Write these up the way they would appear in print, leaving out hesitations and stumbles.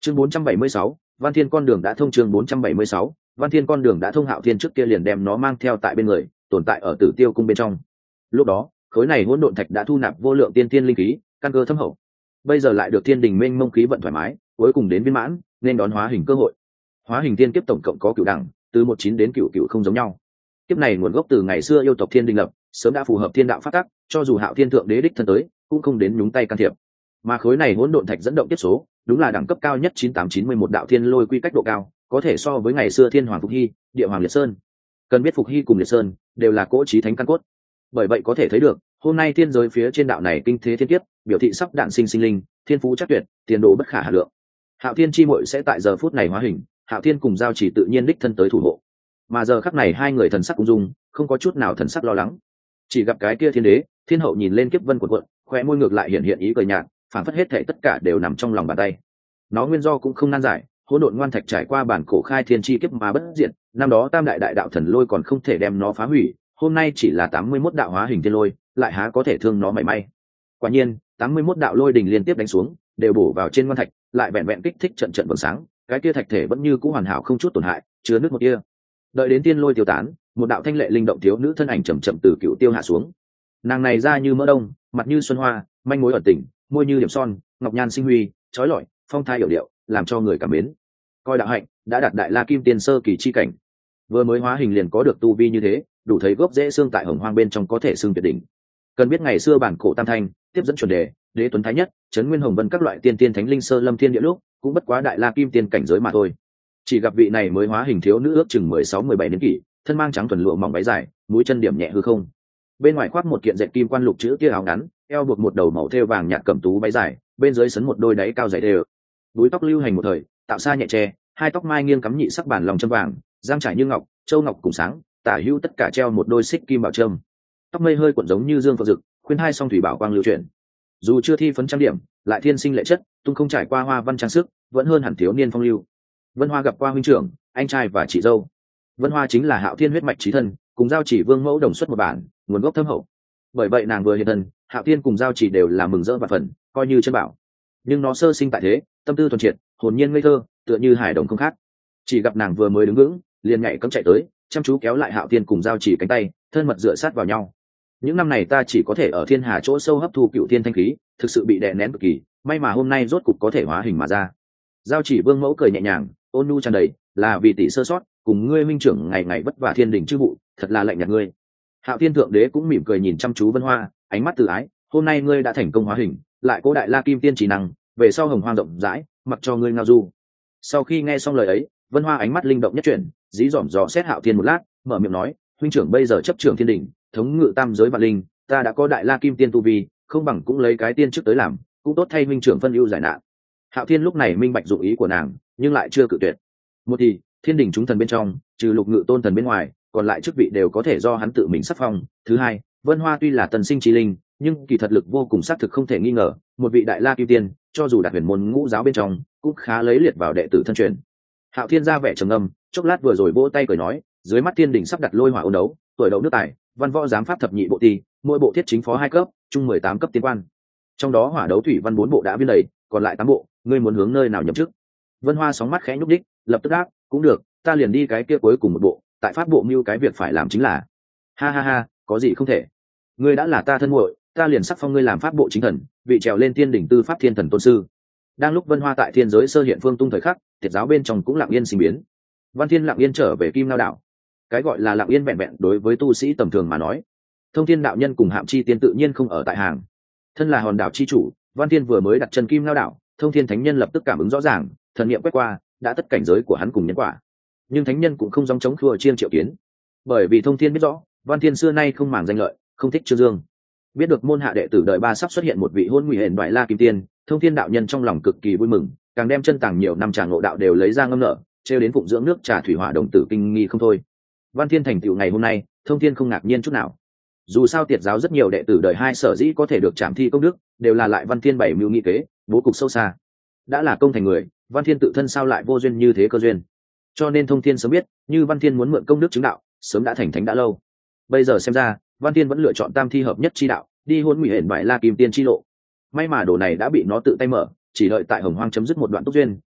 Chương 476, Văn Thiên con đường đã thông. Chương 476, Văn Thiên con đường đã thông. Hạo Thiên trước kia liền đem nó mang theo tại bên người, tồn tại ở Tử Tiêu cung bên trong. Lúc đó, khối này hỗn độn thạch đã thu nạp vô lượng tiên tiên linh khí, căn cơ thâm hậu. Bây giờ lại được thiên đình mênh mông khí vận thoải mái, cuối cùng đến viên mãn, nên đón hóa hình cơ hội. Hóa hình tiên kiếp tổng cộng có cửu đẳng, từ 19 đến cửu cửu không giống nhau. Kiếp này nguồn gốc từ ngày xưa yêu tộc Thiên Đình lập, sớm đã phù hợp thiên đạo pháp tắc, cho dù Hạo Thiên thượng đế đích thân tới, cũng không đến nhúng tay can thiệp. Mà khối này hỗn độn thạch dẫn động tiếp số, đúng là đẳng cấp cao nhất 9891 đạo thiên lôi quy cách độ cao, có thể so với ngày xưa Thiên Hoàng Phục Hy, Địa Hoàng Liệt Sơn. Cần biết Phục Hy cùng Liệt Sơn đều là cỗ chí thánh căn cốt. Bởi vậy có thể thấy được, hôm nay thiên giới phía trên đạo này kinh thế thiên kiếp, biểu thị sắp đạn sinh sinh linh, thiên phú chắc tuyệt, tiền đồ bất khả hà lượng. Hạo Thiên chi muội sẽ tại giờ phút này hóa hình, Hạo Thiên cùng Giao Chỉ tự nhiên đích thân tới thủ hộ. Mà giờ khắc này hai người thần sắc ung dung, không có chút nào thần sắc lo lắng. Chỉ gặp cái kia thiên đế, thiên hậu nhìn lên kiếp vân của quận, khóe môi ngược lại hiện hiện ý cười nhạt, phản phất hết thảy tất cả đều nằm trong lòng bàn tay. Nó nguyên do cũng không nan giải, hỗn độn ngoan thạch trải qua bản cổ khai thiên chi kiếp mà bất diệt, năm đó tam đại đại đạo thần lôi còn không thể đem nó phá hủy, hôm nay chỉ là 81 đạo hóa hình thiên lôi, lại há có thể thương nó mảy may. Quả nhiên, 81 đạo lôi đình liên tiếp đánh xuống, đều bổ vào trên ngoan thạch, lại vẹn vẹn kích thích trận trận vầng sáng, cái kia thạch thể vẫn như cũ hoàn hảo không chút tổn hại, chứa nước một kia. Đợi đến tiên lôi tiêu tán, một đạo thanh lệ linh động thiếu nữ thân ảnh chậm chậm từ cựu tiêu hạ xuống. Nàng này da như mỡ đông, mặt như xuân hoa, manh mối ẩn tình, môi như điểm son, ngọc nhan sinh huy, trói lọi, phong thái hiểu điệu, làm cho người cảm mến. Coi đạo hạnh đã đạt đại la kim tiên sơ kỳ chi cảnh, vừa mới hóa hình liền có được tu vi như thế, đủ thấy gốc rễ xương tại hồng hoang bên trong có thể xương tuyệt đỉnh. Cần biết ngày xưa bản cổ tam thanh tiếp dẫn chuẩn đề, đế tuấn thái nhất, trấn nguyên hồng vân các loại tiên tiên thánh linh sơ lâm thiên địa lúc cũng bất quá đại la kim tiên cảnh giới mà thôi. Chỉ gặp vị này mới hóa hình thiếu nữ ước chừng 16-17 niên kỷ, thân mang trắng thuần lụa mỏng váy dài, mũi chân điểm nhẹ hư không. Bên ngoài khoác một kiện dệt kim quan lục chữ kia áo ngắn, eo buộc một đầu màu thêu vàng nhạt cẩm tú váy dài, bên dưới sấn một đôi đáy cao dày đều. Búi tóc lưu hành một thời, tạo xa nhẹ tre, hai tóc mai nghiêng cắm nhị sắc bản lòng châm vàng, giang trải như ngọc, châu ngọc cùng sáng, tả hữu tất cả treo một đôi xích kim bảo trâm. Tóc mây hơi cuộn giống như dương phượng rực, khuyên hai song thủy bảo quang lưu chuyển. Dù chưa thi phấn trang điểm, lại thiên sinh lệ chất, tung không trải qua hoa văn trang sức, vẫn hơn hẳn thiếu niên phong lưu. Vân Hoa gặp qua huynh trưởng, anh trai và chị dâu. Vân Hoa chính là Hạo Thiên huyết mạch chí thân, cùng Giao Chỉ vương mẫu đồng xuất một bản, nguồn gốc thâm hậu. Bởi vậy nàng vừa hiện thân, Hạo Thiên cùng Giao Chỉ đều là mừng rỡ và phần, coi như chân bảo. Nhưng nó sơ sinh tại thế, tâm tư thuần triệt, hồn nhiên ngây thơ, tựa như hải đồng không khác. Chỉ gặp nàng vừa mới đứng vững, liền nhảy cẫng chạy tới, chăm chú kéo lại Hạo Thiên cùng Giao Chỉ cánh tay, thân mật dựa sát vào nhau. Những năm này ta chỉ có thể ở thiên hà chỗ sâu hấp thu cựu thiên thanh khí, thực sự bị đè nén cực kỳ, may mà hôm nay rốt cục có thể hóa hình mà ra. Giao Chỉ vương mẫu cười nhẹ nhàng, ôn nhu tràn đầy, là vì tỷ sơ sót, cùng ngươi minh trưởng ngày ngày vất vả thiên đình chư vụ, thật là lạnh nhạt ngươi. Hạo Thiên thượng đế cũng mỉm cười nhìn chăm chú Vân Hoa, ánh mắt từ ái, hôm nay ngươi đã thành công hóa hình, lại cố đại la kim tiên trí năng, về sau hồng hoang rộng rãi, mặc cho ngươi ngao du. Sau khi nghe xong lời ấy, Vân Hoa ánh mắt linh động nhất chuyển, dí dỏm dò xét Hạo Thiên một lát, mở miệng nói, huynh trưởng bây giờ chấp trưởng thiên đình, thống ngự tam giới vạn linh, ta đã có đại la kim tiên tu vi, không bằng cũng lấy cái tiên chức tới làm, cũng tốt thay huynh trưởng phân ưu giải nạn. Hạo Thiên lúc này minh bạch dụng ý của nàng, nhưng lại chưa cự tuyệt. Một thì thiên đình chúng thần bên trong, trừ lục ngự tôn thần bên ngoài, còn lại chức vị đều có thể do hắn tự mình sắc phong. Thứ hai, Vân Hoa tuy là tần sinh trí linh, nhưng kỳ thật lực vô cùng xác thực không thể nghi ngờ, một vị đại la kim tiên, cho dù đạt huyền môn ngũ giáo bên trong, cũng khá lấy liệt vào đệ tử thân truyền. Hạo Thiên ra vẻ trầm ngâm, chốc lát vừa rồi vỗ tay cười nói, dưới mắt thiên đình sắp đặt lôi hỏa ôn đấu, tuổi đậu nước tài, văn võ giám pháp thập nhị bộ ti, mỗi bộ thiết chính phó 2 cấp, chung 18 cấp tiên quan. Trong đó hỏa đấu thủy văn 4 bộ đã viên đầy, còn lại 8 bộ, ngươi muốn hướng nơi nào nhậm chức? Vân Hoa sóng mắt khẽ nhúc đích, lập tức đáp, cũng được, ta liền đi cái kia cuối cùng một bộ, tại pháp bộ mưu cái việc phải làm chính là. Ha ha ha, có gì không thể. Ngươi đã là ta thân muội, ta liền sắc phong ngươi làm pháp bộ chính thần, vị trèo lên thiên đỉnh tư pháp thiên thần tôn sư. Đang lúc Vân Hoa tại thiên giới sơ hiện phương tung thời khắc, tiệt giáo bên trong cũng lặng yên sinh biến. Văn Thiên lặng yên trở về Kim Lao đảo. Cái gọi là lặng yên vẹn vẹn đối với tu sĩ tầm thường mà nói, Thông Thiên đạo nhân cùng Hạm Chi tiên tự nhiên không ở tại hàng. Thân là hòn đảo chi chủ, Văn Thiên vừa mới đặt chân Kim Lao đảo, Thông Thiên thánh nhân lập tức cảm ứng rõ ràng, thần niệm quét qua, đã tất cảnh giới của hắn cùng nhân quả. Nhưng thánh nhân cũng không dám chống khua chiên triệu kiến, bởi vì Thông Thiên biết rõ, Văn Thiên xưa nay không màng danh lợi, không thích trương dương. Biết được môn hạ đệ tử đời 3 sắp xuất hiện một vị hôn nguy hển đoại la kim tiên, Thông Thiên đạo nhân trong lòng cực kỳ vui mừng, càng đem chân tàng nhiều năm trà ngộ đạo đều lấy ra ngâm nở, treo đến phụng dưỡng nước trà thủy hỏa đồng tử kinh nghi không thôi. Văn Thiên thành tựu ngày hôm nay, Thông Thiên không ngạc nhiên chút nào. Dù sao tiệt giáo rất nhiều đệ tử đời 2 sở dĩ có thể được trảm thi công đức, đều là lại Văn Thiên bảy mưu nghị kế, bố cục sâu xa. Đã là công thành người, Văn Thiên tự thân sao lại vô duyên như thế cơ duyên. Cho nên Thông Thiên sớm biết, như Văn Thiên muốn mượn công đức chứng đạo, sớm đã thành thánh đã lâu. Bây giờ xem ra, Văn Thiên vẫn lựa chọn tam thi hợp nhất chi đạo, đi hôn nguy hển bại la kim tiên chi lộ. May mà đồ này đã bị nó tự tay mở, chỉ đợi tại Hồng Hoang chấm dứt một đoạn túc duyên,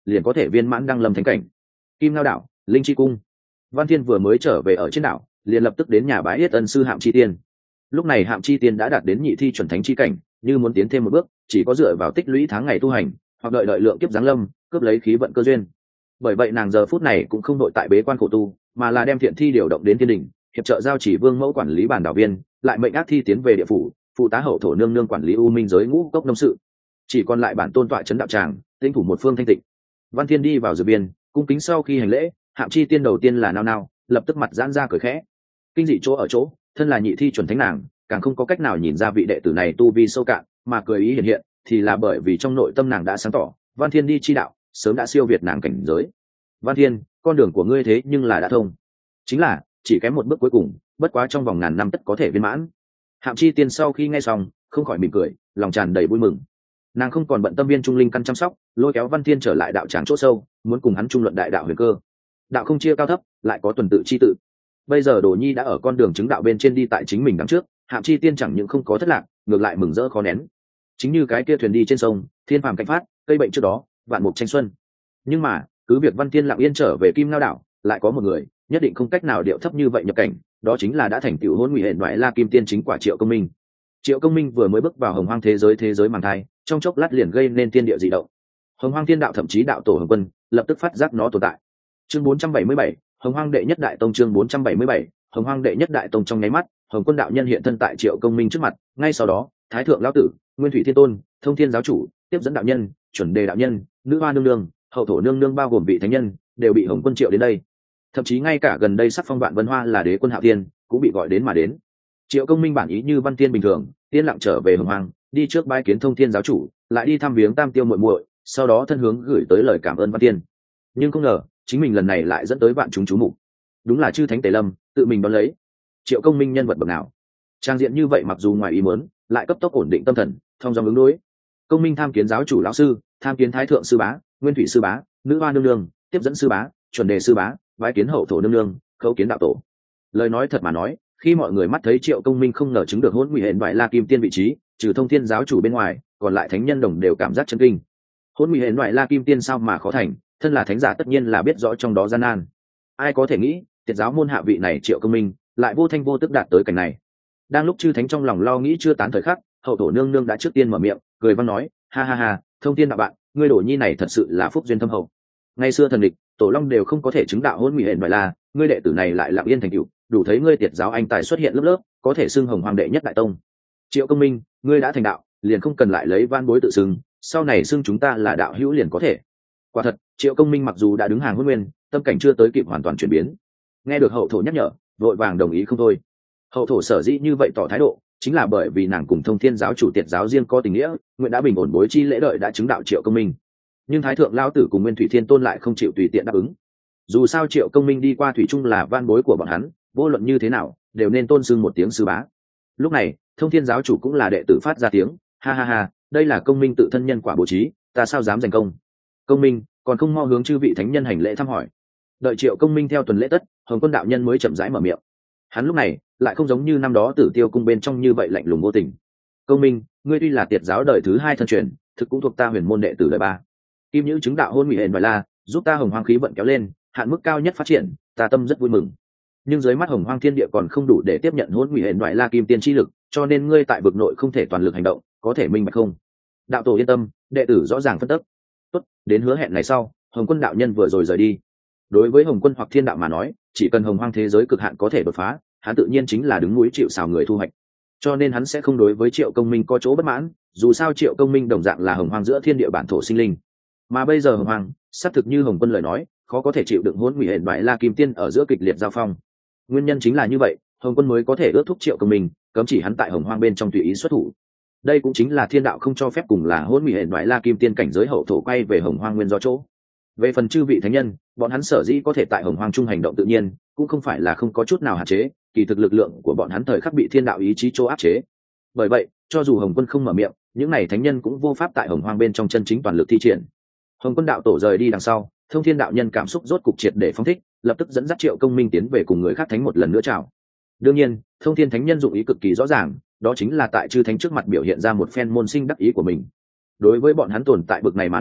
liền có thể viên mãn đăng lâm thánh cảnh. Kim Ngao đảo, Linh Chi cung. Văn Thiên vừa mới trở về ở trên đảo, liền lập tức đến nhà bái yết ân sư Hạm Chi Tiên. Lúc này Hạm Chi Tiên đã đạt đến nhị thi chuẩn thánh chi cảnh, như muốn tiến thêm một bước, chỉ có dựa vào tích lũy tháng ngày tu hành, hoặc đợi lượng kiếp giáng lâm, cướp lấy khí vận cơ duyên. Bởi vậy nàng giờ phút này cũng không đội tại bế quan khổ tu, mà là đem thiện thi điều động đến thiên đỉnh, hiệp trợ giao chỉ vương mẫu quản lý bản đảo viên, lại mệnh ác thi tiến về địa phủ, phụ tá hậu thổ nương nương quản lý u minh giới ngũ cốc nông sự. Chỉ còn lại bản tôn tọa trấn đạo tràng, tinh thủ một phương thanh tịnh. Văn Thiên đi vào dược biên, cung kính sau khi hành lễ, Hạm Chi Tiên đầu tiên là nao nao, lập tức mặt giãn ra cười khẽ. Kinh dị chỗ ở chỗ, thân là nhị thi chuẩn thánh nàng, càng không có cách nào nhìn ra vị đệ tử này tu vi sâu cạn, mà cười ý hiện hiện, thì là bởi vì trong nội tâm nàng đã sáng tỏ, Văn Thiên đi chi đạo, sớm đã siêu việt nàng cảnh giới. Văn Thiên, con đường của ngươi thế nhưng là đã thông, chính là chỉ kém một bước cuối cùng, bất quá trong vòng ngàn năm tất có thể viên mãn. Hạm Chi Tiên sau khi nghe xong, không khỏi mỉm cười, lòng tràn đầy vui mừng. Nàng không còn bận tâm viên trung linh căn chăm sóc, lôi kéo Văn Thiên trở lại đạo tràng chỗ sâu, muốn cùng hắn trung luận đại đạo huyền cơ. Đạo không chia cao thấp, lại có tuần tự chi tự. Bây giờ Đồ Nhi đã ở con đường chứng đạo bên trên đi tại chính mình đằng trước, Hạm Chi Tiên chẳng những không có thất lạc, ngược lại mừng rỡ khó nén. Chính như cái kia thuyền đi trên sông, thiên phàm cạnh phát, cây bệnh trước đó, vạn mục tranh xuân. Nhưng mà, cứ việc Văn Thiên lặng yên trở về Kim Ngao đảo, lại có một người, nhất định không cách nào điệu thấp như vậy nhập cảnh, đó chính là đã thành tựu hôn nguy hệ ngoại La Kim Tiên chính quả Triệu Công Minh. Triệu Công Minh vừa mới bước vào Hồng Hoang thế giới màng thai, trong chốc lát liền gây nên thiên địa dị động. Hồng Hoang Thiên đạo thậm chí đạo tổ Hồng Quân, lập tức phát giác nó tồn tại. Chương 477, Hồng Hoang đệ nhất đại tông. Chương 477, Hồng Hoang đệ nhất đại tông. Trong nháy mắt, Hồng Quân đạo nhân hiện thân tại Triệu Công Minh trước mặt, ngay sau đó, Thái thượng lão tử, Nguyên Thủy Thiên Tôn, Thông Thiên giáo chủ, tiếp dẫn đạo nhân, Chuẩn Đề đạo nhân, Nữ Hoa nương nương, Hậu thổ nương nương bao gồm vị thánh nhân, đều bị Hồng Quân triệu đến đây. Thậm chí ngay cả gần đây sắc phong Vạn Vân Hoa là đế quân Hạo Thiên, cũng bị gọi đến mà đến. Triệu Công Minh bản ý như Văn Thiên bình thường, yên lặng trở về Hồng Hoang, đi trước bái kiến Thông Thiên giáo chủ, lại đi thăm viếng Tam Tiêu muội muội, sau đó thân hướng gửi tới lời cảm ơn Văn Thiên. Nhưng không ngờ, chính mình lần này lại dẫn tới vạn chúng chú mục. Đúng là chư thánh Tề Lâm, tự mình đón lấy. Triệu Công Minh nhân vật bậc nào? Trang diện như vậy mặc dù ngoài ý muốn, lại cấp tốc ổn định tâm thần, thông dong ứng đối. Công Minh tham kiến giáo chủ lão sư, tham kiến Thái thượng sư bá, Nguyên Thủy sư bá, Nữ Hoa nương nương, tiếp dẫn sư bá, Chuẩn Đề sư bá, bái kiến Hậu thổ nương nương, khấu kiến đạo tổ. Lời nói thật mà nói, khi mọi người mắt thấy Triệu Công Minh không ngờ chứng được hôn nguy hệ ngoại La Kim Tiên vị trí, trừ Thông Thiên giáo chủ bên ngoài, còn lại thánh nhân đồng đều cảm giác chấn kinh. Hôn nguy hệ ngoại La Kim Tiên sao mà khó thành, thân là thánh giả tất nhiên là biết rõ trong đó gian nan. Ai có thể nghĩ, Tiệt giáo môn hạ vị này Triệu Công Minh, lại vô thanh vô tức đạt tới cảnh này. Đang lúc chư thánh trong lòng lo nghĩ chưa tán thời khắc, Hậu thổ nương nương đã trước tiên mở miệng, cười vang nói, ha ha ha, Thông Thiên đạo bạn, ngươi Đồ Nhi này thật sự là phúc duyên thâm hậu. Ngày xưa thần địch, tổ long đều không có thể chứng đạo hôn nguy hệ ngoại La, ngươi đệ tử này lại lặng yên thành tựu, đủ thấy ngươi Tiệt giáo anh tài xuất hiện lớp lớp, có thể xưng Hồng Hoàng đệ nhất đại tông. Triệu Công Minh, ngươi đã thành đạo, liền không cần lại lấy van bối tự xưng, sau này xưng chúng ta là đạo hữu liền có thể. Quả thật, Triệu Công Minh mặc dù đã đứng hàng hôn nguyên, tâm cảnh chưa tới kịp hoàn toàn chuyển biến. Nghe được hậu thổ nhắc nhở, vội vàng đồng ý không thôi. Hậu thổ sở dĩ như vậy tỏ thái độ, chính là bởi vì nàng cùng Thông Thiên giáo chủ Tiệt giáo riêng có tình nghĩa, nguyện đã bình ổn bối chi lễ đợi đã chứng đạo Triệu Công Minh. Nhưng Thái thượng lão tử cùng Nguyên Thủy Thiên Tôn lại không chịu tùy tiện đáp ứng. Dù sao Triệu Công Minh đi qua thủy chung là van bối của bọn hắn, vô luận như thế nào đều nên tôn xưng một tiếng sư bá. Lúc này, Thông Thiên giáo chủ cũng là đệ tử phát ra tiếng, ha ha ha, đây là Công Minh tự thân nhân quả bố trí, ta sao dám giành công. Công Minh còn không mo hướng chư vị thánh nhân hành lễ thăm hỏi. Đợi Triệu Công Minh theo tuần lễ tất, Hồng Quân đạo nhân mới chậm rãi mở miệng. Hắn lúc này lại không giống như năm đó Tử Tiêu cung bên trong như vậy lạnh lùng vô tình. Công Minh, ngươi tuy là Tiệt giáo đời thứ 2 thân truyền, thực cũng thuộc ta huyền môn đệ tử đời 3. Kim Nhữ chứng đạo hôn nguy hệ ngoại La, giúp ta Hồng Hoang khí vận kéo lên, hạn mức cao nhất phát triển, ta tâm rất vui mừng. Nhưng dưới mắt Hồng Hoang thiên địa còn không đủ để tiếp nhận hôn nguy hệ ngoại La Kim Tiên chi lực, cho nên ngươi tại vực nội không thể toàn lực hành động, có thể minh bạch không? Đạo tổ yên tâm, đệ tử rõ ràng phân tích. Tốt, đến hứa hẹn này sau, Hồng Quân đạo nhân vừa rồi rời đi. Đối với Hồng Quân hoặc Thiên đạo mà nói, chỉ cần Hồng Hoang thế giới cực hạn có thể đột phá, hắn tự nhiên chính là đứng núi chịu sào người thu hoạch. Cho nên hắn sẽ không đối với Triệu Công Minh có chỗ bất mãn, dù sao Triệu Công Minh đồng dạng là Hồng Hoang giữa thiên địa bản thổ sinh linh. Mà bây giờ Hồng Hoang, xác thực như Hồng Quân lời nói, khó có thể chịu đựng hỗn nguy hệ ngoại La Kim Tiên ở giữa kịch liệt giao phong. Nguyên nhân chính là như vậy, Hồng Quân mới có thể ước thúc Triệu Công Minh, cấm chỉ hắn tại Hồng Hoang bên trong tùy ý xuất thủ. Đây cũng chính là thiên đạo không cho phép cùng là hỗn nguy hệ ngoại La Kim Tiên cảnh giới hậu thổ quay về Hồng Hoang nguyên do chỗ. Về phần chư vị thánh nhân, bọn hắn sở dĩ có thể tại Hồng Hoang trung hành động tự nhiên, cũng không phải là không có chút nào hạn chế, kỳ thực lực lượng của bọn hắn thời khắc bị thiên đạo ý chí chỗ áp chế. Bởi vậy, cho dù Hồng Quân không mở miệng, những này thánh nhân cũng vô pháp tại Hồng Hoang bên trong chân chính toàn lực thi triển. Hồng Quân đạo tổ rời đi đằng sau, Thông Thiên đạo nhân cảm xúc rốt cục triệt để phóng thích, lập tức dẫn dắt Triệu Công Minh tiến về cùng người khác thánh một lần nữa chào. Đương nhiên, Thông Thiên thánh nhân dụng ý cực kỳ rõ ràng, đó chính là tại chư thánh trước mặt biểu hiện ra một phen môn sinh đắc ý của mình. Đối với bọn hắn tồn tại bực này mà nói,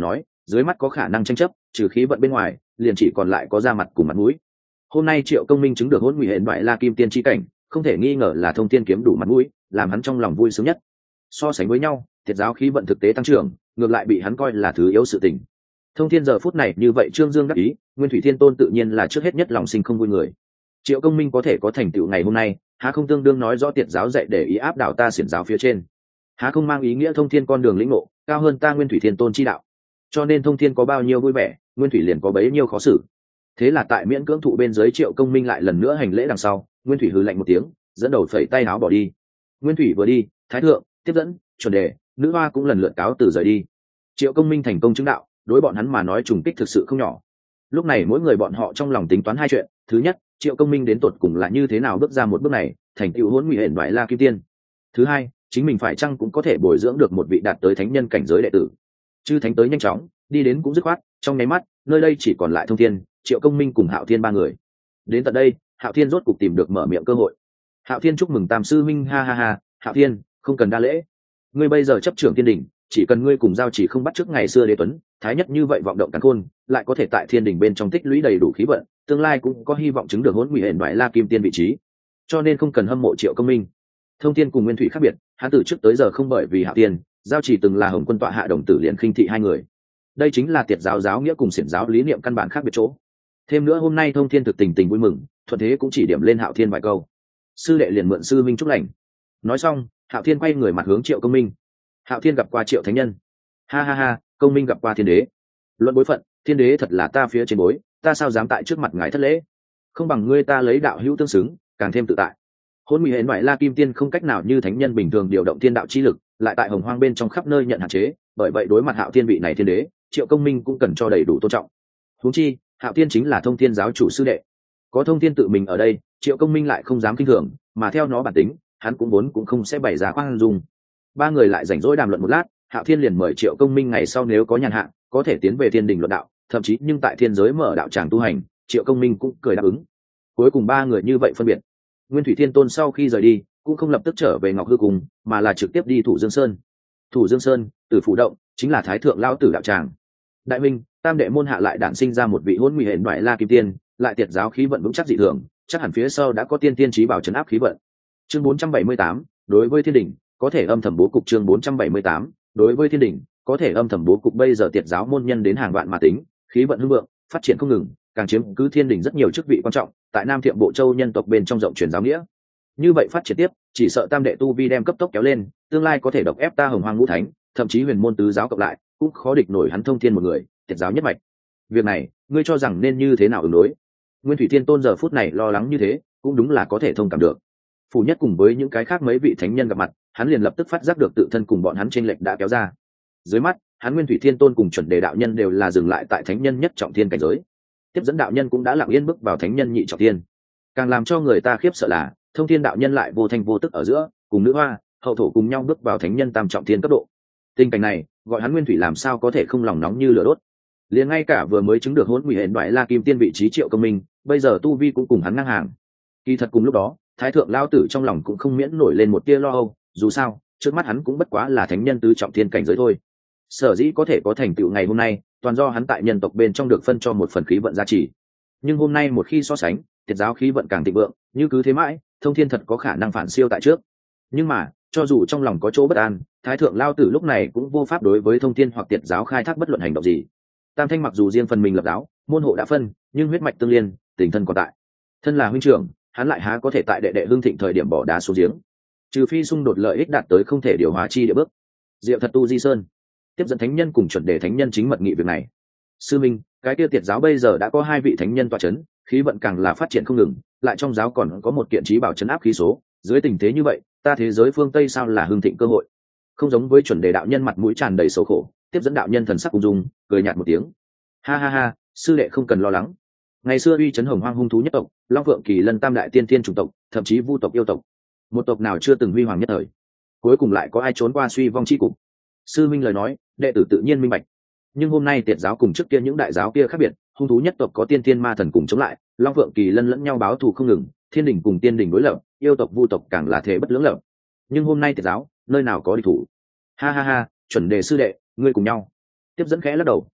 dưới mắt có khả năng tranh chấp trừ khí vận bên ngoài liền chỉ còn lại có da mặt cùng mặt mũi. Hôm nay Triệu Công Minh chứng được hôn nguy hệ ngoại la kim tiên chi cảnh, không thể nghi ngờ là thông thiên kiếm đủ mặt mũi, làm hắn trong lòng vui sướng nhất. So sánh với nhau, Tiệt giáo khí vận thực tế tăng trưởng, ngược lại bị hắn coi là thứ yếu sự tình. Thông thiên giờ phút này như vậy trương dương đắc ý, Nguyên Thủy Thiên Tôn tự nhiên là trước hết nhất lòng sinh không vui người. Triệu Công Minh có thể có thành tựu ngày hôm nay, há không tương đương nói rõ Tiệt giáo dạy để ý áp đảo ta xiển giáo phía trên, há không mang ý nghĩa thông thiên con đường lĩnh ngộ cao hơn ta Nguyên Thủy Thiên Tôn chi đạo. Cho nên thông thiên có bao nhiêu vui vẻ, Nguyên Thủy liền có bấy nhiêu khó xử. Thế là tại miễn cưỡng thụ bên dưới Triệu Công Minh lại lần nữa hành lễ đằng sau, Nguyên Thủy hừ lạnh một tiếng, dẫn đầu phẩy tay áo bỏ đi. Nguyên Thủy vừa đi, Thái thượng, tiếp dẫn, chuẩn đề, nữ hoa cũng lần lượt cáo từ rời đi. Triệu Công Minh thành công chứng đạo, đối bọn hắn mà nói trùng kích thực sự không nhỏ. Lúc này mỗi người bọn họ trong lòng tính toán hai chuyện: thứ nhất, Triệu Công Minh đến tột cùng là như thế nào bước ra một bước này thành tựu hỗn nguy hệ ngoại la kim tiên; thứ hai, chính mình phải chăng cũng có thể bồi dưỡng được một vị đạt tới thánh nhân cảnh giới đệ tử. Chư thánh tới nhanh chóng, đi đến cũng dứt khoát, trong nháy mắt nơi đây chỉ còn lại Thông Thiên, Triệu Công Minh cùng Hạo Thiên ba người. Đến tận đây, Hạo Thiên rốt cục tìm được mở miệng cơ hội. Hạo Thiên chúc mừng Tam sư minh, ha ha ha. Hạo Thiên, không cần đa lễ, ngươi bây giờ chấp trưởng thiên đình, chỉ cần ngươi cùng giao chỉ không bắt trước ngày xưa Đế Tuấn thái nhất như vậy vọng động càn khôn, lại có thể tại thiên đình bên trong tích lũy đầy đủ khí vận, tương lai cũng có hy vọng chứng được hỗn nguy hệ ngoại la kim tiên vị trí. Cho nên không cần hâm mộ Triệu Công Minh. Thông Thiên cùng Nguyên Thủy khác biệt, hắn từ trước tới giờ không bởi vì Hạo Thiên, giao chỉ từng là Hồng Quân tọa hạ đồng tử liền khinh thị hai người. Đây chính là Tiệt giáo giáo nghĩa cùng xiển giáo lý niệm căn bản khác biệt chỗ. Thêm nữa hôm nay Thông Thiên thực tình tình vui mừng, thuận thế cũng chỉ điểm lên Hạo Thiên vài câu. Sư đệ liền mượn sư minh chúc lành. Nói xong, Hạo Thiên quay người mặt hướng Triệu Công Minh. Hạo Thiên gặp qua Triệu thánh nhân. Ha ha ha, Công Minh gặp qua Thiên đế. Luận bối phận, Thiên đế thật là ta phía trên bối, ta sao dám tại trước mặt ngài thất lễ. Không bằng ngươi ta lấy đạo hữu tương xứng, càng thêm tự tại. Hôn nguy hệ ngoại la kim tiên không cách nào như thánh nhân bình thường điều động thiên đạo chi lực, lại tại hồng hoang bên trong khắp nơi nhận hạn chế, bởi vậy đối mặt Hạo Thiên vị này thiên đế, Triệu Công Minh cũng cần cho đầy đủ tôn trọng. Huống chi, Hạo Thiên chính là Thông Thiên giáo chủ sư đệ, có Thông Thiên tự mình ở đây, Triệu Công Minh lại không dám kinh thường, mà theo nó bản tính, hắn cũng vốn cũng không sẽ bày ra khoan dung. Ba người lại rảnh rỗi đàm luận một lát, Hạo Thiên liền mời Triệu Công Minh ngày sau nếu có nhàn hạ, có thể tiến về thiên đình luận đạo, thậm chí nhưng tại thiên giới mở đạo tràng tu hành, Triệu Công Minh cũng cười đáp ứng. Cuối cùng ba người như vậy phân biệt. Nguyên Thủy Thiên Tôn sau khi rời đi, cũng không lập tức trở về Ngọc Hư Cung, mà là trực tiếp đi Thủ Dương Sơn. Thủ Dương Sơn, Tử Phủ Động, chính là Thái thượng lão tử đạo tràng. Đại minh, tam đệ môn hạ lại đản sinh ra một vị hỗn nguy hệ ngoại la kim tiên, lại Tiệt giáo khí vận vững chắc dị thường, chắc hẳn phía sau đã có tiên tiên chí bảo trấn áp khí vận. Chương 478, đối với thiên đình, có thể âm thầm bố cục. Chương 478, đối với thiên đình, có thể âm thầm bố cục. Bây giờ Tiệt giáo môn nhân đến hàng vạn mà tính, khí vận hưng vượng, phát triển không ngừng, càng chiếm cứ thiên đình rất nhiều chức vị quan trọng, tại Nam Thiệm Bộ Châu nhân tộc bên trong rộng truyền giáo nghĩa. Như vậy phát triển tiếp, chỉ sợ tam đệ tu vi đem cấp tốc kéo lên, tương lai có thể độc ép ta Hồng Hoang ngũ thánh, thậm chí huyền môn tứ giáo cộng lại, cũng khó địch nổi hắn Thông Thiên một người, Tiệt giáo nhất mạch. Việc này, ngươi cho rằng nên như thế nào ứng đối? Nguyên Thủy Thiên Tôn giờ phút này lo lắng như thế, cũng đúng là có thể thông cảm được. Phủ Nhất cùng với những cái khác mấy vị thánh nhân gặp mặt, hắn liền lập tức phát giác được tự thân cùng bọn hắn chênh lệch đã kéo ra. Dưới mắt, hắn Nguyên Thủy Thiên Tôn cùng chuẩn đề đạo nhân đều là dừng lại tại thánh nhân nhất trọng thiên cảnh giới. Tiếp dẫn đạo nhân cũng đã lặng yên bước vào thánh nhân nhị trọng thiên. Càng làm cho người ta khiếp sợ là, Thông Thiên đạo nhân lại vô thanh vô tức ở giữa, cùng nữ hoa, hậu thổ cùng nhau bước vào thánh nhân tam trọng thiên cấp độ. Tình cảnh này, gọi hắn Nguyên Thủy làm sao có thể không lòng nóng như lửa đốt. Liền ngay cả vừa mới chứng được hỗn nguy hệ ngoại la kim tiên vị trí Triệu Công Minh, bây giờ tu vi cũng cùng hắn ngang hàng. Kỳ thật cùng lúc đó, Thái thượng lão tử trong lòng cũng không miễn nổi lên một tia lo âu, dù sao, trước mắt hắn cũng bất quá là thánh nhân tứ trọng thiên cảnh giới thôi. Sở dĩ có thể có thành tựu ngày hôm nay, toàn do hắn tại nhân tộc bên trong được phân cho một phần khí vận gia trì. Nhưng hôm nay một khi so sánh, Tiệt giáo khí vận càng thịnh vượng, như cứ thế mãi, Thông Thiên thật có khả năng phản siêu tại trước. Nhưng mà, cho dù trong lòng có chỗ bất an, Thái thượng lão tử lúc này cũng vô pháp đối với Thông Thiên hoặc Tiệt giáo khai thác bất luận hành động gì. Tam thanh mặc dù riêng phần mình lập giáo, môn hộ đã phân, nhưng huyết mạch tương liên, tình thân còn tại. Thân là huynh trưởng, hắn lại há có thể tại đệ đệ hưng thịnh thời điểm bỏ đá xuống giếng. Trừ phi xung đột lợi ích đạt tới không thể điều hòa chi địa bước. Diệu thật tu di sơn, tiếp dẫn thánh nhân cùng chuẩn đề thánh nhân chính mật nghị việc này. Sư minh, cái kia Tiệt giáo bây giờ đã có hai vị thánh nhân tọa chấn, khí vận càng là phát triển không ngừng, lại trong giáo còn có một kiện chí bảo chấn áp khí số. Dưới tình thế như vậy, ta thế giới phương Tây sao là hưng thịnh cơ hội? Không giống với chuẩn đề đạo nhân mặt mũi tràn đầy xấu khổ, tiếp dẫn đạo nhân thần sắc ung dung, cười nhạt một tiếng. Ha ha ha, sư đệ không cần lo lắng. Ngày xưa uy chấn hồng hoang hung thú nhất tộc, Long Phượng Kỳ Lân tam đại tiên thiên chủng tộc, thậm chí vu tộc yêu tộc, một tộc nào chưa từng huy hoàng nhất thời, cuối cùng lại có ai trốn qua suy vong chi cục? Sư minh lời nói, đệ tử tự nhiên minh bạch. Nhưng hôm nay Tiệt giáo cùng trước kia những đại giáo kia khác biệt, hung thú nhất tộc có tiên thiên ma thần cùng chống lại, Long Phượng Kỳ Lân lẫn nhau báo thù không ngừng, thiên đình cùng tiên đình đối lập, yêu tộc vu tộc càng là thế bất lưỡng lập. Nhưng hôm nay Tiệt giáo, nơi nào có địch thủ? Ha ha ha, chuẩn đề sư đệ, ngươi cùng nhau. Tiếp dẫn khẽ lắc đầu,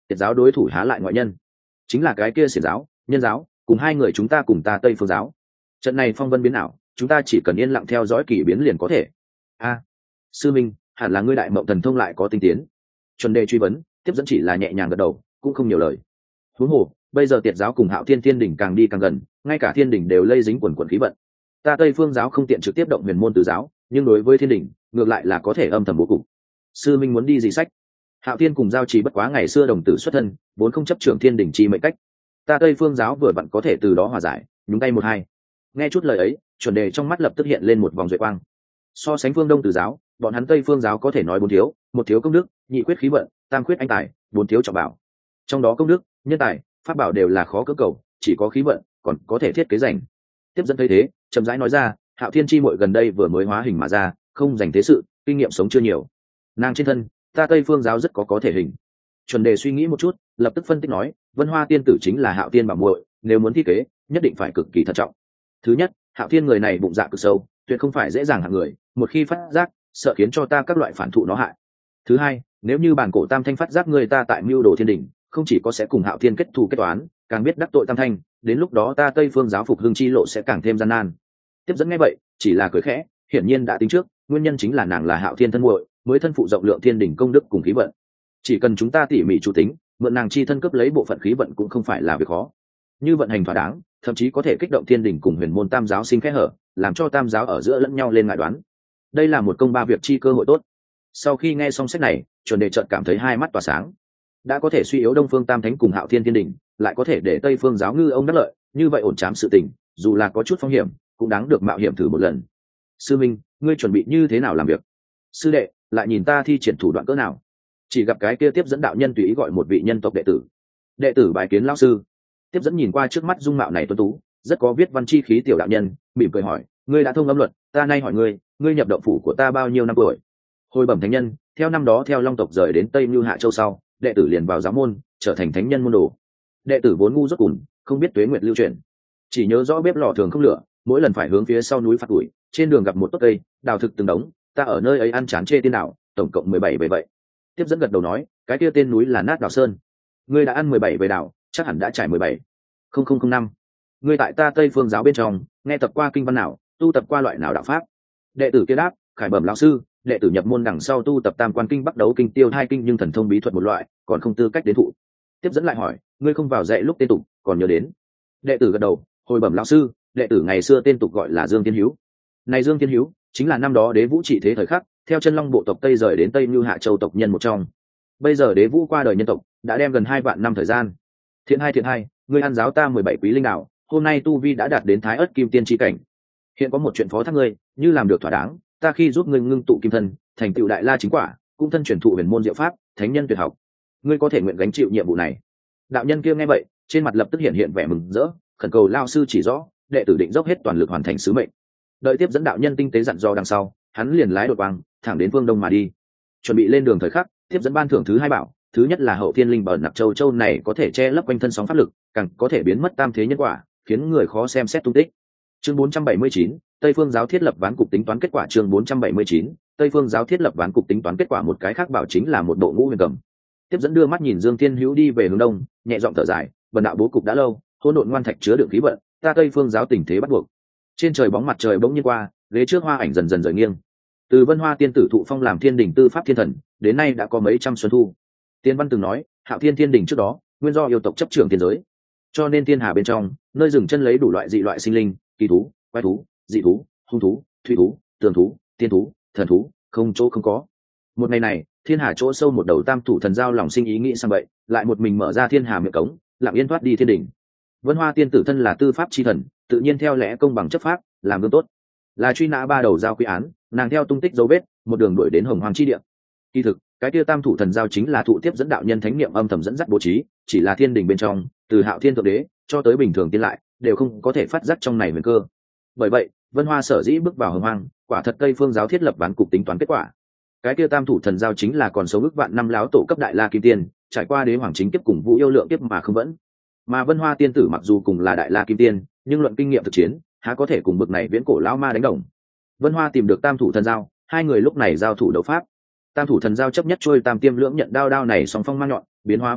tiệt giáo đối thủ há lại ngoại nhân, chính là cái kia xiển giáo, nhân giáo, cùng hai người chúng ta cùng ta Tây Phương giáo. Trận này phong vân biến ảo, chúng ta chỉ cần yên lặng theo dõi kỳ biến liền có thể. Sư minh, hẳn là ngươi đại mộng thần thông lại có tinh tiến. Chuẩn đề truy vấn, tiếp dẫn chỉ là nhẹ nhàng gật đầu, cũng không nhiều lời. Huống hồ bây giờ tiệt giáo cùng Hạo Thiên Thiên đỉnh càng đi càng gần, ngay cả thiên đỉnh đều lây dính quần quần khí vận. Ta Tây Phương giáo không tiện trực tiếp động huyền môn tứ giáo, nhưng đối với thiên đỉnh ngược lại là có thể âm thầm bố cục. Sư minh muốn đi gì sách? Hạo Thiên cùng giao trì bất quá ngày xưa đồng tử xuất thân, vốn không chấp trưởng thiên đỉnh chi mệnh cách. Ta Tây Phương giáo vừa vặn có thể từ đó hòa giải, nhúng tay một hai. Nghe chút lời ấy, chuẩn đề trong mắt lập tức hiện lên một vòng duệ quang. So sánh phương đông tứ giáo, bọn hắn Tây Phương giáo có thể nói bốn thiếu: một thiếu công đức, nhị quyết khí vận, tam quyết anh tài, bốn thiếu trọng bảo. Trong đó công đức, nhân tài, pháp bảo đều là khó cưỡng cầu, chỉ có khí vận còn có thể thiết kế dành. Tiếp dẫn thấy thế, chậm rãi nói ra, Hạo Thiên chi muội gần đây vừa mới hóa hình mà ra, không dành thế sự, kinh nghiệm sống chưa nhiều. Nàng trên thân, ta Tây Phương giáo rất có thể hình. Chuẩn đề suy nghĩ một chút, lập tức phân tích nói, Vân Hoa tiên tử chính là Hạo Thiên bảo muội, nếu muốn thiết kế, nhất định phải cực kỳ thận trọng. Thứ nhất, Hạo Thiên người này bụng dạ cực sâu, tuyệt không phải dễ dàng hạng người, một khi phát giác, sợ khiến cho ta các loại phản thụ nó hại. Thứ hai, nếu như bản cổ Tam Thanh phát giác người ta tại mưu đồ thiên đỉnh, không chỉ có sẽ cùng Hạo Thiên kết thù kết toán, càng biết đắc tội Tam Thanh, đến lúc đó ta Tây Phương giáo phục hưng chi lộ sẽ càng thêm gian nan. Tiếp dẫn nghe vậy, chỉ là cười khẽ, hiển nhiên đã tính trước, nguyên nhân chính là nàng là Hạo Thiên thân muội, mới thân phụ rộng lượng thiên đỉnh công đức cùng khí vận. Chỉ cần chúng ta tỉ mỉ chủ tính, mượn nàng chi thân cấp lấy bộ phận khí vận cũng không phải là việc khó. Như vận hành thỏa đáng, thậm chí có thể kích động thiên đỉnh cùng huyền môn tam giáo sinh kẽ hở, làm cho tam giáo ở giữa lẫn nhau lên ngại đoán. Đây là một công ba việc chi cơ hội tốt. Sau khi nghe xong sách này, chuẩn đề chợt cảm thấy hai mắt tỏa sáng. Đã có thể suy yếu Đông Phương Tam Thánh cùng Hạo Thiên Thiên đỉnh, lại có thể để Tây Phương giáo ngư ông đắc lợi, như vậy ổn trám sự tình, dù là có chút phong hiểm, cũng đáng được mạo hiểm thử một lần. Sư minh, ngươi chuẩn bị như thế nào làm việc? Sư đệ, lại nhìn ta thi triển thủ đoạn cỡ nào? Chỉ gặp cái kia tiếp dẫn đạo nhân tùy ý gọi một vị nhân tộc đệ tử. Đệ tử bái kiến lão sư. Tiếp dẫn nhìn qua trước mắt dung mạo này tuấn tú, rất có viết văn chi khí tiểu đạo nhân, mỉm cười hỏi, ngươi đã thông âm luật, ta nay hỏi ngươi, ngươi nhập động phủ của ta bao nhiêu năm tuổi? Hồi bẩm thánh nhân, theo năm đó theo Long tộc rời đến Tây Như Hạ Châu sau, đệ tử liền vào giáo môn, trở thành thánh nhân môn đồ. Đệ tử vốn ngu dốt cùn, không biết tuế nguyệt lưu truyền, chỉ nhớ rõ bếp lò thường không lửa, mỗi lần phải hướng phía sau núi phạt củi, trên đường gặp một tốt cây, đào thực từng đống, ta ở nơi ấy ăn chán chê tiên đảo, tổng cộng 17 về vậy. Tiếp dẫn gật đầu nói, cái kia tên núi là Nát Đào Sơn. Ngươi đã ăn 17 về đảo, chắc hẳn đã trải 17,005. Ngươi tại ta Tây Phương giáo bên trong, nghe tập qua kinh văn nào, tu tập qua loại nào đạo pháp? Đệ tử kia đáp, khải bẩm lão sư, đệ tử nhập môn đằng sau tu tập Tam Quan kinh, Bắc Đấu kinh, Tiêu Hai kinh, nhưng thần thông bí thuật một loại, còn không tư cách đến thụ. Tiếp dẫn lại hỏi, ngươi không vào dạy lúc tên tục, còn nhớ đến? Đệ tử gật đầu, hồi bẩm lão sư, đệ tử ngày xưa tên tục gọi là Dương Thiên Hiếu. Này Dương Thiên Hiếu chính là năm đó Đế Vũ trị thế thời khắc, theo chân Long bộ tộc Tây rời đến Tây Như Hạ Châu tộc nhân một trong. Bây giờ Đế Vũ qua đời nhân tộc, đã đem gần 2 vạn năm thời gian. Thiện hai, ngươi ăn giáo ta 17 quý linh đạo, hôm nay tu vi đã đạt đến Thái Ức Kim Tiên chi cảnh. Hiện có một chuyện phó thác ngươi, như làm được thỏa đáng, ta khi giúp ngươi ngưng tụ kim thân, thành tựu đại la chính quả, cũng thân truyền thụ huyền môn diệu pháp, thánh nhân tuyệt học. Ngươi có thể nguyện gánh chịu nhiệm vụ này. Đạo nhân kia nghe vậy, trên mặt lập tức hiện vẻ mừng rỡ, khẩn cầu lao sư chỉ rõ, đệ tử định dốc hết toàn lực hoàn thành sứ mệnh. Đợi tiếp dẫn đạo nhân tinh tế dặn dò đằng sau, hắn liền lái đột quang thẳng đến phương đông mà đi. Chuẩn bị lên đường thời khắc, tiếp dẫn ban thưởng thứ 2 bảo, thứ nhất là hậu thiên linh bờ nặc châu, châu này có thể che lấp quanh thân sóng pháp lực, càng có thể biến mất tam thế nhân quả, khiến người khó xem xét tung tích. Chương 479, Tây Phương giáo thiết lập ván cục tính toán kết quả. Chương 479, Tây Phương giáo thiết lập ván cục tính toán kết quả. Một cái khác bảo chính là một bộ ngũ huyền cầm. Tiếp dẫn đưa mắt nhìn Dương Thiên Hữu đi về hướng đông, nhẹ giọng thở dài, bần đạo bố cục đã lâu, hỗn độn ngoan thạch chứa đựng khí vận, ta Tây Phương giáo tình thế bắt buộc. Trên trời bóng mặt trời bỗng nhiên qua, ghế trước hoa ảnh dần dần rời nghiêng. Từ Vân Hoa tiên tử thụ phong làm thiên đình tư pháp thiên thần, đến nay đã có mấy trăm xuân thu. Tiên văn từng nói, Hạo Thiên thiên đình trước đó, nguyên do yêu tộc chấp trưởng thiên giới, cho nên thiên hà bên trong, nơi dừng chân lấy đủ loại dị loại sinh linh, kỳ thú, quái thú, dị thú, hung thú, thủy thú, tường thú, tiên thú, thần thú, không chỗ không có. Một ngày này, thiên hà chỗ sâu một đầu tam thủ thần giao lòng sinh ý nghĩ sang vậy, lại một mình mở ra thiên hà miệng cống, lặng yên thoát đi thiên đình. Vân Hoa tiên tử thân là tư pháp chi thần, tự nhiên theo lẽ công bằng chấp pháp, làm gương tốt. Là truy nã 3 đầu giao quy án, nàng theo tung tích dấu vết, một đường đuổi đến Hồng Hoàng chi địa. Kỳ thực, cái kia tam thủ thần giao chính là thụ tiếp dẫn đạo nhân thánh niệm âm thầm dẫn dắt bố trí, chỉ là thiên đình bên trong, từ Hạo Thiên thượng đế cho tới bình thường tiên lại, đều không có thể phát giác trong này huyền cơ. Bởi vậy, Vân Hoa sở dĩ bước vào Hồng Hoàng, quả thật Tây Phương giáo thiết lập ván cục tính toán kết quả. Cái kia tam thủ thần giao chính là còn sống ước vạn năm láo tổ cấp đại la kim tiên, trải qua đế hoàng chính kiếp cùng vũ yêu lượng kiếp mà không vẫn. Mà Vân Hoa tiên tử mặc dù cùng là đại la kim tiên, nhưng luận kinh nghiệm thực chiến, há có thể cùng bậc này viễn cổ lão ma đánh đồng. Vân Hoa tìm được tam thủ thần giao, hai người lúc này giao thủ đấu pháp. Tam thủ thần giao chấp nhất trôi tam tiêm lưỡng nhận đao này song phong mang nhọn, biến hóa vô tận,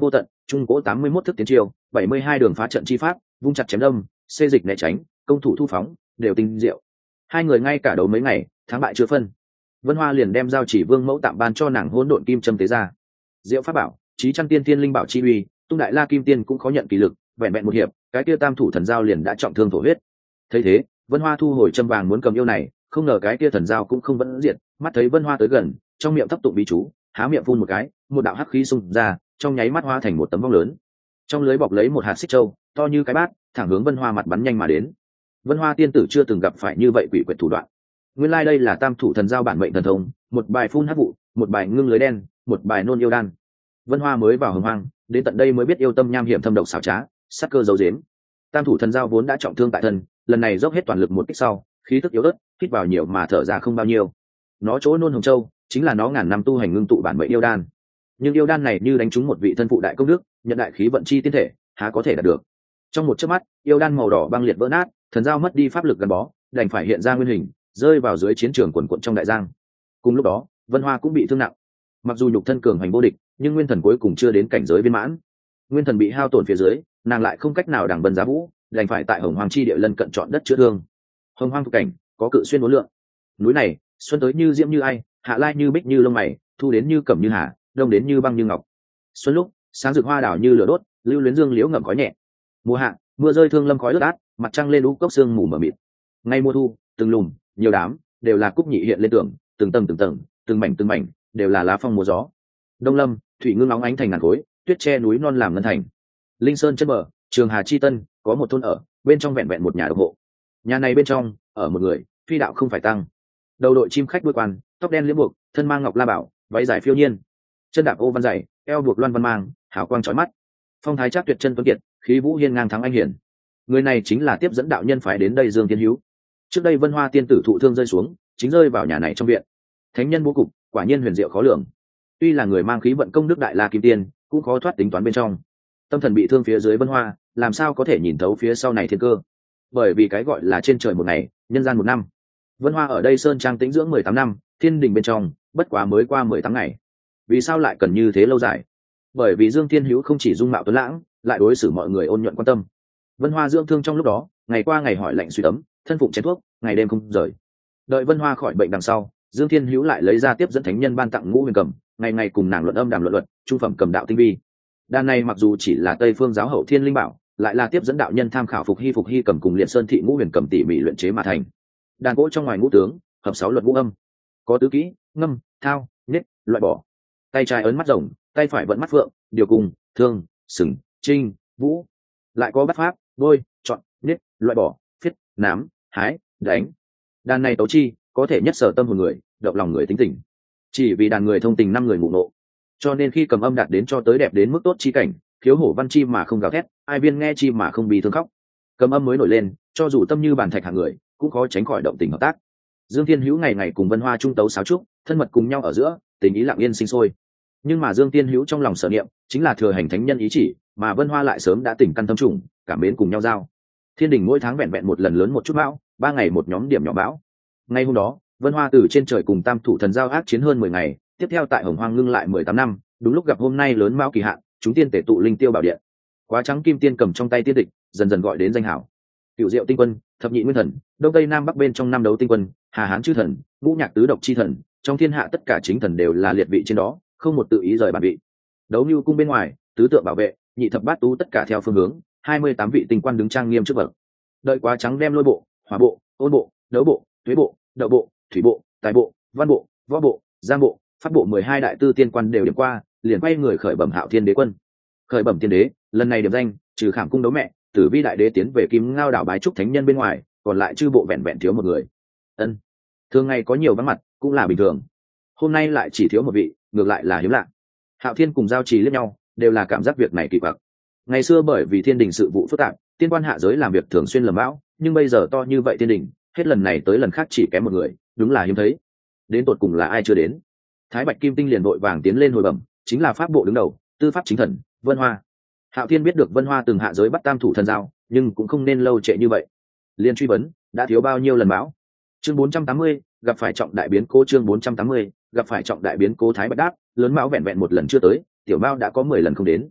trung cỗ 81 thức tiến chiêu, 72 đường phá trận chi pháp, vung chặt chém đâm, xê dịch né tránh, công thủ thu phóng, đều tinh diệu. Hai người ngay cả đấu mấy ngày, thắng bại chưa phân. Vân Hoa liền đem giao chỉ vương mẫu tạm ban cho nàng hỗn độn kim châm tế ra. Diệu pháp bảo, chí chăn tiên tiên linh bảo chi uy, tung đại la kim tiên cũng khó nhận kỳ lực, vẹn vẹn một hiệp, cái kia tam thủ thần giao liền đã trọng thương thổ huyết. Thấy thế, Vân Hoa thu hồi châm vàng muốn cầm yêu này, không ngờ cái kia thần giao cũng không vẫn diệt, mắt thấy Vân Hoa tới gần, trong miệng thấp tụng bí chú, há miệng phun một cái, một đạo hắc khí xung ra, trong nháy mắt hóa thành một tấm vong lớn. Trong lưới bọc lấy một hạt xích châu, to như cái bát, thẳng hướng Vân Hoa mặt bắn nhanh mà đến. Vân Hoa tiên tử chưa từng gặp phải như vậy quỷ quyệt thủ đoạn. Nguyên lai đây là tam thủ thần giao bản mệnh thần thông, một bài phun hắc vụ, một bài ngưng lưới đen, một bài nôn yêu đan. Vân Hoa mới vào hồng hoang, đến tận đây mới biết yêu tâm nham hiểm thâm độc xảo trá, sát cơ giấu giếm. Tam thủ thần giao vốn đã trọng thương tại thân, lần này dốc hết toàn lực một kích sau, khí tức yếu ớt, hít vào nhiều mà thở ra không bao nhiêu. Nó chỗ nôn hồng châu, chính là nó ngàn năm tu hành ngưng tụ bản mệnh yêu đan. Nhưng yêu đan này như đánh trúng một vị thân phụ đại công đức, nhận đại khí vận chi tiên thể, há có thể đạt được. Trong một chớp mắt, yêu đan màu đỏ băng liệt vỡ nát, thần giao mất đi pháp lực gắn bó, đành phải hiện ra nguyên hình, rơi vào dưới chiến trường quần quận trong đại giang. Cùng lúc đó, Vân Hoa cũng bị thương nặng. Mặc dù nhục thân cường hành vô địch, nhưng nguyên thần cuối cùng chưa đến cảnh giới viên mãn. Nguyên thần bị hao tổn phía dưới, nàng lại không cách nào đằng bần giá vũ, đành phải tại Hồng Hoang chi địa lân cận chọn đất chữa thương. Hồng Hoang thuộc cảnh, có cự xuyên uốn lượn. Núi này, xuân tới như diễm như ai, hạ lai như bích như lông mày, thu đến như cẩm như hà, đông đến như băng như ngọc. Xuân lúc, sáng rực hoa đảo như lửa đốt, lưu luyến dương liễu ngậm khói nhẹ. Mùa hạ, mưa rơi thương lâm khói ướt át, mặt trăng lên lũ cốc sương mù mờ mịt. Ngay mùa thu, từng lùm, nhiều đám, đều là cúc nhị hiện lên tường, từng tầng, từng mảnh, đều là lá phong mùa gió. Đông lâm, thủy ngưng nóng ánh thành ngàn khối, tuyết che núi non làm ngân thành. Linh sơn chân bờ, trường hà chi tân, có một thôn ở, bên trong vẹn vẹn một nhà độc hộ. Nhà này bên trong, ở một người, phi đạo không phải tăng. Đầu đội chim khách đuôi quan, tóc đen liễm buộc, thân mang ngọc la bảo, váy dài phiêu nhiên. Chân đạp ô văn dày, eo buộc loan văn mang, hào quang chói mắt. Phong thái chắc tuyệt chân tuấn kiệt, khí vũ hiên ngang thắng anh hiển. Người này chính là tiếp dẫn đạo nhân phải đến đây Dương Thiên Hữu. Trước đây Vân Hoa tiên tử thụ thương rơi xuống, chính rơi vào nhà này trong viện. Thánh nhân bố cục, quả nhiên huyền diệu khó lường. Tuy là người mang khí vận công đức đại la kim tiên, cũng khó thoát tính toán bên trong. Tâm thần bị thương phía dưới Vân Hoa, làm sao có thể nhìn thấu phía sau này thiên cơ? Bởi vì cái gọi là trên trời một ngày, nhân gian một năm. Vân Hoa ở đây sơn trang tĩnh dưỡng 18 năm, thiên đình bên trong, bất quá mới qua 18 ngày. Vì sao lại cần như thế lâu dài? Bởi vì Dương Thiên Hữu không chỉ dung mạo tuấn lãng, lại đối xử mọi người ôn nhuận quan tâm. Vân Hoa dưỡng thương trong lúc đó, ngày qua ngày hỏi lạnh suy tấm, thân phụng chén thuốc, ngày đêm không rời. Đợi Vân Hoa khỏi bệnh đằng sau, Dương Thiên Hữu lại lấy ra tiếp dẫn thánh nhân ban tặng Ngũ Huyền Cầm, ngày ngày cùng nàng luận âm đàm luận luật, trung phẩm cầm đạo tinh vi. Đàn này mặc dù chỉ là Tây Phương giáo hậu thiên linh bảo, lại là tiếp dẫn đạo nhân tham khảo Phục Hy cầm cùng Liệt Sơn thị Ngũ Huyền Cầm tỉ mỉ luyện chế mà thành. Đàn gỗ trong ngoài ngũ tướng, hợp 6 luật ngũ âm, có tứ kỹ, ngâm, thao, nết, loại bỏ. Tay trái ấn mắt rồng, tay phải vận mắt phượng, điều cùng, thương, sừng, trinh, vũ. Lại có bắt pháp, bôi, chọn, nết, loại bỏ, phiết, nám, hái, đánh. Đàn này tấu chi, có thể nhất sở tâm hồn người, động lòng người tính tình. Chỉ vì đàn người thông tình 5 người ngụ nộ, cho nên khi cầm âm đạt đến cho tới đẹp đến mức tốt chi cảnh, khiếu hổ văn chi mà không gào thét, ai viên nghe chi mà không bị thương khóc. Cầm âm mới nổi lên, cho dù tâm như bàn thạch hạng người, cũng khó tránh khỏi động tình hợp tác. Dương Thiên Hữu ngày ngày cùng Vân Hoa trung tấu sáo trúc, thân mật cùng nhau ở giữa, tình ý lặng yên sinh sôi. Nhưng mà Dương Thiên Hữu trong lòng sở niệm, chính là thừa hành thánh nhân ý chỉ, mà Vân Hoa lại sớm đã tỉnh căn tâm trùng, cảm mến cùng nhau giao. Thiên đình mỗi tháng vẹn vẹn một lần lớn một chút bão, 3 ngày một nhóm điểm nhỏ bão. Ngay hôm đó, Vân Hoa từ trên trời cùng Tam thủ thần giao ác chiến hơn 10 ngày, tiếp theo tại Hồng Hoang ngưng lại 18 năm, đúng lúc gặp hôm nay lớn mão kỳ hạn, chúng tiên tể tụ linh tiêu bảo điện. Quá trắng kim tiên cầm trong tay tiên địch, dần dần gọi đến danh hảo. Cửu Diệu tinh quân, thập nhị nguyên thần, đông tây nam bắc bên trong năm đấu tinh quân, Hà Hán chư thần, ngũ nhạc tứ độc chi thần, trong thiên hạ tất cả chính thần đều là liệt vị trên đó, không một tự ý rời bản vị. Đấu Nưu cung bên ngoài, tứ tượng bảo vệ, nhị thập bát tú tất cả theo phương hướng, 28 vị tinh quan đứng trang nghiêm trước bậc. Đợi Quá trắng đem lôi bộ, hỏa bộ, ôn bộ, đấu bộ, tuế bộ, đậu bộ, thủy bộ, tài bộ, văn bộ, võ bộ, giang bộ, pháp bộ 12 đại tư tiên quan đều điểm qua, liền quay người khởi bẩm Hạo Thiên Đế quân. Khởi bẩm tiên đế, lần này điểm danh, trừ Khảm cung đấu mẹ, Tử Vi đại đế tiến về Kim Ngao đảo bái trúc thánh nhân bên ngoài, còn lại chư bộ vẹn vẹn thiếu một người. Ân, thường ngày có nhiều vắng mặt, cũng là bình thường. Hôm nay lại chỉ thiếu một vị, ngược lại là hiếm lạ. Hạo Thiên cùng Giao Trì liếc nhau, đều là cảm giác việc này kỳ quặc. Ngày xưa bởi vì thiên đình sự vụ phức tạp, tiên quan hạ giới làm việc thường xuyên lầm bão, nhưng bây giờ to như vậy thiên đình, hết lần này tới lần khác chỉ kém một người, đúng là hiếm thấy. Đến tột cùng là ai chưa đến? Thái Bạch Kim Tinh liền vội vàng tiến lên hồi bẩm, chính là pháp bộ đứng đầu, tư pháp chính thần, Vân Hoa. Hạo Thiên biết được Vân Hoa từng hạ giới bắt Tam thủ thần giao, nhưng cũng không nên lâu trễ như vậy. Liên truy vấn, đã thiếu bao nhiêu lần bão? Chương 480, gặp phải trọng đại biến cố. Chương 480, gặp phải trọng đại biến cố. Thái Bạch đáp, lớn bão vẹn vẹn một lần chưa tới, tiểu bão đã có 10 lần không đến.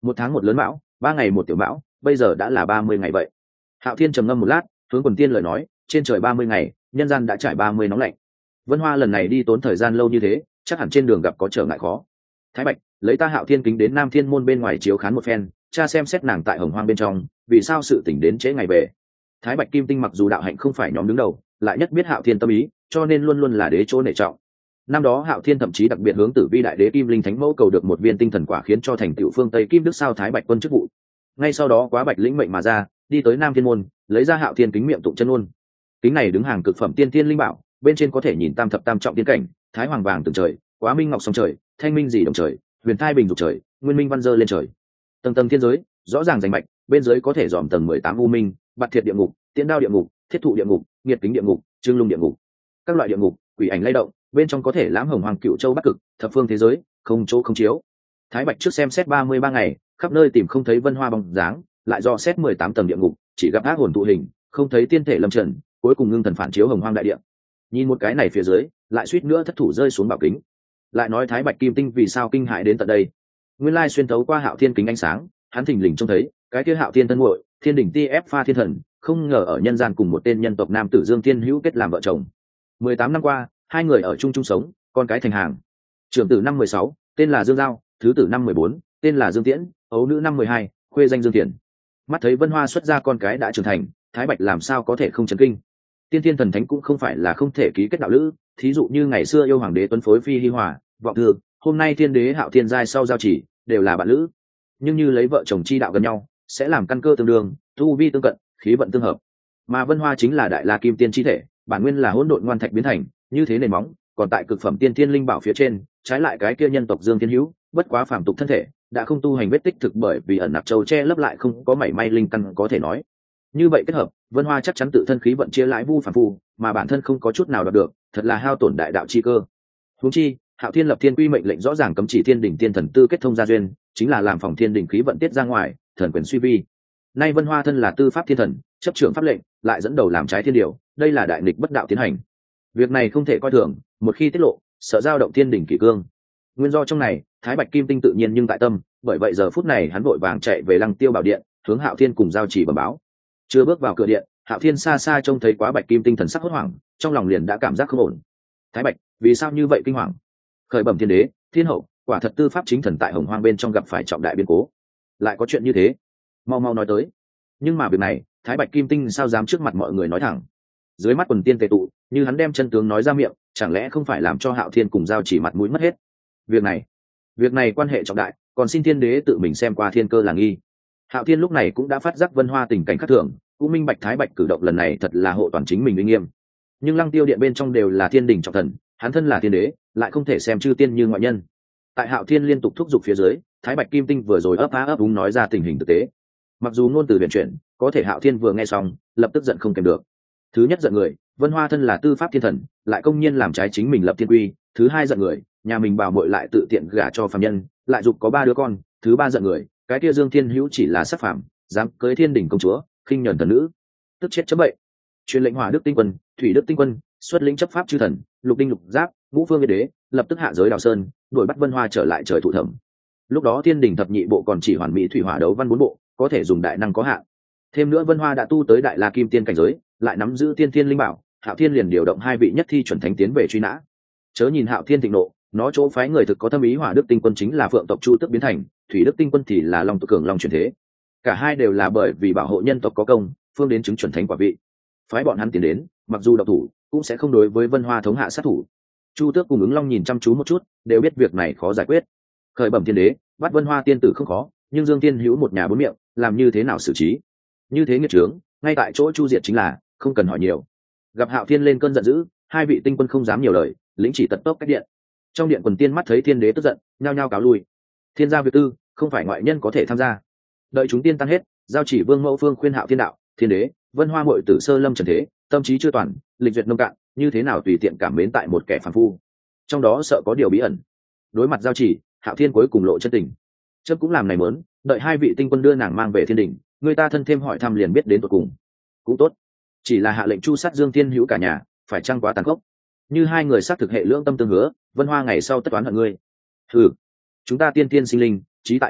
1 tháng 1 lớn mão, 3 ngày 1 tiểu mão, bây giờ đã là 30 ngày vậy. Hạo Thiên trầm ngâm một lát, hướng Quần Tiên lời nói, trên trời 30 ngày, nhân gian đã trải 30 nóng lạnh. Vân Hoa lần này đi tốn thời gian lâu như thế, chắc hẳn trên đường gặp có trở ngại khó. Thái Bạch, lấy ta Hạo Thiên kính đến Nam Thiên môn bên ngoài chiếu khán một phen, cha xem xét nàng tại Hồng Hoang bên trong, vì sao sự tỉnh đến trễ ngày về. Thái Bạch Kim Tinh mặc dù đạo hạnh không phải nhóm đứng đầu, lại nhất biết Hạo Thiên tâm ý, cho nên luôn luôn là đế chỗ nể trọng. Năm đó Hạo Thiên thậm chí đặc biệt hướng Tử Vi đại đế Kim Linh Thánh Mẫu cầu được một viên tinh thần quả, khiến cho thành tựu phương Tây Kim Đức sao Thái Bạch quân chức vụ. Ngay sau đó Quá Bạch lĩnh mệnh mà ra, đi tới Nam Thiên môn, lấy ra Hạo Thiên kính miệng tụng chân ôn. Kính này đứng hàng cực phẩm tiên tiên linh bảo, bên trên có thể nhìn tam thập tam trọng tiên cảnh, thái hoàng vàng từng trời, quá minh ngọc song trời, thanh minh dị đồng trời, huyền thai bình dục trời, nguyên minh văn dơ lên trời. Tầng tầng thiên giới, rõ ràng rành mạch, bên dưới có thể dòm tầng 18 u minh, bạt thiệt địa ngục, tiễn đao địa ngục, thiết thụ địa ngục, nghiệt kính địa ngục, trương lung địa ngục. Các loại địa ngục, quỷ ảnh lay động, bên trong có thể lãm hồng hoàng cựu châu bắc cực, thập phương thế giới, không chỗ không chiếu. Thái Bạch trước xem xét 33 ngày, khắp nơi tìm không thấy Vân Hoa bóng dáng, lại do xét 18 tầng địa ngục, chỉ gặp ác hồn tụ hình, không thấy tiên thể lâm trần, cuối cùng ngưng thần phản chiếu hồng hoang đại địa. Nhìn một cái này phía dưới, lại suýt nữa thất thủ rơi xuống bảo kính. Lại nói Thái Bạch Kim Tinh vì sao kinh hãi đến tận đây? Nguyên lai xuyên thấu qua Hạo Thiên kính ánh sáng, hắn thình lình trông thấy cái kia Hạo Thiên thân muội, Thiên đỉnh ti ép pha thiên thần, không ngờ ở nhân gian cùng một tên nhân tộc nam tử Dương Thiên Hữu kết làm vợ chồng. 18 năm qua, hai người ở chung chung sống, con cái thành hàng. Trưởng tử năm 16, tên là Dương Giao, thứ tử năm 14, tên là Dương Tiễn, ấu nữ năm 12, khuê danh Dương Tiễn. Mắt thấy Vân Hoa xuất ra con cái đã trưởng thành, Thái Bạch làm sao có thể không chấn kinh. Tiên thiên thần thánh cũng không phải là không thể ký kết đạo lữ, thí dụ như ngày xưa yêu hoàng đế tuấn phối phi hi hòa, vọng thư, hôm nay thiên đế Hạo Thiên giai sau giao chỉ, đều là bạn lữ. Nhưng như lấy vợ chồng chi đạo gần nhau, sẽ làm căn cơ tương đương, tu vi tương cận, khí vận tương hợp. Mà Vân Hoa chính là đại la kim tiên chi thể, bản nguyên là hỗn độn ngoan thạch biến thành, như thế nền móng, còn tại cực phẩm tiên thiên linh bảo phía trên, trái lại cái kia nhân tộc Dương Thiên Hữu, bất quá phàm tục thân thể, đã không tu hành vết tích thực bởi vì ẩn nạp châu che lấp lại không có mảy may linh căn có thể nói. Như vậy kết hợp, Vân Hoa chắc chắn tự thân khí vận chia lãi vu phàm phu, mà bản thân không có chút nào đạt được, thật là hao tổn đại đạo chi cơ. Huống chi, Hạo Thiên lập thiên quy mệnh lệnh rõ ràng cấm chỉ thiên đỉnh tiên thần tư kết thông gia duyên, chính là làm phòng thiên đỉnh khí vận tiết ra ngoài, thần quyền suy vi. Nay Vân Hoa thân là tư pháp thiên thần, chấp trưởng pháp lệnh, lại dẫn đầu làm trái thiên điều, đây là đại nghịch bất đạo tiến hành. Việc này không thể coi thường, một khi tiết lộ, sợ dao động thiên đỉnh kỷ cương. Nguyên do trong này, Thái Bạch Kim Tinh tự nhiên nhưng tại tâm, bởi vậy giờ phút này hắn vội vàng chạy về Lăng Tiêu Bảo Điện, hướng Hạo Thiên cùng giao chỉ bẩm báo. Chưa bước vào cửa điện, Hạo Thiên xa xa trông thấy Quá Bạch Kim Tinh thần sắc hốt hoảng, trong lòng liền đã cảm giác không ổn. Thái Bạch, vì sao như vậy kinh hoàng? Khởi bẩm thiên đế, thiên hậu, quả thật tư pháp chính thần tại Hồng Hoang bên trong gặp phải trọng đại biến cố. Lại có chuyện như thế? Mau mau nói tới. Nhưng mà việc này, Thái Bạch Kim Tinh sao dám trước mặt mọi người nói thẳng? Dưới mắt quần tiên tề tụ, như hắn đem chân tướng nói ra miệng, chẳng lẽ không phải làm cho Hạo Thiên cùng giao chỉ mặt mũi mất hết? Việc này quan hệ trọng đại, còn xin thiên đế tự mình xem qua thiên cơ là nghi. Hạo Thiên lúc này cũng đã phát giác Vân Hoa tình cảnh khác thường, cũng minh bạch Thái Bạch cử động lần này thật là hộ toàn chính mình uy nghiêm. Nhưng Lăng Tiêu điện bên trong đều là thiên đình trọng thần, hắn thân là thiên đế, lại không thể xem chư tiên như ngoại nhân. Tại Hạo Thiên liên tục thúc giục phía dưới, Thái Bạch Kim Tinh vừa rồi ấp á ấp úng nói ra tình hình thực tế. Mặc dù ngôn từ huyền chuyển, có thể Hạo Thiên vừa nghe xong, lập tức giận không kèm được. Thứ nhất giận người, Vân Hoa thân là tư pháp thiên thần, lại công nhiên làm trái chính mình lập thiên quy. Thứ hai giận người, nhà mình bảo muội lại tự tiện gả cho phàm nhân, lại dục có 3 đứa con. Thứ ba giận người, cái kia Dương Thiên Hữu chỉ là sắc phàm, dám cưới thiên đình công chúa, khinh nhẫn thần nữ, tức chết chấm bậy. Truyền lệnh Hỏa Đức Tinh Quân, Thủy Đức Tinh Quân, xuất lĩnh chấp pháp chư thần, Lục Đinh Lục Giáp, Ngũ Phương Yên Đế, lập tức hạ giới Đào Sơn, đuổi bắt Vân Hoa trở lại trời thụ thẩm. Lúc đó thiên đình thập nhị bộ còn chỉ hoàn mỹ thủy hỏa đấu văn 4 bộ, có thể dùng đại năng có hạn. Thêm nữa Vân Hoa đã tu tới đại la kim tiên cảnh giới, lại nắm giữ tiên thiên linh bảo, Hạo Thiên liền điều động 2 vị nhất thi chuẩn thánh tiến về truy nã. Chớ nhìn Hạo Thiên thịnh nộ, nó chỗ phái người thực có tâm ý. Hỏa Đức Tinh Quân chính là Phượng tộc Chu Tước biến thành, Thủy Đức Tinh Quân thì là Long tộc Cường Long chuyển thế. Cả hai đều là bởi vì bảo hộ nhân tộc có công, phương đến chứng chuẩn thánh quả vị. Phái bọn hắn tiến đến, mặc dù độc thủ, cũng sẽ không đối với Vân Hoa thống hạ sát thủ. Chu Tước cùng Ứng Long nhìn chăm chú một chút, đều biết việc này khó giải quyết. Khởi bẩm thiên đế, bắt Vân Hoa tiên tử không khó, nhưng Dương Thiên Hữu một nhà 4 miệng, làm như thế nào xử trí? Như thế nghiệt trướng, ngay tại chỗ chu diệt chính là, không cần hỏi nhiều. Gặp Hạo Thiên lên cơn giận dữ, 2 vị tinh quân không dám nhiều lời, lĩnh chỉ tật tốc cách điện. Trong điện quần tiên mắt thấy thiên đế tức giận, nhao nhao cáo lui. Thiên gia việc tư, không phải ngoại nhân có thể tham gia. Đợi chúng tiên tan hết, giao chỉ Vương Mẫu Phương khuyên Hạo Thiên đạo, thiên đế, Vân Hoa muội tử sơ lâm trần thế, tâm trí chưa toàn, lịch duyệt nông cạn, như thế nào tùy tiện cảm mến tại một kẻ phàm phu, trong đó sợ có điều bí ẩn. Đối mặt giao chỉ, Hạo Thiên cuối cùng lộ chân tình. Chớp cũng làm này mớn, đợi 2 vị tinh quân đưa nàng mang về thiên đình, người ta thân thêm hỏi thăm liền biết đến tận cùng. Cũng tốt, chỉ là hạ lệnh chu sát Dương Thiên Hữu cả nhà, phải chăng quá tàn khốc? Như 2 người xác thực hệ lưỡng tâm tương hứa, Vân Hoa ngày sau tất toán hận ngươi. Chúng ta tiên tiên sinh linh, trí tại cầu đạo,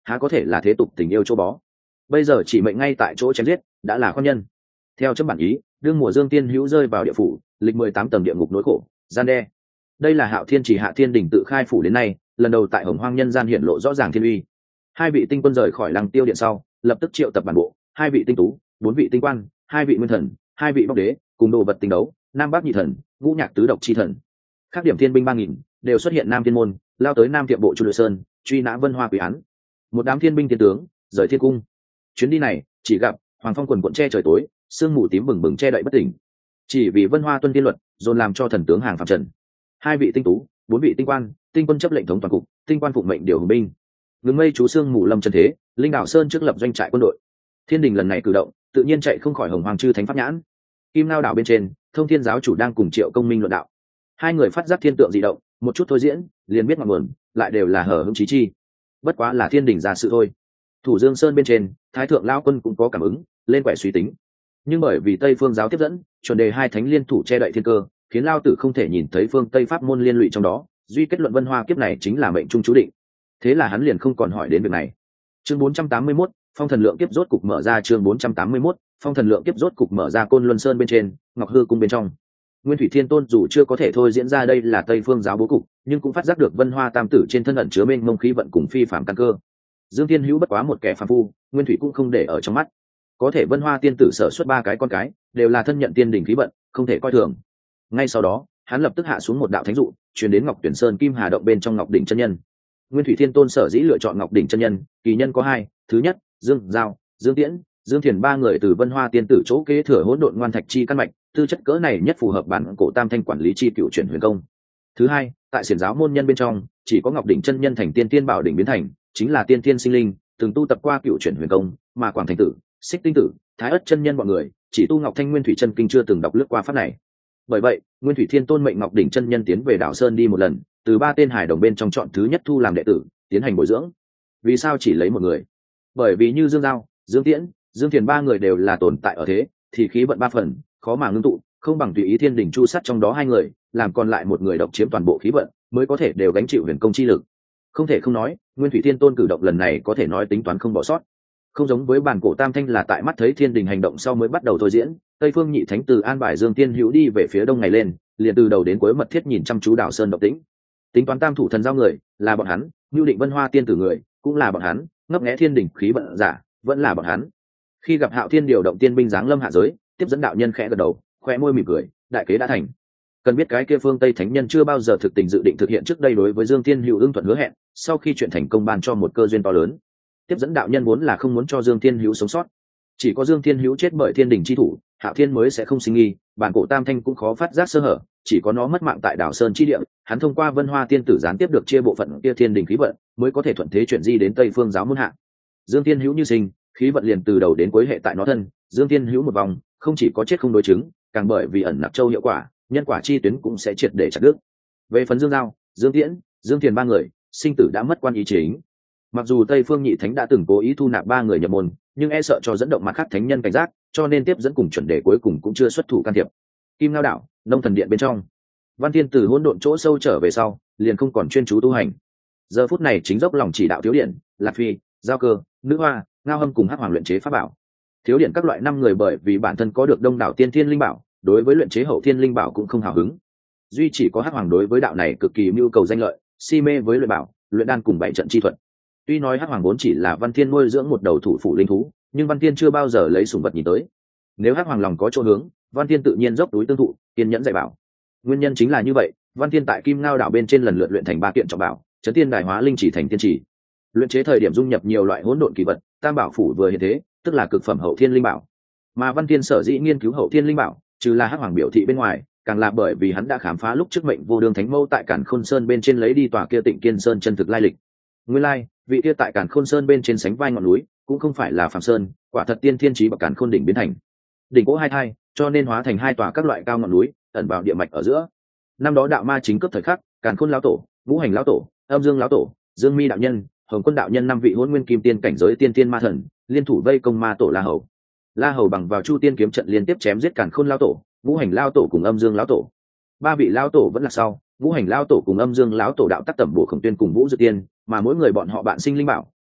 há có thể là thế tục tình yêu chỗ bó. Bây giờ chỉ mệnh ngay tại chỗ chém giết đã là khoan nhân. Theo chấm bản ý, đương mùa Dương Tiên Hữu rơi vào địa phủ, lịch 18 tầng địa ngục nỗi khổ gian đe. Đây là Hạo Thiên Chỉ Hạ Thiên đỉnh tự khai phủ đến nay lần đầu tại Hồng Hoang nhân gian hiện lộ rõ ràng thiên uy. Hai vị tinh quân rời khỏi Lăng Tiêu điện sau, lập tức triệu tập bản bộ, hai vị tinh tú, bốn vị tinh quan, hai vị nguyên thần, hai vị bóc đế, cùng đồ vật tinh đấu, nam bắc nhị thần, ngũ nhạc tứ độc chi thần. Các điểm thiên binh 3000 đều xuất hiện Nam Thiên môn, lao tới Nam Tiệm bộ Chu Lệ Sơn, truy nã Vân Hoa quỷ án. Một đám thiên binh thiên tướng rời thiên cung. Chuyến đi này chỉ gặp Hoàng Phong quần quận che trời tối, sương mù tím bừng bừng che đậy bất tỉnh. Chỉ vì Vân Hoa tuân tiên luật, dồn làm cho thần tướng hàng phạm trần. Hai vị tinh tú, bốn vị tinh quan, tinh quân chấp lệnh thống toàn cục, tinh quan phụng mệnh điều hùng binh. Ngừng mây chú sương mù lâm chân thế, linh đảo sơn trước lập doanh trại quân đội. Thiên đình lần này cử động, tự nhiên chạy không khỏi Hồng Hoàng chư thánh pháp nhãn. Kim Ngao đảo bên trên, Thông Thiên giáo chủ đang cùng Triệu Công Minh luận đạo. Hai người phát giác thiên tượng dị động, một chút thôi diễn, liền biết ngọn nguồn, lại đều là hở hững chí chi. Bất quá là thiên đình ra sự thôi. Thủ Dương Sơn bên trên, Thái thượng lão quân cũng có cảm ứng, lên quẻ suy tính. Nhưng bởi vì Tây Phương giáo tiếp dẫn, chuẩn đề hai thánh liên thủ che đậy thiên cơ, khiến lao tử không thể nhìn thấy phương Tây pháp môn liên lụy trong đó, duy kết luận Vân Hoa kiếp này chính là mệnh trung chú định. Thế là hắn liền không còn hỏi đến việc này. Chương 481, Phong thần lượng kiếp rốt cục mở ra. Chương 481, Phong thần lượng kiếp rốt cục mở ra. Côn Luân Sơn bên trên, Ngọc Hư cung bên trong, Nguyên Thủy Thiên Tôn dù chưa có thể thôi diễn ra đây là Tây Phương giáo bố cục, nhưng cũng phát giác được Vân Hoa tam tử trên thân ẩn chứa mênh mông khí vận cùng phi phàm căn cơ. Dương Thiên Hữu bất quá một kẻ phàm phu, Nguyên Thủy cũng không để ở trong mắt. Có thể Vân Hoa tiên tử sở xuất ba cái con cái, đều là thân nhận tiên đỉnh khí vận, không thể coi thường. Ngay sau đó, hắn lập tức hạ xuống một đạo thánh dụ, truyền đến Ngọc Tuyển Sơn Kim Hà động bên trong Ngọc đỉnh chân nhân. Nguyên Thủy Thiên Tôn sở dĩ lựa chọn Ngọc đỉnh chân nhân, kỳ nhân có hai, thứ nhất, Dương Giao, Dương Tiễn, Dương Thiền ba người từ Vân Hoa tiên tử chỗ kế thừa hỗn độn ngoan thạch chi căn mạch, tư chất cỡ này nhất phù hợp bản cổ tam thanh quản lý chi cựu chuyển huyền công. Thứ hai, tại xiển giáo môn nhân bên trong, chỉ có Ngọc đỉnh chân nhân thành tiên tiên bảo đỉnh biến thành, chính là tiên tiên sinh linh, từng tu tập qua cựu chuyển huyền công, mà Quảng Thành tử, Xích Tinh tử, Thái Ất chân nhân bọn người, chỉ tu Ngọc Thanh Nguyên Thủy chân kinh chưa từng đọc lướt qua pháp này. Bởi vậy, Nguyên Thủy Thiên Tôn mệnh Ngọc đỉnh chân nhân tiến về đảo Sơn đi một lần, từ ba tên hải đồng bên trong chọn thứ nhất thu làm đệ tử, tiến hành bồi dưỡng. Vì sao chỉ lấy một người? Bởi vì như Dương Giao, Dương Tiễn, Dương Thiền ba người đều là tồn tại ở thế, thì khí vận ba phần, khó mà ngưng tụ, không bằng tùy ý Thiên Đình chu sát trong đó hai người, làm còn lại một người độc chiếm toàn bộ khí vận, mới có thể đều gánh chịu huyền công chi lực. Không thể không nói, Nguyên Thủy Thiên Tôn cử động lần này có thể nói tính toán không bỏ sót. Không giống với bản cổ tam thanh là tại mắt thấy Thiên Đình hành động sau mới bắt đầu thôi diễn, Tây Phương Nhị Thánh từ an bài Dương Tiên Hữu đi về phía đông ngày lên, liền từ đầu đến cuối mật thiết nhìn chăm chú đảo Sơn động tĩnh. Tính toán tam thủ thần giao người, là bọn hắn, Nưu Định Vân Hoa tiên tử người, cũng là bọn hắn, ngấp nghé Thiên Đình khí vận giả, vẫn là bọn hắn. Khi gặp Hạo Thiên điều động tiên binh giáng lâm hạ giới, tiếp dẫn đạo nhân khẽ gật đầu, khoe môi mỉm cười, đại kế đã thành. Cần biết cái kia phương Tây thánh nhân chưa bao giờ thực tình dự định thực hiện trước đây đối với Dương Thiên Hữu ưng thuận hứa hẹn, sau khi chuyện thành công ban cho một cơ duyên to lớn. Tiếp dẫn đạo nhân vốn là không muốn cho Dương Thiên Hữu sống sót, chỉ có Dương Thiên Hữu chết bởi Thiên Đình chi thủ, Hạo Thiên mới sẽ không sinh nghi, bản cổ tam thanh cũng khó phát giác sơ hở, chỉ có nó mất mạng tại đảo Sơn chi địa, hắn thông qua Vân Hoa tiên tử gián tiếp được chia bộ phận kia Thiên Đình khí vận, mới có thể thuận thế chuyển di đến Tây Phương giáo môn hạ. Dương Thiên Hữu như sinh, khí vận liền từ đầu đến cuối hệ tại nó thân. Dương Thiên Hữu một vòng, không chỉ có chết không đối chứng, càng bởi vì ẩn nặc châu hiệu quả, nhân quả chi tuyến cũng sẽ triệt để chặt đứt. Về phần Dương Giao, Dương Tiễn, Dương Thiền ba người, sinh tử đã mất quan ý chính. Mặc dù Tây Phương Nhị Thánh đã từng cố ý thu nạp ba người nhập môn, nhưng e sợ cho dẫn động mặt khác thánh nhân cảnh giác, cho nên tiếp dẫn cùng chuẩn đề cuối cùng cũng chưa xuất thủ can thiệp. Kim Ngao đảo, Nông Thần điện bên trong, Văn Thiên từ hỗn độn chỗ sâu trở về sau, liền không còn chuyên chú tu hành. Giờ phút này chính dốc lòng chỉ đạo Thiếu Điện, Lạc Phi, Giao Cơ, Nữ Hoa, Ngao Hâm cùng Hắc Hoàng luyện chế pháp bảo. Thiếu Điện các loại 5 người bởi vì bản thân có được đông đảo tiên thiên linh bảo, đối với luyện chế hậu thiên linh bảo cũng không hào hứng. Duy chỉ có Hắc Hoàng đối với đạo này cực kỳ nhu cầu danh lợi, si mê với luyện bảo, luyện đan cùng bảy trận chi thuật. Tuy nói Hắc Hoàng vốn chỉ là Văn Thiên nuôi dưỡng một đầu thủ phủ linh thú, nhưng Văn Thiên chưa bao giờ lấy sủng vật nhìn tới. Nếu Hắc Hoàng lòng có chỗ hướng, Văn Thiên tự nhiên dốc túi tương thụ, kiên nhẫn dạy bảo. Nguyên nhân chính là như vậy, Văn Thiên tại Kim Ngao đảo bên trên lần lượt luyện thành 3 kiện trọng bảo, Chấn Tiên Đài Hóa Linh chỉ thành tiên chỉ. Luyện chế thời điểm dung nhập nhiều loại hỗn độn kỳ vật, Tam Bảo phủ vừa hiện thế, tức là cực phẩm hậu thiên linh bảo. Mà Văn Thiên sở dĩ nghiên cứu hậu thiên linh bảo, trừ là Hắc Hoàng biểu thị bên ngoài, càng là bởi vì hắn đã khám phá lúc trước mệnh vô đường thánh mâu tại Càn Khôn Sơn bên trên lấy đi tòa kia Tịnh Kiên Sơn chân thực lai lịch. Nguyên lai, vị kia tại Càn Khôn Sơn bên trên sánh vai ngọn núi, cũng không phải là phàm sơn, quả thật tiên thiên chí bậc Càn Khôn đỉnh biến thành. Đỉnh cỗ hai thai, cho nên hóa thành 2 tòa các loại cao ngọn núi, ẩn vào địa mạch ở giữa. Năm đó đạo ma chính cấp thời khắc, Càn Khôn lão tổ, Ngũ Hành lão tổ, Âm Dương lão tổ, Dương Mi đạo nhân, Hồng Quân đạo nhân 5 vị Hỗn Nguyên Kim Tiên cảnh giới tiên tiên ma thần, liên thủ vây công ma tổ La Hầu. La Hầu bằng vào Chu Tiên kiếm trận liên tiếp chém giết Càn Khôn lão tổ, Ngũ Hành lão tổ cùng Âm Dương lão tổ. 3 vị lão tổ vẫn là sau, Ngũ Hành lão tổ cùng Âm Dương lão tổ đạo tắc tẩm bổ Khổng Tuyên cùng Vũ Dược Tiên, mà mỗi người bọn họ bạn sinh linh bảo,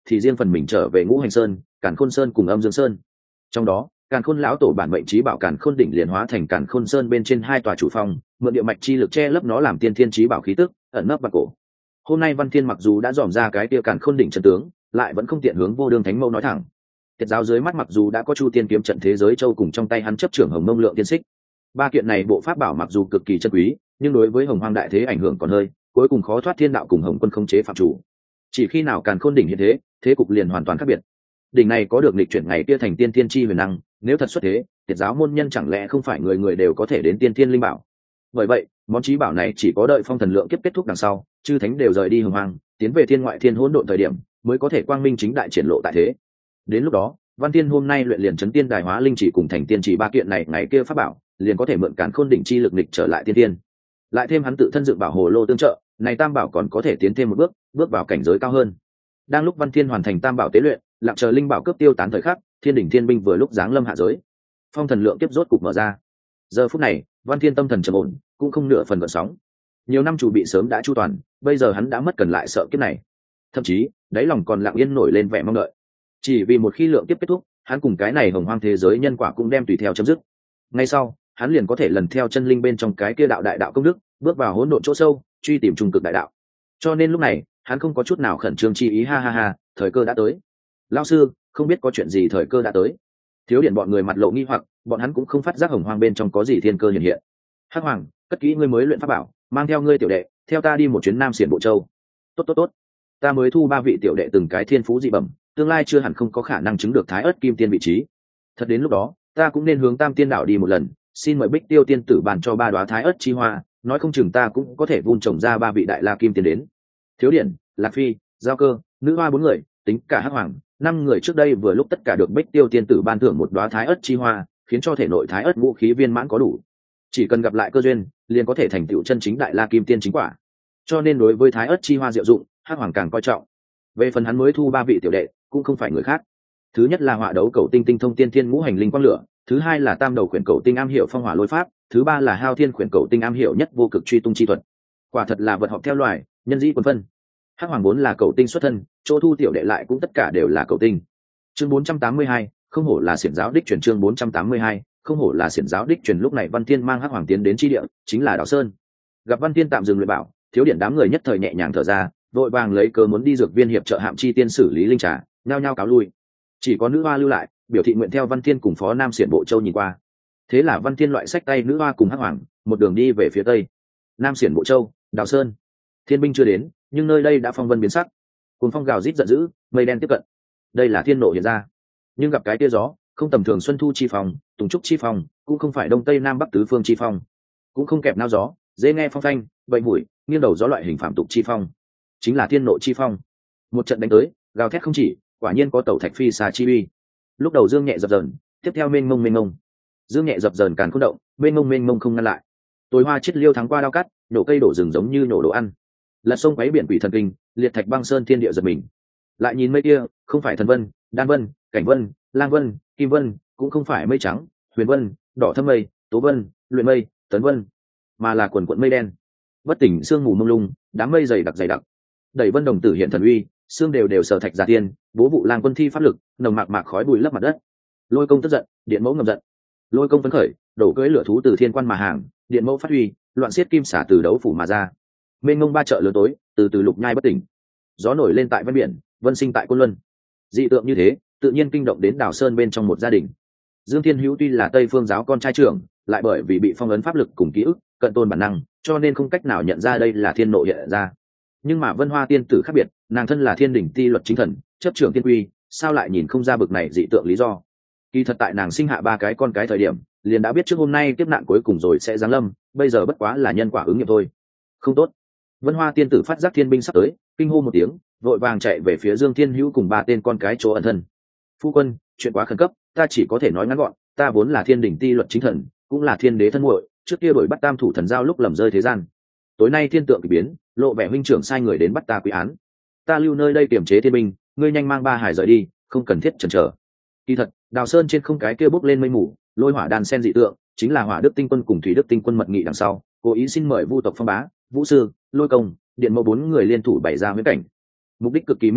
thì riêng phần mình trở về Ngũ Hành Sơn, Càn Khôn Sơn cùng Âm Dương Sơn. Trong đó Càn Khôn lão tổ bản mệnh trí bảo Càn Khôn đỉnh liền hóa thành Càn Khôn Sơn bên trên hai tòa chủ phong, mượn địa mạch chi lực che lấp nó làm tiên thiên trí bảo khí tức ẩn nấp vào cổ. Hôm nay Văn Thiên mặc dù đã dòm ra cái tia Càn Khôn đỉnh chân tướng, lại vẫn không tiện hướng Vô Đương Thánh Mâu nói thẳng. Tiệt giáo dưới mắt mặc dù đã có Chu Tiên kiếm trận thế giới châu cùng trong tay hắn chấp trưởng Hồng Mông Lượng tiên xích, ba kiện này bộ pháp bảo mặc dù cực kỳ chân quý, nhưng đối với Hồng Hoang đại thế ảnh hưởng còn hơi, cuối cùng khó thoát thiên đạo cùng Hồng Quân khống chế phạm chủ. Chỉ khi nào Càn Khôn đỉnh hiện thế, thế cục liền hoàn toàn khác biệt. Đỉnh này có được lịch chuyển ngày kia thành tiên thiên chi huyền năng, nếu thật xuất thế, tiệt giáo môn nhân chẳng lẽ không phải người người đều có thể đến tiên thiên linh bảo. Bởi vậy món trí bảo này chỉ có đợi phong thần lượng kiếp kết thúc đằng sau, chư thánh đều rời đi Hồng Hoang, tiến về thiên ngoại thiên hỗn độn thời điểm, mới có thể quang minh chính đại triển lộ tại thế. Đến lúc đó Văn Thiên hôm nay luyện liền chấn tiên đài hóa linh chỉ cùng thành tiên chỉ ba kiện này ngày kia pháp bảo, liền có thể mượn Càn Khôn đỉnh chi lực nghịch trở lại tiên tiên. Lại thêm hắn tự thân dựng bảo hồ lô tương trợ, này tam bảo còn có thể tiến thêm một bước, bước vào cảnh giới cao hơn. Đang lúc Văn Thiên hoàn thành tam bảo tế luyện, lặng chờ linh bảo cướp tiêu tán thời khắc, thiên đỉnh thiên binh vừa lúc giáng lâm hạ giới. Phong thần lượng kiếp rốt cục mở ra. Giờ phút này Văn Thiên tâm thần trầm ổn, cũng không nửa phần gợn sóng. Nhiều năm chủ bị sớm đã chu toàn, bây giờ hắn đã mất cần lại sợ kiếp này. Thậm chí đáy lòng còn lặng yên nổi lên vẻ mong đợi. Chỉ vì một khi lượng kiếp kết thúc, hắn cùng cái này Hồng Hoang thế giới nhân quả cũng đem tùy theo chấm dứt. Ngay sau hắn liền có thể lần theo chân linh bên trong cái kia đạo đại đạo công đức, bước vào hỗn độn chỗ sâu, truy tìm trung cực đại đạo. Cho nên lúc này hắn không có chút nào khẩn trương chi ý, ha ha ha, thời cơ đã tới. Lão sư, không biết có chuyện gì thời cơ đã tới. Thiếu điện bọn người mặt lộ nghi hoặc, bọn hắn cũng không phát giác Hồng Hoang bên trong có gì thiên cơ hiện hiện. Hắc Hoàng, cất kỹ ngươi mới luyện pháp bảo, mang theo ngươi tiểu đệ, theo ta đi một chuyến Nam Xiển Bộ Châu. Tốt tốt tốt, ta mới thu 3 vị tiểu đệ từng cái thiên phú dị bẩm, tương lai chưa hẳn không có khả năng chứng được Thái Ức Kim Tiên vị trí. Thật đến lúc đó, ta cũng nên hướng Tam Tiên đảo đi một lần, xin mời Bích Tiêu tiên tử bàn cho 3 đóa Thái Ức chi hoa, nói không chừng ta cũng có thể vun trồng ra 3 vị đại la kim tiên đến. Thiếu điện, Lạc Phi, Giao Cơ, nữ hoa 4 người, tính cả Hắc Hoàng, 5 người trước đây vừa lúc tất cả được Bích Tiêu tiên tử ban thưởng một đóa Thái Ức chi hoa, khiến cho thể nội Thái Ức vũ khí viên mãn có đủ. Chỉ cần gặp lại cơ duyên, liền có thể thành tựu chân chính đại la kim tiên chính quả. Cho nên đối với Thái Ức chi hoa diệu dụng, Hắc Hoàng càng coi trọng. Về phần hắn mới thu 3 vị tiểu đệ, cũng không phải người khác. Thứ nhất là Họa Đấu Cầu Tinh tinh thông tiên thiên ngũ hành linh quang lửa, thứ hai là Tam Đầu Khuyển Cầu Tinh am hiểu phong hỏa lôi pháp, thứ ba là Hao Thiên Khuyển Cầu Tinh am hiểu nhất vô cực truy tung chi thuật. Quả thật là vật họp theo loài, nhân dĩ quần phân. Hắc Hoàng vốn là cầu tinh xuất thân, chỗ thu tiểu đệ lại cũng tất cả đều là cầu tinh. Chương 482, không hổ là xiển giáo đích truyền. Chương 482, không hổ là xiển giáo đích truyền. Lúc này Văn Thiên mang Hắc Hoàng tiến đến chi địa, chính là Đảo Sơn. Gặp Văn Thiên tạm dừng luyện bảo, thiếu điện đám người nhất thời nhẹ nhàng thở ra, vội vàng lấy cớ muốn đi dược viên hiệp trợ Hạm Chi tiên xử lý linh trà, nhao nhao cáo lui. Chỉ có nữ hoa lưu lại, biểu thị nguyện theo Văn Thiên cùng phó Nam Xiển Bộ Châu nhìn qua. Thế là Văn Thiên loại sách tay nữ hoa cùng Hắc Hoàng, một đường đi về phía tây. Nam Xiển Bộ Châu, Đảo Sơn. Thiên binh chưa đến, nhưng nơi đây đã phong vân biến sắc, cuồng phong gào rít giận dữ, mây đen tiếp cận. Đây là thiên nộ hiện ra. Nhưng gặp cái tia gió, không tầm thường xuân thu chi phong, tùng trúc chi phong, cũng không phải đông tây nam bắc tứ phương chi phong, cũng không kẹp nao gió, dễ nghe phong thanh, bệnh mũi, nghiêng đầu gió loại hình phạm tục chi phong, chính là thiên nộ chi phong. Một trận đánh tới, gào thét không chỉ, quả nhiên có tẩu thạch phi xà chi uy. Lúc đầu dương nhẹ dập dờn, tiếp theo mênh mông, dương nhẹ dập dờn càn không động, mênh mông không ngăn lại. Tối hoa chết liêu thắng qua đao cắt, nổ cây đổ rừng giống như nổ đồ ăn. Lật sông quấy biển quỷ thần kinh, liệt thạch băng sơn thiên địa giật mình. Lại nhìn mây kia, không phải thần vân, đan vân, cảnh vân, lang vân, kim vân, cũng không phải mây trắng, huyền vân, đỏ thâm mây, tố vân, luyện mây, tấn vân, mà là quần quận mây đen. Bất tỉnh sương mù mông lung, đám mây dày đặc, đẩy vân đồng tử hiện thần uy, xương đều sở thạch giả tiên, bố vụ lang quân thi pháp lực, nồng mạc khói bụi lấp mặt đất. Lôi công tức giận, điện mẫu ngầm giận. Lôi công phấn khởi, đổ cưỡi lửa thú từ thiên quan mà hàng, điện mẫu phát huy, loạn xiết kim xả từ đấu phủ mà ra. Mênh mông ba chợ lớn tối, từ từ lục nhai bất tỉnh. Gió nổi lên tại ven biển, vân sinh tại côn luân. Dị tượng như thế, tự nhiên kinh động đến Đảo Sơn bên trong một gia đình. Dương Thiên Hữu tuy là Tây Phương giáo con trai trưởng, lại bởi vì bị phong ấn pháp lực cùng ký ức, cận tôn bản năng, cho nên không cách nào nhận ra đây là thiên nộ hiện ra. Nhưng mà Vân Hoa tiên tử khác biệt, nàng thân là thiên đỉnh ti luật chính thần, chấp trưởng tiên quy, sao lại nhìn không ra bực này dị tượng lý do? Kỳ thật tại nàng sinh hạ 3 cái con cái thời điểm, liền đã biết trước hôm nay kiếp nạn cuối cùng rồi sẽ giáng lâm, bây giờ bất quá là nhân quả ứng nghiệm thôi. Không tốt. Vân Hoa tiên tử phát giác thiên binh sắp tới, kinh hô một tiếng, vội vàng chạy về phía Dương Thiên Hữu cùng 3 tên con cái chỗ ẩn thân. Phu quân, chuyện quá khẩn cấp, ta chỉ có thể nói ngắn gọn, ta vốn là thiên đỉnh ti luật chính thần, cũng là thiên đế thân muội, trước kia đuổi bắt tam thủ thần giao lúc lầm rơi thế gian. Tối nay thiên tượng kỳ biến, lộ vẻ huynh trưởng sai người đến bắt ta quy án. Ta lưu nơi đây kiềm chế thiên binh, ngươi nhanh mang 3 hải rời đi, không cần thiết chần chờ. Kỳ thật, Đào Sơn trên không cái kia bốc lên mây mù, lôi hỏa đan sen dị tượng, chính là Hỏa Đức Tinh Quân cùng Thủy Đức Tinh Quân mật nghị đằng sau, cố ý xin mời Vu tộc Phong Bá, Vũ Sư, Lôi Công, Điện Mẫu 4 người liên thủ bày ra huyễn cảnh. Mục đích cực kỳ minh xác,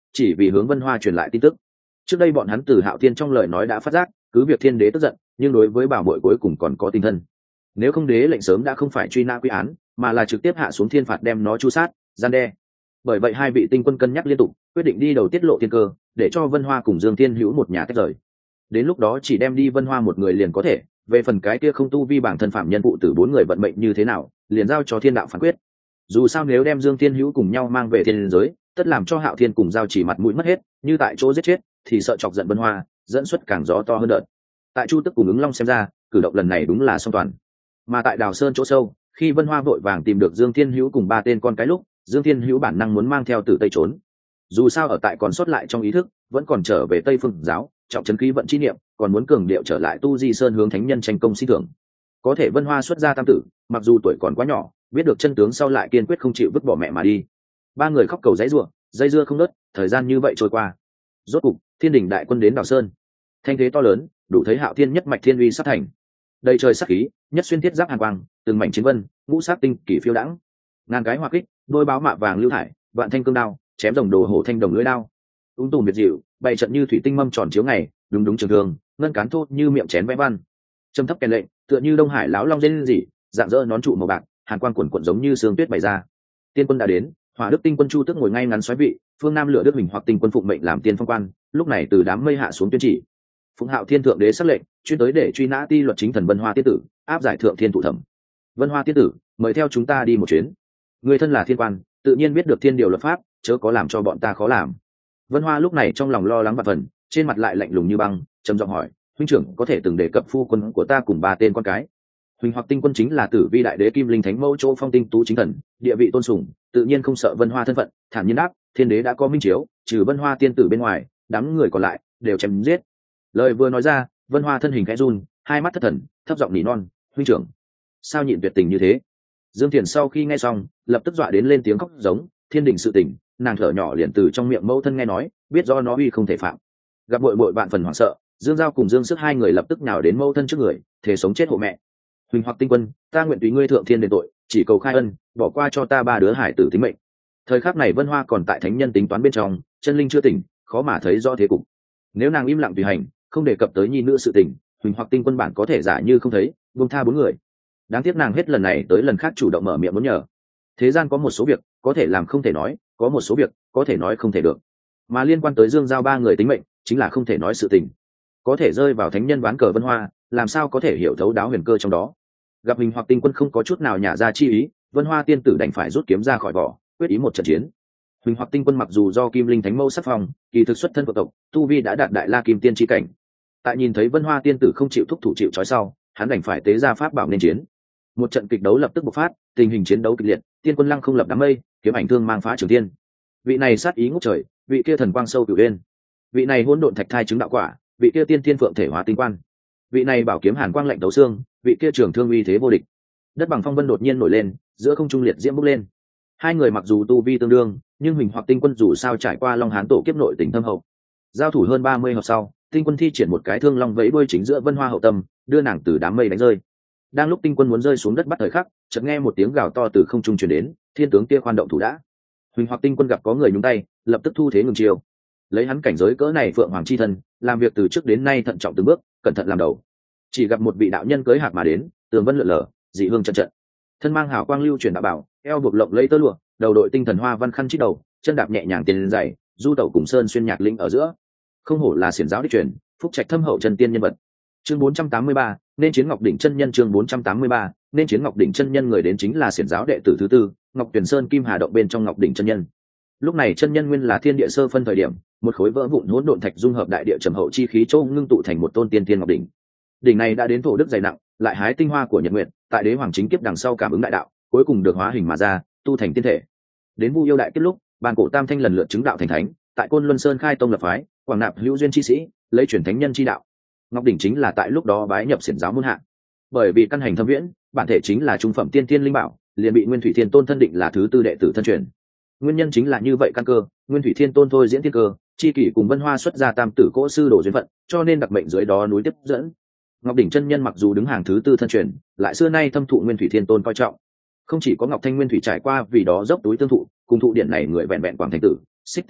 chỉ vì hướng Vân Hoa truyền lại tin tức. Trước đây bọn hắn từ Hạo Thiên trong lời nói đã phát giác, cứ việc Thiên Đế tức giận, nhưng đối với bảo bội cuối cùng còn có tinh thân. Nếu không đế lệnh sớm đã không phải truy nã quy án, mà là trực tiếp hạ xuống thiên phạt đem nó chu sát, gian đe. Bởi vậy hai vị tinh quân cân nhắc liên tục, quyết định đi đầu tiết lộ thiên cơ, để cho Vân Hoa cùng Dương Thiên Hữu một nhà tách rời. Đến lúc đó chỉ đem đi Vân Hoa một người liền có thể, về phần cái kia không tu vi bảng thân phạm nhân phụ tử 4 người vận mệnh như thế nào, liền giao cho thiên đạo phán quyết. Dù sao nếu đem Dương Thiên Hữu cùng nhau mang về thiên giới, tất làm cho Hạo Thiên cùng giao chỉ mặt mũi mất hết, như tại chỗ giết chết, thì sợ chọc giận Vân Hoa, dẫn xuất càng gió to hơn đợt. Tại Chu Tức cùng ứng Long xem ra, cử động lần này đúng là song toàn. Mà tại Đào Sơn chỗ sâu, khi Vân Hoa vội vàng tìm được Dương Thiên Hữu cùng 3 tên con cái lúc, Dương Thiên Hữu bản năng muốn mang theo Tử Tây trốn. Dù sao ở tại còn sót lại trong ý thức, vẫn còn trở về Tây Phương giáo, trọng trấn khí vận chi niệm, còn muốn cường điệu trở lại Tu Di Sơn hướng thánh nhân tranh công xin thưởng. Có thể Vân Hoa xuất gia tam tử, mặc dù tuổi còn quá nhỏ, biết được chân tướng sau lại kiên quyết không chịu vứt bỏ mẹ mà đi. 3 người khóc cầu giãy giụa, dây dưa không ngớt, thời gian như vậy trôi qua. Rốt cục, Thiên Đình đại quân đến Đào Sơn. Thanh thế to lớn, đủ thấy Hạo Thiên nhất mạch thiên uy sắp thành. Đầy trời sắc khí, nhất xuyên thiết giáp hàn quang, từng mảnh chiến vân, ngũ sát tinh kỳ phiêu đãng. Ngàn cái hỏa kích, đôi báo mạ vàng lưu thải, vạn thanh cương đao, chém rồng đồ hổ thanh đồng lưỡi đao. Ung tùm biệt dịu, bày trận như thủy tinh mâm tròn chiếu ngày, đúng đúng trường thường, ngân cán thô như miệng chén vẽ văn. Trầm thấp kèn lệnh, tựa như Đông Hải lão long rên rỉ, dạng dỡ nón trụ màu bạc, hàn quang cuộn cuộn giống như sương tuyết bày ra. Tiên quân đã đến, Hỏa Đức tinh quân Chu Tức ngồi ngay ngắn xoáy vị, phương Nam Lửa Đức Huỳnh hoặc tinh quân phụng mệnh làm tiên phong quan, lúc này từ đám mây hạ xuống tuyên chỉ. Phụng Hạo Thiên thượng đế sắc lệnh, chuyên tới để truy nã ti luật chính thần Vân Hoa tiên tử, áp giải thượng thiên thụ thẩm. Vân Hoa tiên tử, mời theo chúng ta đi một chuyến. Người thân là thiên quan, tự nhiên biết được thiên điều luật pháp, chớ có làm cho bọn ta khó làm. Vân Hoa lúc này trong lòng lo lắng vạn phần, trên mặt lại lạnh lùng như băng, trầm giọng hỏi: huynh trưởng có thể từng đề cập phu quân của ta cùng 3 tên con cái? Huỳnh hoặc tinh quân chính là Tử Vi đại đế Kim Linh Thánh Mẫu chỗ phong tinh tú chính thần, địa vị tôn sùng, tự nhiên không sợ Vân Hoa thân phận, thản nhiên đáp: thiên đế đã có minh chiếu, trừ Vân Hoa tiên tử bên ngoài, đám người còn lại đều chém giết. Lời vừa nói ra, Vân Hoa thân hình khẽ run, hai mắt thất thần, thấp giọng nỉ non: huynh trưởng, sao nhịn tuyệt tình như thế? Dương Thiền sau khi nghe xong, lập tức dọa đến lên tiếng khóc giống: thiên đình sự tình, nàng thở nhỏ liền từ trong miệng mẫu thân nghe nói, biết do nó uy không thể phạm. Gặp bội bội vạn phần hoảng sợ, Dương Giao cùng Dương Sức hai người lập tức nhào đến mẫu thân trước người, thề sống chết hộ mẹ. Huỳnh hoặc tinh quân, ta nguyện tùy ngươi thượng thiên đền tội, chỉ cầu khai ân, bỏ qua cho ta 3 đứa hải tử tính mệnh. Thời khắc này Vân Hoa còn tại thánh nhân tính toán bên trong, chân linh chưa tỉnh, khó mà thấy rõ thế cục. Nếu nàng im lặng tùy hành, không đề cập tới nhi nữ sự tình, Huỳnh hoặc tinh quân bản có thể giả như không thấy, buông tha 4 người. Đáng tiếc nàng hết lần này tới lần khác chủ động mở miệng muốn nhờ. Thế gian có một số việc có thể làm không thể nói, có một số việc có thể nói không thể được, mà liên quan tới Dương Giao 3 người tính mệnh chính là không thể nói sự tình. Có thể rơi vào thánh nhân ván cờ Vân Hoa, làm sao có thể hiểu thấu đáo huyền cơ trong đó. Gặp Huỳnh hoặc tinh quân không có chút nào nhả ra chi ý, Vân Hoa tiên tử đành phải rút kiếm ra khỏi vỏ, quyết ý một trận chiến. Huỳnh hoặc tinh quân mặc dù do Kim Linh Thánh Mẫu sắc phong, kỳ thực xuất thân của tộc, tu vi đã đạt đại la kim tiên chi cảnh. Tại nhìn thấy Vân Hoa tiên tử không chịu thúc thủ chịu trói sau, hắn đành phải tế ra pháp bảo nên chiến. Một trận kịch đấu lập tức bộc phát, tình hình chiến đấu kịch liệt, tiên quân lăng không lập đám mây, kiếm ảnh thương mang phá trường thiên. Vị này sát ý ngút trời, vị kia thần quang sâu cửu uyên. Vị này hỗn độn thạch thai chứng đạo quả, vị kia tiên thiên phượng thể hóa tinh quan. Vị này bảo kiếm hàn quang lạnh đấu xương, vị kia trường thương uy thế vô địch. Đất bằng phong vân đột nhiên nổi lên, giữa không trung liệt diễm bốc lên. Hai người mặc dù tu vi tương đương, nhưng Huỳnh hoặc tinh quân dù sao trải qua Long Hán tổ kiếp nội tình thâm hậu. Giao thủ hơn 30 hợp sau, tinh quân thi triển một cái thương long vẫy đuôi chính giữa Vân Hoa hậu tâm, đưa nàng từ đám mây đánh rơi. Đang lúc tinh quân muốn rơi xuống đất bắt thời khắc, chợt nghe một tiếng gào to từ không trung truyền đến, thiên tướng kia khoan động thủ đã. Huỳnh hoặc tinh quân gặp có người nhúng tay, lập tức thu thế ngừng chiêu. Lấy hắn cảnh giới cỡ này phượng hoàng chi thân, làm việc từ trước đến nay thận trọng từng bước, cẩn thận làm đầu. Chỉ gặp một vị đạo nhân cưỡi hạc mà đến, tường vân lượn lờ, dị hương trận trận. Thân mang hào quang lưu chuyển đạo bảo, eo buộc lộng lấy tơ lụa, đầu đội tinh thần hoa văn khăn chít đầu, chân đạp nhẹ nhàng tiền dày, du tẩu cùng sơn xuyên nhạc linh ở giữa. Không hổ là xiển giáo đích truyền, phúc trạch thâm hậu chân tiên nhân vật. Chương 483, nên chiến Ngọc đỉnh chân nhân. Chương 483, nên chiến Ngọc đỉnh chân nhân. Người đến chính là xiển giáo đệ tử thứ 4, Ngọc Tuyền Sơn Kim Hà động bên trong Ngọc đỉnh chân nhân. Lúc này chân nhân nguyên là thiên địa sơ phân thời điểm, một khối vỡ vụn hỗn độn thạch dung hợp đại địa trầm hậu chi khí châu ngưng tụ thành một tôn tiên thiên ngọc đỉnh. Đỉnh này đã đến thổ đức dày nặng, lại hái tinh hoa của nhật nguyện, tại đế hoàng chính kiếp đằng sau cảm ứng đại đạo, cuối cùng được hóa hình mà ra, tu thành tiên thể. Đến Vu Yêu đại kiếp lúc, bàn cổ tam thanh lần lượt chứng đạo thành thánh, tại Côn Luân Sơn khai tông lập phái, quảng nạp hữu duyên chi sĩ, lấy truyền thánh nhân chi đạo. Ngọc đỉnh chính là tại lúc đó bái nhập xiển giáo môn hạ. Bởi vì căn hành thâm viễn, bản thể chính là trung phẩm tiên thiên linh bảo, liền bị Nguyên Thủy Thiên Tôn thân định là thứ 4 đệ tử thân truyền. Nguyên nhân chính là như vậy căn cơ, Nguyên Thủy Thiên Tôn thôi diễn thiên cơ, chi kỷ cùng Vân Hoa xuất ra tam tử cỗ sư đổ duyên phận, cho nên đặc mệnh dưới đó núi tiếp dẫn. Ngọc đỉnh chân nhân mặc dù đứng hàng thứ 4 thân truyền, lại xưa nay thâm thụ Nguyên Thủy Thiên Tôn coi trọng. Không chỉ có Ngọc Thanh Nguyên Thủy trải qua vì đó dốc túi tương thụ, cùng thụ điện này người vẹn vẹn Quảng Thành tử, Xích Tinh tử,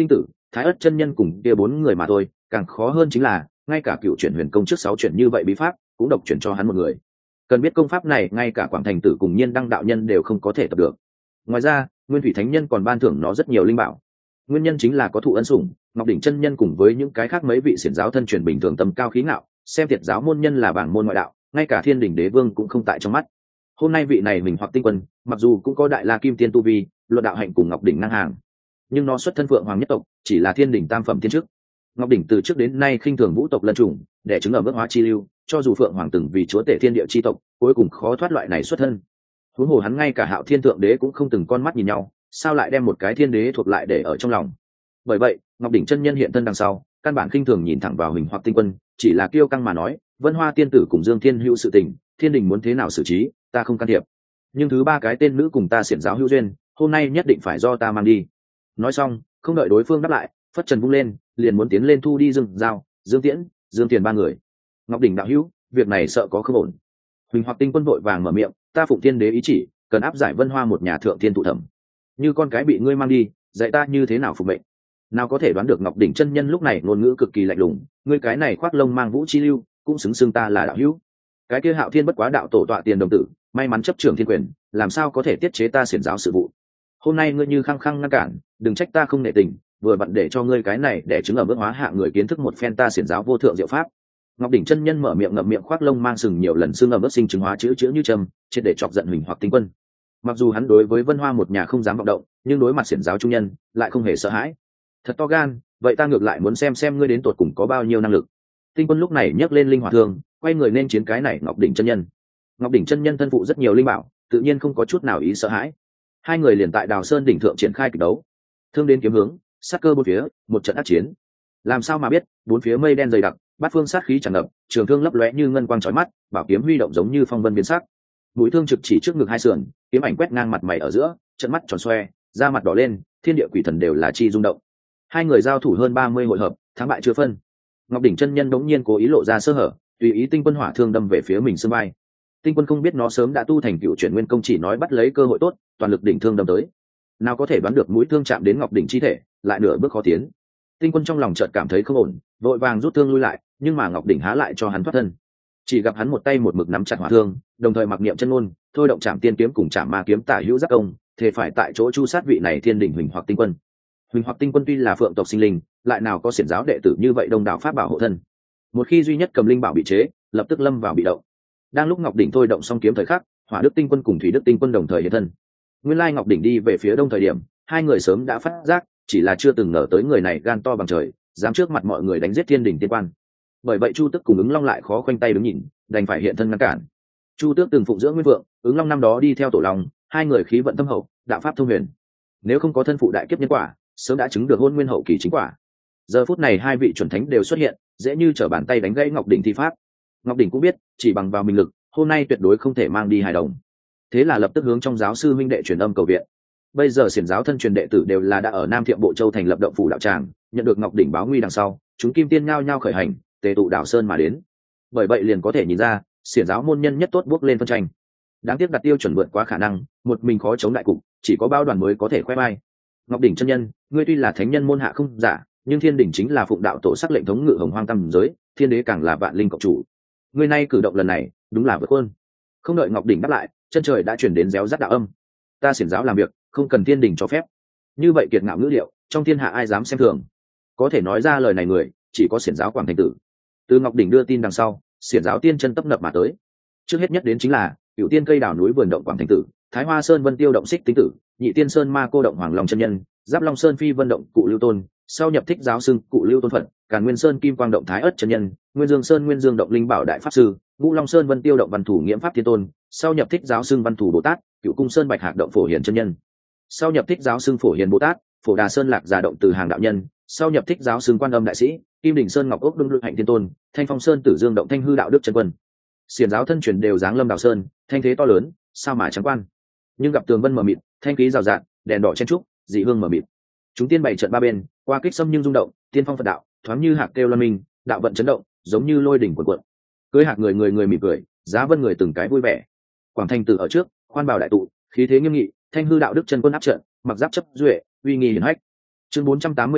Thái Ất chân nhân cùng kia 4 người mà thôi, càng khó hơn chính là ngay cả cựu chuyển huyền công trước 6 chuyển như vậy bí pháp cũng độc chuyển cho hắn một người. Cần biết công pháp này ngay cả Quảng Thành Tử cùng Nhiên Đăng đạo nhân đều không có thể tập được. Ngoài ra, Nguyên Thủy Thánh nhân còn ban thưởng nó rất nhiều linh bảo. Nguyên nhân chính là có thụ ân sủng, Ngọc đỉnh chân nhân cùng với những cái khác mấy vị xiển giáo thân truyền bình thường tầm cao khí ngạo, xem thiệt giáo môn nhân là bảng môn ngoại đạo, ngay cả Thiên Đỉnh Đế Vương cũng không tại trong mắt. Hôm nay vị này mình hoặc tinh quân, mặc dù cũng có đại la kim tiên tu vi, luận đạo hạnh cùng Ngọc đỉnh ngang hàng, nhưng nó xuất thân Phượng Hoàng nhất tộc, chỉ là Thiên Đỉnh tam phẩm tiên chức. Ngọc đỉnh từ trước đến nay khinh thường vũ tộc lân trùng, để chứng ở bước hóa chi lưu, cho dù Phượng Hoàng từng vì chúa tể thiên địa chi tộc, cuối cùng khó thoát loại này xuất thân. Huống hồ hắn ngay cả Hạo Thiên thượng đế cũng không từng con mắt nhìn nhau, sao lại đem một cái thiên đế thuộc lại để ở trong lòng. Bởi vậy Ngọc đỉnh chân nhân hiện thân đằng sau, căn bản khinh thường nhìn thẳng vào Huỳnh Hoặc tinh quân, chỉ là kiêu căng mà nói, Vân Hoa tiên tử cùng Dương Thiên hữu sự tình, Thiên Đình muốn thế nào xử trí, ta không can thiệp, nhưng thứ 3 cái tên nữ cùng ta xiển giáo hữu duyên, hôm nay nhất định phải do ta mang đi. Nói xong, không đợi đối phương đáp lại, phất trần vung lên, liền muốn tiến lên thu đi Dương Giao, Dương Tiễn, Dương Tiền 3 người. Ngọc đỉnh đạo hữu, việc này sợ có không ổn. Huỳnh Hoặc tinh quân vội vàng mở miệng, ta phụng thiên đế ý chỉ, cần áp giải Vân Hoa một nhà thượng thiên tụ thẩm, như con cái bị ngươi mang đi, dạy ta như thế nào phục mệnh. Nào có thể đoán được Ngọc đỉnh chân nhân lúc này ngôn ngữ cực kỳ lạnh lùng, ngươi cái này khoác lông mang vũ chi lưu, cũng xứng xưng ta là đạo hữu. Cái kia Hạo Thiên bất quá đạo tổ tọa tiền đồng tử, may mắn chấp trưởng thiên quyền, làm sao có thể tiết chế ta xiển giáo sự vụ. Hôm nay ngươi như khăng khăng ngăn cản, đừng trách ta không nể tình, vừa vặn để cho ngươi cái này để chứng ở bước hóa hạ người kiến thức một phen ta xiển giáo vô thượng diệu pháp. Ngọc đỉnh chân nhân mở miệng ngậm miệng khoác lông mang sừng nhiều lần xương ở bước sinh chứng hóa chữ như châm, triệt để chọc giận Huỳnh Hoặc tinh quân. Mặc dù hắn đối với Vân Hoa một nhà không dám vọng động, nhưng đối mặt xiển giáo trung nhân lại không hề sợ hãi. Thật to gan, vậy ta ngược lại muốn xem ngươi đến tột cùng có bao nhiêu năng lực. Tinh quân lúc này nhấc lên linh hỏa thương, quay người nên chiến cái này Ngọc đỉnh chân nhân. Ngọc đỉnh chân nhân thân phụ rất nhiều linh bảo, tự nhiên không có chút nào ý sợ hãi. Hai người liền tại Đào Sơn đỉnh thượng triển khai kịch đấu, thương đến kiếm hướng, sát cơ bốn phía, một trận ác chiến. Làm sao mà biết, bốn phía mây đen dày đặc, bát phương sát khí tràn ngập, trường thương lấp lóe như ngân quang chói mắt, bảo kiếm huy động giống như phong vân biến sắc. Mũi thương trực chỉ trước ngực hai sườn, kiếm ảnh quét ngang mặt mày ở giữa, trận mắt tròn xoe, da mặt đỏ lên, thiên địa quỷ thần đều là chi rung động. Hai người giao thủ hơn 30 hội hợp, thắng bại chưa phân. Ngọc đỉnh chân nhân đống nhiên cố ý lộ ra sơ hở, tùy ý tinh quân hỏa thương đâm về phía mình xương vai. Tinh quân không biết nó sớm đã tu thành cựu chuyển nguyên công, chỉ nói bắt lấy cơ hội tốt, toàn lực đỉnh thương đâm tới. Nào có thể đoán được mũi thương chạm đến Ngọc đỉnh chi thể, lại nửa bước khó tiến. Tinh quân trong lòng chợt cảm thấy không ổn, vội vàng rút thương lui lại, nhưng mà Ngọc đỉnh há lại cho hắn thoát thân. Chỉ gặp hắn một tay một mực nắm chặt hỏa thương, đồng thời mặc niệm chân ngôn, thôi động Trảm Tiên kiếm cùng Trảm Ma kiếm tả hữu giác công, thể phải tại chỗ chu sát vị này thiên đỉnh Huỳnh Hoặc tinh quân. Huỳnh Hoặc tinh quân tuy là phượng tộc sinh linh, lại nào có xiển giáo đệ tử như vậy đông đảo pháp bảo hộ thân. Một khi duy nhất cầm linh bảo bị chế, lập tức lâm vào bị động. Đang lúc Ngọc đỉnh thôi động xong kiếm thời khắc, Hỏa Đức tinh quân cùng Thủy Đức tinh quân đồng thời hiện thân. Nguyên lai Ngọc đỉnh đi về phía đông thời điểm, hai người sớm đã phát giác, chỉ là chưa từng ngờ tới người này gan to bằng trời, dám trước mặt mọi người đánh giết thiên đỉnh tiên quan. Bởi vậy Chu Tước cùng Ứng Long lại khó khoanh tay đứng nhìn, đành phải hiện thân ngăn cản. Chu Tước từng phụng dưỡng Nguyên Vượng, Ứng Long năm đó đi theo Tổ Long, hai người khí vận thâm hậu, đạo pháp thông huyền. Nếu không có thân phụ đại kiếp nhân quả, sớm đã chứng được hôn nguyên hậu kỳ chính quả. Giờ phút này hai vị chuẩn thánh đều xuất hiện, dễ như trở bàn tay đánh gãy Ngọc đỉnh thi pháp. Ngọc đỉnh cũng biết, chỉ bằng vào mình lực, hôm nay tuyệt đối không thể mang đi hài đồng. Thế là lập tức hướng trong giáo sư minh đệ truyền âm cầu viện. Bây giờ xiển giáo thân truyền đệ tử đều là đã ở Nam Thiệm Bộ Châu thành lập động phủ đạo tràng, nhận được Ngọc đỉnh báo nguy đằng sau, chúng kim tiên nhao nhao khởi hành, tề tụ Đảo Sơn mà đến. Bởi vậy liền có thể nhìn ra, xiển giáo môn nhân nhất tốt bước lên phân tranh. Đáng tiếc đặt tiêu chuẩn vượt quá khả năng, một mình khó chống đại cục, chỉ có bao đoàn mới có thể khoe vai. Ngọc đỉnh chân nhân, ngươi tuy là thánh nhân môn hạ không giả, nhưng thiên đỉnh chính là phụng đạo tổ sắc lệnh thống ngự hồng hoang tam giới, thiên đế càng là vạn linh cộng chủ. Ngươi nay cử động lần này, đúng là vượt hơn. Không đợi Ngọc đỉnh đáp lại, chân trời đã chuyển đến réo rắt đạo âm. Ta xiển giáo làm việc, không cần thiên đỉnh cho phép. Như vậy kiệt ngạo ngữ liệu, trong thiên hạ ai dám xem thường? Có thể nói ra lời này người, chỉ có xiển giáo Quảng Thành Tử. Từ Ngọc đỉnh đưa tin đằng sau, xiển giáo tiên chân tấp nập mà tới. Trước hết nhất đến chính là Cửu Tiên cây đảo núi vườn động Quảng Thành Tử, Thái Hoa Sơn Vân Tiêu động Xích Tinh Tử, Nhị Tiên Sơn Ma Cô động Hoàng Long chân nhân, Giáp Long Sơn Phi Vân động Cụ Lưu Tôn, sau nhập thích giáo xưng Cụ Lưu Tôn Phật, Càn Nguyên Sơn Kim Quang động Thái Ất chân nhân, Nguyên Dương Sơn Nguyên Dương động Linh Bảo đại pháp sư, Ngũ Long Sơn Vân Tiêu động Văn Thủ Nghiễm Pháp Thiên Tôn, sau nhập thích giáo xưng Văn Thủ Bồ Tát, Cửu Cung Sơn Bạch Hạc động Phổ Hiền chân nhân, sau nhập thích giáo xưng Phổ Hiền Bồ Tát, Phổ Đà Sơn Lạc Giả động Từ Hàng đạo nhân, sau nhập thích giáo xưng Quan Âm đại sĩ, Kim Đỉnh Sơn Ngọc Ốc Đương Luận Hạnh Thiên Tôn, Thanh Phong Sơn Tử Dương động Thanh Hư đạo đức chân quân. Xiển giáo thân truyền đều dáng lâm Đào Sơn, thanh thế to lớn, sao mà trắng quan. Nhưng gặp tường vân mờ mịt, thanh khí rào rạt, đèn đỏ chen trúc, dị hương mờ mịt. Chúng tiên bày trận ba bên, qua kích xâm nhưng rung động, tiên phong Phật đạo, thoáng như hạc kêu loan minh, đạo vận chấn động, giống như lôi đỉnh cuộn cuộn. Cưới hạc người người người mỉm cười, giá vân người từng cái vui vẻ. Quảng Thành Tử ở trước, khoan bào đại tụ, khí thế nghiêm nghị, Thanh Hư đạo đức chân quân áp trận, mặc giáp chấp duệ, uy nghi hiển hách. Chương 484,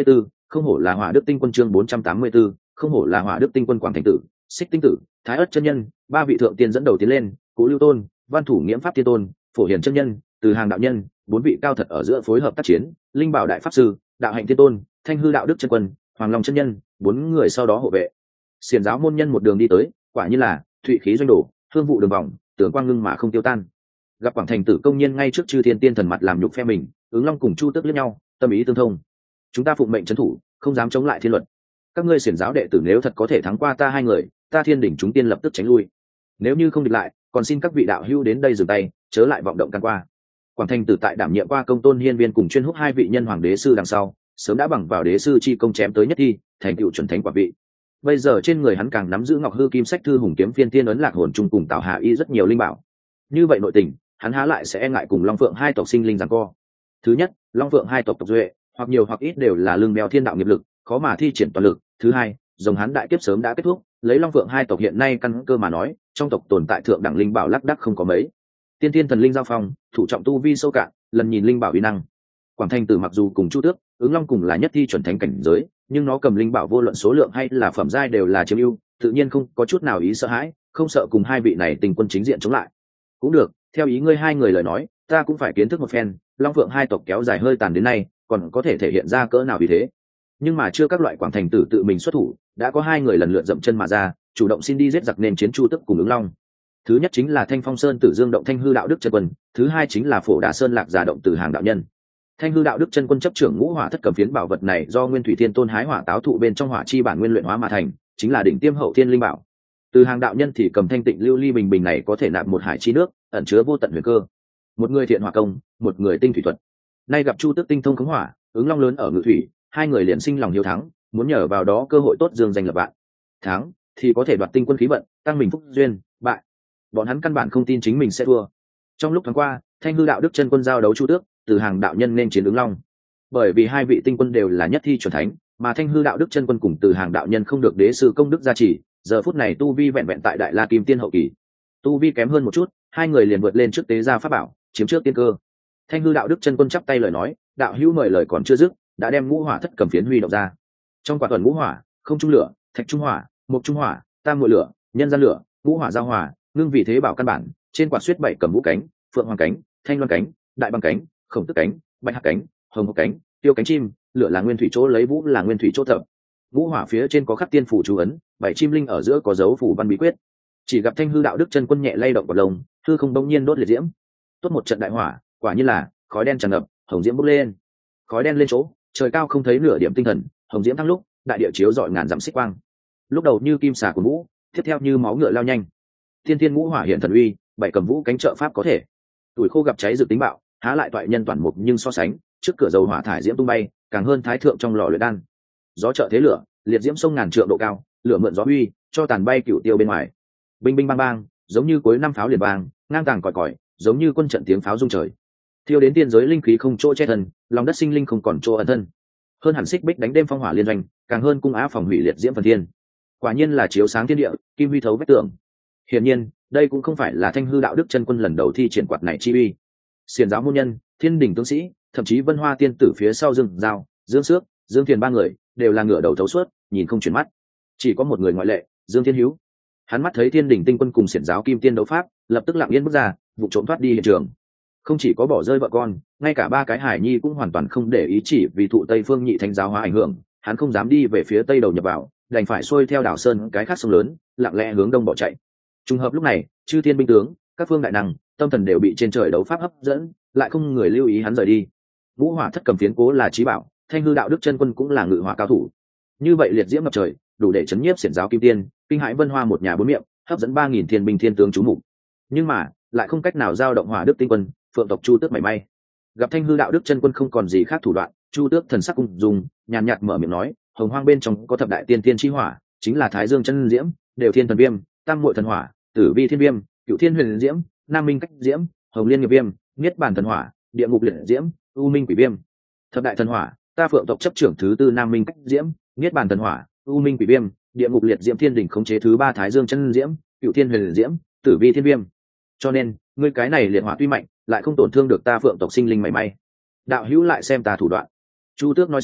không hổ là Hỏa Đức Tinh Quân chương 484, không hổ là Hỏa Đức Tinh Quân Quảng Thành Tử, Xích Tinh Tử, Thái Ất chân nhân, ba vị thượng tiên dẫn đầu tiến lên, Cố Lưu Tôn, Văn Thủ Nghiễm Pháp Tiên Tôn, Phổ Hiền chân nhân, Từ Hàng đạo nhân, bốn vị cao thật ở giữa phối hợp tác chiến, Linh Bảo đại pháp sư, Đạo Hạnh Tiên Tôn, Thanh Hư đạo đức chân quân, Hoàng Long chân nhân, bốn người sau đó hộ vệ. Xiển giáo môn nhân một đường đi tới, quả như là thụy khí doanh đổ, hương vụ đường vòng, tướng quang ngưng mà không tiêu tan. Gặp Quảng Thành Tử công nhiên ngay trước chư thiên tiên thần mặt làm nhục phe mình, Ứng Long cùng Chu Tước liếc nhau, tâm ý tương thông. Chúng ta phụng mệnh trấn thủ, không dám chống lại thiên luật. Các ngươi xiển giáo đệ tử nếu thật có thể thắng qua ta hai người, ta Thiên Đỉnh chúng tiên lập tức tránh lui. Nếu như không địch lại, còn xin các vị đạo hữu đến đây dừng tay, chớ lại vọng động can qua. Quảng Thành Tử tại đảm nhiệm qua công tôn hiên viên cùng chuyên húc hai vị nhân hoàng đế sư đằng sau, sớm đã bằng vào đế sư chi công chém tới nhất thi, thành tựu chuẩn thánh quả vị. Bây giờ trên người hắn càng nắm giữ Ngọc Hư Kim Sách Thư Hùng Kiếm Phiên Tiên ấn Lạc Hồn chung cùng Tào Hà Y rất nhiều linh bảo. Như vậy nội tình, hắn há lại sẽ e ngại cùng Long Phượng hai tộc sinh linh giằng co. Thứ nhất, Long Phượng hai tộc tộc duệ, hoặc nhiều hoặc ít đều là lưng bèo thiên đạo nghiệp lực, khó mà thi triển toàn lực. Thứ hai, dòng hắn đại kiếp sớm đã kết thúc, lấy Long Phượng hai tộc hiện nay căn cơ mà nói, trong tộc tồn tại thượng đẳng linh bảo lác đác không có mấy. Tiên Thiên thần linh giao phong, thủ trọng tu vi sâu cạn, lần nhìn linh bảo uy năng. Quảng Thành Tử mặc dù cùng Chu Tước, Ứng Long cùng là nhất thi chuẩn thánh cảnh giới, nhưng nó cầm linh bảo vô luận số lượng hay là phẩm giai đều là chiếm ưu, tự nhiên không có chút nào ý sợ hãi, không sợ cùng hai vị này tình quân chính diện chống lại. Cũng được, theo ý ngươi hai người lời nói, ta cũng phải kiến thức một phen, Long Phượng hai tộc kéo dài hơi tàn đến nay, còn có thể thể hiện ra cỡ nào vì thế. Nhưng mà chưa các loại Quảng Thành Tử tự mình xuất thủ, đã có hai người lần lượt dậm chân mà ra, chủ động xin đi giết giặc nên chiến Chu Tước cùng Ứng Long. Thứ nhất chính là Thanh Phong Sơn Tử Dương động Thanh Hư đạo đức chân quân, thứ hai chính là Phổ Đà Sơn Lạc Giả động Từ Hàng đạo nhân. Thanh Hư đạo đức chân quân chấp trưởng ngũ hỏa thất cầm phiến bảo vật này do Nguyên Thủy Thiên Tôn hái hỏa táo thụ bên trong hỏa chi bản nguyên luyện hóa mà thành, chính là đỉnh tiêm hậu thiên linh bảo. Từ Hàng đạo nhân thì cầm thanh tịnh lưu ly bình bình này có thể nạp một hải chi nước, ẩn chứa vô tận huyền cơ. Một người thiện hỏa công, một người tinh thủy thuật. Nay gặp Chu Tước tinh thông khống hỏa, Ứng Long lớn ở ngự thủy, hai người liền sinh lòng hiếu thắng, muốn nhờ vào đó cơ hội tốt dương danh lập vạn. Thắng thì có thể đoạt tinh quân khí vận, tăng mình phúc duyên, bại bọn hắn căn bản không tin chính mình sẽ thua. Trong lúc thoáng qua, Thanh Hư đạo đức chân quân giao đấu Chu Tước, Từ Hàng đạo nhân nên chiến Ứng Long. Bởi vì hai vị tinh quân đều là nhất thi chuẩn thánh, mà Thanh Hư đạo đức chân quân cùng Từ Hàng đạo nhân không được đế sư công đức gia trì, giờ phút này tu vi vẹn vẹn tại Đại La Kim Tiên hậu kỳ. Tu vi kém hơn một chút, hai người liền vượt lên trước tế gia pháp bảo, chiếm trước tiên cơ. Thanh Hư đạo đức chân quân chắp tay lời nói, đạo hữu mời lời còn chưa dứt, đã đem ngũ hỏa thất cầm phiến huy động ra. Trong quả tuần ngũ hỏa, không trung lửa, thạch trung hỏa, mộc trung hỏa, tam muội lửa, nhân gian lửa, ngũ hỏa giao hỏa, ngưng vị thế bảo căn bản, trên quạt xuyết bảy cầm vũ cánh, phượng hoàng cánh, thanh loan cánh, đại băng cánh, khổng tức cánh, bạch hạc cánh, hồng hộc cánh, tiêu cánh chim, lửa là nguyên thủy chỗ lấy, vũ là nguyên thủy chỗ thợ. Ngũ hỏa phía trên có khắc tiên phủ chú ấn, bảy chim linh ở giữa có dấu phủ văn bí quyết. Chỉ gặp Thanh Hư đạo đức chân quân nhẹ lay động vào lồng, hư không đông nhiên đốt liệt diễm. Tốt một trận đại hỏa, quả nhiên là khói đen tràn ngập, hồng diễm bốc lên. Khói đen lên chỗ, trời cao không thấy nửa điểm tinh thần, hồng diễm thăng lúc, đại địa chiếu rọi ngàn dặm xích quang. Lúc đầu như kim xà của vũ, tiếp theo như máu ngựa lao nhanh. Thiên thiên ngũ hỏa hiện thần uy, bảy cầm vũ cánh trợ pháp có thể. Tuổi khô gặp cháy dự tính bạo, há lại toại nhân toàn mục nhưng so sánh, trước cửa dầu hỏa thải diễm tung bay, càng hơn thái thượng trong lò luyện đan. Gió trợ thế lửa, liệt diễm sông ngàn trượng độ cao, lửa mượn gió uy, cho tàn bay cửu tiêu bên ngoài. Binh binh bang bang, giống như cuối năm pháo liền vang, ngang tàng còi còi, giống như quân trận tiếng pháo rung trời. Thiêu đến tiên giới linh khí không chỗ che thân, lòng đất sinh linh không còn chỗ ẩn thân. Hơn hẳn xích bích đánh đêm phong hỏa liên doanh, càng hơn cung á phòng hủy liệt diễm phần thiên. Quả nhiên là chiếu sáng thiên địa, kim huy thấu vách tường. Hiển nhiên, đây cũng không phải là Thanh Hư đạo đức chân quân lần đầu thi triển quạt này chi uy. Xiển giáo môn nhân, Thiên Đình tướng sĩ, thậm chí Vân Hoa tiên tử phía sau Dương Giao, Dương Xước, Dương Thiền ba người đều là ngửa đầu thấu suốt, nhìn không chuyển mắt. Chỉ có một người ngoại lệ, Dương Thiên Hữu. Hắn mắt thấy Thiên Đình tinh quân cùng xiển giáo kim tiên đấu pháp, lập tức lặng yên bước ra, vụ trộm thoát đi hiện trường. Không chỉ có bỏ rơi vợ con, ngay cả ba cái hải nhi cũng hoàn toàn không để ý, chỉ vì thụ Tây Phương Nhị Thánh giáo hóa ảnh hưởng, hắn không dám đi về phía tây đầu nhập vào, đành phải xuôi theo đảo sơn cái khác sông lớn, lặng lẽ hướng đông bỏ chạy. Trùng hợp lúc này, chư thiên binh tướng, các phương đại năng, tâm thần đều bị trên trời đấu pháp hấp dẫn, lại không người lưu ý hắn rời đi. Ngũ hỏa thất cầm phiến cố là chí bảo, Thanh Hư đạo đức chân quân cũng là ngự hỏa cao thủ. Như vậy liệt diễm ngập trời, đủ để chấn nhiếp xiển giáo kim tiên, kinh hãi Vân Hoa một nhà bốn miệng, hấp dẫn 3000 thiên binh thiên tướng chú mục. Nhưng mà, lại không cách nào giao động hỏa đức tinh quân, phượng tộc Chu Tước mảy may. Gặp Thanh Hư đạo đức chân quân không còn gì khác thủ đoạn, Chu Tước thần sắc cung dùng, nhàn nhạt mở miệng nói, hồng hoang bên trong có thập đại tiên tiên chi hỏa, chính là Thái Dương chân diễm, đều thiên thần viêm, tam muội thần hỏa, tử vi thiên viêm, cựu thiên huyền diễm, nam minh cách diễm, hồng liên nghiệp viêm, niết bàn thần hỏa, địa ngục liệt diễm, u minh quỷ viêm. Thập đại thần hỏa, ta phượng tộc chấp trưởng thứ tư nam minh cách diễm, niết bàn thần hỏa, u minh quỷ viêm, địa ngục liệt diễm, thiên đỉnh khống chế thứ ba Thái Dương chân diễm, cựu thiên huyền diễm, tử vi thiên viêm. Cho nên, ngươi cái này liệt hỏa tuy mạnh, lại không tổn thương được ta phượng tộc sinh linh mảy may. Đạo hữu lại xem ta thủ đoạn. Chu Tước nói xong,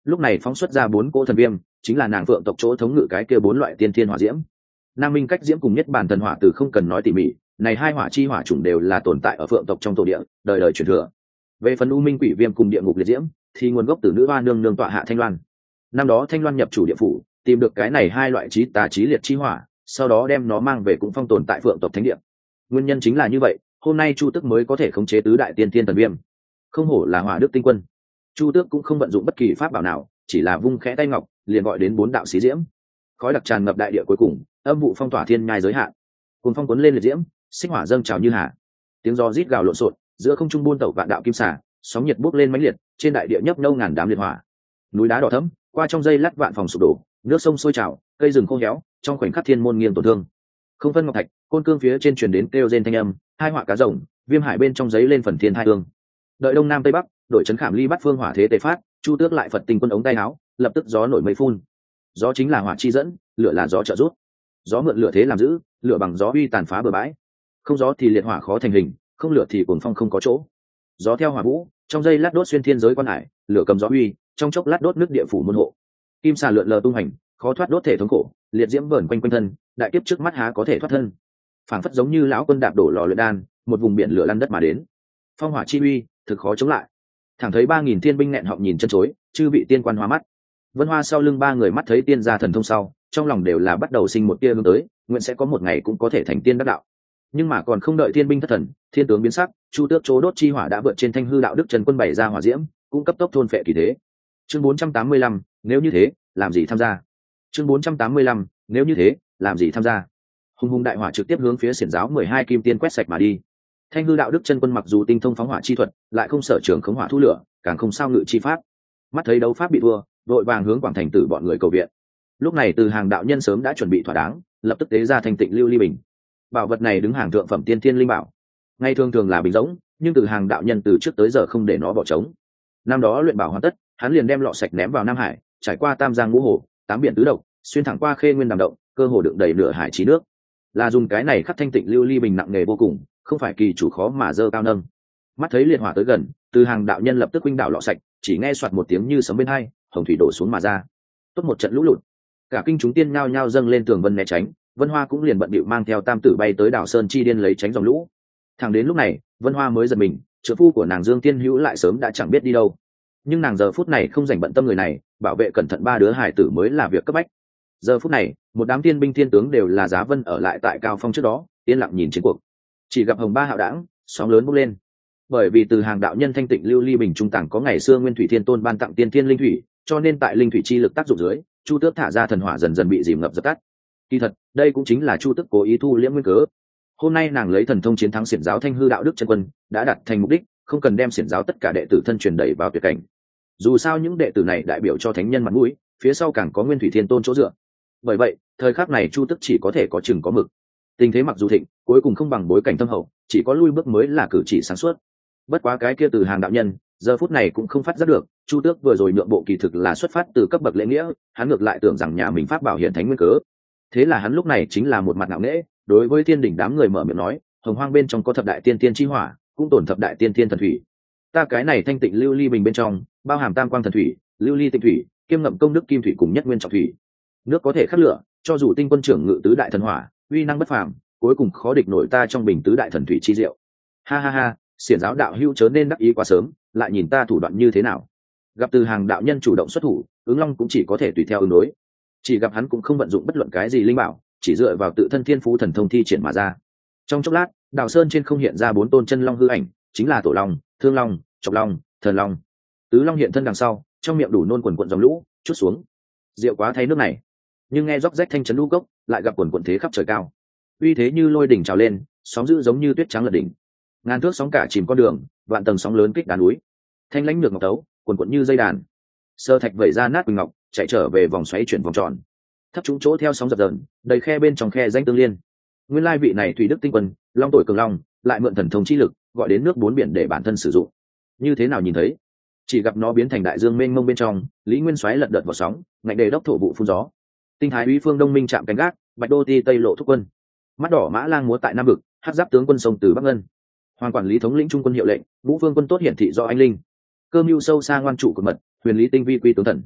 lúc này phóng xuất ra 4 cỗ thần viêm, chính là nàng phượng tộc chỗ thống ngự cái kia 4 loại tiên thiên hỏa diễm. Nam minh cách diễm cùng nhất bản thần hỏa từ không cần nói tỉ mỉ, này hai hỏa chi hỏa chủng đều là tồn tại ở phượng tộc trong tổ địa, đời đời truyền thừa. Về phần u minh quỷ viêm cùng địa ngục liệt diễm thì nguồn gốc từ nữ hoa nương nương tọa hạ Thanh Loan. Năm đó Thanh Loan nhập chủ địa phủ, tìm được cái này hai loại chí tà chí liệt chi hỏa, sau đó đem nó mang về cũng phong tồn tại phượng tộc thánh địa. Nguyên nhân chính là như vậy, hôm nay Chu Tước mới có thể khống chế tứ đại tiên thiên thần viêm. Không hổ là hỏa đức tinh quân. Chu Tước cũng không vận dụng bất kỳ pháp bảo nào, chỉ là vung khẽ tay ngọc, liền gọi đến 4 đạo xí diễm. Khói đặc tràn ngập đại địa cuối cùng, âm vụ phong tỏa thiên nhai giới hạn. Cuồng phong cuốn lên liệt diễm, xích hỏa dâng trào như hà. Tiếng gió rít gào lộn xộn, giữa không trung buôn tẩu vạn đạo kim xà, sóng nhiệt bốc lên mãnh liệt, trên đại địa nhấp nhô ngàn đám liệt hỏa. Núi đá đỏ thẫm, qua trong giây lát vạn phòng sụp đổ, nước sông sôi trào, cây rừng khô héo, trong khoảnh khắc thiên môn nghiêng tổn thương. Không phân ngọc thạch, côn cương phía trên truyền đến kêu rên thanh âm, hai họa cá rồng, viêm hải bên trong giấy lên phần thiên hai hương. Đợi đông nam tây bắc, đội trấn khảm ly bắt phương hỏa thế tề phát, Chu Tước lại Phật tinh quân ống tay áo, lập tức gió nổi mây phun. Gió chính là hỏa chi dẫn, lửa là gió trợ rút. Gió mượn lửa thế làm giữ, lửa bằng gió uy tàn phá bờ bãi. Không gió thì liệt hỏa khó thành hình, không lửa thì cuồng phong không có chỗ. Gió theo hỏa vũ, trong giây lát đốt xuyên thiên giới quan hải, lửa cầm gió uy, trong chốc lát đốt nước địa phủ môn hộ. Kim xà lượn lờ tung hành, khó thoát đốt thể thống khổ, liệt diễm vờn quanh quanh thân, đại kiếp trước mắt há có thể thoát thân. Phảng phất giống như lão quân đạp đổ lò luyện đan, một vùng biển lửa lăn đất mà đến. Phong hỏa chi uy, thực khó chống lại. Thẳng thấy 3000 thiên binh nghẹn họng nhìn chân chối, chư vị tiên quan hóa mắt. Vân Hoa sau lưng 3 người mắt thấy tiên gia thần thông sau, trong lòng đều là bắt đầu sinh một tia hướng tới, nguyện sẽ có một ngày cũng có thể thành tiên đắc đạo. Nhưng mà còn không đợi thiên binh thất thần, thiên tướng biến sắc, Chu Tước chỗ đốt chi hỏa đã vượt trên Thanh Hư đạo đức chân quân bày ra hỏa diễm, cũng cấp tốc thôn phệ kỳ thế. Chương 485, nếu như thế, làm gì tham gia? Chương 485, nếu như thế, làm gì tham gia? Hùng hùng đại hỏa trực tiếp hướng phía xiển giáo 12 kim tiên quét sạch mà đi. Thanh Hư đạo đức chân quân mặc dù tinh thông phóng hỏa chi thuật, lại không sở trường khống hỏa thu lửa, càng không sao ngự chi pháp. Mắt thấy đấu pháp bị thua, đội vàng hướng Quảng Thành Tử bọn người cầu viện. Lúc này Từ Hàng đạo nhân sớm đã chuẩn bị thỏa đáng, lập tức tế ra thanh tịnh lưu ly bình. Bảo vật này đứng hàng thượng phẩm tiên thiên linh bảo, ngay thường thường là bình rỗng, nhưng Từ Hàng đạo nhân từ trước tới giờ không để nó bỏ trống. Năm đó luyện bảo hoàn tất, hắn liền đem lọ sạch ném vào Nam Hải, trải qua Tam Giang ngũ hồ, 8 biển tứ độc, xuyên thẳng qua Khê Nguyên đàm động, cơ hồ đựng đầy nửa hải trí nước. Là dùng cái này khắc thanh tịnh lưu ly bình nặng nghề vô cùng, không phải kỳ chủ khó mà dơ cao nâng. Mắt thấy liệt hỏa tới gần, Từ Hàng đạo nhân lập tức huynh đảo lọ sạch, chỉ nghe soạt một tiếng như sấm bên hai, hồng thủy đổ xuống mà ra. Tốt một trận lũ lụt, cả kinh chúng tiên nhao nhao dâng lên tường vân né tránh. Vân Hoa cũng liền bận bịu mang theo tam tử bay tới đảo Sơn Chi Điên lấy tránh dòng lũ. Thẳng đến lúc này, Vân Hoa mới giật mình, trợ phu của nàng Dương Tiên Hữu lại sớm đã chẳng biết đi đâu. Nhưng nàng giờ phút này không dành bận tâm người này, bảo vệ cẩn thận 3 đứa hải tử mới là việc cấp bách. Giờ phút này, một đám tiên binh thiên tướng đều là giá vân ở lại tại cao phong trước đó, yên lặng nhìn chiến cuộc. Chỉ gặp Hồng Ba hạo đảng, sóng lớn bốc lên. Bởi vì Từ Hàng đạo nhân thanh tịnh lưu ly bình trung tàng có ngày xưa Nguyên Thủy Thiên Tôn ban tặng tiên thiên linh thủy, cho nên tại linh thủy chi lực tác dụng dưới, Chu Tước thả ra thần hỏa dần dần bị dìm ngập dập tắt. Kỳ thật, đây cũng chính là Chu Tước cố ý thu liễm nguyên cớ. Hôm nay nàng lấy thần thông chiến thắng xiển giáo Thanh Hư đạo đức chân quân, đã đạt thành mục đích, không cần đem xiển giáo tất cả đệ tử thân truyền đẩy vào tuyệt cảnh. Dù sao những đệ tử này đại biểu cho thánh nhân mặt mũi, phía sau càng có Nguyên Thủy Thiên Tôn chỗ dựa. Bởi vậy, thời khắc này Chu Tước chỉ có thể có chừng có mực. Tình thế mặc dù thịnh, cuối cùng không bằng bối cảnh thâm hậu, chỉ có lui bước mới là cử chỉ sáng suốt. Bất quá cái kia Từ Hàng đạo nhân, giờ phút này cũng không phát giác được, Chu Tước vừa rồi nhượng bộ kỳ thực là xuất phát từ cấp bậc lễ nghĩa, hắn ngược lại tưởng rằng nhà mình pháp bảo hiển thánh nguyên cớ. Thế là hắn lúc này chính là một mặt ngạo nghễ, đối với thiên đỉnh đám người mở miệng nói, hồng hoang bên trong có thập đại tiên tiên chi hỏa, cũng tổn thập đại tiên tiên thần thủy. Ta cái này thanh tịnh lưu ly bình bên trong, bao hàm tam quang thần thủy, lưu ly tịnh thủy, kiêm ngậm công đức kim thủy cùng nhất nguyên trọng thủy. Nước có thể khắc lửa, cho dù tinh quân trưởng ngự tứ đại thần hỏa, uy năng bất phàm, cuối cùng khó địch nổi ta trong bình tứ đại thần thủy chi diệu. Ha ha ha, xiển giáo đạo hữu chớ nên đắc ý quá sớm, lại nhìn ta thủ đoạn như thế nào. Gặp Từ Hàng đạo nhân chủ động xuất thủ, ứng long cũng chỉ có thể tùy theo ứng đối. Chỉ gặp hắn cũng không vận dụng bất luận cái gì linh bảo, chỉ dựa vào tự thân thiên phú thần thông thi triển mà ra. Trong chốc lát, đào sơn trên không hiện ra 4 tôn chân long hư ảnh, chính là Tổ Long, Thương Long, Trọc Long, Thần Long. Tứ Long hiện thân đằng sau, trong miệng đủ nôn quần quần dòng lũ chút xuống. Diệu quá thay nước này. Nhưng nghe róc rách thanh chấn lũ gốc, lại gặp quần quần thế khắp trời cao. Uy thế như lôi đỉnh trào lên, sóng dữ giống như tuyết trắng lật đỉnh. Ngàn thước sóng cả chìm con đường, vạn tầng sóng lớn kích đá núi. Thanh lãnh nhược ngọc tấu, quần quần như dây đàn. Sơ thạch vẩy ra nát quỳnh ngọc, chạy trở về vòng xoáy chuyển vòng tròn. Thấp trũng chỗ theo sóng dập dờn, đầy khe bên trong khe danh tương liên. Nguyên lai vị này thủy đức tinh quân, long tuổi cường long, lại mượn thần thông chi lực, gọi đến nước 4 biển để bản thân sử dụng. Như thế nào nhìn thấy? Chỉ gặp nó biến thành đại dương mênh mông bên trong, Lý Nguyên xoáy lật đật vào sóng, ngạnh đề đốc thổ vụ phun gió. Tinh thái uy phương đông minh chạm cánh gác, bạch đô ti tây lộ thúc quân. Mắt đỏ mã lang múa tại nam vực, hắc giáp tướng quân sông từ bắc ngân. Hoàng quản lý thống lĩnh trung quân hiệu lệnh, vũ phương quân tốt hiển thị do anh linh. Cơ mưu sâu xa ngoan trụ của mật, huyền lý tinh vi quy tướng thần.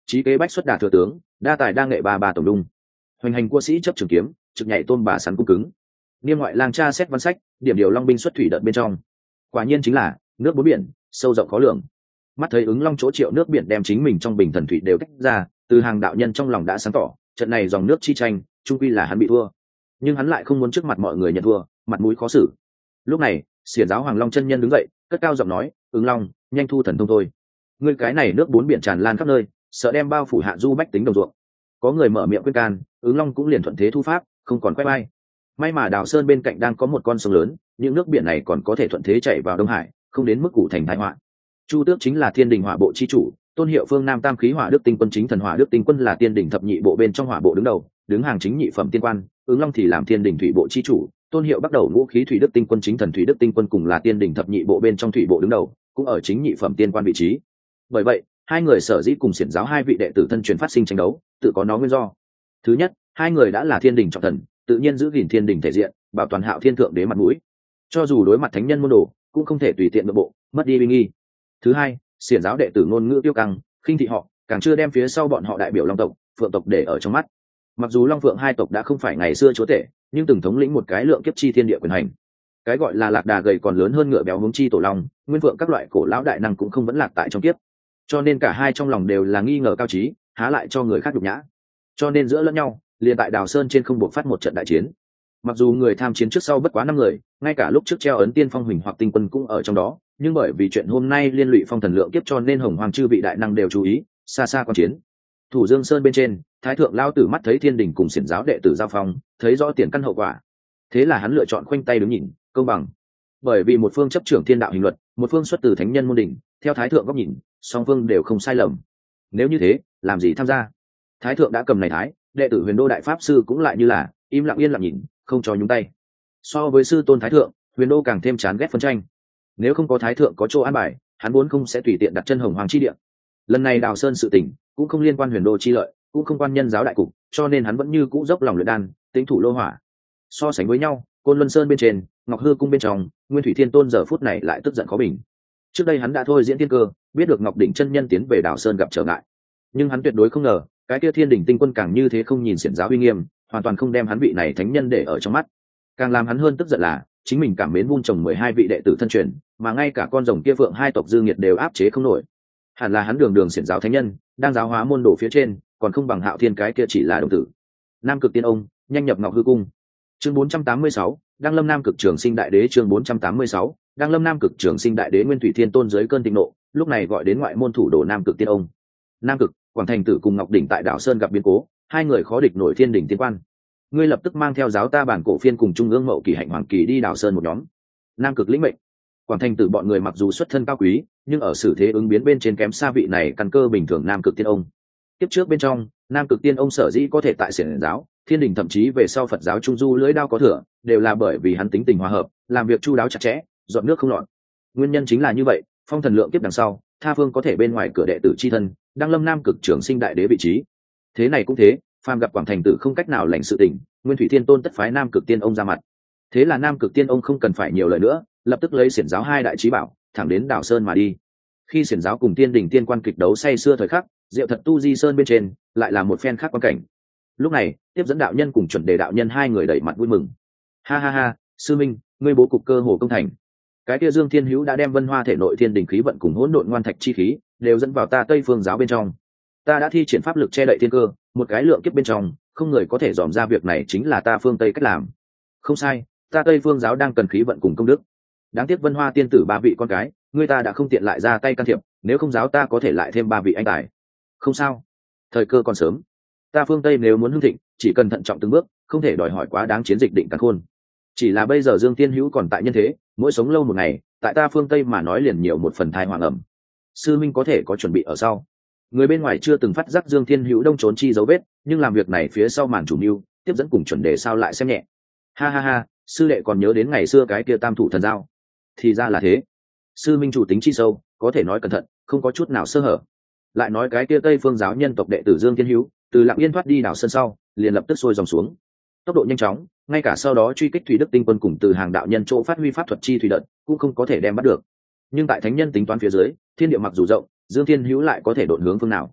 Chí kế bách xuất đà thừa tướng, đa tài đa nghệ ba tổng đung. Hoành hành cua sĩ chấp trường kiếm, trực nhảy tôn bà sắn cung cứng. Niêm ngoại lang tra xét văn sách, điểm điều long binh xuất thủy đợt bên trong. Quả nhiên chính là nước bốn biển, sâu rộng khó lường. Mắt thấy ứng long chỗ triệu nước biển đem chính mình trong bình thần thủy đều tách ra, từ hàng đạo nhân trong lòng đã sáng tỏ, trận này dòng nước chi tranh, chung quy là hắn bị thua. Nhưng hắn lại không muốn trước mặt mọi người nhận thua, mặt mũi khó xử. Lúc này, xiển giáo Hoàng Long chân nhân đứng dậy, cất cao giọng nói, ứng long, nhanh thu thần thông thôi. Ngươi cái này nước bốn biển tràn lan khắp nơi, sợ đem bao phủ hạ du bách tính đồng ruộng. Có người mở miệng khuyên can, ứng long cũng liền thuận thế thu pháp, không còn quay bay. May mà đào sơn bên cạnh đang có một con sông lớn, những nước biển này còn có thể thuận thế chảy vào Đông Hải, không đến mức cụ thành tai họa. Chu Tước chính là Thiên Đình Hỏa Bộ chi chủ, tôn hiệu phương Nam Tam khí Hỏa Đức Tinh Quân chính thần Hỏa Đức Tinh Quân là Tiên Đình thập nhị bộ bên trong Hỏa Bộ đứng đầu, đứng hàng chính nhị phẩm tiên quan. Ứng long thì làm Thiên Đình Thủy Bộ chi chủ, tôn hiệu bắt đầu ngũ khí Thủy Đức Tinh Quân chính thần Thủy Đức Tinh Quân cùng là Tiên Đình thập nhị bộ bên trong Thủy Bộ đứng đầu, cũng ở chính nhị phẩm tiên quan vị trí. Bởi vậy, hai người sở dĩ cùng xiển giáo hai vị đệ tử thân truyền phát sinh tranh đấu, tự có nó nguyên do. Thứ nhất, hai người đã là Thiên Đình trọng thần, tự nhiên giữ gìn Thiên Đình thể diện, bảo toàn Hạo Thiên thượng đế mặt mũi. Cho dù đối mặt thánh nhân môn đồ, cũng không thể tùy tiện nội bộ, mất đi uy nghi. Thứ hai, xiển giáo đệ tử ngôn ngữ tiêu căng, khinh thị họ, càng chưa đem phía sau bọn họ đại biểu Long tộc, Phượng tộc để ở trong mắt. Mặc dù Long Phượng hai tộc đã không phải ngày xưa chúa tể, nhưng từng thống lĩnh một cái lượng kiếp chi thiên địa quyền hành. Cái gọi là lạc đà gầy còn lớn hơn ngựa béo hướng chi tổ long, nguyên phượng các loại cổ lão đại năng cũng không vẫn lạc tại trong kiếp. Cho nên cả hai trong lòng đều là nghi ngờ cao trí, há lại cho người khác nhục nhã. Cho nên giữa lẫn nhau, liền tại Đào Sơn trên không buộc phát một trận đại chiến. Mặc dù người tham chiến trước sau bất quá 5 người, ngay cả lúc trước treo ấn tiên phong huỳnh hoặc tinh quân cũng ở trong đó, nhưng bởi vì chuyện hôm nay liên lụy phong thần lượng kiếp cho nên hồng hoàng chư vị đại năng đều chú ý, xa xa quan chiến. Thủ Dương Sơn bên trên, Thái thượng lao tử mắt thấy Thiên Đình cùng xiển giáo đệ tử giao phong, thấy rõ tiền căn hậu quả. Thế là hắn lựa chọn khoanh tay đứng nhìn, công bằng. Bởi vì một phương chấp trưởng thiên đạo hình luật, một phương xuất từ thánh nhân môn đỉnh, theo Thái thượng góc nhìn, song phương đều không sai lầm. Nếu như thế, làm gì tham gia? Thái thượng đã cầm này thái, đệ tử Huyền Đô đại pháp sư cũng lại như là im lặng yên lặng nhìn, không cho nhúng tay. So với sư tôn Thái thượng, Huyền Đô càng thêm chán ghét phân tranh. Nếu không có Thái thượng có chỗ an bài, hắn vốn không sẽ tùy tiện đặt chân hồng hoàng chi địa. Lần này Đào Sơn sự tình cũng không liên quan Huyền Đô chi lợi, cũng không quan nhân giáo đại cục, cho nên hắn vẫn như cũ dốc lòng luyện đan, tính thủ lô hỏa. So sánh với nhau, Côn Luân Sơn bên trên, Ngọc Hư cung bên trong, Nguyên Thủy Thiên Tôn giờ phút này lại tức giận khó bình. Trước đây hắn đã thôi diễn thiên cơ, biết được Ngọc Đỉnh chân nhân tiến về Đào Sơn gặp trở ngại, nhưng hắn tuyệt đối không ngờ, cái kia Thiên Đỉnh tinh quân càng như thế không nhìn xiển giáo uy nghiêm, hoàn toàn không đem hắn vị này thánh nhân để ở trong mắt. Càng làm hắn hơn tức giận là, chính mình cảm mến vun trồng 12 vị đệ tử thân truyền, mà ngay cả con rồng kia Phượng hai tộc dư nghiệt đều áp chế không nổi. Hẳn là hắn đường đường xiển giáo thánh nhân, đang giáo hóa môn đồ phía trên, còn không bằng Hạo Thiên cái kia chỉ là đồng tử. Nam Cực Tiên ông, nhanh nhập Ngọc Hư cung. Chương 486, Đăng Lâm Nam Cực Trường Sinh Đại Đế. Chương 486, Đăng Lâm Nam Cực Trường Sinh Đại Đế. Nguyên Thủy Thiên Tôn dưới cơn thịnh nộ, lúc này gọi đến ngoại môn thủ đồ Nam Cực Tiên ông. Nam Cực, Quảng Thành Tử cùng Ngọc Đỉnh tại Đảo Sơn gặp biến cố, hai người khó địch nổi Thiên Đỉnh tiên quan. Ngươi lập tức mang theo giáo ta bản cổ phiên cùng trung ương mậu kỳ hạnh hoàng kỳ đi Đảo Sơn một nhóm. Nam Cực lĩnh mệnh. Quảng Thành Tử bọn người mặc dù xuất thân cao quý, nhưng ở xử thế ứng biến bên trên kém xa vị này căn cơ bình thường Nam Cực Tiên ông. Tiếp trước bên trong, Nam Cực Tiên ông sở dĩ có thể tại xiển giáo, Thiên Đình thậm chí về sau Phật giáo trung du lưỡi đao có thừa, đều là bởi vì hắn tính tình hòa hợp, làm việc chu đáo chặt chẽ, dọn nước không lọt. Nguyên nhân chính là như vậy, phong thần lượng kiếp đằng sau, tha phương có thể bên ngoài cửa đệ tử chi thân, Đăng Lâm Nam Cực Trường Sinh Đại Đế vị trí. Thế này cũng thế, phàm gặp Quảng Thành Tử không cách nào lãnh sự tình, Nguyên Thủy Thiên Tôn tất phái Nam Cực Tiên ông ra mặt. Thế là Nam Cực Tiên ông không cần phải nhiều lời nữa, lập tức lấy xiển giáo hai đại chí bảo, thẳng đến Đảo Sơn mà đi. Khi xiển giáo cùng Tiên Đình tiên quan kịch đấu say sưa thời khắc, Diệu Thật Tu Di Sơn bên trên lại là một phen khác quan cảnh. Lúc này, tiếp dẫn đạo nhân cùng chuẩn đề đạo nhân hai người đẩy mặt vui mừng. Ha ha ha, sư minh, ngươi bố cục cơ hồ công thành. Cái kia Dương Thiên Hữu đã đem Vân Hoa thể nội thiên đình khí vận cùng hỗn độn ngoan thạch chi khí đều dẫn vào ta Tây Phương giáo bên trong. Ta đã thi triển pháp lực che đậy thiên cơ, một cái lượng kiếp bên trong, không người có thể dòm ra việc này chính là ta phương Tây cách làm. Không sai, ta Tây Phương giáo đang cần khí vận cùng công đức. Đáng tiếc Vân Hoa tiên tử 3 vị con cái, người ta đã không tiện lại ra tay can thiệp, nếu không giáo ta có thể lại thêm 3 vị anh tài. Không sao, thời cơ còn sớm. Ta phương Tây nếu muốn hưng thịnh, chỉ cần thận trọng từng bước, không thể đòi hỏi quá đáng chiến dịch định càn khôn. Chỉ là bây giờ Dương Tiên Hữu còn tại nhân thế, mỗi sống lâu một ngày, tại ta phương Tây mà nói liền nhiều một phần thai hoàng ẩm. Sư minh có thể có chuẩn bị ở sau. Người bên ngoài chưa từng phát giác Dương Thiên Hữu đông trốn chi dấu vết, nhưng làm việc này phía sau màn chủ mưu, tiếp dẫn cùng chuẩn đề sao lại xem nhẹ. Ha ha ha, sư đệ còn nhớ đến ngày xưa cái kia tam thủ thần giao. Thì ra là thế. Sư minh chủ tính chi sâu, có thể nói cẩn thận, không có chút nào sơ hở. Lại nói cái kia Tây Phương giáo nhân tộc đệ tử Dương Thiên Hữu, từ Lặng Yên thoát đi đảo sân sau, liền lập tức sôi dòng xuống. Tốc độ nhanh chóng, ngay cả sau đó truy kích Thủy Đức Tinh quân cùng từ hàng đạo nhân chỗ phát huy pháp thuật chi thủy đợt, cũng không có thể đem bắt được. Nhưng tại thánh nhân tính toán phía dưới, thiên địa mặc dù rộng, Dương Thiên Hữu lại có thể độn hướng phương nào.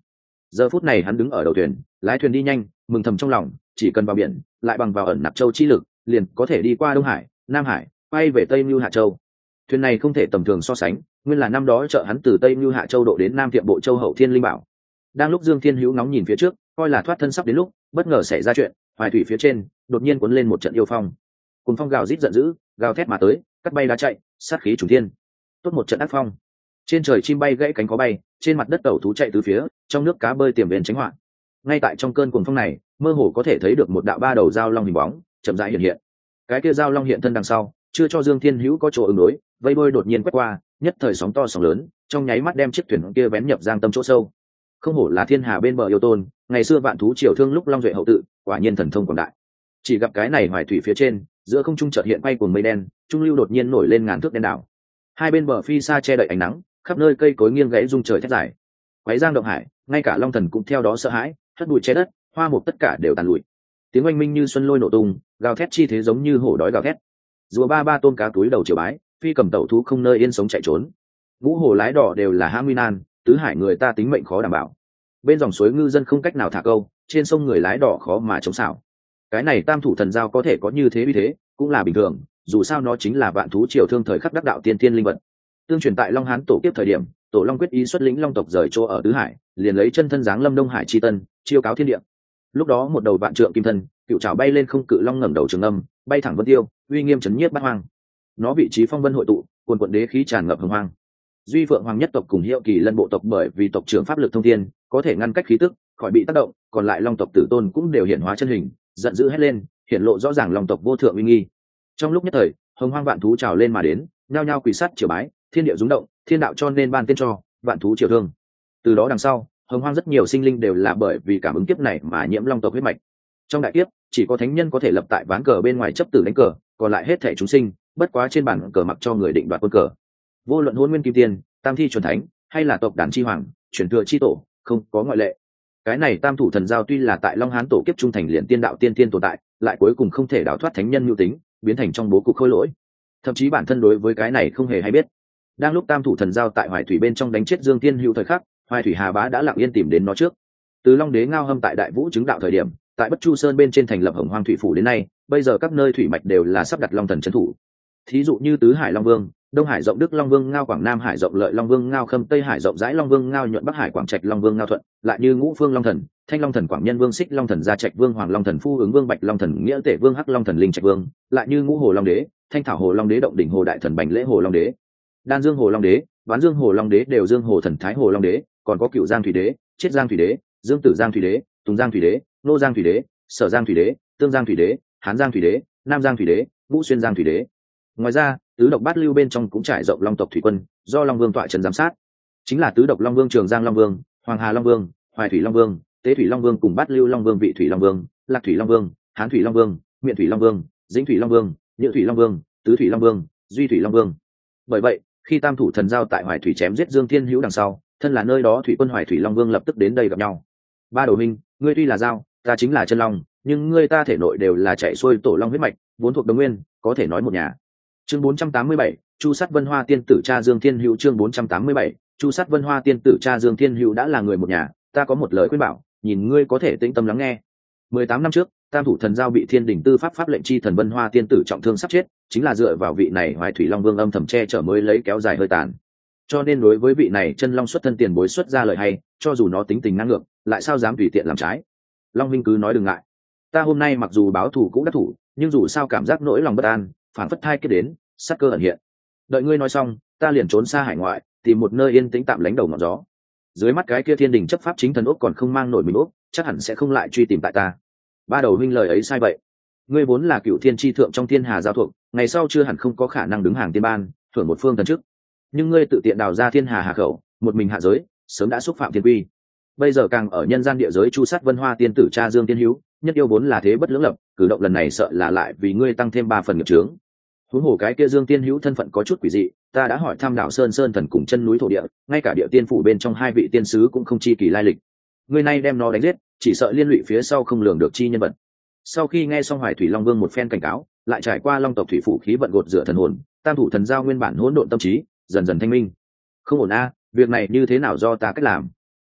Giờ phút này hắn đứng ở đầu thuyền, lái thuyền đi nhanh, mừng thầm trong lòng, chỉ cần vào biển, lại bằng vào ẩn nạp châu chi lực, liền có thể đi qua Đông Hải, Nam Hải, quay về Tây Nưu Hạ Châu. Thuyền này không thể tầm thường so sánh, nguyên là năm đó trợ hắn từ Tây Nưu Hạ Châu độ đến Nam Thiệm Bộ Châu Hậu Thiên Linh Bảo. Đang lúc Dương Thiên Hữu ngóng nhìn phía trước, coi là thoát thân sắp đến lúc, bất ngờ xảy ra chuyện, hoài thủy phía trên đột nhiên cuốn lên một trận yêu phong. Cùng phong gào rít giận dữ, gào thét mà tới, cắt bay đá chạy, sát khí trùng thiên. Tốt một trận ác phong. Trên trời chim bay gãy cánh có bay, trên mặt đất tẩu thú chạy từ phía, trong nước cá bơi tiềm bên tránh họa. Ngay tại trong cơn cuồng phong này, mơ hồ có thể thấy được một đạo ba đầu dao long hình bóng chậm rãi hiện hiện. Cái kia dao long hiện thân đằng sau, chưa cho Dương Thiên Hữu có chỗ ứng đối, vây bơi đột nhiên quét qua, nhất thời sóng to sóng lớn, trong nháy mắt đem chiếc thuyền kia vén nhập giang tâm chỗ sâu. Không hổ là thiên hà bên bờ yêu tôn, ngày xưa vạn thú triều thương lúc long duệ hậu tự, quả nhiên thần thông quảng đại. Chỉ gặp cái này hoài thủy phía trên, giữa không trung chợt hiện quay cuồng mây đen, trung lưu đột nhiên nổi lên ngàn thước đen đảo. Hai bên bờ phi xa che đậy ánh nắng, khắp nơi cây cối nghiêng gãy rung trời thét dài. Quái giang động hải, ngay cả long thần cũng theo đó sợ hãi, hất bụi che đất, hoa mục tất cả đều tàn lụi. Tiếng oanh minh như xuân lôi nổ tung, gào thét chi thế giống như hổ đói gào thét. Rùa ba ba tôm cá túi đầu triều bái, phi cầm tẩu thú không nơi yên sống chạy trốn. Ngũ hồ lái đỏ đều là hãm nguy nan, tứ hải người ta tính mệnh khó đảm bảo. Bên dòng suối ngư dân không cách nào thả câu, trên sông người lái đỏ khó mà chống xảo. Cái này tam thủ thần giao có thể có như thế vì thế cũng là bình thường, dù sao nó chính là vạn thú triều thương thời khắc đắc đạo tiên thiên linh vật. Tương truyền tại Long Hán tổ kiếp thời điểm, tổ long quyết ý xuất lĩnh long tộc rời chỗ ở tứ hải, liền lấy chân thân dáng lâm Đông Hải chi tân, chiêu cáo thiên địa. Lúc đó một đầu vạn trượng kim thân, cựu trảo bay lên không cự long ngẩng đầu trường âm, bay thẳng vân tiêu, uy nghiêm chấn nhiếp bát hoang. Nó vị trí phong vân hội tụ, cuồn cuộn đế khí tràn ngập hồng hoang. Duy Phượng Hoàng nhất tộc cùng Hiệu Kỳ Lân bộ tộc bởi vì tộc trưởng pháp lực thông thiên, có thể ngăn cách khí tức khỏi bị tác động, còn lại long tộc tử tôn cũng đều hiện hóa chân hình, giận dữ hét lên, hiện lộ rõ ràng long tộc vô thượng uy nghi. Trong lúc nhất thời, hồng hoang vạn thú trào lên mà đến, nhao nhao quỳ sát triều bái, thiên địa rung động, thiên đạo cho nên ban tên cho vạn thú triều thương. Từ đó đằng sau, hồng hoang rất nhiều sinh linh đều là bởi vì cảm ứng kiếp này mà nhiễm long tộc huyết mạch. Trong đại kiếp, chỉ có thánh nhân có thể lập tại ván cờ bên ngoài chấp tử đánh cờ, còn lại hết thảy chúng sinh, bất quá trên bàn cờ mặc cho người định đoạt quân cờ. Vô luận hôn nguyên kim tiên, tam thi chuẩn thánh, hay là tộc đàn chi hoàng, chuyển thừa chi tổ, không có ngoại lệ. Cái này tam thủ thần giao tuy là tại Long Hán tổ kiếp trung thành liền tiên đạo tiên tiên tồn tại, lại cuối cùng không thể đào thoát thánh nhân nhu tính, biến thành trong bố cục khôi lỗi. Thậm chí bản thân đối với cái này không hề hay biết. Đang lúc tam thủ thần giao tại Hoài Thủy bên trong đánh chết Dương Thiên Hữu thời khắc, Hoài Thủy Hà Bá đã lặng yên tìm đến nó trước. Từ Long Đế ngao hâm tại Đại Vũ chứng đạo thời điểm, tại Bất Chu Sơn bên trên thành lập Hồng Hoang Thủy phủ đến nay, bây giờ các nơi thủy mạch đều là sắp đặt long thần trấn thủ. Thí dụ như Tứ Hải Long Vương, Đông Hải rộng Đức Long Vương Ngao Quảng, Nam Hải rộng Lợi Long Vương Ngao Khâm, Tây Hải rộng rãi Long Vương Ngao Nhuận, Bắc Hải Quảng Trạch Long Vương Ngao Thuận, lại như Ngũ Phương Long Thần, Thanh Long Thần Quảng Nhân Vương, Xích Long Thần Gia Trạch Vương, Hoàng Long Thần Phu Ứng Vương, Bạch Long Thần Nghĩa Tể Vương, Hắc Long Thần Linh Trạch Vương, lại như Ngũ Hồ Long Đế, Thanh Thảo Hồ Long Đế, Động Đỉnh Hồ Đại Thần Bành Lễ Hồ Long Đế, Đan Dương Hồ Long Đế, Ván Dương Hồ Long Đế, Đều Dương Hồ Thần Thái Hồ Long Đế, còn có Cựu Giang Thủy Đế, Chiết Giang Thủy Đế, Dương Tử Giang Thủy Đế, Tùng Giang Thủy Đế, Nô Giang Thủy Đế, Sở Giang Thủy Đế, Tương Giang Thủy Đế, Hán Giang Thủy Đế, Nam Giang Thủy Đế, Ngũ Xuyên Giang Thủy Đế. Ngoài ra, tứ độc bát lưu bên trong cũng trải rộng long tộc thủy quân, do Long Vương tọa trấn giám sát. Chính là tứ độc Long Vương Trường Giang Long Vương, Hoàng Hà Long Vương, Hoài Thủy Long Vương, Tế Thủy Long Vương cùng bát lưu Long Vương Vị Thủy Long Vương, Lạc Thủy Long Vương, Hán Thủy Long Vương, Miện Thủy Long Vương, Dĩnh Thủy Long Vương, Nhữ Thủy Long Vương, Tứ Thủy Long Vương, Duy Thủy Long Vương. Bởi vậy, khi tam thủ thần giao tại Hoài Thủy chém giết Dương Thiên Hữu đằng sau, thân là nơi đó thủy quân Hoài Thủy Long Vương lập tức đến đây gặp nhau. Ba đầu minh, ngươi tuy là giao, ta chính là chân long, nhưng ngươi ta thể nội đều là chạy xuôi tổ long huyết mạch, vốn thuộc đồng nguyên, có thể nói một nhà. Chương 487, Chu Sát Vân Hoa tiên tử cha Dương Thiên Hữu. Chương 487, Chu Sát Vân Hoa tiên tử cha Dương Thiên Hữu đã là người một nhà, ta có một lời khuyên bảo, nhìn ngươi có thể tĩnh tâm lắng nghe. 18 năm trước, tam thủ thần giao bị Thiên Đình tư pháp pháp lệnh chi thần Vân Hoa tiên tử trọng thương sắp chết, chính là dựa vào vị này Hoài Thủy Long Vương âm thầm che chở mới lấy kéo dài hơi tàn. Cho nên đối với vị này chân long xuất thân tiền bối xuất ra lời hay, cho dù nó tính tình ngang ngược, lại sao dám tùy tiện làm trái. Long Minh cứ nói đừng ngại, ta hôm nay mặc dù báo thù cũng đắc thủ, nhưng dù sao cảm giác nỗi lòng bất an, phản phất thai kết đến, sát cơ ẩn hiện. Đợi ngươi nói xong, ta liền trốn xa hải ngoại, tìm một nơi yên tĩnh tạm lánh đầu ngọn gió. Dưới mắt cái kia Thiên Đình chấp pháp chính thần ốc còn không mang nổi mình ốc, chắc hẳn sẽ không lại truy tìm tại ta. Ba đầu huynh lời ấy sai vậy. Ngươi vốn là cựu thiên tri thượng trong thiên hà giao thuộc, ngày sau chưa hẳn không có khả năng đứng hàng tiên ban, thưởng một phương thần chức. Nhưng ngươi tự tiện đào ra thiên hà hà khẩu, một mình hạ giới, sớm đã xúc phạm thiên quy. Bây giờ càng ở nhân gian địa giới Chu Sát Vân Hoa tiên tử cha Dương Thiên Hữu, nhất yêu vốn là thế bất lưỡng lập, cử động lần này sợ là lại vì ngươi tăng thêm 3 phần nghiệp chướng. Huống hồ cái kia Dương Tiên Hữu thân phận có chút quỷ dị, ta đã hỏi thăm đảo Sơn Sơn thần cùng chân núi thổ địa, ngay cả địa tiên phủ bên trong 2 vị tiên sứ cũng không chi kỳ lai lịch. Ngươi nay đem nó đánh giết, chỉ sợ liên lụy phía sau không lường được chi nhân vật. Sau khi nghe xong Hoài Thủy Long Vương một phen cảnh cáo, lại trải qua long tộc thủy phủ khí vận gột rửa thần hồn, tam thủ thần giao nguyên bản hỗn độn tâm trí dần dần thanh minh. Không ổn a, việc này như thế nào do ta cách làm?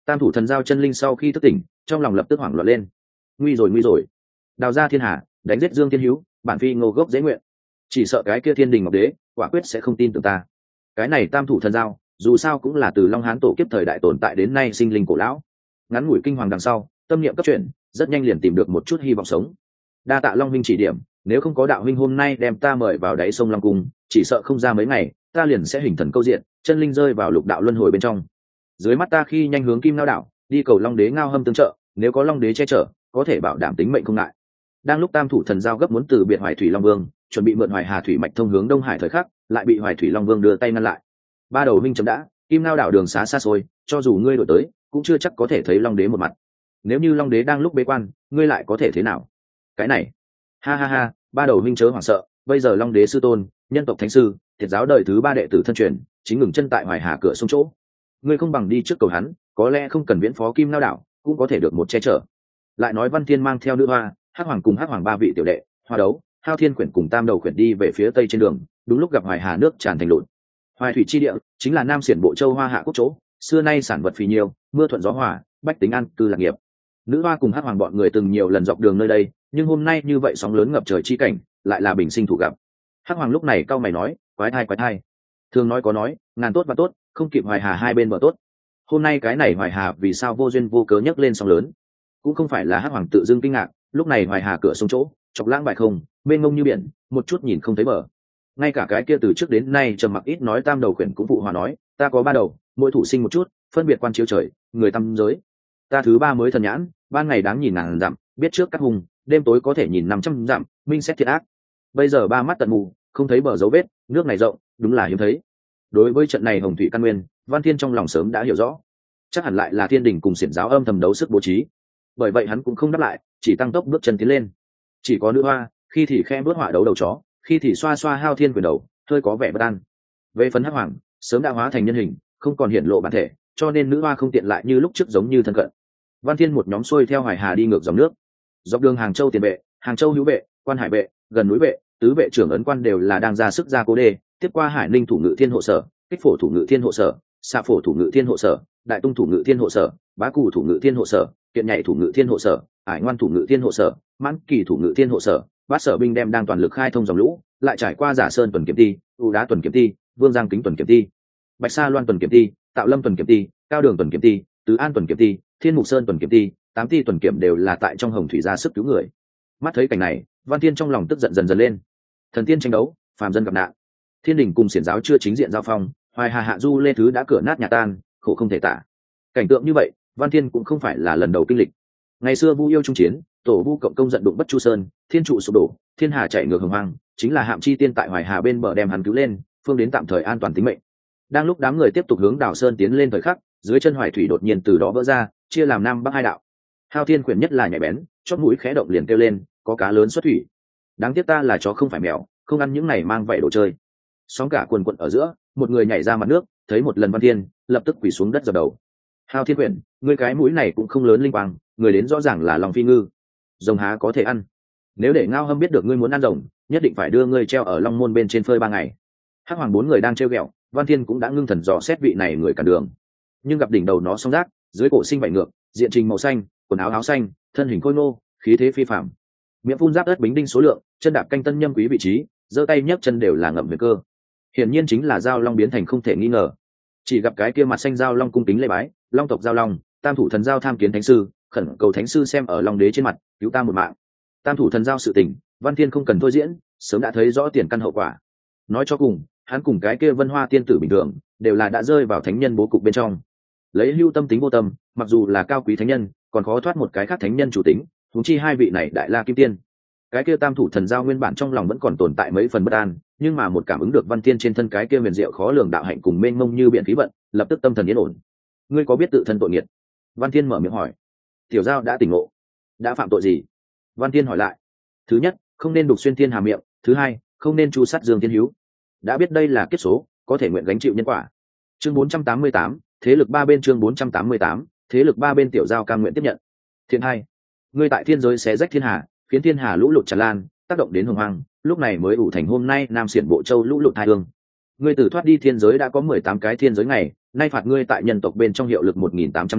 Tam thủ thần giao chân linh sau khi thức tỉnh, trong lòng lập tức hoảng loạn lên. Nguy rồi, đào ra thiên hà, đánh giết Dương Thiên Hữu, bản phi ngô gốc dễ nguyện. Chỉ sợ cái kia Thiên Đình Ngọc Đế quả quyết sẽ không tin tưởng ta. Cái này tam thủ thần giao dù sao cũng là từ Long Hán tổ kiếp thời đại tồn tại đến nay sinh linh cổ lão. Ngắn ngủi kinh hoàng đằng sau, tâm niệm cấp chuyển, rất nhanh liền tìm được một chút hy vọng sống. Đa tạ Long huynh chỉ điểm, nếu không có đạo huynh hôm nay đem ta mời vào đáy sông Long Cung, chỉ sợ không ra mấy ngày ta liền sẽ hình thần câu diện, chân linh rơi vào lục đạo luân hồi bên trong. Dưới mắt ta khi nhanh hướng Kim Ngao đảo đi cầu Long Đế Ngao Hâm tương trợ, nếu có Long Đế che chở có thể bảo đảm tính mệnh không ngại. Đang lúc tam thủ thần giao gấp muốn từ biệt Hoài Thủy Long Vương, chuẩn bị mượn Hoài Hà thủy mạch thông hướng Đông Hải thời khắc, lại bị Hoài Thủy Long Vương đưa tay ngăn lại. Ba đầu huynh chấm đã, Kim Ngao đảo đường xá xa xôi, cho dù ngươi đổi tới cũng chưa chắc có thể thấy Long Đế một mặt. Nếu như Long Đế đang lúc bế quan, ngươi lại có thể thế nào? Cái này, ha ha ha, ba đầu huynh chớ hoảng sợ, bây giờ Long Đế sư tôn, nhân tộc thánh sư, thiệt giáo đời thứ ba đệ tử thân truyền, chính ngừng chân tại Hoài Hà cửa sông chỗ. Ngươi không bằng đi trước cầu hắn, có lẽ không cần viễn phó Kim Ngao đảo, cũng có thể được một che chở. Lại nói Văn Thiên mang theo nữ hoa, Hắc Hoàng cùng Hắc Hoàng ba vị tiểu đệ, Hoa Đấu, Hao Thiên Quyển cùng Tam Đầu Quyển đi về phía tây trên đường, đúng lúc gặp Hoài Hà nước tràn thành lụt. Hoài Thủy chi địa chính là Nam Xiển Bộ Châu Hoa Hạ quốc chỗ, xưa nay sản vật phì nhiều, mưa thuận gió hòa, bách tính an cư lạc nghiệp. Nữ hoa cùng Hắc Hoàng bọn người từng nhiều lần dọc đường nơi đây, nhưng hôm nay như vậy sóng lớn ngập trời chi cảnh, lại là bình sinh thủ gặp. Hắc Hoàng lúc này cau mày nói, quái thai. Thường nói có nói, ngàn tốt và tốt, không kịp Hoài Hà hai bên bờ tốt. Hôm nay cái này Hoài Hà vì sao vô duyên vô cớ nhấc lên sóng lớn? Cũng không phải là Hắc Hoàng tự dưng kinh ngạc, lúc này Hoài Hà cửa sông chỗ, chọc lãng bại không, mênh mông như biển, một chút nhìn không thấy bờ. Ngay cả cái kia từ trước đến nay trầm mặc ít nói Tam Đầu Quyển cũng phụ hòa nói, ta có ba đầu, mỗi thủ sinh một chút, phân biệt quan chiếu trời, người tam giới. Ta thứ ba mới thần nhãn, ban ngày đáng nhìn ngàn dặm, biết trước các hùng, đêm tối có thể nhìn 500 dặm, minh xét thiệt ác. Bây giờ ba mắt tận mù, không thấy bờ dấu vết, nước này rộng, đúng là hiếm thấy. Đối với trận này hồng thủy căn nguyên, Văn Thiên trong lòng sớm đã hiểu rõ, chắc hẳn lại là Thiên Đình cùng xiển giáo âm thầm đấu sức bố trí. Bởi vậy hắn cũng không đáp lại, chỉ tăng tốc bước chân tiến lên. Chỉ có nữ hoa, khi thì khe bước họa đấu đầu chó, khi thì xoa xoa Hao Thiên Quyển đầu, hơi có vẻ bất an. Về phần Hắc Hoàng, sớm đã hóa thành nhân hình, không còn hiển lộ bản thể, cho nên nữ hoa không tiện lại như lúc trước giống như thân cận. Văn Thiên một nhóm xuôi theo Hoài Hà đi ngược dòng nước, dọc đường Hàng Châu tiền vệ, Hàng Châu hữu vệ, Quan Hải vệ, gần núi vệ, tứ vệ trưởng ấn quan đều là đang ra sức ra cố đê, tiếp qua Hải Ninh thủ ngự thiên hộ sở, kích phổ thủ ngự thiên hộ sở, xạ phổ thủ ngự thiên hộ sở, đại tung thủ ngự thiên hộ sở, bá cù thủ ngự thiên hộ sở, kiện nhảy thủ ngự thiên hộ sở, ải ngoan thủ ngự thiên hộ sở, mãn kỳ thủ ngự thiên hộ sở. Bát sở binh đem đang toàn lực khai thông dòng lũ, lại trải qua Giả Sơn tuần kiểm ti, U Đá tuần kiểm ti, Vương Giang kính tuần kiểm ti, Bạch Sa Loan tuần kiểm ti, Tạo Lâm tuần kiểm ti, Cao Đường tuần kiểm ti, Tứ An tuần kiểm ti, Thiên Mục Sơn tuần kiểm ti, tám ti tuần kiểm đều là tại trong hồng thủy ra sức cứu người. Mắt thấy cảnh này, Văn Thiên trong lòng tức giận dần dần lên. Thần tiên tranh đấu, phàm dân gặp nạn. Thiên Đình cùng xiển giáo chưa chính diện giao phong, Hoài Hà hạ du lê thứ đã cửa nát nhà tan, khổ không thể tả. Cảnh tượng như vậy, Văn Thiên cũng không phải là lần đầu kinh lịch. Ngày xưa Vu yêu trung chiến, tổ Vu cộng công giận đụng Bất Chu Sơn, thiên trụ sụp đổ, thiên hà chạy ngược hồng hoang, chính là Hạm Chi tiên tại Hoài Hà bên bờ đem hắn cứu lên, phương đến tạm thời an toàn tính mệnh. Đang lúc đám người tiếp tục hướng Đào Sơn tiến lên thời khắc, dưới chân Hoài Thủy đột nhiên từ đó vỡ ra, chia làm nam bắc hai đạo. Hao Thiên Quyển nhất là nhạy bén, chót mũi khẽ động liền kêu lên, có cá lớn xuất thủy. Đáng tiếc ta là chó không phải mèo, không ăn những này mang vậy đồ chơi. Sóng cả quần quận ở giữa, một người nhảy ra mặt nước, thấy một lần Văn Thiên, lập tức quỳ xuống đất dập đầu. Hao Thiên Quyển, ngươi cái mũi này cũng không lớn linh quang, người đến rõ ràng là Long Phi Ngư, rồng há có thể ăn. Nếu để Ngao Hâm biết được ngươi muốn ăn rồng, nhất định phải đưa ngươi treo ở Long Môn bên trên phơi 3 ngày. Hắc Hoàng bốn người đang treo ghẹo, Văn Thiên cũng đã ngưng thần dò xét vị này người cản đường, nhưng gặp đỉnh đầu nó song rác, dưới cổ sinh vảy ngược, diện trình màu xanh, quần áo áo xanh, thân hình khôi ngô, khí thế phi phàm, miệng phun giáp đất bính đinh số lượng, chân đạp canh tân nhâm quý vị trí, giơ tay nhấc chân đều là ngậm huyền cơ, hiển nhiên chính là Giao Long biến thành không thể nghi ngờ. Chỉ gặp cái kia mặt xanh Giao Long cung kính lễ bái, Long tộc Giao Long, Tam thủ thần giao tham kiến thánh sư, khẩn cầu thánh sư xem ở Long đế trên mặt, cứu ta một mạng. Tam thủ thần giao sự tình, Văn Thiên không cần thôi diễn, sớm đã thấy rõ tiền căn hậu quả. Nói cho cùng, hắn cùng cái kia Vân Hoa tiên tử bình thường, đều là đã rơi vào thánh nhân bố cục bên trong. Lấy hưu tâm tính vô tâm, mặc dù là cao quý thánh nhân, còn khó thoát một cái khác thánh nhân chủ tính, huống chi hai vị này đại la kim tiên. Cái kia Tam thủ thần giao nguyên bản trong lòng vẫn còn tồn tại mấy phần bất an, nhưng mà một cảm ứng được Văn Thiên trên thân cái kia huyền diệu khó lường đạo hạnh cùng mênh mông như biển khí vận, lập tức tâm thần yên ổn. Ngươi có biết tự thân tội nghiệt? Văn Thiên mở miệng hỏi. Tiểu Giao đã tỉnh ngộ, đã phạm tội gì? Văn Thiên hỏi lại. Thứ nhất, không nên đục xuyên thiên hà miệng, thứ hai, không nên chu sát Dương Thiên Hữu. Đã biết đây là kiếp số, có thể nguyện gánh chịu nhân quả. Chương 488, thế lực ba bên. Chương 488, thế lực ba bên. Tiểu Giao cam nguyện tiếp nhận. Thiên hai, ngươi tại thiên giới xé rách thiên hà, khiến thiên hà lũ lụt tràn lan, tác động đến hồng hoang, lúc này mới ủ thành hôm nay Nam Xiển Bộ Châu lũ lụt hai hương. Ngươi tử thoát đi thiên giới đã có 18 cái thiên giới ngày, nay phạt ngươi tại nhân tộc bên trong hiệu lực 1.800 năm,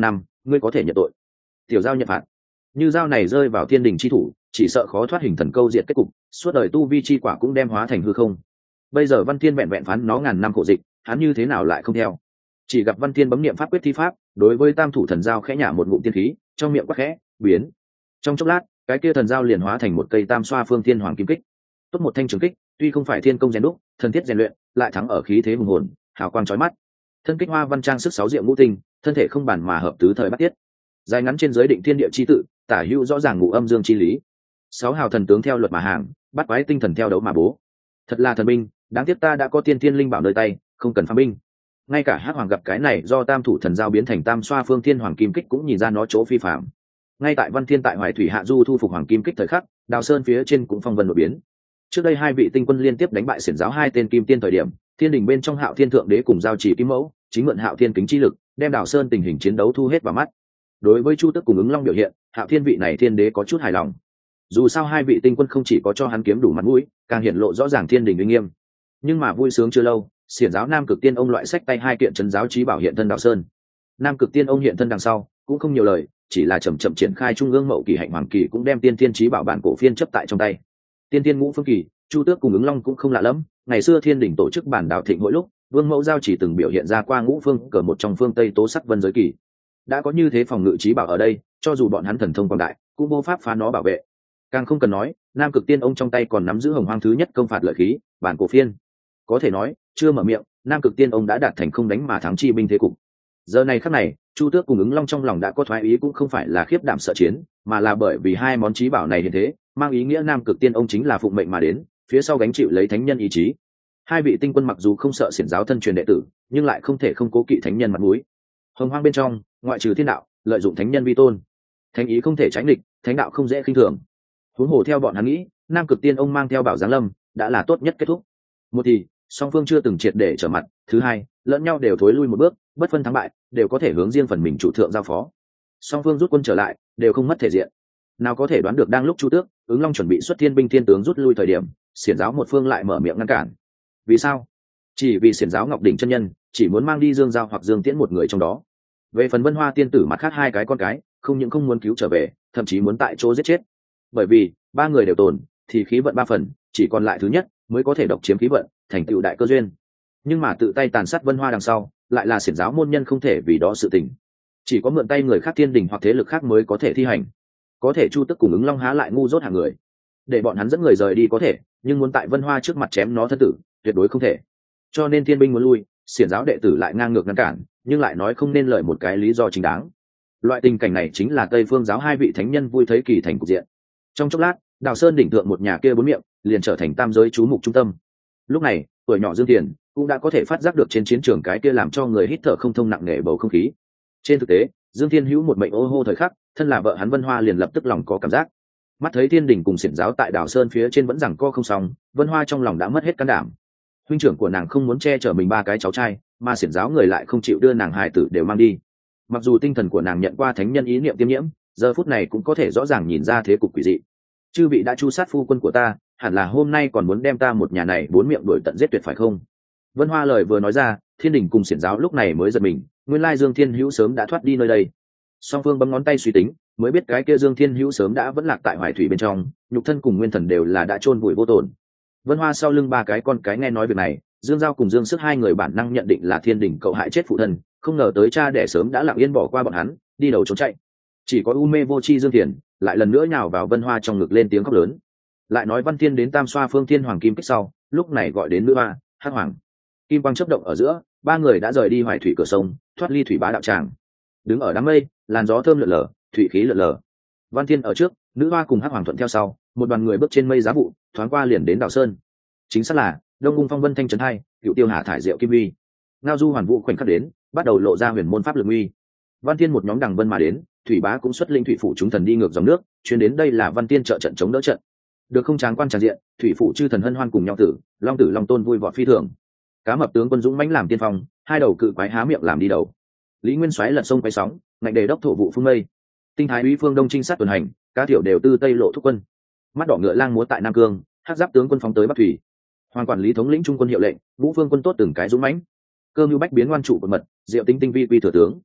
ngươi có thể nhận tội. Tiểu Giao nhận phạt. Như dao này rơi vào thiên đình chi thủ, chỉ sợ khó thoát hình thần câu diệt kết cục, suốt đời tu vi chi quả cũng đem hóa thành hư không. Bây giờ Văn Thiên vẹn vẹn phán nó ngàn năm khổ dịch, hắn như thế nào lại không theo? Chỉ gặp Văn Thiên bấm niệm pháp quyết thi pháp, đối với tam thủ thần dao khẽ nhả một ngụm tiên khí, trong miệng quát khẽ biến. Trong chốc lát, cái kia thần dao liền hóa thành một cây tam xoa phương thiên hoàng kim kích. Tốt một thanh trường kích, tuy không phải thiên công rèn đúc, thần thiết rèn luyện, lại thắng ở khí thế hùng hồn, hào quang chói mắt. Thân kích hoa văn trang sức sáu diệu ngũ tinh, thân thể không bản mà hợp tứ thời bát tiết. Dài ngắn trên giới định thiên địa chi tự, tả hữu rõ ràng ngũ âm dương chi lý. Sáu hào thần tướng theo luật mà hàng, bắt quái tinh thần theo đấu mà bố. Thật là thần binh, đáng tiếc ta đã có tiên thiên linh bảo nơi tay, không cần phá binh. Ngay cả Hắc Hoàng gặp cái này do tam thủ thần giao biến thành tam xoa phương thiên hoàng kim kích cũng nhìn ra nó chỗ phi phạm. Ngay tại Văn Thiên tại Hoài Thủy hạ du thu phục hoàng kim kích thời khắc, Đào Sơn phía trên cũng phong vân nổi biến. Trước đây hai vị tinh quân liên tiếp đánh bại xiển giáo hai tên kim tiên thời điểm, thiên đình bên trong Hạo Thiên thượng đế cùng giao chỉ kim mẫu, chính mượn Hạo Thiên kính chi lực, đem Đào Sơn tình hình chiến đấu thu hết vào mắt. Đối với Chu Tước cùng Ứng Long biểu hiện, Hạo Thiên vị này thiên đế có chút hài lòng. Dù sao hai vị tinh quân không chỉ có cho hắn kiếm đủ mặt mũi, càng hiển lộ rõ ràng thiên đình uy nghiêm. Nhưng mà vui sướng chưa lâu, xiển giáo Nam Cực Tiên ông loại sách tay hai kiện trấn giáo chí bảo hiện thân Đào Sơn. Nam Cực Tiên ông hiện thân đằng sau, cũng không nhiều lời, chỉ là chậm chậm triển khai trung ương mậu kỳ hạnh hoàng kỳ cũng đem tiên thiên chí bảo bản cổ phiên chấp tại trong tay. Tiên thiên ngũ phương kỳ, Chu Tước cùng Ứng Long cũng không lạ lắm, ngày xưa thiên đình tổ chức bản đạo thịnh mỗi lúc, Vương Mẫu Giao chỉ từng biểu hiện ra qua ngũ phương cờ một trong phương Tây tố sắc vân giới kỳ. Đã có như thế phòng ngự chí bảo ở đây, cho dù bọn hắn thần thông quảng đại, cũng vô pháp phá nó bảo vệ. Càng không cần nói, Nam Cực Tiên ông trong tay còn nắm giữ Hồng Hoang thứ nhất công phạt lợi khí, bản cổ phiên. Có thể nói, chưa mở miệng, Nam Cực Tiên ông đã đạt thành không đánh mà thắng chi binh thế cục. Giờ này khắc này, Chu Tước cùng Ứng Long trong lòng đã có thoái ý, cũng không phải là khiếp đảm sợ chiến, mà là bởi vì hai món chí bảo này hiện thế, mang ý nghĩa Nam Cực Tiên ông chính là phụng mệnh mà đến, phía sau gánh chịu lấy thánh nhân ý chí. Hai vị tinh quân mặc dù không sợ xiển giáo thân truyền đệ tử, nhưng lại không thể không cố kỵ thánh nhân mặt mũi. Hồng Hoang bên trong, ngoại trừ thiên đạo, lợi dụng thánh nhân vi tôn. Thánh ý không thể tránh địch, thánh đạo không dễ khinh thường. Huống hồ theo bọn hắn nghĩ, Nam Cực Tiên ông mang theo bảo giáng lâm, đã là tốt nhất kết thúc. Một thì, song phương chưa từng triệt để trở mặt, thứ hai, lẫn nhau đều thối lui một bước, bất phân thắng bại, đều có thể hướng riêng phần mình chủ thượng giao phó. Song phương rút quân trở lại, đều không mất thể diện. Nào có thể đoán được đang lúc Chu Tước, Ứng Long chuẩn bị xuất thiên binh thiên tướng rút lui thời điểm, xiển giáo một phương lại mở miệng ngăn cản. Vì sao? Chỉ vì xiển giáo Ngọc Đỉnh chân nhân chỉ muốn mang đi Dương Giao hoặc Dương Tiễn một người trong đó. Về phần Vân Hoa tiên tử mặt khác hai cái con cái, không những không muốn cứu trở về, thậm chí muốn tại chỗ giết chết. Bởi vì ba người đều tồn, thì khí vận ba phần, chỉ còn lại thứ nhất mới có thể độc chiếm khí vận, thành tựu đại cơ duyên. Nhưng mà tự tay tàn sát Vân Hoa đằng sau, lại là xiển giáo môn nhân không thể vì đó sự tình. Chỉ có mượn tay người khác thiên đình hoặc thế lực khác mới có thể thi hành. Có thể Chu Tước cùng Ứng Long há lại ngu dốt hạng người, để bọn hắn dẫn người rời đi có thể, nhưng muốn tại Vân Hoa trước mặt chém nó thân tử, tuyệt đối không thể. Cho nên thiên binh muốn lui, xiển giáo đệ tử lại ngang ngược ngăn cản, nhưng lại nói không nên lời một cái lý do chính đáng. Loại tình cảnh này chính là Tây Phương giáo hai vị thánh nhân vui thấy kỳ thành cục diện. Trong chốc lát, Đào Sơn đỉnh thượng một nhà kia bốn miệng liền trở thành tam giới chú mục trung tâm. Lúc này, tuổi nhỏ Dương Tiền cũng đã có thể phát giác được trên chiến trường cái kia làm cho người hít thở không thông nặng nề bầu không khí. Trên thực tế, Dương Thiên Hữu một mệnh ô hô thời khắc, thân là vợ hắn Vân Hoa liền lập tức lòng có cảm giác. Mắt thấy thiên đình cùng xiển giáo tại Đào Sơn phía trên vẫn giằng co không xong, Vân Hoa trong lòng đã mất hết can đảm. Huynh trưởng của nàng không muốn che chở mình ba cái cháu trai, mà xiển giáo người lại không chịu đưa nàng hài tử đều mang đi. Mặc dù tinh thần của nàng nhận qua thánh nhân ý niệm tiêm nhiễm, giờ phút này cũng có thể rõ ràng nhìn ra thế cục quỷ dị. Chư vị đã chu sát phu quân của ta, hẳn là hôm nay còn muốn đem ta một nhà này bốn miệng đuổi tận giết tuyệt phải không? Vân Hoa lời vừa nói ra, thiên đình cùng xiển giáo lúc này mới giật mình, nguyên lai Dương Thiên Hữu sớm đã thoát đi nơi đây. Song phương bấm ngón tay suy tính, mới biết cái kia Dương Thiên Hữu sớm đã vẫn lạc tại Hoài Thủy bên trong, nhục thân cùng nguyên thần đều là đã chôn vùi vô tổn. Vân Hoa sau lưng ba cái con cái nghe nói việc này, Dương Giao cùng Dương Sức hai người bản năng nhận định là thiên đình cậu hại chết phụ thân, không ngờ tới cha đẻ sớm đã lặng yên bỏ qua bọn hắn, đi đầu trốn chạy. Chỉ có u mê vô chi Dương Thiền lại lần nữa nhào vào Vân Hoa trong ngực lên tiếng khóc lớn. Lại nói Văn Thiên đến tam xoa phương thiên hoàng kim kích sau, lúc này gọi đến nữ hoa, Hắc Hoàng. Kim quang chớp động ở giữa, ba người đã rời đi Hoài Thủy cửa sông, thoát ly thủy bá đạo tràng. Đứng ở đám mây, làn gió thơm lượn lờ, thủy khí lượn lờ. Văn Thiên ở trước, nữ hoa cùng Hắc Hoàng thuận theo sau, một đoàn người bước trên mây giá vụ, thoáng qua liền đến Đào Sơn. Chính xác là Đông Cung Phong Vân Thanh Trấn Hai, Cựu Tiêu Hà Thải Diệu Kim Uy. Ngao Du Hoàn Vũ khoảnh khắc đến, bắt đầu lộ ra huyền môn pháp lực uy. Văn Thiên một nhóm đằng vân mà đến, thủy bá cũng xuất linh thủy phủ chúng thần đi ngược dòng nước, chuyến đến đây là Văn Thiên trợ trận chống đỡ trận. Được không tráng quan tràn diện, thủy phủ chư thần hân hoan cùng nhau tử, Long Tôn vui vọt phi thường. Cá mập tướng quân dũng mãnh làm tiên phong, hai đầu cự quái há miệng làm đi đầu. Lý Nguyên Soái lật sông quay sóng, ngạnh đề đốc thổ vụ phun mây. Tinh thái uy phương đông trinh sát tuần hành, cá tiểu đều tư tây lộ thúc quân. Mắt đỏ ngựa lang múa tại Nam Cương, hắc giáp tướng quân phóng tới Bắc Thủy. Hoàng quản lý thống lĩnh trung quân hiệu lệnh, vũ phương quân tốt từng cái dũng mãnh. Cơ mưu bách biến ngoan trụ bật mật, diệu tinh tinh vi quy thừa tướng.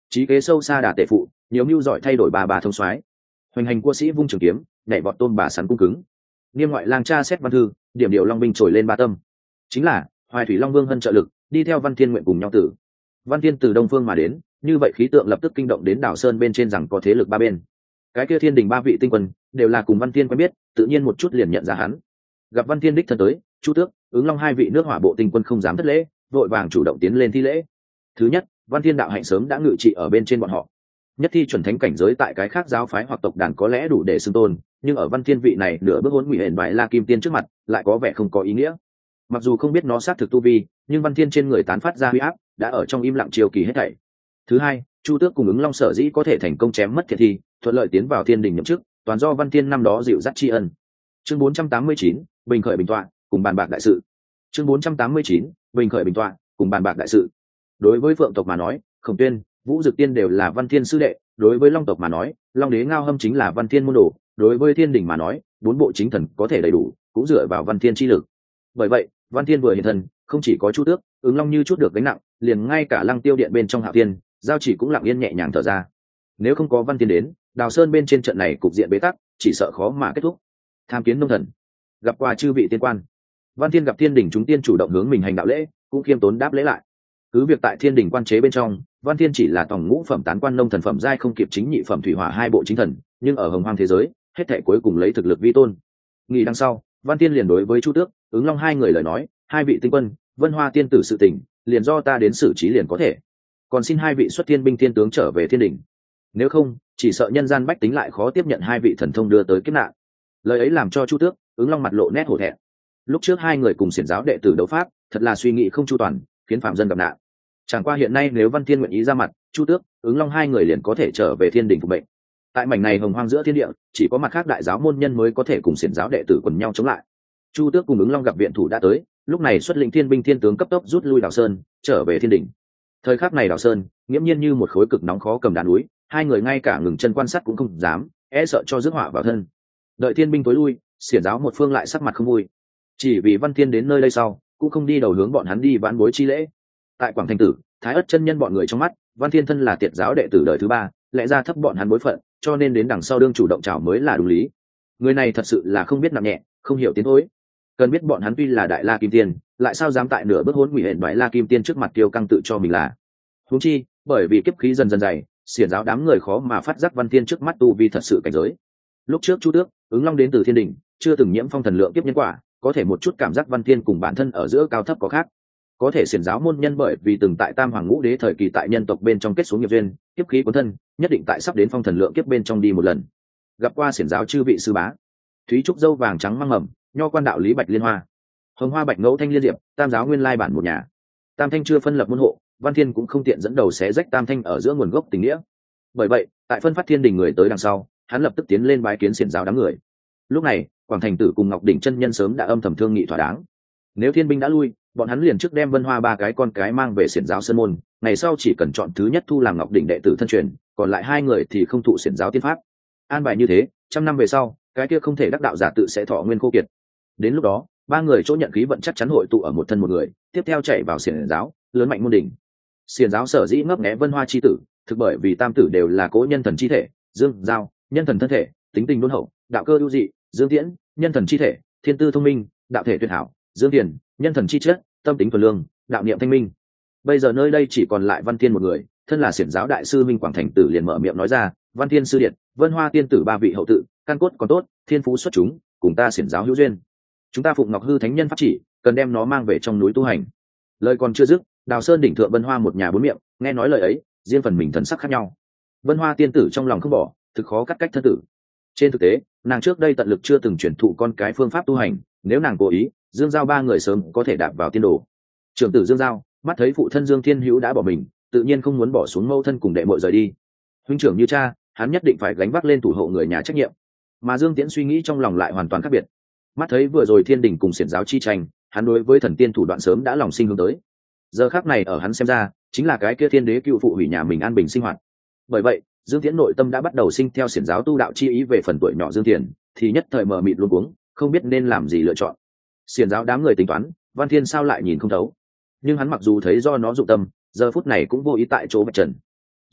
trí kế sâu xa đà tệ phụ, nhiều mưu giỏi thay đổi bà thông soái, hoành hành cua sĩ vung trường kiếm, nhảy vọt tôn bà sắn cung cứng, nghiêm ngoại lang cha xét văn thư, điểm điệu long binh trồi lên ba tâm. Chính là Hoài Thủy Long Vương hân trợ lực, đi theo Văn Thiên nguyện cùng nhau tử. Văn Thiên từ đông phương mà đến, như vậy khí tượng lập tức kinh động đến đảo sơn bên trên rằng có thế lực ba bên. Cái kia Thiên Đình ba vị tinh quân đều là cùng Văn Thiên quen biết, tự nhiên một chút liền nhận ra hắn. Gặp Văn Thiên đích thân tới, Chu Tước, Ứng Long hai vị nước hỏa bộ tinh quân không dám thất lễ, vội vàng chủ động tiến lên thi lễ. Thứ nhất, Văn Thiên đạo hạnh sớm đã ngự trị ở bên trên bọn họ. Nhất thi chuẩn thánh cảnh giới tại cái khác giáo phái hoặc tộc đàn có lẽ đủ để xưng tôn, nhưng ở Văn Thiên vị này nửa bước hỗn ngụy hển bại La Kim Tiên trước mặt, lại có vẻ không có ý nghĩa. Mặc dù không biết nó xác thực tu vi, nhưng Văn Thiên trên người tán phát ra huy áp, đã ở trong im lặng chiều kỳ hết thảy. Thứ hai, Chu Tước cùng Ứng Long sở dĩ có thể thành công chém mất thiệt thi, thuận lợi tiến vào Thiên Đình nhậm chức, toàn do Văn Thiên năm đó dịu dắt tri ân. Chương 489, bình khởi bình tọa, cùng bàn bạc đại sự. Chương 489, bình khởi bình tọa, cùng bàn bạc đại sự. Đối với Phượng tộc mà nói, Khổng Tuyên, Vũ Dực Tiên đều là Văn Thiên sư đệ, đối với Long tộc mà nói, Long Đế Ngao Hâm chính là Văn Thiên môn đồ, đối với Thiên Đình mà nói, bốn bộ chính thần có thể đầy đủ, cũng dựa vào Văn Thiên chi lực. Bởi vậy, Văn Thiên vừa hiện thân, không chỉ có Chu Tước, Ứng Long như chút được gánh nặng, liền ngay cả Lăng Tiêu điện bên trong Hạo Thiên, Giao Chỉ cũng lặng yên nhẹ nhàng thở ra. Nếu không có Văn Thiên đến, Đào Sơn bên trên trận này cục diện bế tắc, chỉ sợ khó mà kết thúc. Tham kiến nông thần, gặp qua chư vị tiên quan. Văn Thiên gặp Thiên Đình chúng tiên chủ động hướng mình hành đạo lễ, cũng khiêm tốn đáp lễ lại. Cứ việc tại Thiên Đình quan chế bên trong, Văn Thiên chỉ là tổng ngũ phẩm tán quan nông thần phẩm giai không kịp chính nhị phẩm thủy hỏa hai bộ chính thần, nhưng ở Hồng Hoang thế giới, hết thảy cuối cùng lấy thực lực vi tôn. Nghỉ đằng sau, Văn Thiên liền đối với Chu Tước, Ứng Long hai người lời nói, hai vị tinh quân, Vân Hoa tiên tử sự tình, liền do ta đến xử trí liền có thể. Còn xin hai vị xuất thiên binh thiên tướng trở về Thiên Đình. Nếu không, chỉ sợ nhân gian bách tính lại khó tiếp nhận hai vị thần thông đưa tới kiếp nạn. Lời ấy làm cho Chu Tước, Ứng Long mặt lộ nét hổ thẹn. Lúc trước hai người cùng xiển giáo đệ tử đấu pháp, thật là suy nghĩ không chu toàn, khiến phạm dân gặp nạn. Chẳng qua hiện nay nếu Văn Thiên nguyện ý ra mặt, Chu Tước, Ứng Long hai người liền có thể trở về Thiên Đình phục mệnh. Tại mảnh này hồng hoang giữa thiên địa, chỉ có mặt khác đại giáo môn nhân mới có thể cùng xiển giáo đệ tử quần nhau chống lại. Chu Tước cùng Ứng Long gặp viện thủ đã tới, lúc này xuất lĩnh thiên binh thiên tướng cấp tốc rút lui Đào Sơn, trở về Thiên Đình. Thời khắc này Đào Sơn, nghiễm nhiên như một khối cực nóng khó cầm đá núi, hai người ngay cả ngừng chân quan sát cũng không dám, e sợ cho rước họa vào thân. Đợi thiên binh tối lui, xiển giáo một phương lại sắc mặt không vui. Chỉ vì Văn Thiên đến nơi đây sau, cũng không đi đầu hướng bọn hắn đi vãn bối chi lễ. Tại Quảng Thành Tử, Thái Ất chân nhân bọn người trong mắt, Văn Thiên thân là tiệt giáo đệ tử đời thứ ba, lẽ ra thấp bọn hắn bối phận, cho nên đến đằng sau đương chủ động chào mới là đúng lý. Người này thật sự là không biết nặng nhẹ, không hiểu tiến thối. Cần biết bọn hắn tuy là đại la kim tiên, lại sao dám tại nửa bước hỗn ngụy hển đại la kim tiên trước mặt kiêu căng tự cho mình là. Huống chi, bởi vì kiếp khí dần dần dày, xiển giáo đám người khó mà phát giác Văn Thiên trước mắt tu vi thật sự cảnh giới. Lúc trước Chu Tước, Ứng Long đến từ Thiên Đình, chưa từng nhiễm phong thần lượng kiếp nhân quả, có thể một chút cảm giác Văn Thiên cùng bản thân ở giữa cao thấp có khác. Có thể xiển giáo môn nhân bởi vì từng tại Tam Hoàng Ngũ Đế thời kỳ tại nhân tộc bên trong kết xuống nghiệp duyên, kiếp khí cuốn thân, nhất định tại sắp đến phong thần lượng kiếp bên trong đi một lần. Gặp qua xiển giáo chư vị sư bá. Thúy trúc dâu vàng trắng mang mầm, nho quan đạo lý bạch liên hoa, hồng hoa bạch ngẫu thanh liên diệp, tam giáo nguyên lai bản một nhà. Tam thanh chưa phân lập môn hộ, Văn Thiên cũng không tiện dẫn đầu xé rách tam thanh ở giữa nguồn gốc tình nghĩa. Bởi vậy, tại phân phát Thiên Đình người tới đằng sau, hắn lập tức tiến lên bái kiến xiển giáo đám người. Lúc này, Quảng Thành Tử cùng Ngọc Đỉnh chân nhân sớm đã âm thầm thương nghị thỏa đáng. Nếu thiên binh đã lui, bọn hắn liền trước đem Vân Hoa ba cái con cái mang về xiển giáo sơn môn, ngày sau chỉ cần chọn thứ nhất thu làm Ngọc Đỉnh đệ tử thân truyền, còn lại hai người thì không thụ xiển giáo tiên pháp. An bài như thế, 100 năm về sau, cái kia không thể đắc đạo giả tự sẽ thọ nguyên khô kiệt. Đến lúc đó, ba người chỗ nhận khí vận chắc chắn hội tụ ở một thân một người, tiếp theo chạy vào xiển giáo, lớn mạnh môn đỉnh. Xiển giáo sở dĩ ngấp nghé Vân Hoa chi tử, thực bởi vì tam tử đều là cố nhân thần chi thể, Dương Giao, nhân thần thân thể, tính tình đôn hậu, đạo cơ ưu dị, Dương Tiễn, nhân thần chi thể, thiên tư thông minh, đạo thể tuyệt hảo, Dương Tiền, nhân thần chi chất, tâm tính thuần lương, đạo niệm thanh minh. Bây giờ nơi đây chỉ còn lại Văn Thiên một người, thân là xiển giáo đại sư Minh Quảng Thành Tử liền mở miệng nói ra, Văn Thiên sư điện, Vân Hoa tiên tử ba vị hậu tự, căn cốt còn tốt, thiên phú xuất chúng, cùng ta xiển giáo hữu duyên. Chúng ta phụng Ngọc Hư thánh nhân pháp chỉ, cần đem nó mang về trong núi tu hành. Lời còn chưa dứt, Đào Sơn đỉnh thượng Vân Hoa một nhà bốn miệng, nghe nói lời ấy, riêng phần mình thần sắc khác nhau. Vân Hoa tiên tử trong lòng không bỏ, thực khó cắt cách thân tử. Trên thực tế, nàng trước đây tận lực chưa từng chuyển thụ con cái phương pháp tu hành, nếu nàng cố ý, Dương Giao ba người sớm có thể đạp vào tiên đồ. Trưởng tử Dương Giao mắt thấy phụ thân Dương Thiên Hữu đã bỏ mình, tự nhiên không muốn bỏ xuống mâu thân cùng đệ muội rời đi. Huynh trưởng như cha, hắn nhất định phải gánh vác lên thủ hộ người nhà trách nhiệm. Mà Dương Tiễn suy nghĩ trong lòng lại hoàn toàn khác biệt. Mắt thấy vừa rồi Thiên Đình cùng xiển giáo chi tranh, hắn đối với thần tiên thủ đoạn sớm đã lòng sinh hướng tới. Giờ khắc này ở hắn xem ra, chính là cái kia thiên đế cựu phụ hủy nhà mình an bình sinh hoạt. Bởi vậy, Dương Tiễn nội tâm đã bắt đầu sinh theo xiển giáo tu đạo chi ý về phần tuổi nhỏ Dương Tiền, thì nhất thời mờ mịt luống cuống, không biết nên làm gì lựa chọn. Xiển giáo đám người tính toán, Văn Thiên sao lại nhìn không thấu? Nhưng hắn mặc dù thấy do nó dụng tâm, giờ phút này cũng vô ý tại chỗ bạch trần.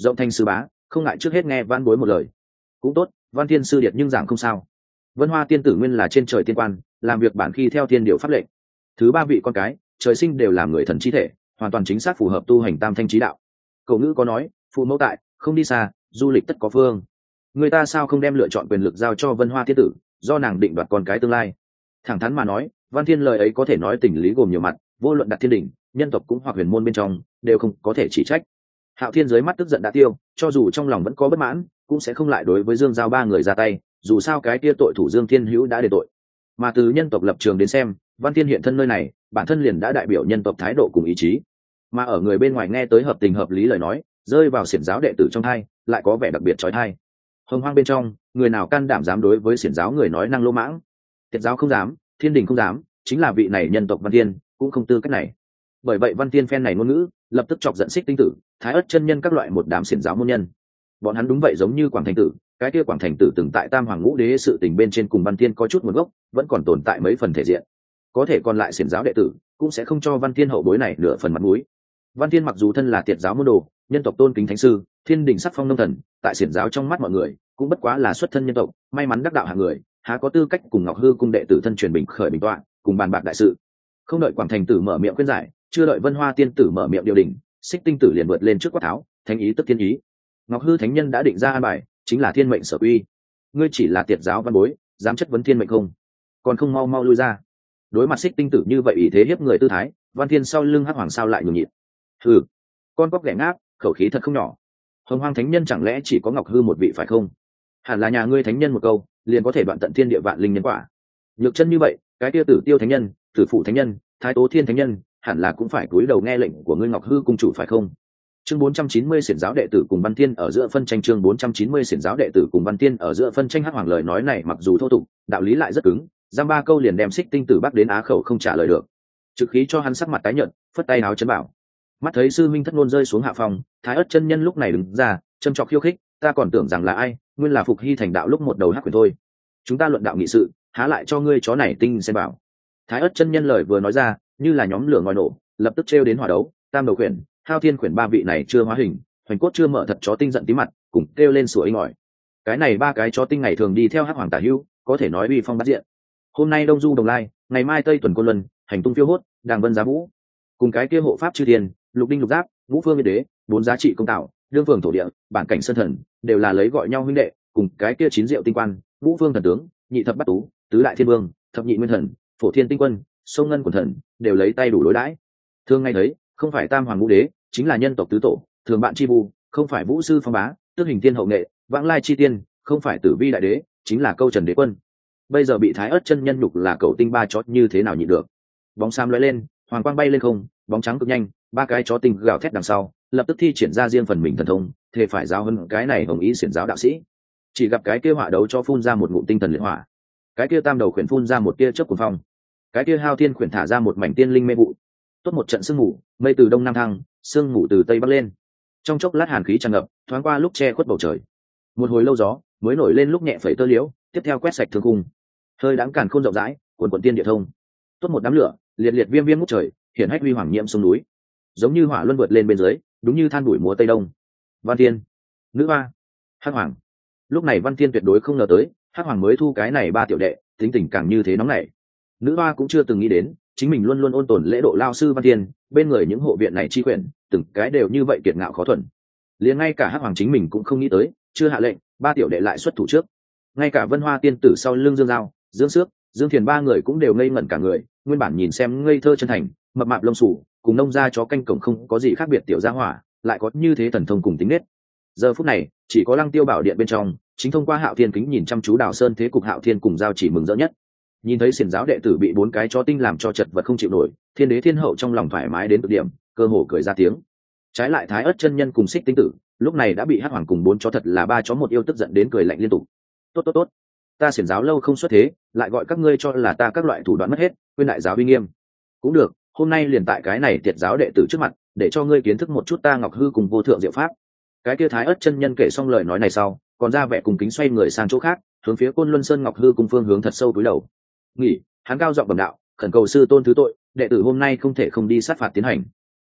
rộng thanh sư bá không ngại trước hết nghe văn bối một lời. Cũng tốt, Văn Thiên sư điệt nhưng giảng không sao. Vân Hoa tiên tử nguyên là trên trời tiên quan, làm việc bản khi theo thiên điều pháp lệnh. Thứ ba vị con cái trời sinh đều làm người thần chi thể, hoàn toàn chính xác phù hợp tu hành tam thanh chí đạo. Cậu ngữ có nói, phụ mẫu tại, không đi xa, du lịch tất có phương. Người ta sao không đem lựa chọn quyền lực giao cho Vân Hoa tiên tử, do nàng định đoạt con cái tương lai. Thẳng thắn mà nói, Văn Thiên lời ấy có thể nói tình lý gồm nhiều mặt, vô luận đặt thiên đỉnh, nhân tộc cũng hoặc huyền môn bên trong, đều không có thể chỉ trách. Hạo Thiên dưới mắt tức giận đã tiêu, cho dù trong lòng vẫn có bất mãn, cũng sẽ không lại đối với Dương Giao ba người ra tay, dù sao cái kia tội thủ Dương Thiên Hữu đã đền tội. Mà từ nhân tộc lập trường đến xem, Văn Thiên hiện thân nơi này, bản thân liền đã đại biểu nhân tộc thái độ cùng ý chí. Mà ở người bên ngoài nghe tới hợp tình hợp lý lời nói, rơi vào xiển giáo đệ tử trong hai, lại có vẻ đặc biệt chói tai. Hồng Hoang bên trong, người nào can đảm dám đối với xiển giáo người nói năng lô mãng? Tiệt giáo không dám, Thiên đình không dám, chính là vị này nhân tộc Văn Thiên cũng không tư cách này. Bởi vậy Văn Thiên phen này ngôn ngữ, lập tức chọc giận Xích Tinh Tử, Thái Ất chân nhân các loại một đám xiển giáo môn nhân. Bọn hắn đúng vậy giống như Quảng Thành Tử, cái kia Quảng Thành Tử từng tại Tam Hoàng Ngũ Đế sự tình bên trên cùng Văn Thiên có chút nguồn gốc, vẫn còn tồn tại mấy phần thể diện. Có thể còn lại xiển giáo đệ tử cũng sẽ không cho Văn Thiên hậu bối này nửa phần mặt mũi. Văn Thiên mặc dù thân là tiệt giáo môn đồ, nhân tộc tôn kính thánh sư, thiên đình sắc phong nông thần, tại xiển giáo trong mắt mọi người cũng bất quá là xuất thân nhân tộc, may mắn đắc đạo hạng người, há có tư cách cùng Ngọc Hư cung đệ tử thân truyền bình khởi bình tọa, cùng bàn bạc đại sự. Không đợi Quảng Thành Tử mở miệng khuyên giải, chưa đợi Vân Hoa tiên tử mở miệng điều đình, Xích Tinh Tử liền vượt lên trước quát tháo, thánh ý tức thiên ý. Ngọc Hư thánh nhân đã định ra an bài, chính là thiên mệnh sở uy. Ngươi chỉ là tiệt giáo văn bối, dám chất vấn thiên mệnh không? Còn không mau mau lui ra. Đối mặt Xích Tinh Tử như vậy ý thế hiếp người tư thái, Văn Thiên sau lưng Hắc Hoàng sao lại nhường nhịn. Hừ, con cóc ghẻ ngáp, khẩu khí thật không nhỏ. Hồng Hoang thánh nhân chẳng lẽ chỉ có Ngọc Hư một vị phải không? Hẳn là nhà ngươi thánh nhân một câu, liền có thể đoạn tận thiên địa vạn linh nhân quả. Nhược chân như vậy, cái kia Tử Tiêu thánh nhân, Tử Phụ thánh nhân, Thái Tố Thiên thánh nhân, hẳn là cũng phải cúi đầu nghe lệnh của ngươi Ngọc Hư cung chủ phải không? Chương 490 xiển giáo đệ tử cùng Văn Thiên ở giữa phân tranh. Chương 490 xiển giáo đệ tử cùng Văn Thiên ở giữa phân tranh. Hắc Hoàng lời nói này mặc dù thô tục, đạo lý lại rất cứng, giam ba câu liền đem Xích Tinh Tử bắt đến á khẩu không trả lời được. Trực khí cho hắn sắc mặt tái nhợt, phất tay áo chấn bảo. Mắt thấy sư minh thất ngôn rơi xuống hạ phòng, Thái Ất chân nhân lúc này đứng ra, châm chọc khiêu khích, ta còn tưởng rằng là ai, nguyên là Phục Hy thành đạo lúc một đầu hắc quyền thôi. Chúng ta luận đạo nghị sự, há lại cho ngươi chó này tinh xem bảo. Thái Ất chân nhân lời vừa nói ra, như là nhóm lửa ngòi nổ, lập tức trêu đến hỏa đấu, Tam đầu quyển, Hao Thiên quyển ba vị này chưa hóa hình, Hoành Cốt chưa mở thật chó tinh giận tí mặt, cùng kêu lên sủa inh ỏi. Cái này ba cái chó tinh ngày thường đi theo Hắc Hoàng tả hữu, có thể nói uy phong bát diện. Hôm nay Đông Du Đồng Lai, ngày mai Tây Tuần Côn Luân, hành tung phiêu hốt, Đàng Vân Giá Vũ, cùng cái kia hộ pháp chư thiên, Lục Đinh Lục Giáp, Ngũ Phương Yên Đế, bốn giá trị công tạo, đương phường thổ địa, bản cảnh sơn thần, đều là lấy gọi nhau huynh đệ, cùng cái kia chín diệu tinh quan, Ngũ Phương thần tướng, nhị thập bát tú, tứ đại thiên vương, thập nhị nguyên thần, phổ thiên tinh quân, sông ngân quần thần, đều lấy tay đủ đối đãi. Thường ngày thấy, không phải Tam Hoàng Ngũ Đế, chính là nhân tộc tứ tổ, thường bạn chi vu, không phải Vũ sư phong bá, tước hình thiên hậu nghệ, vãng lai chi tiên, không phải Tử Vi đại đế, chính là Câu Trần đế quân. Bây giờ bị Thái Ất chân nhân nhục là cậu tinh ba chó như thế nào nhịn được. Bóng xám lóe lên, hoàng quang bay lên không, bóng trắng cực nhanh, ba cái chó tinh gào thét đằng sau, lập tức thi triển ra riêng phần mình thần thông, thề phải giáo hơn cái này hồng ý xiển giáo đạo sĩ. Chỉ gặp cái kia hỏa đấu cho phun ra một ngụm tinh thần liệt hỏa, cái kia tam đầu khuyển phun ra một tia chớp cuồng phong, cái kia Hao Thiên khuyển thả ra một mảnh tiên linh mê vụ. Tốt một trận sương mù, mây từ đông nam thăng, sương mù từ tây bắc lên. Trong chốc lát hàn khí tràn ngập, thoáng qua lúc che khuất bầu trời. Một hồi lâu gió mới nổi lên lúc nhẹ phẩy tơ liễu, tiếp theo quét sạch thương khung. Hơi đáng càn khôn rộng rãi, cuồn cuộn tiên địa thông. Tốt một đám lửa, liệt liệt viêm viêm ngút trời, hiển hách huy hoàng nhiễm sông núi. Giống như hỏa luân vượt lên bên dưới, đúng như than đuổi múa tây đông. Văn Thiên, Nữ Hoa, Hắc Hoàng. Lúc này Văn Thiên tuyệt đối không ngờ tới, Hắc Hoàng mới thu cái này ba tiểu đệ, tính tình càng như thế nóng nảy. Nữ Hoa cũng chưa từng nghĩ đến, chính mình luôn luôn ôn tồn lễ độ lao sư Văn Thiên, bên người những hộ viện này chi quyển, từng cái đều như vậy kiệt ngạo khó thuần. Liền ngay cả Hắc Hoàng chính mình cũng không nghĩ tới, chưa hạ lệnh, ba tiểu đệ lại xuất thủ trước. Ngay cả Vân Hoa tiên tử sau lưng Dương Giao, Dương Sước, Dương Thiền ba người cũng đều ngây ngẩn cả người, nguyên bản nhìn xem ngây thơ chân thành, mập mạp lông sủ, cùng nông gia chó canh cổng không có gì khác biệt tiểu gia hỏa, lại có như thế thần thông cùng tính nết. Giờ phút này, chỉ có Lăng Tiêu Bảo điện bên trong, chính thông qua Hạo Thiên kính nhìn chăm chú Đào Sơn thế cục, Hạo Thiên cùng Giao chỉ mừng rỡ nhất. Nhìn thấy xiển giáo đệ tử bị bốn cái chó tinh làm cho chật vật không chịu nổi, Thiên Đế Thiên Hậu trong lòng thoải mái đến cực điểm, cơ hồ cười ra tiếng. Trái lại Thái Ất chân nhân cùng Xích Tinh Tử, lúc này đã bị Hắc Hoàng cùng bốn chó thật là ba chó một yêu tức giận đến cười lạnh liên tục. Tốt tốt tốt, ta xiển giáo lâu không xuất thế, lại gọi các ngươi cho là ta các loại thủ đoạn mất hết, quên đại giáo uy nghiêm. Cũng được, hôm nay liền tại cái này tiệt giáo đệ tử trước mặt, để cho ngươi kiến thức một chút ta Ngọc Hư cùng vô thượng diệu pháp. Cái kia Thái Ất chân nhân kể xong lời nói này sau, còn ra vẻ cùng kính xoay người sang chỗ khác, hướng phía Côn Luân Sơn Ngọc Hư cùng phương hướng thật sâu cúi đầu. Nghỉ, hắn cao giọng bẩm đạo, khẩn cầu sư tôn thứ tội, đệ tử hôm nay không thể không đi sát phạt tiến hành.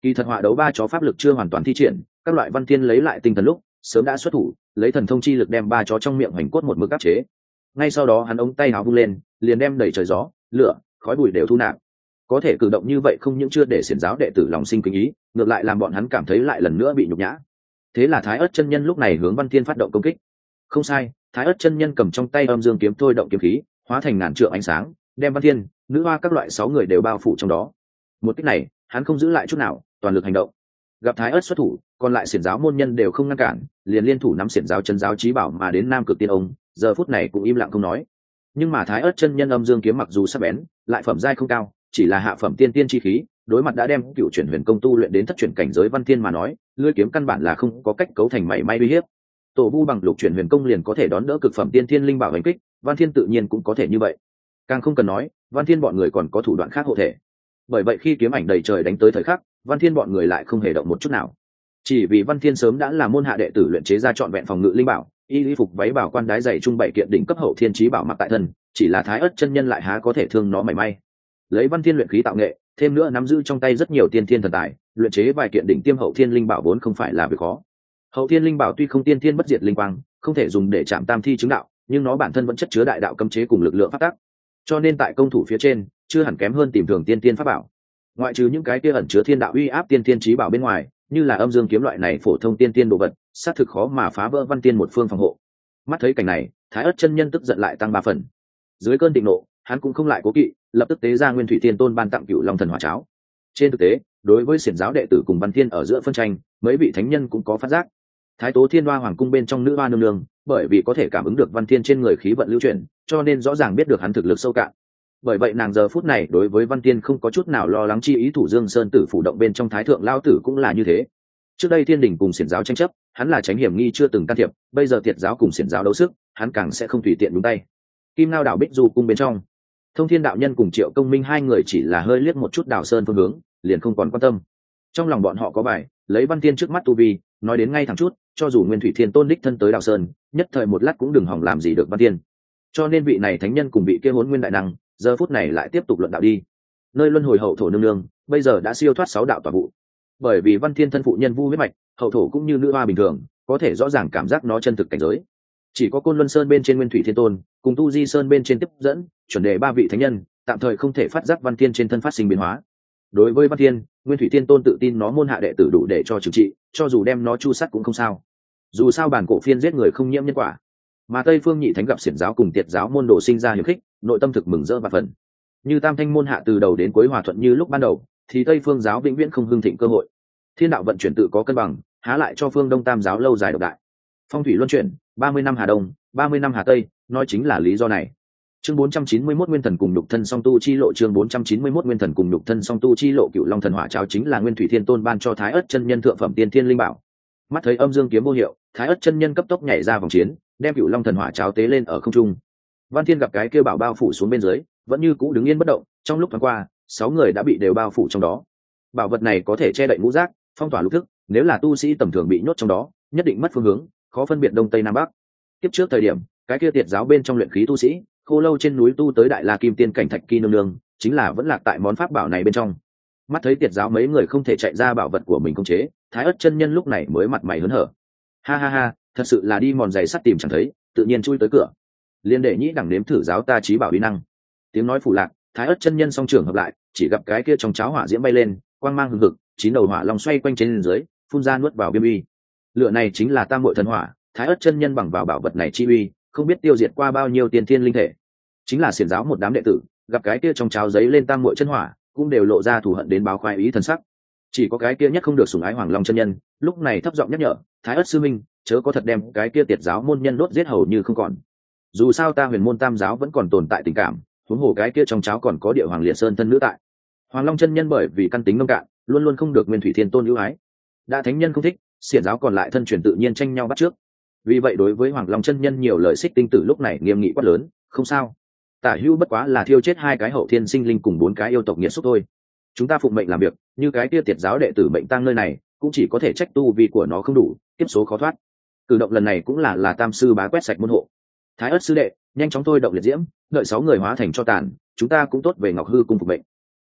Kỳ thật họa đấu ba chó pháp lực chưa hoàn toàn thi triển, các loại Văn Thiên lấy lại tinh thần lúc sớm đã xuất thủ, lấy thần thông chi lực đem ba chó trong miệng hoành cốt một mực áp chế. Ngay sau đó hắn ống tay áo vung lên, liền đem đẩy trời gió, lửa, khói bụi đều thu nạp. Có thể cử động như vậy không những chưa để xiển giáo đệ tử lòng sinh kính ý, ngược lại làm bọn hắn cảm thấy lại lần nữa bị nhục nhã. Thế là Thái Ức chân nhân lúc này hướng Văn Thiên phát động công kích. Không sai, Thái Ức chân nhân cầm trong tay âm dương kiếm thôi động kiếm khí, hóa thành ngàn trượng ánh sáng, đem Văn Thiên, nữ hoa các loại 6 người đều bao phủ trong đó. Một kích này, hắn không giữ lại chút nào, toàn lực hành động. Gặp Thái Ức xuất thủ, còn lại xiển giáo môn nhân đều không ngăn cản, liền liên thủ nắm xiển giáo chân giáo chí bảo mà đến Nam Cực Tiên ông, giờ phút này cũng im lặng không nói. Nhưng mà Thái Ức chân nhân âm dương kiếm mặc dù sắc bén, lại phẩm giai không cao, chỉ là hạ phẩm tiên tiên chi khí, đối mặt đã đem cựu chuyển huyền công tu luyện đến thất chuyển cảnh giới Văn Thiên mà nói, lưỡi kiếm căn bản là không có cách cấu thành mảy may uy hiếp. Tổ vu bằng lục chuyển huyền công liền có thể đón đỡ cực phẩm tiên thiên linh bảo hành kích, Văn Thiên tự nhiên cũng có thể như vậy. Càng không cần nói, Văn Thiên bọn người còn có thủ đoạn khác hộ thể. Bởi vậy khi kiếm ảnh đầy trời đánh tới thời khắc, Văn Thiên bọn người lại không hề động một chút nào. Chỉ vì Văn Thiên sớm đã là môn hạ đệ tử luyện chế ra trọn vẹn phòng ngự linh bảo, y phục váy bảo quan đái dày trung bảy kiện đỉnh cấp hậu thiên chí bảo mặc tại thân, chỉ là Thái Ức chân nhân lại há có thể thương nó mảy may. Lấy Văn Thiên luyện khí tạo nghệ, thêm nữa nắm giữ trong tay rất nhiều tiên thiên thần tài, luyện chế vài kiện đỉnh tiêm hậu thiên linh bảo vốn không phải là việc khó. Hậu thiên linh bảo tuy không tiên thiên bất diệt linh quang, không thể dùng để chạm tam thi chứng đạo, nhưng nó bản thân vẫn chất chứa đại đạo cấm chế cùng lực lượng pháp tắc, cho nên tại công thủ phía trên chưa hẳn kém hơn tìm thường tiên thiên pháp bảo. Ngoại trừ những cái kia ẩn chứa thiên đạo uy áp tiên thiên chí bảo bên ngoài, như là âm dương kiếm loại này phổ thông tiên thiên đồ vật, xác thực khó mà phá vỡ Văn Thiên một phương phòng hộ. Mắt thấy cảnh này, Thái Ức chân nhân tức giận lại tăng 3 phần. Dưới cơn thịnh nộ, hắn cũng không lại cố kỵ, lập tức tế ra Nguyên Thủy Thiên Tôn ban tặng Cửu Long Thần Hỏa Cháo. Trên thực tế, đối với xiển giáo đệ tử cùng Văn Thiên ở giữa phân tranh, mấy vị thánh nhân cũng có phát giác. Thái Tố Thiên Hoa Hoàng cung bên trong nữ hoa nương nương, bởi vì có thể cảm ứng được Văn Thiên trên người khí vận lưu chuyển, cho nên rõ ràng biết được hắn thực lực sâu cạn. Bởi vậy nàng giờ phút này đối với Văn Thiên không có chút nào lo lắng chi ý. Thủ Dương Sơn tử phủ động bên trong Thái Thượng Lao Tử cũng là như thế. Trước đây Thiên Đình cùng xiển giáo tranh chấp, hắn là tránh hiểm nghi chưa từng can thiệp, bây giờ Tiệt giáo cùng xiển giáo đấu sức, hắn càng sẽ không tùy tiện nhúng tay. Kim Ngao đảo Bích Du cung bên trong, Thông Thiên đạo nhân cùng Triệu Công Minh hai người chỉ là hơi liếc một chút Đào Sơn phương hướng, liền không còn quan tâm. Trong lòng bọn họ có bài, lấy Văn Thiên trước mắt tu vi, nói đến ngay thẳng chút, cho dù Nguyên Thủy Thiên Tôn đích thân tới Đào Sơn, nhất thời một lát cũng đừng hỏng làm gì được Văn Thiên. Cho nên vị này thánh nhân cùng vị kia Hỗn Nguyên đại năng, giờ phút này lại tiếp tục luận đạo đi. Nơi luân hồi hậu thổ nương nương, bây giờ đã siêu thoát 6 đạo tòa vụ. Bởi vì Văn Thiên thân phụ nhân vu huyết mạch, hậu thổ cũng như nữ hoa bình thường, có thể rõ ràng cảm giác nó chân thực cảnh giới. Chỉ có Côn Luân Sơn bên trên Nguyên Thủy Thiên Tôn, cùng Tu Di Sơn bên trên tiếp dẫn, chuẩn đề 3 vị thánh nhân, tạm thời không thể phát giác Văn Thiên trên thân phát sinh biến hóa. Đối với Văn Thiên, Nguyên Thủy Thiên Tôn tự tin nó môn hạ đệ tử đủ để cho trừng trị, cho dù đem nó chu sát cũng không sao. Dù sao bản cổ phiên giết người không nhiễm nhân quả. Mà Tây Phương Nhị Thánh gặp xiển giáo cùng Tiệt giáo môn đồ sinh ra hiềm khích, nội tâm thực mừng rỡ và phần. Như Tam Thanh môn hạ từ đầu đến cuối hòa thuận như lúc ban đầu, thì Tây Phương giáo vĩnh viễn không hưng thịnh cơ hội. Thiên đạo vận chuyển tự có cân bằng, há lại cho Phương Đông Tam giáo lâu dài độc đại. Phong thủy luân chuyển, 30 năm Hà Đông, 30 năm Hà Tây, nói chính là lý do này. Chương 491 Nguyên Thần cùng Nhục Thân Song Tu Chi Lộ. Chương 491 Nguyên Thần cùng Nhục Thân Song Tu Chi Lộ. Cựu Long Thần Hỏa Cháo chính là Nguyên Thủy Thiên Tôn ban cho Thái Ức chân nhân thượng phẩm tiên thiên linh bảo. Mắt thấy âm dương kiếm vô hiệu, Thái Ức chân nhân cấp tốc nhảy ra vòng chiến, đem Cựu Long Thần Hỏa Cháo tế lên ở không trung. Văn Thiên gặp cái kia bảo bao phủ xuống bên dưới, vẫn như cũ đứng yên bất động. Trong lúc thoáng qua, 6 người đã bị đều bao phủ trong đó. Bảo vật này có thể che đậy ngũ giác, phong tỏa lục thức, nếu là tu sĩ tầm thường bị nhốt trong đó, nhất định mất phương hướng, khó phân biệt đông tây nam bắc. Tiếp trước thời điểm, cái kia Tiệt giáo bên trong luyện khí tu sĩ, Khô Lâu trên núi tu tới Đại La Kim Tiên cảnh Thạch Kỳ nương nương, chính là vẫn lạc tại món pháp bảo này bên trong. Mắt thấy Tiệt giáo mấy người không thể chạy ra bảo vật của mình khống chế, Thái Ức chân nhân lúc này mới mặt mày hớn hở. Ha ha ha, thật sự là đi mòn giày sắt tìm chẳng thấy, tự nhiên chui tới cửa. Liên đệ nhĩ đẳng nếm thử giáo ta chí bảo uy năng. Tiếng nói phủ lạc, Thái Ức chân nhân song trưởng hợp lại, chỉ gặp cái kia trong cháo hỏa diễm bay lên, quang mang hừng hực, 9 đầu hỏa long xoay quanh trên dưới, phun ra nuốt vào viêm uy. Lửa này chính là Tam Muội Thần Hỏa, Thái Ức chân nhân bằng vào bảo vật này chi uy, không biết tiêu diệt qua bao nhiêu tiên thiên linh thể. Chính là xiển giáo một đám đệ tử, gặp cái kia trong cháo giấy lên Tam Muội chân hỏa, cũng đều lộ ra thù hận đến báo khoái ý thần sắc. Chỉ có cái kia nhất không được sủng ái Hoàng Long chân nhân, lúc này thấp giọng nhắc nhở, Thái Ức sư minh, chớ có thật đem cái kia Tiệt giáo môn nhân đốt giết hầu như không còn. Dù sao ta Huyền môn Tam giáo vẫn còn tồn tại tình cảm, huống hồ cái kia trong cháo còn có địa hoàng liệt sơn thân nữ tại. Hoàng Long chân nhân bởi vì căn tính nông cạn, luôn luôn không được Nguyên Thủy Thiên Tôn ưu ái. Đã thánh nhân không thích, xiển giáo còn lại thân truyền tự nhiên tranh nhau bắt trước. Vì vậy đối với Hoàng Long chân nhân nhiều lời xích tinh tử lúc này nghiêm nghị quát lớn, không sao, tả hữu bất quá là thiêu chết 2 cái hậu thiên sinh linh cùng 4 cái yêu tộc nghiệt xúc thôi. Chúng ta phụng mệnh làm việc, như cái kia Tiệt giáo đệ tử mệnh tang nơi này, cũng chỉ có thể trách tu vi của nó không đủ, tiếp số khó thoát. Cử động lần này cũng là Tam sư bá quét sạch môn hộ. Thái Ức sư đệ, nhanh chóng thôi động liệt diễm, đợi 6 người hóa thành cho tàn, chúng ta cũng tốt về Ngọc Hư cung phục mệnh.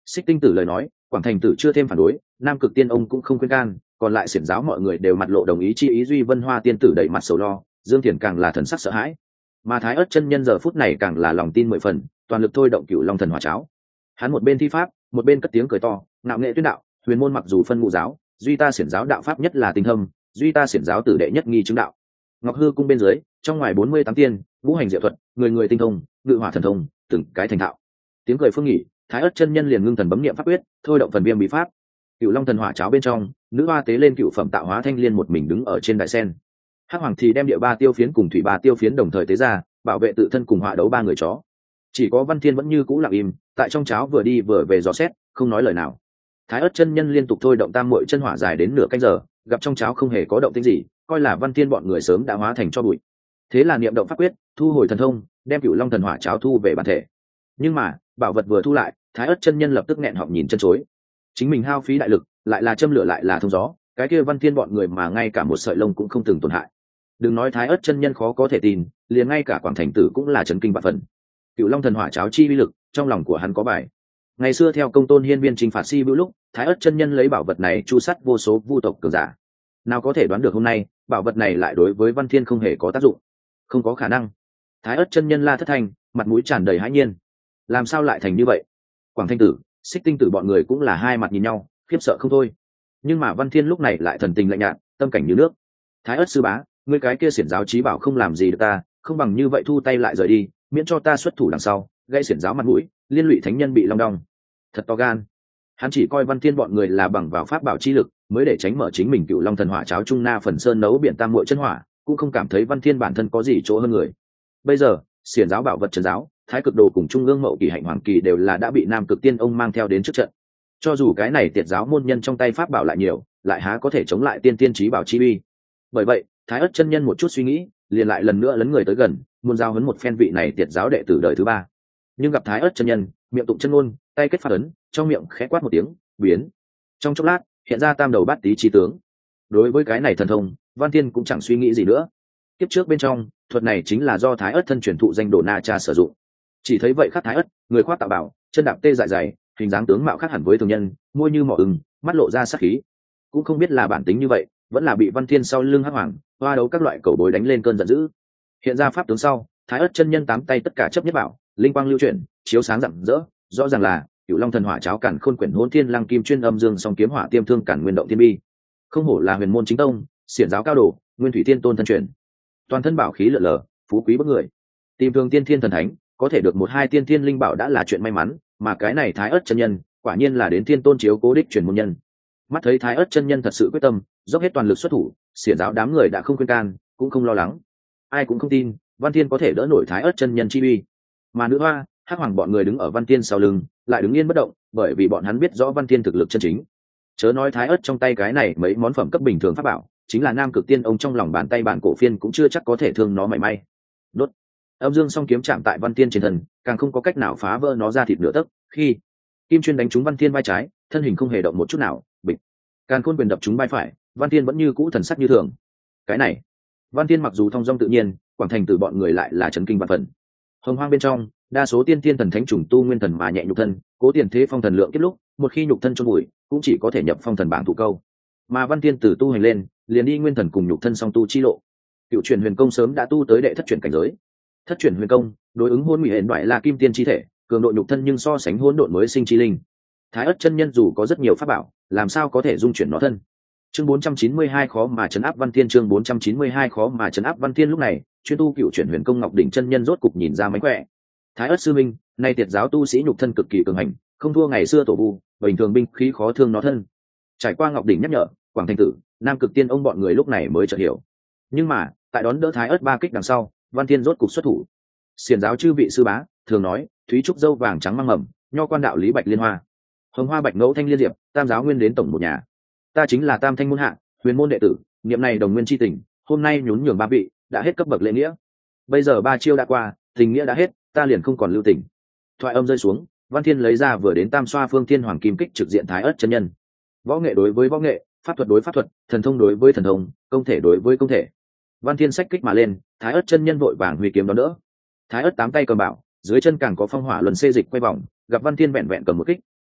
Xích Tinh Tử lời nói, Quảng Thành Tử chưa thêm phản đối, Nam Cực Tiên ông cũng không khuyên can, còn lại xiển giáo mọi người đều mặt lộ đồng ý chi ý. Duy Vân Hoa tiên tử đầy mặt sầu lo, Dương Thiền càng là thần sắc sợ hãi, mà Thái Ất chân nhân giờ phút này càng là lòng tin 10 phần, toàn lực thôi động Cửu Long Thần Hỏa Cháo. Hắn một bên thi pháp, một bên cất tiếng cười to, ngạo nghệ tuyên đạo, huyền môn mặc dù phân ngũ giáo, duy ta xiển giáo đạo pháp nhất là tinh thâm, duy ta xiển giáo tử đệ nhất nghi chứng đạo. Ngọc Hư cung bên dưới, trong ngoài 48 tiên, vũ hành diệu thuật, người người tinh thông, ngự hỏa thần thông, từng cái thành thạo. Tiếng cười phương nghỉ, Thái Ất chân nhân liền ngưng thần bấm niệm pháp quyết, thôi động phần viêm bí pháp. Cửu Long Thần Hỏa Cháo bên trong, nữ hoa tế lên cựu phẩm tạo hóa thanh liên một mình đứng ở trên đại sen. Hắc Hoàng thì đem địa ba tiêu phiến cùng thủy ba tiêu phiến đồng thời tế ra, bảo vệ tự thân cùng họa đấu ba người chó. Chỉ có Văn Thiên vẫn như cũ lặng im, tại trong cháo vừa đi vừa về dò xét, không nói lời nào. Thái Ất chân nhân liên tục thôi động tam muội chân hỏa dài đến nửa canh giờ, gặp trong cháo không hề có động tĩnh gì, coi là Văn Thiên bọn người sớm đã hóa thành cho bụi. Thế là niệm động pháp quyết, thu hồi thần thông, đem Cửu Long Thần Hỏa Cháo thu về bản thể. Nhưng mà, bảo vật vừa thu lại, Thái Ất chân nhân lập tức nghẹn họng nhìn chân chối. Chính mình hao phí đại lực, lại là châm lửa lại là thông gió, cái kia Văn Thiên bọn người mà ngay cả một sợi lông cũng không từng tổn hại. Đừng nói Thái Ất chân nhân khó có thể tin, liền ngay cả Quảng Thành Tử cũng là chấn kinh vạn phần. Cửu Long Thần Hỏa Cháo chi uy lực, trong lòng của hắn có bài. Ngày xưa theo Công Tôn Hiên viên chinh phạt Si Bưu lúc, Thái Ất chân nhân lấy bảo vật này chu sát vô số vu tộc cường giả. Nào có thể đoán được hôm nay, bảo vật này lại đối với Văn Thiên không hề có tác dụng. Không có khả năng. Thái Ất chân nhân la thất thanh, mặt mũi tràn đầy hãi nhiên. Làm sao lại thành như vậy? Quảng Thanh Tử, Xích Tinh Tử bọn người cũng là hai mặt nhìn nhau, khiếp sợ không thôi. Nhưng mà Văn Thiên lúc này lại thần tình lạnh nhạt, tâm cảnh như nước. Thái Ất sư bá, ngươi cái kia xiển giáo chí bảo không làm gì được ta, không bằng như vậy thu tay lại rời đi, miễn cho ta xuất thủ đằng sau, gây xiển giáo mặt mũi, liên lụy thánh nhân bị long đong. Thật to gan. Hắn chỉ coi Văn Thiên bọn người là bằng vào pháp bảo chi lực, mới để tránh mở chính mình Cửu Long Thần Hỏa Cháo trung na phần sơn nấu biển tam muội chân hỏa, cũng không cảm thấy Văn Thiên bản thân có gì chỗ hơn người. Bây giờ, xiển giáo bảo vật trấn giáo, Thái Cực Đồ cùng Trung ương Mậu Kỳ Hạnh Hoàng Kỳ đều là đã bị Nam Cực Tiên ông mang theo đến trước trận. Cho dù cái này tiệt giáo môn nhân trong tay pháp bảo lại nhiều, lại há có thể chống lại tiên tiên chí bảo chi uy. Bởi vậy, Thái Ất chân nhân một chút suy nghĩ, liền lại lần nữa lấn người tới gần, muốn giao huấn một phen vị này tiệt giáo đệ tử đời thứ ba. Nhưng gặp Thái Ất chân nhân, miệng tụng chân ngôn, tay kết pháp ấn, trong miệng khẽ quát một tiếng, biến. Trong chốc lát, hiện ra tam đầu bát tý chi tướng. Đối với cái này thần thông, Văn Thiên cũng chẳng suy nghĩ gì nữa. Kiếp trước bên trong, thuật này chính là do Thái Ất thân truyền thụ danh Đồ Na Cha sử dụng. Chỉ thấy vậy khắc Thái Ất, người khoác tạo bảo, chân đạp tê dại dày, hình dáng tướng mạo khác hẳn với thường nhân, môi như mỏ ưng, mắt lộ ra sát khí. Cũng không biết là bản tính như vậy, vẫn là bị Văn Thiên sau lưng Hắc Hoàng hoa đấu các loại cầu bối đánh lên cơn giận dữ. Hiện ra pháp tướng sau, Thái Ất chân nhân tám tay tất cả chấp nhất bảo, linh quang lưu chuyển, chiếu sáng rạng rỡ, rõ ràng là Cửu Long Thần Hỏa Cháo cản khôn quyển hỗn thiên lăng kim chuyên âm dương song kiếm hỏa tiêm thương cản nguyên động thiên bi. Không hổ là huyền môn chính tông, xiển giáo cao đồ, nguyên thủy thiên tôn thân truyền. Toàn thân bảo khí lượn lờ, phú quý bức người. Tìm thường tiên thiên thần thánh, có thể được một hai tiên thiên linh bảo đã là chuyện may mắn, mà cái này Thái Ất chân nhân, quả nhiên là đến thiên tôn chiếu cố đích truyền môn nhân. Mắt thấy Thái Ất chân nhân thật sự quyết tâm, dốc hết toàn lực xuất thủ, xiển giáo đám người đã không khuyên can, cũng không lo lắng. Ai cũng không tin, Văn Thiên có thể đỡ nổi Thái Ất chân nhân chi uy. Mà nữ hoa, Hắc Hoàng bọn người đứng ở Văn Thiên sau lưng, lại đứng yên bất động, bởi vì bọn hắn biết rõ Văn Thiên thực lực chân chính. Chớ nói Thái Ất trong tay cái này mấy món phẩm cấp bình thường pháp bảo, chính là Nam Cực Tiên ông trong lòng bàn tay bản cổ phiên cũng chưa chắc có thể thương nó mảy may. Đốt. Âm dương song kiếm chạm tại Văn Thiên trên thân, càng không có cách nào phá vỡ nó ra thịt nửa tấc. Khi kim chuyên đánh trúng Văn Thiên vai trái, thân hình không hề động một chút nào, bịch. Càn khôn quyền đập trúng vai phải, Văn Thiên vẫn như cũ thần sắc như thường. Cái này, Văn Thiên mặc dù thong dong tự nhiên, Quảng Thành Tử bọn người lại là chấn kinh vạn phần. Hồng hoang bên trong, đa số tiên tiên thần thánh trùng tu nguyên thần mà nhẹ nhục thân, cố tiền thế phong thần lượng kết lúc, một khi nhục thân chôn bụi, cũng chỉ có thể nhập phong thần bảng thủ câu. Mà Văn Thiên từ tu hành lên, liền đi nguyên thần cùng nhục thân song tu chi lộ. Cựu truyền huyền công sớm đã tu tới đệ thất truyền cảnh giới. Thất truyền huyền công, đối ứng hôn mỹ hển đoại là kim tiên chi thể, cường độ nhục thân nhưng so sánh hỗn độn mới sinh chi linh. Thái Ất chân nhân dù có rất nhiều pháp bảo, làm sao có thể dung chuyển nó thân. Chương 492 khó mà trấn áp Văn Thiên, chương 492 khó mà trấn áp Văn Thiên. Lúc này, chuyên tu cựu truyền huyền công Ngọc đỉnh chân nhân rốt cục nhìn ra mánh khỏe. Thái Ất sư minh, nay tiệt giáo tu sĩ nhục thân cực kỳ cường hành, không thua ngày xưa tổ vu, bình thường binh khí khó thương nó thân. Trải qua Ngọc đỉnh nhắc nhở, Quảng Thành Tử, Nam Cực Tiên ông bọn người lúc này mới chợt hiểu. Nhưng mà, tại đón đỡ Thái Ất ba kích đằng sau, Văn Thiên rốt cục xuất thủ. Xiển giáo chư vị sư bá, thường nói, thúy trúc dâu vàng trắng mang mầm, nho quan đạo lý bạch liên hoa, hồng hoa bạch ngẫu thanh liên diệp, tam giáo nguyên đến tổng một nhà. Ta chính là Tam Thanh môn hạ, huyền môn đệ tử, niệm này đồng nguyên chi tình, hôm nay nhún nhường ba vị, đã hết cấp bậc lễ nghĩa. Bây giờ ba chiêu đã qua, tình nghĩa đã hết, ta liền không còn lưu tình. Thoại âm rơi xuống, Văn Thiên lấy ra vừa đến tam xoa phương thiên hoàng kim kích trực diện Thái Ất chân nhân. Võ nghệ đối với võ nghệ, pháp thuật đối pháp thuật, thần thông đối với thần thông, công thể đối với công thể. Văn Thiên sách kích mà lên, Thái Ất chân nhân vội vàng huy kiếm đón đỡ. Thái Ất tám tay cầm bảo, dưới chân càng có phong hỏa luân xê dịch quay vòng, gặp Văn Thiên vẹn vẹn cầm một kích,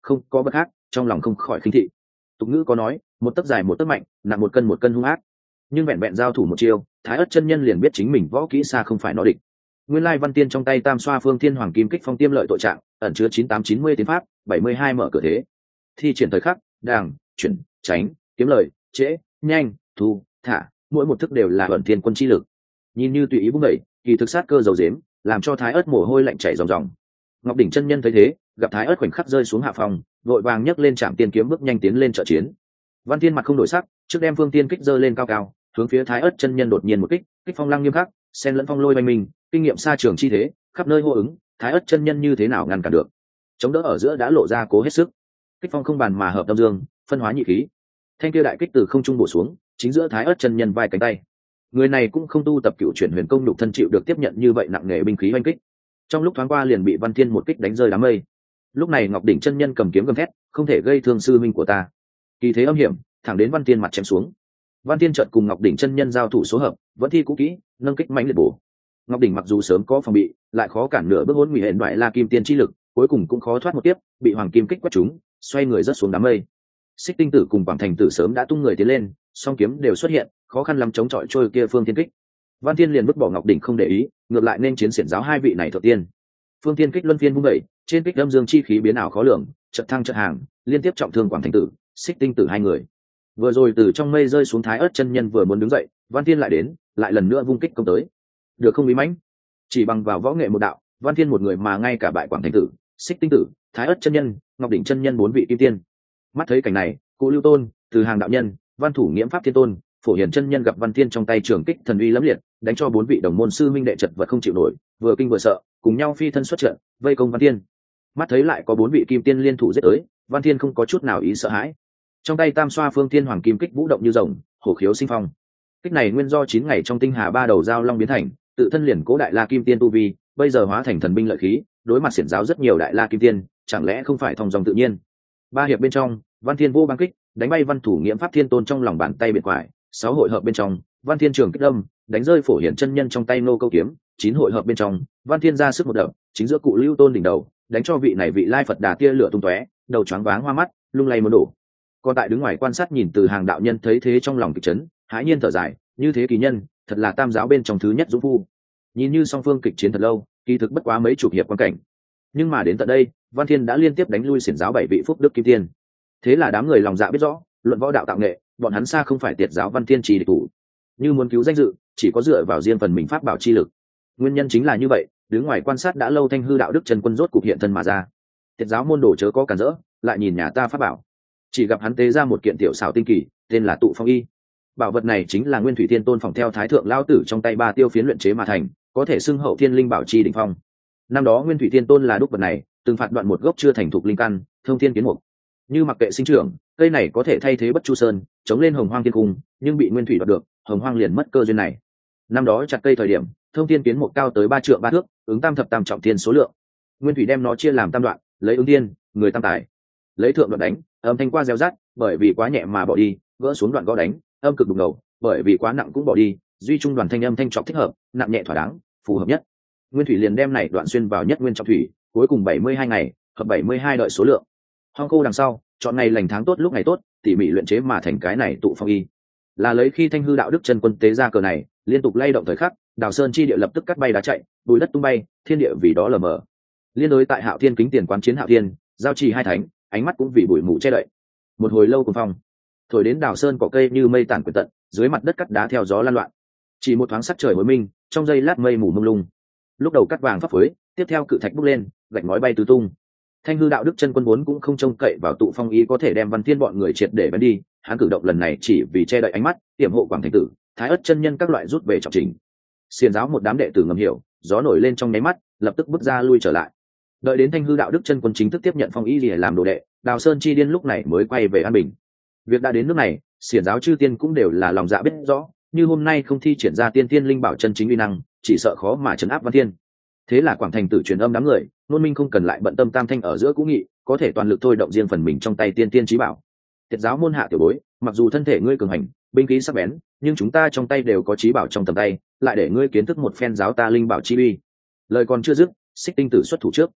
không có bất khác, trong lòng không khỏi khinh thị. Tục ngữ có nói, một tấc dài một tấc mạnh, nặng một cân hung ác. Nhưng vẹn vẹn giao thủ một chiêu, Thái Ức chân nhân liền biết chính mình võ kỹ xa không phải nó địch. Nguyên lai văn tiên trong tay tam xoa phương thiên hoàng kim kích phong tiêm lợi tội trạng, ẩn chứa 9890 tiến pháp, 72 mở cửa thế. Thi triển thời khắc, đàng, chuyển, tránh, kiếm lời, trễ, nhanh, thu, thả, mỗi một thức đều là ẩn thiên quân chi lực. Nhìn như tùy ý vung đẩy, kỳ thực sát cơ dầu dếm, làm cho Thái Ức mồ hôi lạnh chảy ròng ròng. Ngọc đỉnh chân nhân thấy thế, gặp Thái Ức khoảnh khắc rơi xuống hạ phòng, vội vàng nhấc lên trảm tiên kiếm bước nhanh tiến lên trợ chiến. Văn Thiên mặt không đổi sắc, trước đem phương tiên kích giơ lên cao cao, hướng phía Thái Ức chân nhân đột nhiên một kích, kích phong lăng nghiêm khắc, xen lẫn phong lôi oanh minh, kinh nghiệm xa trường chi thế, khắp nơi hô ứng, Thái Ức chân nhân như thế nào ngăn cản được? Chống đỡ ở giữa đã lộ ra cố hết sức. Kích phong không bàn mà hợp tâm dương, phân hóa nhị khí. Thanh kia đại kích từ không trung bổ xuống, chính giữa Thái Ức chân nhân vai cánh tay. Người này cũng không tu tập cựu chuyển huyền công nhục thân chịu được tiếp nhận như vậy nặng nề binh khí oanh kích. Trong lúc thoáng qua liền bị Văn Thiên một kích đánh rơi đám mây. Lúc này Ngọc đỉnh chân nhân cầm kiếm gầm thét, không thể gây thương sư minh của ta. Kỳ thế âm hiểm, thẳng đến Văn Thiên mặt chém xuống. Văn Thiên chợt cùng Ngọc đỉnh chân nhân giao thủ số hợp, vẫn thi cũ kỹ, nâng kích mãnh liệt bổ. Ngọc đỉnh mặc dù sớm có phòng bị, lại khó cản nửa bước hỗn nguy hển đoại La Kim Tiên chi lực, cuối cùng cũng khó thoát một tiếp, bị Hoàng Kim kích quét trúng, xoay người rớt xuống đám mây. Xích Tinh Tử cùng Quảng Thành Tử sớm đã tung người tiến lên, song kiếm đều xuất hiện, khó khăn lắm chống chọi trôi kia Phương Thiên kích. Văn Thiên liền vứt bỏ Ngọc đỉnh không để ý, ngược lại nên chiến xiển giáo hai vị này thượng tiên. Phương Thiên kích luân phiên vung dậy, trên kích âm dương chi khí biến ảo khó lường, chợt thăng chợt hàng, liên tiếp trọng thương Quảng Thành Tử, Xích Tinh Tử hai người. Vừa rồi từ trong mây rơi xuống Thái Ức chân nhân vừa muốn đứng dậy, Văn Thiên lại đến, lại lần nữa vung kích công tới. Được không bí mãnh? Chỉ bằng vào võ nghệ một đạo, Văn Thiên một người mà ngay cả bại Quảng Thành Tử, Xích Tinh Tử, Thái Ức chân nhân, Ngọc đỉnh chân nhân bốn vị kim tiên. Mắt thấy cảnh này, Cụ Lưu Tôn, Từ Hàng đạo nhân, Văn Thủ Nghiễm Pháp Thiên Tôn, Phổ Hiền chân nhân gặp Văn Thiên trong tay trường kích thần uy lẫm liệt, đánh cho bốn vị đồng môn sư minh đệ chật vật không chịu nổi, vừa kinh vừa sợ, cùng nhau phi thân xuất trận, vây công Văn Thiên. Mắt thấy lại có bốn vị kim tiên liên thủ giết tới, Văn Thiên không có chút nào ý sợ hãi. Trong tay tam xoa phương thiên hoàng kim kích vũ động như rồng, hổ khiếu sinh phong. Kích này nguyên do 9 ngày trong tinh hà ba đầu giao long biến thành, tự thân liền cố đại la kim tiên tu vi, bây giờ hóa thành thần binh lợi khí, đối mặt xiển giáo rất nhiều đại la kim tiên, chẳng lẽ không phải thông dòng tự nhiên? Ba hiệp bên trong, Văn Thiên vô băng kích, đánh bay Văn Thủ Nghiễm Pháp Thiên Tôn trong lòng bàn tay biệt quải, 6 hội hợp bên trong, Văn Thiên trường kích âm, đánh rơi Phổ Hiển chân nhân trong tay nô câu kiếm, 9 hội hợp bên trong, Văn Thiên ra sức một đập, chính giữa Cụ Lưu Tôn đỉnh đầu, đánh cho vị này vị lai Phật Đà tia lửa tung tóe, đầu choáng váng hoa mắt, lung lay muốn đổ. Còn tại đứng ngoài quan sát nhìn Từ Hàng đạo nhân thấy thế trong lòng kịch chấn, hãi nhiên thở dài, như thế kỳ nhân, thật là tam giáo bên trong thứ nhất dũng phu. Nhìn như song phương kịch chiến thật lâu, kỳ thực bất quá mấy chục hiệp quan cảnh. Nhưng mà đến tận đây, Văn Thiên đã liên tiếp đánh lui xiển giáo 7 vị phúc đức kim tiên. Thế là đám người lòng dạ biết rõ, luận võ đạo tạo nghệ, bọn hắn xa không phải tiệt giáo Văn Thiên trì địch thủ. Như muốn cứu danh dự, chỉ có dựa vào riêng phần mình pháp bảo chi lực. Nguyên nhân chính là như vậy, đứng ngoài quan sát đã lâu Thanh Hư đạo đức chân quân rốt cục hiện thân mà ra. Tiệt giáo môn đồ chớ có cản rỡ, lại nhìn nhà ta pháp bảo. Chỉ gặp hắn tế ra một kiện tiểu xảo tinh kỳ, tên là Tụ Phong Y. Bảo vật này chính là Nguyên Thủy Thiên Tôn phòng theo Thái thượng lao tử trong tay 3 tiêu phiến luyện chế mà thành, có thể xưng hậu thiên linh bảo chi đỉnh phong. Năm đó Nguyên Thủy Thiên Tôn là đúc vật này, từng phạt đoạn một gốc chưa thành thục linh căn, thông thiên kiến mục. Như mặc kệ sinh trưởng, cây này có thể thay thế Bất Chu Sơn, chống lên Hồng Hoang thiên cung, nhưng bị Nguyên Thủy đoạt được, Hồng Hoang liền mất cơ duyên này. Năm đó chặt cây thời điểm, thông thiên kiến mục cao tới 3 trượng 3 thước, ứng tam thập tam trọng thiên số lượng. Nguyên Thủy đem nó chia làm tam đoạn, lấy ứng thiên, người tam tài. Lấy thượng đoạn đánh, âm thanh qua reo rát, bởi vì quá nhẹ mà bỏ đi, gỡ xuống đoạn gõ đánh, âm cực đục ngầu, bởi vì quá nặng cũng bỏ đi, duy trung đoàn thanh âm thanh trọng thích hợp, nặng nhẹ thỏa đáng, phù hợp nhất. Nguyên Thủy liền đem này đoạn xuyên vào nhất nguyên trọng thủy, cuối cùng 72 ngày, hợp 72 đợi số lượng. Hoang khô đằng sau, chọn ngày lành tháng tốt lúc ngày tốt, tỉ mỉ luyện chế mà thành cái này Tụ Phong Y. Là lấy khi Thanh Hư đạo đức chân quân tế ra cờ này, liên tục lay động thời khắc, Đào Sơn chi địa lập tức cắt bay đá chạy, bùi đất tung bay, thiên địa vì đó lờ mờ. Liên đối tại Hạo Thiên kính tiền quán chiến Hạo Thiên, giao trì hai thánh, ánh mắt cũng vì bụi mù che đậy. Một hồi lâu cùng phong, thổi đến Đào Sơn cỏ cây như mây tản quyển tận, dưới mặt đất cắt đá theo gió lan loạn. Chỉ một thoáng sắc trời mới minh, trong giây lát mây mù mông lung. Lúc đầu cắt vàng phấp phới, tiếp theo cự thạch bốc lên, gạch ngói bay tứ tung. Thanh Hư đạo đức chân quân vốn cũng không trông cậy vào Tụ Phong Y có thể đem Văn Thiên bọn người triệt để bắn đi, hắn cử động lần này chỉ vì che đậy ánh mắt, tiềm hộ Quảng Thành Tử, Thái Ức chân nhân các loại rút về trọng trình. Xiển giáo một đám đệ tử ngầm hiểu, gió nổi lên trong nháy mắt, lập tức bước ra lui trở lại. Đợi đến Thanh Hư đạo đức chân quân chính thức tiếp nhận Phong Y Lìa làm đồ đệ, Đào Sơn chi điên lúc này mới quay về an bình. Việc đã đến nước này, xiển giáo chư tiên cũng đều là lòng dạ biết rõ, như hôm nay không thi triển ra tiên tiên linh bảo chân chính uy năng, chỉ sợ khó mà trấn áp Văn Thiên. Thế là Quảng Thành Tử truyền âm đám người, Nôn Minh không cần lại bận tâm tam thanh ở giữa cũ nghị, có thể toàn lực thôi động riêng phần mình trong tay tiên tiên chí bảo. Tiệt giáo môn hạ tiểu bối, mặc dù thân thể ngươi cường hành, binh khí sắc bén, nhưng chúng ta trong tay đều có chí bảo trong tầm tay, lại để ngươi kiến thức một phen giáo ta linh bảo chi uy. Lời còn chưa dứt, Xích Tinh Tử xuất thủ trước.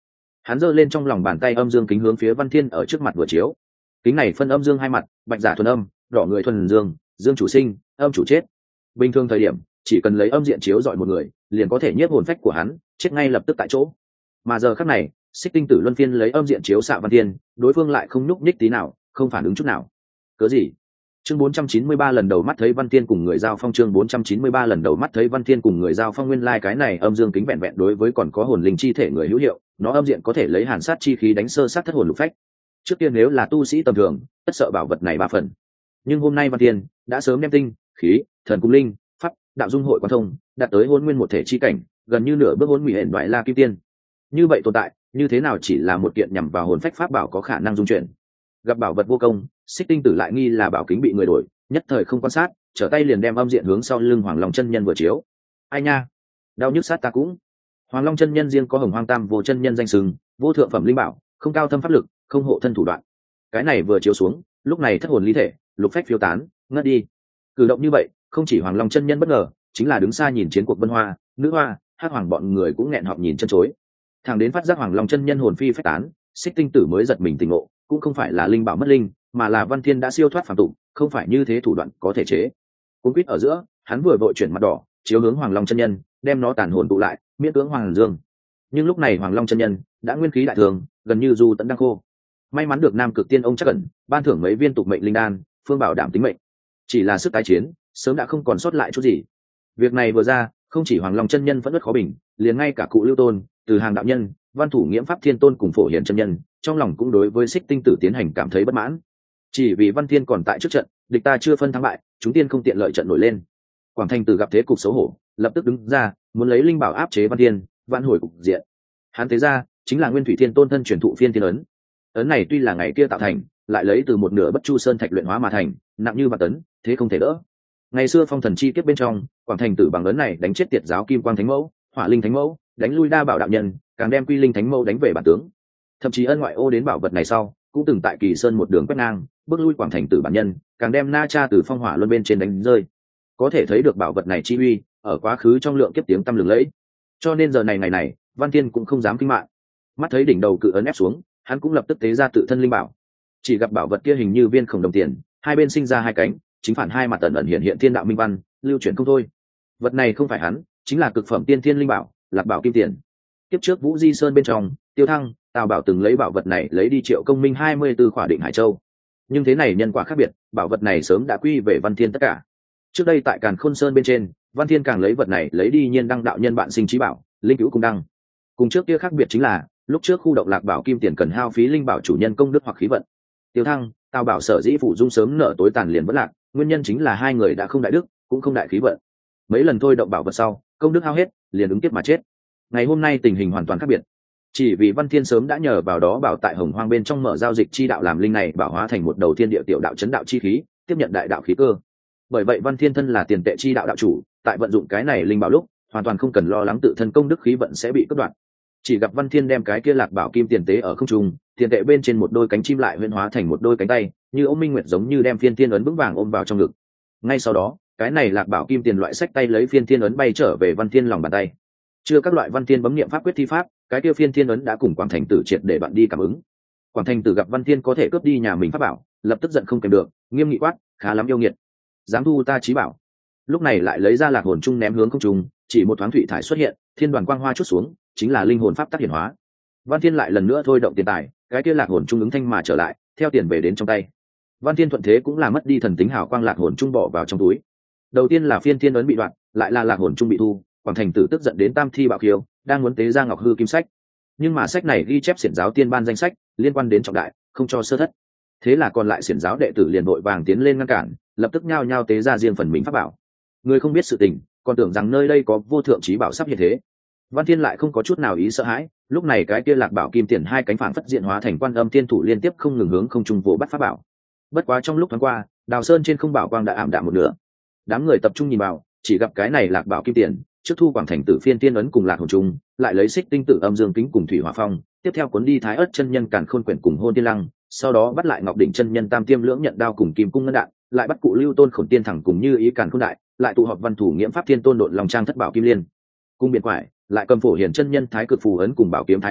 Hắn giơ lên trong lòng bàn tay âm dương kính hướng phía Văn Thiên ở trước mặt vừa chiếu. Kính này phân âm dương hai mặt, bạch giả thuần âm, đỏ người thuần dương, dương chủ sinh, âm chủ chết. Bình thường thời điểm, chỉ cần lấy âm diện chiếu dọi một người, liền có thể nhiếp hồn phách của hắn, chết ngay lập tức tại chỗ. Mà giờ khắc này, Xích Tinh Tử luân phiên lấy âm diện chiếu xạ Văn Thiên, đối phương lại không nhúc nhích tí nào, không phản ứng chút nào. Cớ gì? Chương 493 lần đầu mắt thấy Văn Thiên cùng người giao phong, chương 493 lần đầu mắt thấy Văn Thiên cùng người giao phong, nguyên lai cái này âm dương kính vẹn vẹn đối với còn có hồn linh chi thể người hữu hiệu, nó âm diện có thể lấy hàn sát chi khí đánh sơ sát thất hồn lục phách. Trước kia nếu là tu sĩ tầm thường, tất sợ bảo vật này ba phần. Nhưng hôm nay Văn Thiên đã sớm đem tinh, khí, thần cung linh, pháp, đạo dung hội quan thông, đạt tới hồn nguyên một thể chi cảnh, gần như nửa bước hồn ngụy hển đoại la kim tiên. Như vậy tồn tại, như thế nào chỉ là một kiện nhằm vào hồn phách pháp bảo có khả năng dung chuyển. Gặp bảo vật vô công, Xích Tinh Tử lại nghi là bảo kính bị người đổi, nhất thời không quan sát, trở tay liền đem âm diện hướng sau lưng Hoàng Long chân nhân vừa chiếu. Ai nha, đau nhức sát ta cũng. Hoàng Long chân nhân riêng có Hồng Hoang Tam vô chân nhân danh sừng, vô thượng phẩm linh bảo, không cao thâm pháp lực, không hộ thân thủ đoạn. Cái này vừa chiếu xuống, lúc này thất hồn ly thể, lục phách phiêu tán, ngất đi. Cử động như vậy, không chỉ Hoàng Long chân nhân bất ngờ, chính là đứng xa nhìn chiến cuộc Vân Hoa, Nữ Hoa, Hắc Hoàng bọn người cũng nghẹn họng nhìn chân chối. Thằng đến phát giác Hoàng Long chân nhân hồn phi phách tán, Xích Tinh Tử mới giật mình tỉnh ngộ, cũng không phải là linh bảo mất linh, mà là Văn Thiên đã siêu thoát phàm tục, không phải như thế thủ đoạn có thể chế. Cuốn quýt ở giữa, hắn vừa vội chuyển mặt đỏ, chiếu hướng Hoàng Long chân nhân, đem nó tàn hồn tụ lại, miễn cưỡng Hoàng Dương. Nhưng lúc này Hoàng Long chân nhân đã nguyên khí đại thường, gần như du tận đang khô. May mắn được Nam Cực Tiên ông chắc cẩn, ban thưởng mấy viên tục mệnh linh đan, phương bảo đảm tính mệnh. Chỉ là sức tái chiến, sớm đã không còn sót lại chút gì. Việc này vừa ra, không chỉ Hoàng Long chân nhân vẫn rất khó bình, liền ngay cả cụ Lưu Tôn, Từ Hàng đạo nhân, Văn Thủ Nghiễm Pháp Thiên Tôn cùng Phổ Hiển chân nhân, trong lòng cũng đối với Xích Tinh Tử tiến hành cảm thấy bất mãn. Chỉ vì Văn Thiên còn tại trước trận, địch ta chưa phân thắng bại, chúng tiên không tiện lợi trận nổi lên. Quảng Thành Tử gặp thế cục xấu hổ, lập tức đứng ra, muốn lấy linh bảo áp chế Văn Thiên, vãn hồi cục diện. Hắn thế ra, chính là Nguyên Thủy Thiên Tôn thân truyền thụ Phiên Thiên ấn. Ấn này tuy là ngày kia tạo thành, lại lấy từ một nửa Bất Chu Sơn thạch luyện hóa mà thành, nặng như vạn tấn, thế không thể đỡ. Ngày xưa phong thần chi kiếp bên trong, Quảng Thành Tử bằng ấn này đánh chết Tiệt giáo Kim Quang Thánh Mẫu, Hỏa Linh Thánh Mẫu, đánh lui Đa Bảo đạo nhân, càng đem Quy Linh Thánh Mẫu đánh về bản tướng. Thậm chí ân ngoại ô đến bảo vật này sau, cũng từng tại Kỳ Sơn một đường quét ngang, bước lui Quảng Thành Tử bản nhân, càng đem Na Cha từ phong hỏa luân bên trên đánh rơi. Có thể thấy được bảo vật này chi uy, ở quá khứ trong lượng kiếp tiếng tăm lừng lẫy. Cho nên giờ này ngày này, Văn Thiên cũng không dám kinh mạng. Mắt thấy đỉnh đầu cự ấn ép xuống, hắn cũng lập tức tế ra tự thân linh bảo. Chỉ gặp bảo vật kia hình như viên khổng đồng tiền, hai bên sinh ra hai cánh, chính phản hai mặt ẩn ẩn hiện hiện thiên đạo minh văn, lưu chuyển không thôi. Vật này không phải hắn, chính là cực phẩm tiên thiên linh bảo, Lạc Bảo Kim Tiền. Tiếp trước Vũ Di Sơn bên trong, Tiêu Thăng, Tào Bảo từng lấy bảo vật này lấy đi Triệu Công Minh 24 khỏa định Hải Châu. Nhưng thế này nhân quả khác biệt, bảo vật này sớm đã quy về Văn Thiên tất cả. Trước đây tại Càn Khôn Sơn bên trên, Văn Thiên càng lấy vật này lấy đi Nhiên Đăng đạo nhân bạn sinh trí bảo, linh cữu cung đăng. Cùng trước kia khác biệt chính là, lúc trước khu động Lạc Bảo Kim Tiền cần hao phí linh bảo chủ nhân công đức hoặc khí vận. Tiêu Thăng, Tào Bảo sở dĩ phụ dung sớm nở tối tàn liền vẫn lạc, nguyên nhân chính là hai người đã không đại đức, cũng không đại khí vận. Mấy lần thôi động bảo vật sau, công đức hao hết, liền ứng kiếp mà chết. Ngày hôm nay tình hình hoàn toàn khác biệt. Chỉ vì Văn Thiên sớm đã nhờ vào đó bảo tại Hồng Hoang bên trong mở giao dịch chi đạo làm linh này bảo hóa thành một đầu thiên địa tiểu đạo chấn đạo chi khí, tiếp nhận đại đạo khí cơ. Bởi vậy Văn Thiên thân là tiền tệ chi đạo đạo chủ, tại vận dụng cái này linh bảo lúc, hoàn toàn không cần lo lắng tự thân công đức khí vận sẽ bị cắt đoạn. Chỉ gặp Văn Thiên đem cái kia Lạc Bảo Kim Tiền tế ở không trung, tiền tệ bên trên một đôi cánh chim lại huyễn hóa thành một đôi cánh tay, như ôm minh nguyệt giống như đem Phiên Thiên ấn vững vàng ôm vào trong ngực. Ngay sau đó, cái này Lạc Bảo Kim Tiền loại sách tay lấy Phiên Thiên ấn bay trở về Văn Thiên lòng bàn tay. Chưa các loại Văn Thiên bấm niệm pháp quyết thi pháp, cái kia Phiên Thiên ấn đã cùng Quảng Thành Tử triệt để bạn đi cảm ứng. Quảng Thành Tử gặp Văn Thiên có thể cướp đi nhà mình pháp bảo, lập tức giận không kèm được, nghiêm nghị quát, khá lắm yêu nghiệt, dám thu ta chí bảo. Lúc này lại lấy ra Lạc Hồn Trung ném hướng không trung, chỉ một thoáng thủy thải xuất hiện, thiên đoàn quang hoa chút xuống, chính là linh hồn pháp tác hiển hóa. Văn Thiên lại lần nữa thôi động tiền tài, cái kia Lạc Hồn Trung ứng thanh mà trở lại, theo tiền về đến trong tay. Văn Thiên thuận thế cũng là mất đi thần tính hào quang Lạc Hồn Trung bỏ vào trong túi. Đầu tiên là Phiên Thiên ấn bị đoạn, lại là Lạc Hồn Trung bị thu. Quảng Thành Tử tức giận đến tam thi bạo khiêu, đang muốn tế ra Ngọc Hư Kim Sách. Nhưng mà sách này ghi chép xiển giáo tiên ban danh sách, liên quan đến trọng đại, không cho sơ thất. Thế là còn lại xiển giáo đệ tử liền vội vàng tiến lên ngăn cản, lập tức nhao nhao tế ra riêng phần mình pháp bảo. Người không biết sự tình, còn tưởng rằng nơi đây có vô thượng chí bảo sắp hiện thế. Văn Thiên lại không có chút nào ý sợ hãi, lúc này cái kia Lạc Bảo Kim Tiền hai cánh phảng phất diện hóa thành Quan Âm Tiên thủ liên tiếp không ngừng hướng không trung vồ bắt pháp bảo. Bất quá trong lúc thoáng qua, Đào Sơn trên không bảo quang đã ảm đạm một nửa. Đám người tập trung nhìn vào, chỉ gặp cái này Lạc Bảo Kim Tiền, trước thu Quảng Thành Tử Phiên Tiên ấn cùng Lạc Hồn Trung, lại lấy Xích Tinh Tử âm dương kính cùng Thủy Hỏa Phong, tiếp theo cuốn đi Thái Ức chân nhân Càn Khôn quyển cùng Hôn Tiên Lăng, sau đó bắt lại Ngọc Đỉnh chân nhân Tam Tiêm lưỡng nhận đao cùng Kim cung ngân đạn, lại bắt cụ Lưu Tôn Khổn Tiên thẳng cùng Như Ý Càn Khôn đại, lại tụ họp Văn Thủ Nghiễm Pháp Thiên Tôn độn lòng trang thất bảo kim liên. Cung biển quải, lại cầm Phổ Hiển chân nhân Thái Cực phù ấn cùng Bảo kiếm Thái A,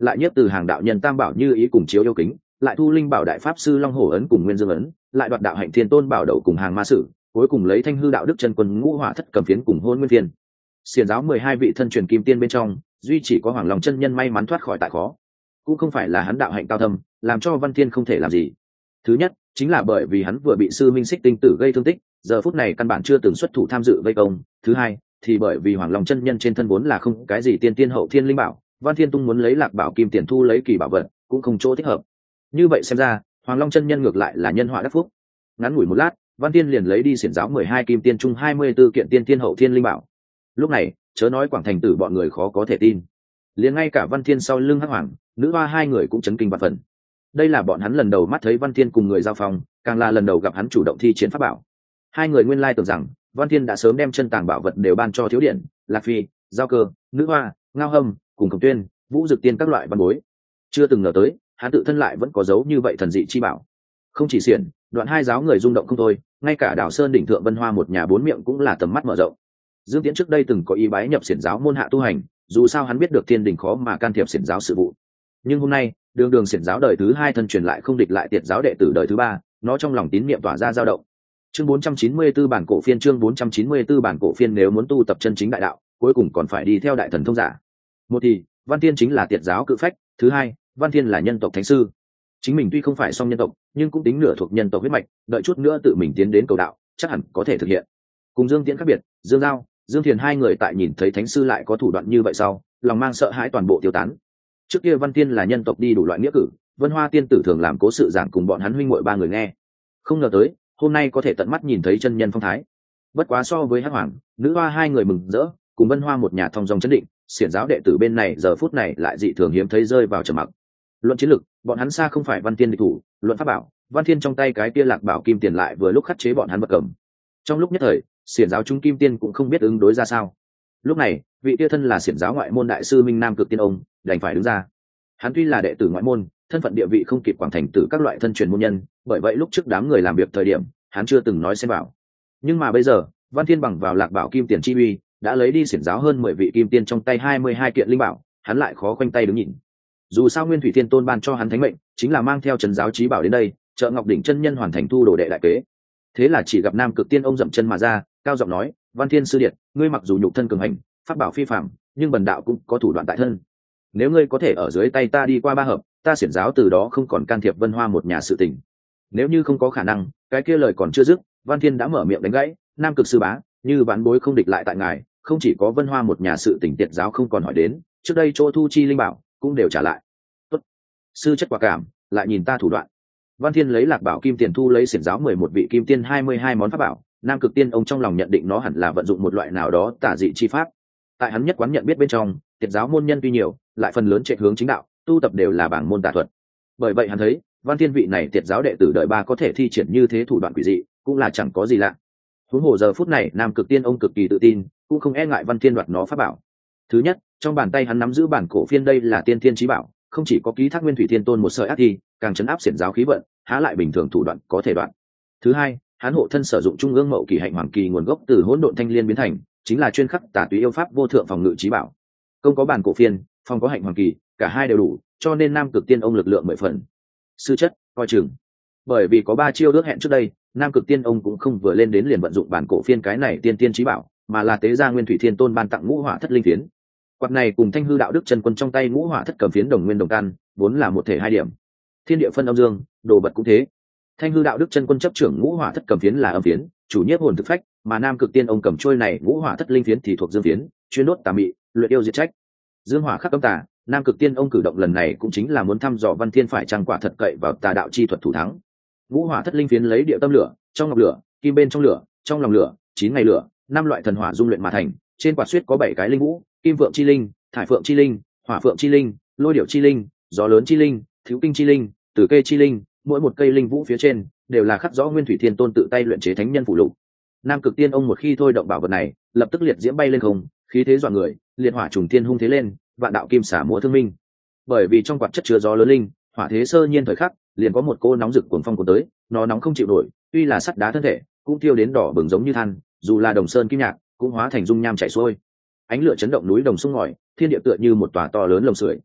lại nhiếp từ hàng đạo nhân tam bảo như ý cùng chiếu yêu kính, lại thu linh bảo đại pháp sư long hổ ấn cùng nguyên dương ấn, lại đoạt đạo hạnh thiên tôn bảo đậu cùng hàng ma sử, cuối cùng lấy thanh hư đạo đức chân quân ngũ hỏa thất cầm phiến cùng hôn nguyên phiên. Xiển giáo 12 vị thân truyền kim tiên bên trong, duy chỉ có Hoàng Long chân nhân may mắn thoát khỏi tại khó. Cũng không phải là hắn đạo hạnh cao thâm, làm cho Văn Thiên không thể làm gì. Thứ nhất, chính là bởi vì hắn vừa bị sư minh Xích Tinh Tử gây thương tích, giờ phút này căn bản chưa từng xuất thủ tham dự vây công. Thứ hai, thì bởi vì Hoàng Long chân nhân trên thân vốn là không cái gì tiên tiên hậu thiên linh bảo, Văn Thiên Tung muốn lấy Lạc Bảo Kim Tiền thu lấy kỳ bảo vật, cũng không chỗ thích hợp. Như vậy xem ra, Hoàng Long chân nhân ngược lại là nhân họa đắc phúc. Ngắn ngủi một lát, Văn Thiên liền lấy đi xiển giáo 12 kim tiên trung 24 kiện tiên tiên hậu thiên linh bảo. Lúc này, chớ nói Quảng Thành Tử bọn người khó có thể tin, liền ngay cả Văn Thiên sau lưng Hắc Hoàng, Nữ Hoa hai người cũng chấn kinh vạn phần. Đây là bọn hắn lần đầu mắt thấy Văn Thiên cùng người giao phong, càng là lần đầu gặp hắn chủ động thi chiến pháp bảo. Hai người nguyên lai tưởng rằng Văn Thiên đã sớm đem chân tàng bảo vật đều ban cho Thiếu Điện, Lạc Phi, Giao Cơ, Nữ Hoa, Ngao Hâm cùng Khổng Tuyên, Vũ Dực Tiên các loại văn bối. Chưa từng ngờ tới, hắn tự thân lại vẫn có dấu như vậy thần dị chi bảo. Không chỉ xiển, đoạn hai giáo người rung động không thôi, ngay cả Đảo Sơn đỉnh thượng Vân Hoa một nhà bốn miệng cũng là tầm mắt mở rộng. Dương Tiễn trước đây từng có ý bái nhập xiển giáo môn hạ tu hành, dù sao hắn biết được thiên đình khó mà can thiệp xiển giáo sự vụ. Nhưng hôm nay, đường xiển giáo đời thứ hai thân truyền lại không địch lại tiệt giáo đệ tử đời thứ ba, nó trong lòng tín niệm tỏa ra dao động. Chương 494 bản cổ phiên, chương 494 bản cổ phiên, nếu muốn tu tập chân chính đại đạo, cuối cùng còn phải đi theo đại thần thông giả. Một thì, Văn Thiên chính là tiệt giáo cự phách, thứ hai, Văn Thiên là nhân tộc thánh sư. Chính mình tuy không phải song nhân tộc, nhưng cũng tính nửa thuộc nhân tộc huyết mạch, đợi chút nữa tự mình tiến đến cầu đạo, chắc hẳn có thể thực hiện. Cùng Dương Tiễn khác biệt, Dương Giao, Dương Thiền hai người tại nhìn thấy thánh sư lại có thủ đoạn như vậy sau, lòng mang sợ hãi toàn bộ tiêu tán. Trước kia Văn Thiên là nhân tộc đi đủ loại nghĩa cử, Vân Hoa tiên tử thường làm cố sự giảng cùng bọn hắn huynh muội ba người nghe. Không ngờ tới, hôm nay có thể tận mắt nhìn thấy chân nhân phong thái. Bất quá so với Hắc Hoàng, Nữ Hoa hai người mừng rỡ, cùng Vân Hoa một nhà thong dong chấn định, xiển giáo đệ tử bên này giờ phút này lại dị thường hiếm thấy rơi vào trầm mặc. Luận chiến lực, bọn hắn xa không phải Văn Thiên địch thủ, luận pháp bảo, Văn Thiên trong tay cái kia Lạc Bảo Kim Tiền lại vừa lúc khắc chế bọn hắn bất cầm. Trong lúc nhất thời, xiển giáo trung kim tiên cũng không biết ứng đối ra sao. Lúc này, vị kia thân là xiển giáo ngoại môn đại sư Minh Nam Cực Tiên ông đành phải đứng ra. Hắn tuy là đệ tử ngoại môn, thân phận địa vị không kịp Quảng Thành Tử các loại thân truyền môn nhân, bởi vậy lúc trước đám người làm việc thời điểm, hắn chưa từng nói xen vào. Nhưng mà bây giờ, Văn Thiên bằng vào Lạc Bảo Kim Tiền chi uy, đã lấy đi xiển giáo hơn 10 vị kim tiên trong tay 22 kiện linh bảo, hắn lại khó khoanh tay đứng nhìn. Dù sao Nguyên Thủy Thiên Tôn ban cho hắn thánh mệnh, chính là mang theo trấn giáo chí bảo đến đây, trợ Ngọc đỉnh chân nhân hoàn thành thu đồ đệ đại kế. Thế là chỉ gặp Nam Cực Tiên ông dậm chân mà ra, cao giọng nói: Văn Thiên sư điệt, ngươi mặc dù nhục thân cường hành, pháp bảo phi phàm, nhưng bần đạo cũng có thủ đoạn tại thân. Nếu ngươi có thể ở dưới tay ta đi qua ba hợp, ta xiển giáo từ đó không còn can thiệp Vân Hoa một nhà sự tình. Nếu như không có khả năng, cái kia lời còn chưa dứt, Văn Thiên đã mở miệng đánh gãy: Nam Cực sư bá, như ván bối không địch lại tại ngài, không chỉ có Vân Hoa một nhà sự tình tiệt giáo không còn hỏi đến, trước đây chỗ thu chi linh bảo cũng đều trả lại. Tốt, sư chất quả cảm, lại nhìn ta thủ đoạn. Văn Thiên lấy Lạc Bảo Kim Tiền thu lấy xiển giáo 11 vị kim tiên 22 món pháp bảo, Nam Cực Tiên ông trong lòng nhận định nó hẳn là vận dụng một loại nào đó tả dị chi pháp. Tại hắn nhất quán nhận biết bên trong, tiệt giáo môn nhân tuy nhiều, lại phần lớn chạy hướng chính đạo, tu tập đều là bảng môn tà thuật. Bởi vậy hắn thấy, Văn Thiên vị này tiệt giáo đệ tử đời ba có thể thi triển như thế thủ đoạn quỷ dị, cũng là chẳng có gì lạ. Huống hồ giờ phút này, Nam Cực Tiên ông cực kỳ tự tin, cũng không e ngại Văn Thiên đoạt nó pháp bảo. Thứ nhất, trong bàn tay hắn nắm giữ bản cổ phiên, đây là tiên thiên chí bảo, không chỉ có ký thác Nguyên Thủy Thiên Tôn một sợi ác thi, càng chấn áp xiển giáo khí vận, há lại bình thường thủ đoạn có thể đoạn. Thứ hai, hắn hộ thân sử dụng trung ương mậu kỳ hạnh hoàng kỳ nguồn gốc từ hỗn độn thanh liên biến thành, chính là chuyên khắc tả túy yêu pháp vô thượng phòng ngự chí bảo. Công có bản cổ phiên, phòng có hạnh hoàng kỳ, cả hai đều đủ, cho nên Nam Cực Tiên ông lực lượng 10 phần. Sư chất, coi chừng. Bởi vì có 3 chiêu ước hẹn trước đây, Nam Cực Tiên ông cũng không vừa lên đến liền vận dụng bản cổ phiên cái này tiên tiên chí bảo, mà là tế ra Nguyên Thủy Thiên Tôn ban tặng ngũ hỏa thất linh phiến. Quạt này cùng Thanh hư đạo đức chân quân trong tay ngũ hỏa thất cầm phiến đồng nguyên đồng căn, vốn là một thể hai điểm. Thiên địa phân âm dương, đồ vật cũng thế. Thanh hư đạo đức chân quân chấp trưởng ngũ hỏa thất cầm phiến là âm phiến, chủ nhiếp hồn thực phách, mà Nam Cực Tiên ông cầm trôi này ngũ hỏa thất linh phiến thì thuộc dương phiến, chuyên đốt tà mị, luyện yêu diệt trách. Dương hỏa khắc âm tà, Nam Cực Tiên ông cử động lần này cũng chính là muốn thăm dò Văn Thiên phải chăng quả thật cậy vào tà đạo chi thuật thủ thắng. Ngũ hỏa thất linh phiến lấy địa tâm lửa, trong ngọc lửa, kim bên trong lửa, trong lòng lửa, 9 ngày lửa, 5 loại thần hỏa dung luyện mà thành, trên quạt xuyết có 7 cái linh vũ, kim phượng chi linh, thải phượng chi linh, hỏa phượng chi linh, lôi điệu chi linh, gió lớn chi linh, thiếu kinh chi linh, tử kê chi linh, mỗi một cây linh vũ phía trên đều là khắc rõ Nguyên Thủy Thiên Tôn tự tay luyện chế thánh nhân phụ lục. Nam Cực Tiên ông một khi thôi động bảo vật này, lập tức liệt diễm bay lên không, khí thế dọa người, liệt hỏa trùng thiên hung thế lên, vạn đạo kim xả múa thương minh. Bởi vì trong quạt chất chứa gió lớn linh, hỏa thế sơ nhiên thời khắc, liền có một cô nóng rực cuồng phong cuốn tới, nó nóng không chịu nổi, tuy là sắt đá thân thể, cũng thiêu đến đỏ bừng giống như than, dù là đồng sơn kim nhạc, cũng hóa thành dung nham chảy xuôi. Ánh lửa chấn động núi đồng sông ngòi, thiên địa tựa như một tòa to lớn lồng sưởi.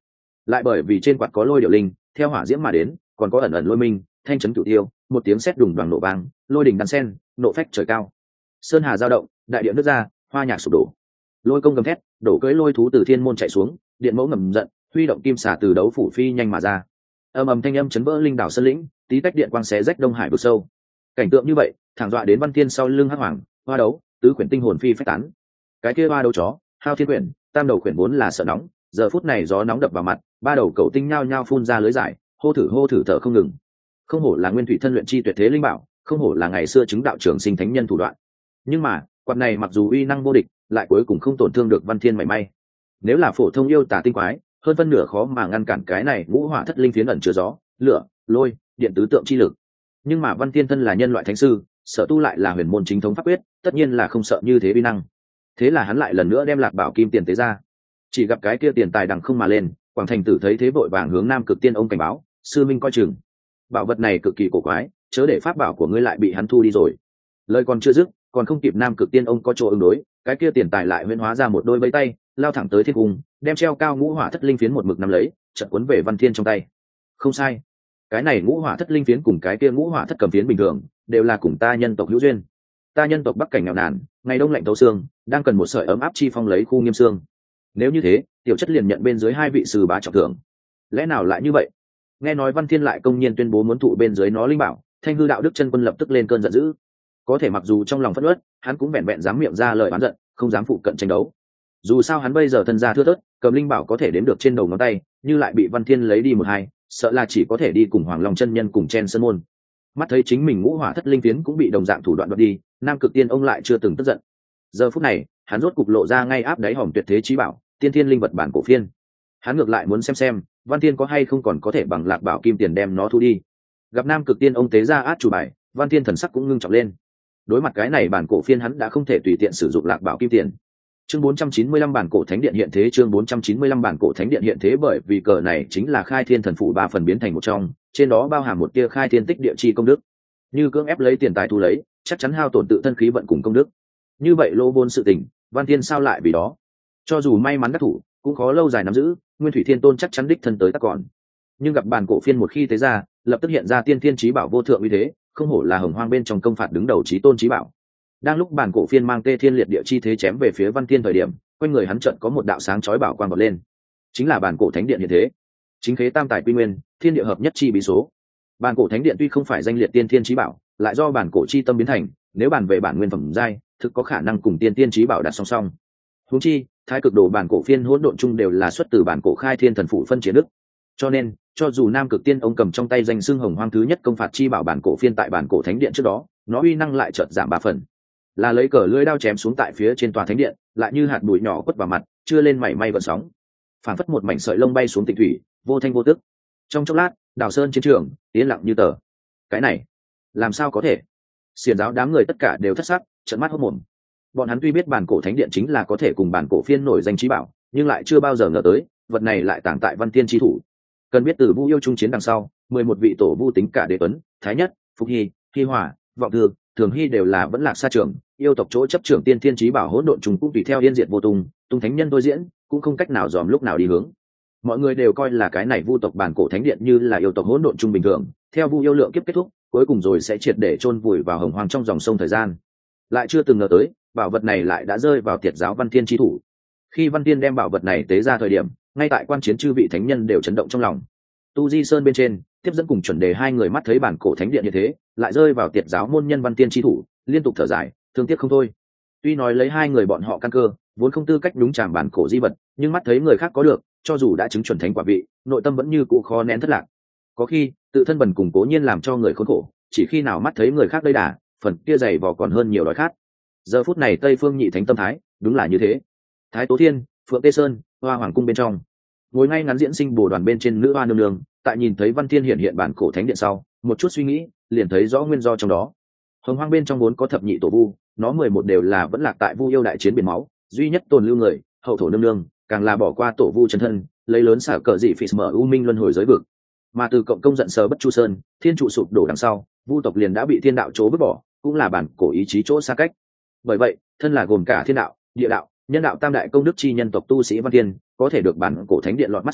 lại bởi vì trên quạt có lôi điệu linh theo hỏa diễm mà đến, còn có ẩn ẩn lôi minh thanh chấn cửu tiêu, một tiếng sét đùng đoàng nổ vang, lôi đình đan sen nộ phách trời cao, sơn hà dao động, đại địa nứt ra, hoa nhạc sụp đổ, lôi công gầm thét đổ cưỡi lôi thú từ thiên môn chạy xuống, điện mẫu ngầm giận huy động kim xà từ đấu phủ phi nhanh mà ra, ầm ầm thanh âm chấn vỡ linh đảo sơn lĩnh, tí tách điện quang xé rách đông hải vực sâu. Cảnh tượng như vậy thẳng dọa đến Văn Thiên sau lưng hắc hoàng hoa đấu tứ quyển tinh hồn phi phách tán. Cái kia hoa đấu chó hao thiên quyển tam đầu quyển vốn là sợ nóng, giờ phút này gió nóng đập vào mặt, ba đầu cầu tinh nhao nhao phun ra lưới giải, hô thử thở không ngừng. Không hổ là nguyên thủy thân luyện chi tuyệt thế linh bảo, không hổ là ngày xưa chứng đạo trường sinh thánh nhân thủ đoạn. Nhưng mà quạt này mặc dù uy năng vô địch, lại cuối cùng không tổn thương được Văn Thiên mảy may. Nếu là phổ thông yêu tà tinh quái, hơn phân nửa khó mà ngăn cản cái này ngũ hỏa thất linh phiến ẩn chứa gió lửa lôi điện tứ tượng chi lực. Nhưng mà Văn Thiên thân là nhân loại thánh sư, sở tu lại là huyền môn chính thống pháp quyết, tất nhiên là không sợ như thế uy năng. Thế là hắn lại lần nữa đem Lạc Bảo Kim tiền tế ra. Chỉ gặp cái kia tiền tài đằng không mà lên, Quảng Thành Tử thấy thế vội vàng hướng Nam Cực Tiên ông cảnh báo, sư minh coi chừng, bảo vật này cực kỳ cổ quái, chớ để pháp bảo của ngươi lại bị hắn thu đi rồi. Lời còn chưa dứt, còn không kịp Nam Cực Tiên ông có chỗ ứng đối, cái kia tiền tài lại huyễn hóa ra một đôi bẫy tay, lao thẳng tới thiên cung, đem treo cao ngũ hỏa thất linh phiến một mực nắm lấy, chợt cuốn về Văn Thiên trong tay. Không sai, cái này ngũ hỏa thất linh phiến cùng cái kia ngũ hỏa thất cầm phiến bình thường, đều là cùng ta nhân tộc hữu duyên. Ta nhân tộc bắc cảnh nghèo nàn, ngày đông lạnh thấu xương, đang cần một sợi ấm áp chi phong lấy khu nghiêm xương. Nếu như thế, tiểu chất liền nhận bên dưới hai vị sư bá trọng thưởng. Lẽ nào lại như vậy? Nghe nói Văn Thiên lại công nhiên tuyên bố muốn thụ bên dưới nó linh bảo, Thanh hư đạo đức chân quân lập tức lên cơn giận dữ. Có thể mặc dù trong lòng phẫn uất, hắn cũng vẹn vẹn dám miệng ra lời oán giận, không dám phụ cận tranh đấu. Dù sao hắn bây giờ thân gia thưa thớt, cầm linh bảo có thể đếm được trên đầu ngón tay, như lại bị Văn Thiên lấy đi một hai, sợ là chỉ có thể đi cùng Hoàng Long chân nhân cùng chen sơn môn. Mắt thấy chính mình ngũ hỏa thất linh phiến cũng bị đồng dạng thủ đoạn đoạt đi, Nam Cực Tiên ông lại chưa từng tức giận. Giờ phút này, hắn rốt cục lộ ra ngay áp đáy hòm tuyệt thế chí bảo, tiên thiên linh vật bản cổ phiên. Hắn ngược lại muốn xem Văn Thiên có hay không còn có thể bằng Lạc Bảo Kim tiền đem nó thu đi. Gặp Nam Cực Tiên ông tế ra át chủ bài, Văn Thiên thần sắc cũng ngưng trọng lên. Đối mặt cái này bản cổ phiên hắn đã không thể tùy tiện sử dụng Lạc Bảo Kim tiền. Chương 495 bản cổ thánh điện hiện thế, chương 495 bản cổ thánh điện hiện thế, bởi vì cờ này chính là Khai Thiên thần phủ 3 phần biến thành một trong, trên đó bao hàm một tia khai thiên tích địa chi công đức. Như cưỡng ép lấy tiền tài thu lấy, chắc chắn hao tổn tự thân khí vận cùng công đức. Như vậy lô vốn sự tình, Văn Thiên sao lại vì đó? Cho dù may mắn đắc thủ, cũng khó lâu dài nắm giữ, Nguyên Thủy Thiên Tôn chắc chắn đích thân tới tác còn. Nhưng gặp bản cổ phiên một khi tế ra, lập tức hiện ra tiên thiên chí bảo vô thượng uy thế, không hổ là Hồng Hoang bên trong công phạt đứng đầu chí tôn chí bảo. Đang lúc bản cổ phiên mang tê thiên liệt địa chi thế chém về phía Văn Thiên thời điểm, quanh người hắn chợt có một đạo sáng chói bảo quang bật lên, chính là bản cổ thánh điện hiện thế. Chính khế tam tài quy nguyên, thiên địa hợp nhất chi bí số. Bản cổ thánh điện tuy không phải danh liệt tiên thiên chí bảo, lại do bản cổ chi tâm biến thành, nếu bàn về bản nguyên phẩm giai, thực có khả năng cùng tiên thiên chí bảo đặt song song. Huống chi, thái cực đồ bản cổ phiên hỗn độn chung đều là xuất từ bản cổ Khai Thiên thần phủ phân chiến đức. Cho nên, cho dù Nam Cực Tiên ông cầm trong tay danh xưng Hồng Hoang thứ nhất công phạt chi bảo bản cổ phiên tại bản cổ thánh điện trước đó, nó uy năng lại chợt giảm 3 phần. Là lấy cờ lưỡi đao chém xuống tại phía trên tòa thánh điện, lại như hạt bụi nhỏ quất vào mặt, chưa lên mảy may gợn sóng. Phản phất một mảnh sợi lông bay xuống tịch thủy, vô thanh vô tức. Trong chốc lát, Đào Sơn chiến trường yên lặng như tờ. Cái này, làm sao có thể? Xiển giáo đám người tất cả đều thất sắc, trợn mắt hốt mồm. Bọn hắn tuy biết bản cổ thánh điện chính là có thể cùng bản cổ phiên nổi danh chí bảo, nhưng lại chưa bao giờ ngờ tới, vật này lại tàng tại Văn Thiên chi thủ. Cần biết từ Vu yêu trung chiến đằng sau, 11 vị tổ Vu tính cả Đế Tuấn, Thái Nhất, Phục Hy, Hy Hỏa, Vọng Thư, Thường Hy đều là vẫn lạc xa trường, yêu tộc chỗ chấp trưởng tiên thiên chí bảo hỗn độn trùng cũng tùy theo yên diệt vô tung, tung thánh nhân tôi diễn, cũng không cách nào dòm lúc nào đi hướng. Mọi người đều coi là cái này Vu tộc bản cổ thánh điện như là yêu tộc hỗn độn trung bình thường, theo Vu yêu lượng kiếp kết thúc, cuối cùng rồi sẽ triệt để chôn vùi vào hồng hoang trong dòng sông thời gian. Lại chưa từng ngờ tới, bảo vật này lại đã rơi vào Tiệt giáo Văn Thiên chi thủ. Khi Văn Thiên đem bảo vật này tế ra thời điểm, ngay tại quan chiến chư vị thánh nhân đều chấn động trong lòng. Tu Di Sơn bên trên, tiếp dẫn cùng chuẩn đề hai người mắt thấy bản cổ thánh điện như thế, lại rơi vào Tiệt giáo môn nhân Văn Thiên chi thủ, liên tục thở dài, thương tiếc không thôi. Tuy nói lấy hai người bọn họ căn cơ, vốn không tư cách đúng chạm bản cổ di vật, nhưng mắt thấy người khác có được, cho dù đã chứng chuẩn thánh quả vị, nội tâm vẫn như cũ khó nén thất lạc. Có khi, tự thân bần cùng cố nhiên làm cho người khốn khổ, chỉ khi nào mắt thấy người khác đầy đà, phần kia dày vò còn hơn nhiều đói khát. Giờ phút này Tây Phương Nhị Thánh tâm thái, đúng là như thế. Thái Tố Thiên, Phượng Tê Sơn, Hoa Hoàng cung bên trong, ngồi ngay ngắn diễn sinh bồ đoàn bên trên nữ hoa nương nương, tại nhìn thấy Văn Thiên hiện hiện bản cổ thánh điện sau, một chút suy nghĩ, liền thấy rõ nguyên do trong đó. Hồng Hoang bên trong vốn có thập nhị tổ vu, nó 11 đều là vẫn lạc tại Vu yêu đại chiến biển máu, duy nhất tồn lưu người, hậu thổ nương nương, càng là bỏ qua tổ vu chân thân, lấy lớn xả cờ dị phỉ mở u minh luân hồi giới vực. Mà từ cộng công giận sờ bất chu sơn, thiên trụ sụp đổ đằng sau, Vu tộc liền đã bị thiên đạo chỗ vứt bỏ, cũng là bản cổ ý chí chỗ xa cách. Bởi vậy, thân là gồm cả thiên đạo, địa đạo, nhân đạo tam đại công đức chi nhân tộc tu sĩ Văn Thiên, có thể được bản cổ thánh điện lọt mắt xanh,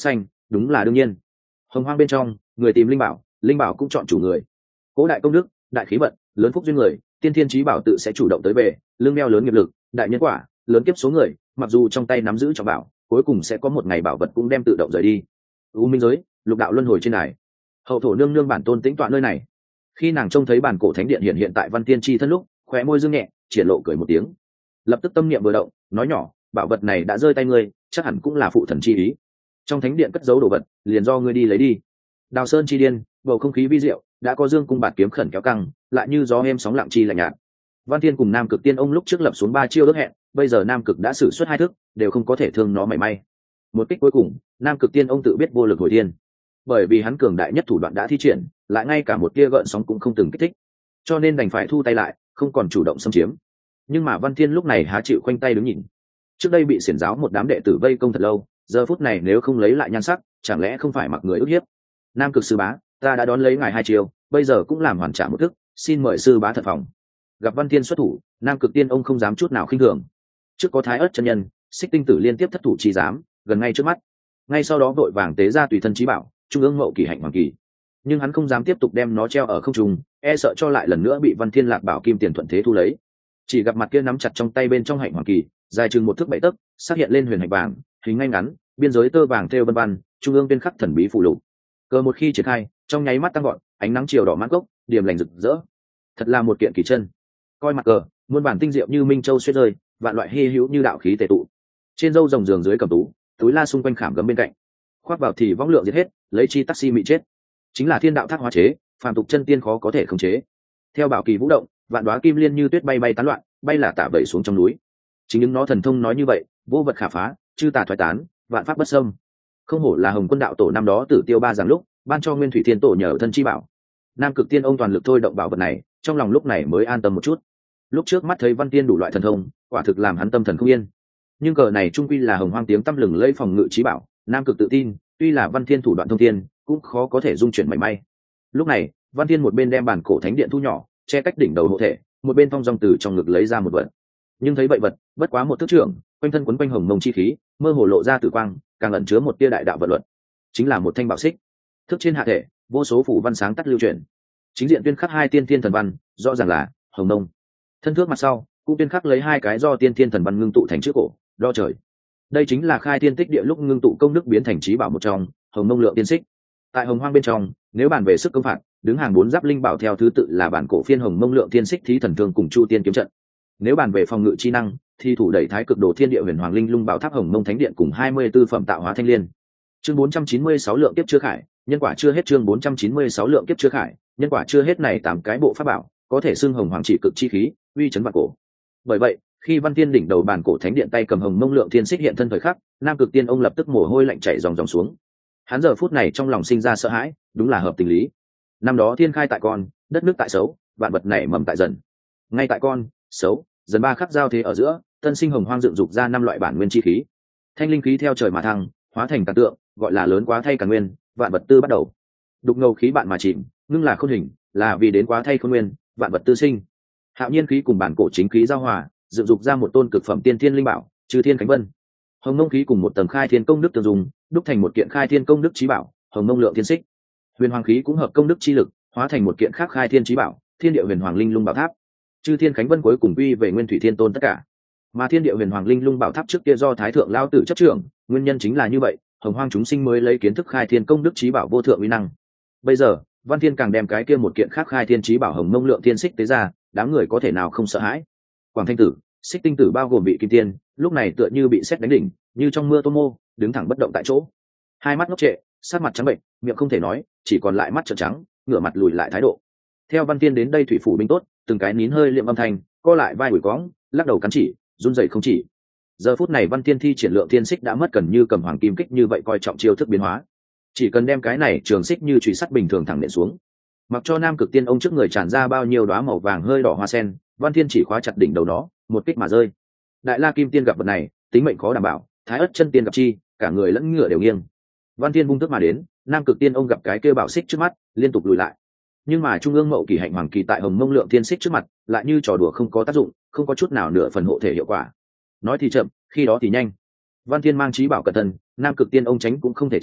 đúng là đương nhiên. Hồng hoang bên trong, người tìm linh bảo cũng chọn chủ người. Cố đại công đức, đại khí vận, lớn phúc duyên người, tiên thiên chí bảo tự sẽ chủ động tới về, lương đeo lớn nghiệp lực, đại nhân quả, lớn kiếp số người, mặc dù trong tay nắm giữ trọng bảo, cuối cùng sẽ có một ngày bảo vật cũng đem tự động rời đi. U minh giới, lục đạo luân hồi trên đài, hậu thổ nương nương bản tôn tĩnh tọa nơi này. Khi nàng trông thấy bản cổ thánh điện hiện tại Văn Tiên chi thân lúc, khóe môi dương nhẹ, triển lộ cười một tiếng. Lập tức tâm niệm vừa động, nói nhỏ, bảo vật này đã rơi tay ngươi, chắc hẳn cũng là phụ thần chi ý. Trong thánh điện cất giấu đồ vật, liền do ngươi đi lấy đi. Đào sơn chi điên, bầu không khí vi diệu, đã có dương cung bạt kiếm khẩn kéo căng, lại như gió êm sóng lặng chi lạnh nhạt. Văn Tiên cùng Nam Cực Tiên ông lúc trước lập xuống 3 chiêu ước hẹn, bây giờ Nam Cực đã sử xuất 2 thức, đều không có thể thương nó mảy may. Một kích cuối cùng, Nam Cực Tiên ông tự biết vô lực hồi thiên, bởi vì hắn cường đại nhất thủ đoạn đã thi triển, lại ngay cả một tia gợn sóng cũng không từng kích thích, cho nên đành phải thu tay lại, không còn chủ động xâm chiếm. Nhưng mà Văn Thiên lúc này há chịu khoanh tay đứng nhìn. Trước đây bị xiển giáo một đám đệ tử vây công thật lâu, giờ phút này nếu không lấy lại nhan sắc, chẳng lẽ không phải mặc người ức hiếp? Nam Cực sư bá, ta đã đón lấy ngài 2 chiêu, bây giờ cũng làm hoàn trả một thức, xin mời sư bá thật phòng. Gặp Văn Thiên xuất thủ, Nam Cực Tiên ông không dám chút nào khinh thường. Trước có Thái Ức chân nhân, Xích Tinh tử liên tiếp thất thủ chi dám, gần ngay trước mắt. Ngay sau đó vội vàng tế ra tùy thân chí bảo, trung ương mậu kỳ hạnh hoàng kỳ. Nhưng hắn không dám tiếp tục đem nó treo ở không trung, e sợ cho lại lần nữa bị Văn Thiên Lạc Bảo kim tiền thuận thế thu lấy. Chỉ gặp mặt kia nắm chặt trong tay bên trong hạnh hoàng kỳ, dài chừng 1 thước 7 tấc, xác hiện lên huyền hạnh vàng, hình ngay ngắn, biên giới tơ vàng thêu vân vân, trung ương tuyên khắc thần bí phù lục. Cờ một khi triển khai, trong nháy mắt tăng gọn, ánh nắng chiều đỏ mãn gốc, điểm lành rực rỡ. Thật là một kiện kỳ chân. Coi mặt cờ, muôn bản tinh diệu như minh châu xuyên rơi, vạn loại hi hữu như đạo khí tề tụ. Trên râu rồng giường dưới cầm tú, túi la xung quanh khảm gấm bên cạnh. Khoác vào thì võng lượng diệt hết, lấy chi taxi mị chết. Chính là thiên đạo thác hóa chế, phàm tục chân tiên khó có thể khống chế. Theo bảo kỳ vũ động, vạn đóa kim liên như tuyết bay bay tán loạn, bay là tả vẩy xuống trong núi. Chính những nó thần thông nói như vậy, vô vật khả phá, chư tà thoái tán, vạn pháp bất xâm. Không hổ là Hồng Quân đạo tổ năm đó Tử Tiêu Ba giảng lúc, ban cho Nguyên Thủy Thiên Tổ nhờ thân chi bảo. Nam Cực Tiên ông toàn lực thôi động bảo vật này, trong lòng lúc này mới an tâm một chút. Lúc trước mắt thấy Văn Tiên đủ loại thần thông, quả thực làm hắn tâm thần không yên. Nhưng cờ này trung quy là hồng hoang tiếng tăm lừng lẫy phòng ngự trí bảo, Nam Cực tự tin, tuy là Văn Thiên thủ đoạn thông thiên, cũng khó có thể dung chuyển mảy may. Lúc này, Văn Thiên một bên đem bản cổ thánh điện thu nhỏ, che cách đỉnh đầu hộ thể, một bên thong dong từ trong ngực lấy ra một vật. Nhưng thấy vậy vật, bất quá một thước trưởng, quanh thân quấn quanh hồng mông chi khí, mơ hồ lộ ra tử quang, càng ẩn chứa một tia đại đạo vật luật, chính là một thanh bảo xích. Thước trên hạ thể, vô số phủ văn sáng tắt lưu chuyển, chính diện tuyên khắc 2 tiên thiên thần văn, rõ ràng là hồng mông. Thân thước mặt sau cũng tuyên khắc lấy 2 cái do tiên thiên thần văn ngưng tụ thành chữ cổ, đo trời. Đây chính là khai thiên tích địa lúc ngưng tụ công đức biến thành trí bảo một trong, hồng mông lượng tiên xích. Tại hồng hoang bên trong, nếu bàn về sức công phạt, đứng hàng 4 giáp linh bảo theo thứ tự là bản cổ phiên hồng mông lượng tiên xích thí thần thương cùng chu tiên kiếm trận. Nếu bàn về phòng ngự chi năng, thì thủ đẩy thái cực đồ thiên địa huyền hoàng linh lung bảo tháp hồng mông thánh điện cùng 24 phẩm tạo hóa thanh liên. Chương 496 lượng kiếp chưa khải, nhân quả chưa hết. Chương 496 lượng kiếp chưa khải, nhân quả chưa hết. Này 8 cái bộ pháp bảo, có thể xưng hồng hoàng chỉ cực chi khí, uy chấn vạn cổ. Bởi vậy, khi Văn Tiên đỉnh đầu bản cổ thánh điện tay cầm hồng mông lượng thiên xích hiện thân thời khắc, Nam Cực Tiên ông lập tức mồ hôi lạnh chảy ròng ròng xuống. Hắn giờ phút này trong lòng sinh ra sợ hãi, đúng là hợp tình lý. Năm đó thiên khai tại con, đất nước tại xấu, vạn vật này mầm tại dần. Ngay tại con, xấu, dần 3 khắc giao thế ở giữa, tân sinh hồng hoang dựng dục ra 5 loại bản nguyên chi khí. Thanh linh khí theo trời mà thăng, hóa thành tàn tượng, gọi là lớn quá thay cả nguyên, vạn vật tư bắt đầu. Đục ngầu khí bạn mà chìm, ngưng là khôn hình, là vì đến quá thay khôn nguyên, vạn vật tư sinh. Hạo nhiên khí cùng bản cổ chính khí giao hòa, dựng dục ra một tôn cực phẩm tiên thiên linh bảo, Chư Thiên Khánh Vân. Hồng mông khí cùng một tầng khai thiên công đức tương dùng, đúc thành một kiện khai thiên công đức chí bảo, hồng mông lượng thiên xích. Huyền hoàng khí cũng hợp công đức chi lực, hóa thành một kiện khác khai thiên chí bảo, thiên địa huyền hoàng linh lung bảo tháp. Chư Thiên Khánh Vân cuối cùng quy về Nguyên Thủy Thiên Tôn tất cả. Mà thiên địa huyền hoàng linh lung bảo tháp trước kia do Thái thượng lao tử chấp trưởng, nguyên nhân chính là như vậy, hồng hoang chúng sinh mới lấy kiến thức khai thiên công đức chí bảo vô thượng uy năng. Bây giờ, Văn Thiên càng đem cái kia một kiện khác khai thiên chí bảo hồng mông lượng thiên xích tế ra, đám người có thể nào không sợ hãi. Quảng Thanh Tử, Xích Tinh Tử bao gồm vị kim tiên, lúc này tựa như bị sét đánh đỉnh, như trong mưa tô mô, đứng thẳng bất động tại chỗ. 2 mắt ngốc trệ, sát mặt trắng bệnh, miệng không thể nói, chỉ còn lại mắt trợn trắng, ngửa mặt lùi lại thái độ. Theo Văn Thiên đến đây thủy phủ binh tốt, từng cái nín hơi liệm âm thanh, co lại vai ủi quõng, lắc đầu cắn chỉ, run rẩy không chỉ. Giờ phút này Văn Thiên thi triển lượng thiên xích đã mất cần như cầm hoàng kim kích như vậy coi trọng chiêu thức biến hóa. Chỉ cần đem cái này trường xích như chùy sắt bình thường thẳng nện xuống. Mặc cho Nam Cực Tiên ông trước người tràn ra bao nhiêu đóa màu vàng hơi đỏ hoa sen, Văn Thiên chỉ khóa chặt đỉnh đầu nó, một kích mà rơi. Đại La Kim Tiên gặp vật này, tính mệnh khó đảm bảo, Thái Ức chân tiên gặp chi, cả người lẫn ngựa đều nghiêng. Văn Thiên vung thức mà đến, Nam Cực Tiên ông gặp cái kêu bảo xích trước mắt, liên tục lùi lại. Nhưng mà trung ương mậu kỳ hạnh hoàng kỳ tại hồng mông lượng thiên xích trước mặt, lại như trò đùa không có tác dụng, không có chút nào nửa phần hộ thể hiệu quả. Nói thì chậm, khi đó thì nhanh. Văn Thiên mang trí bảo cẩn thận, Nam Cực Tiên ông tránh cũng không thể tránh,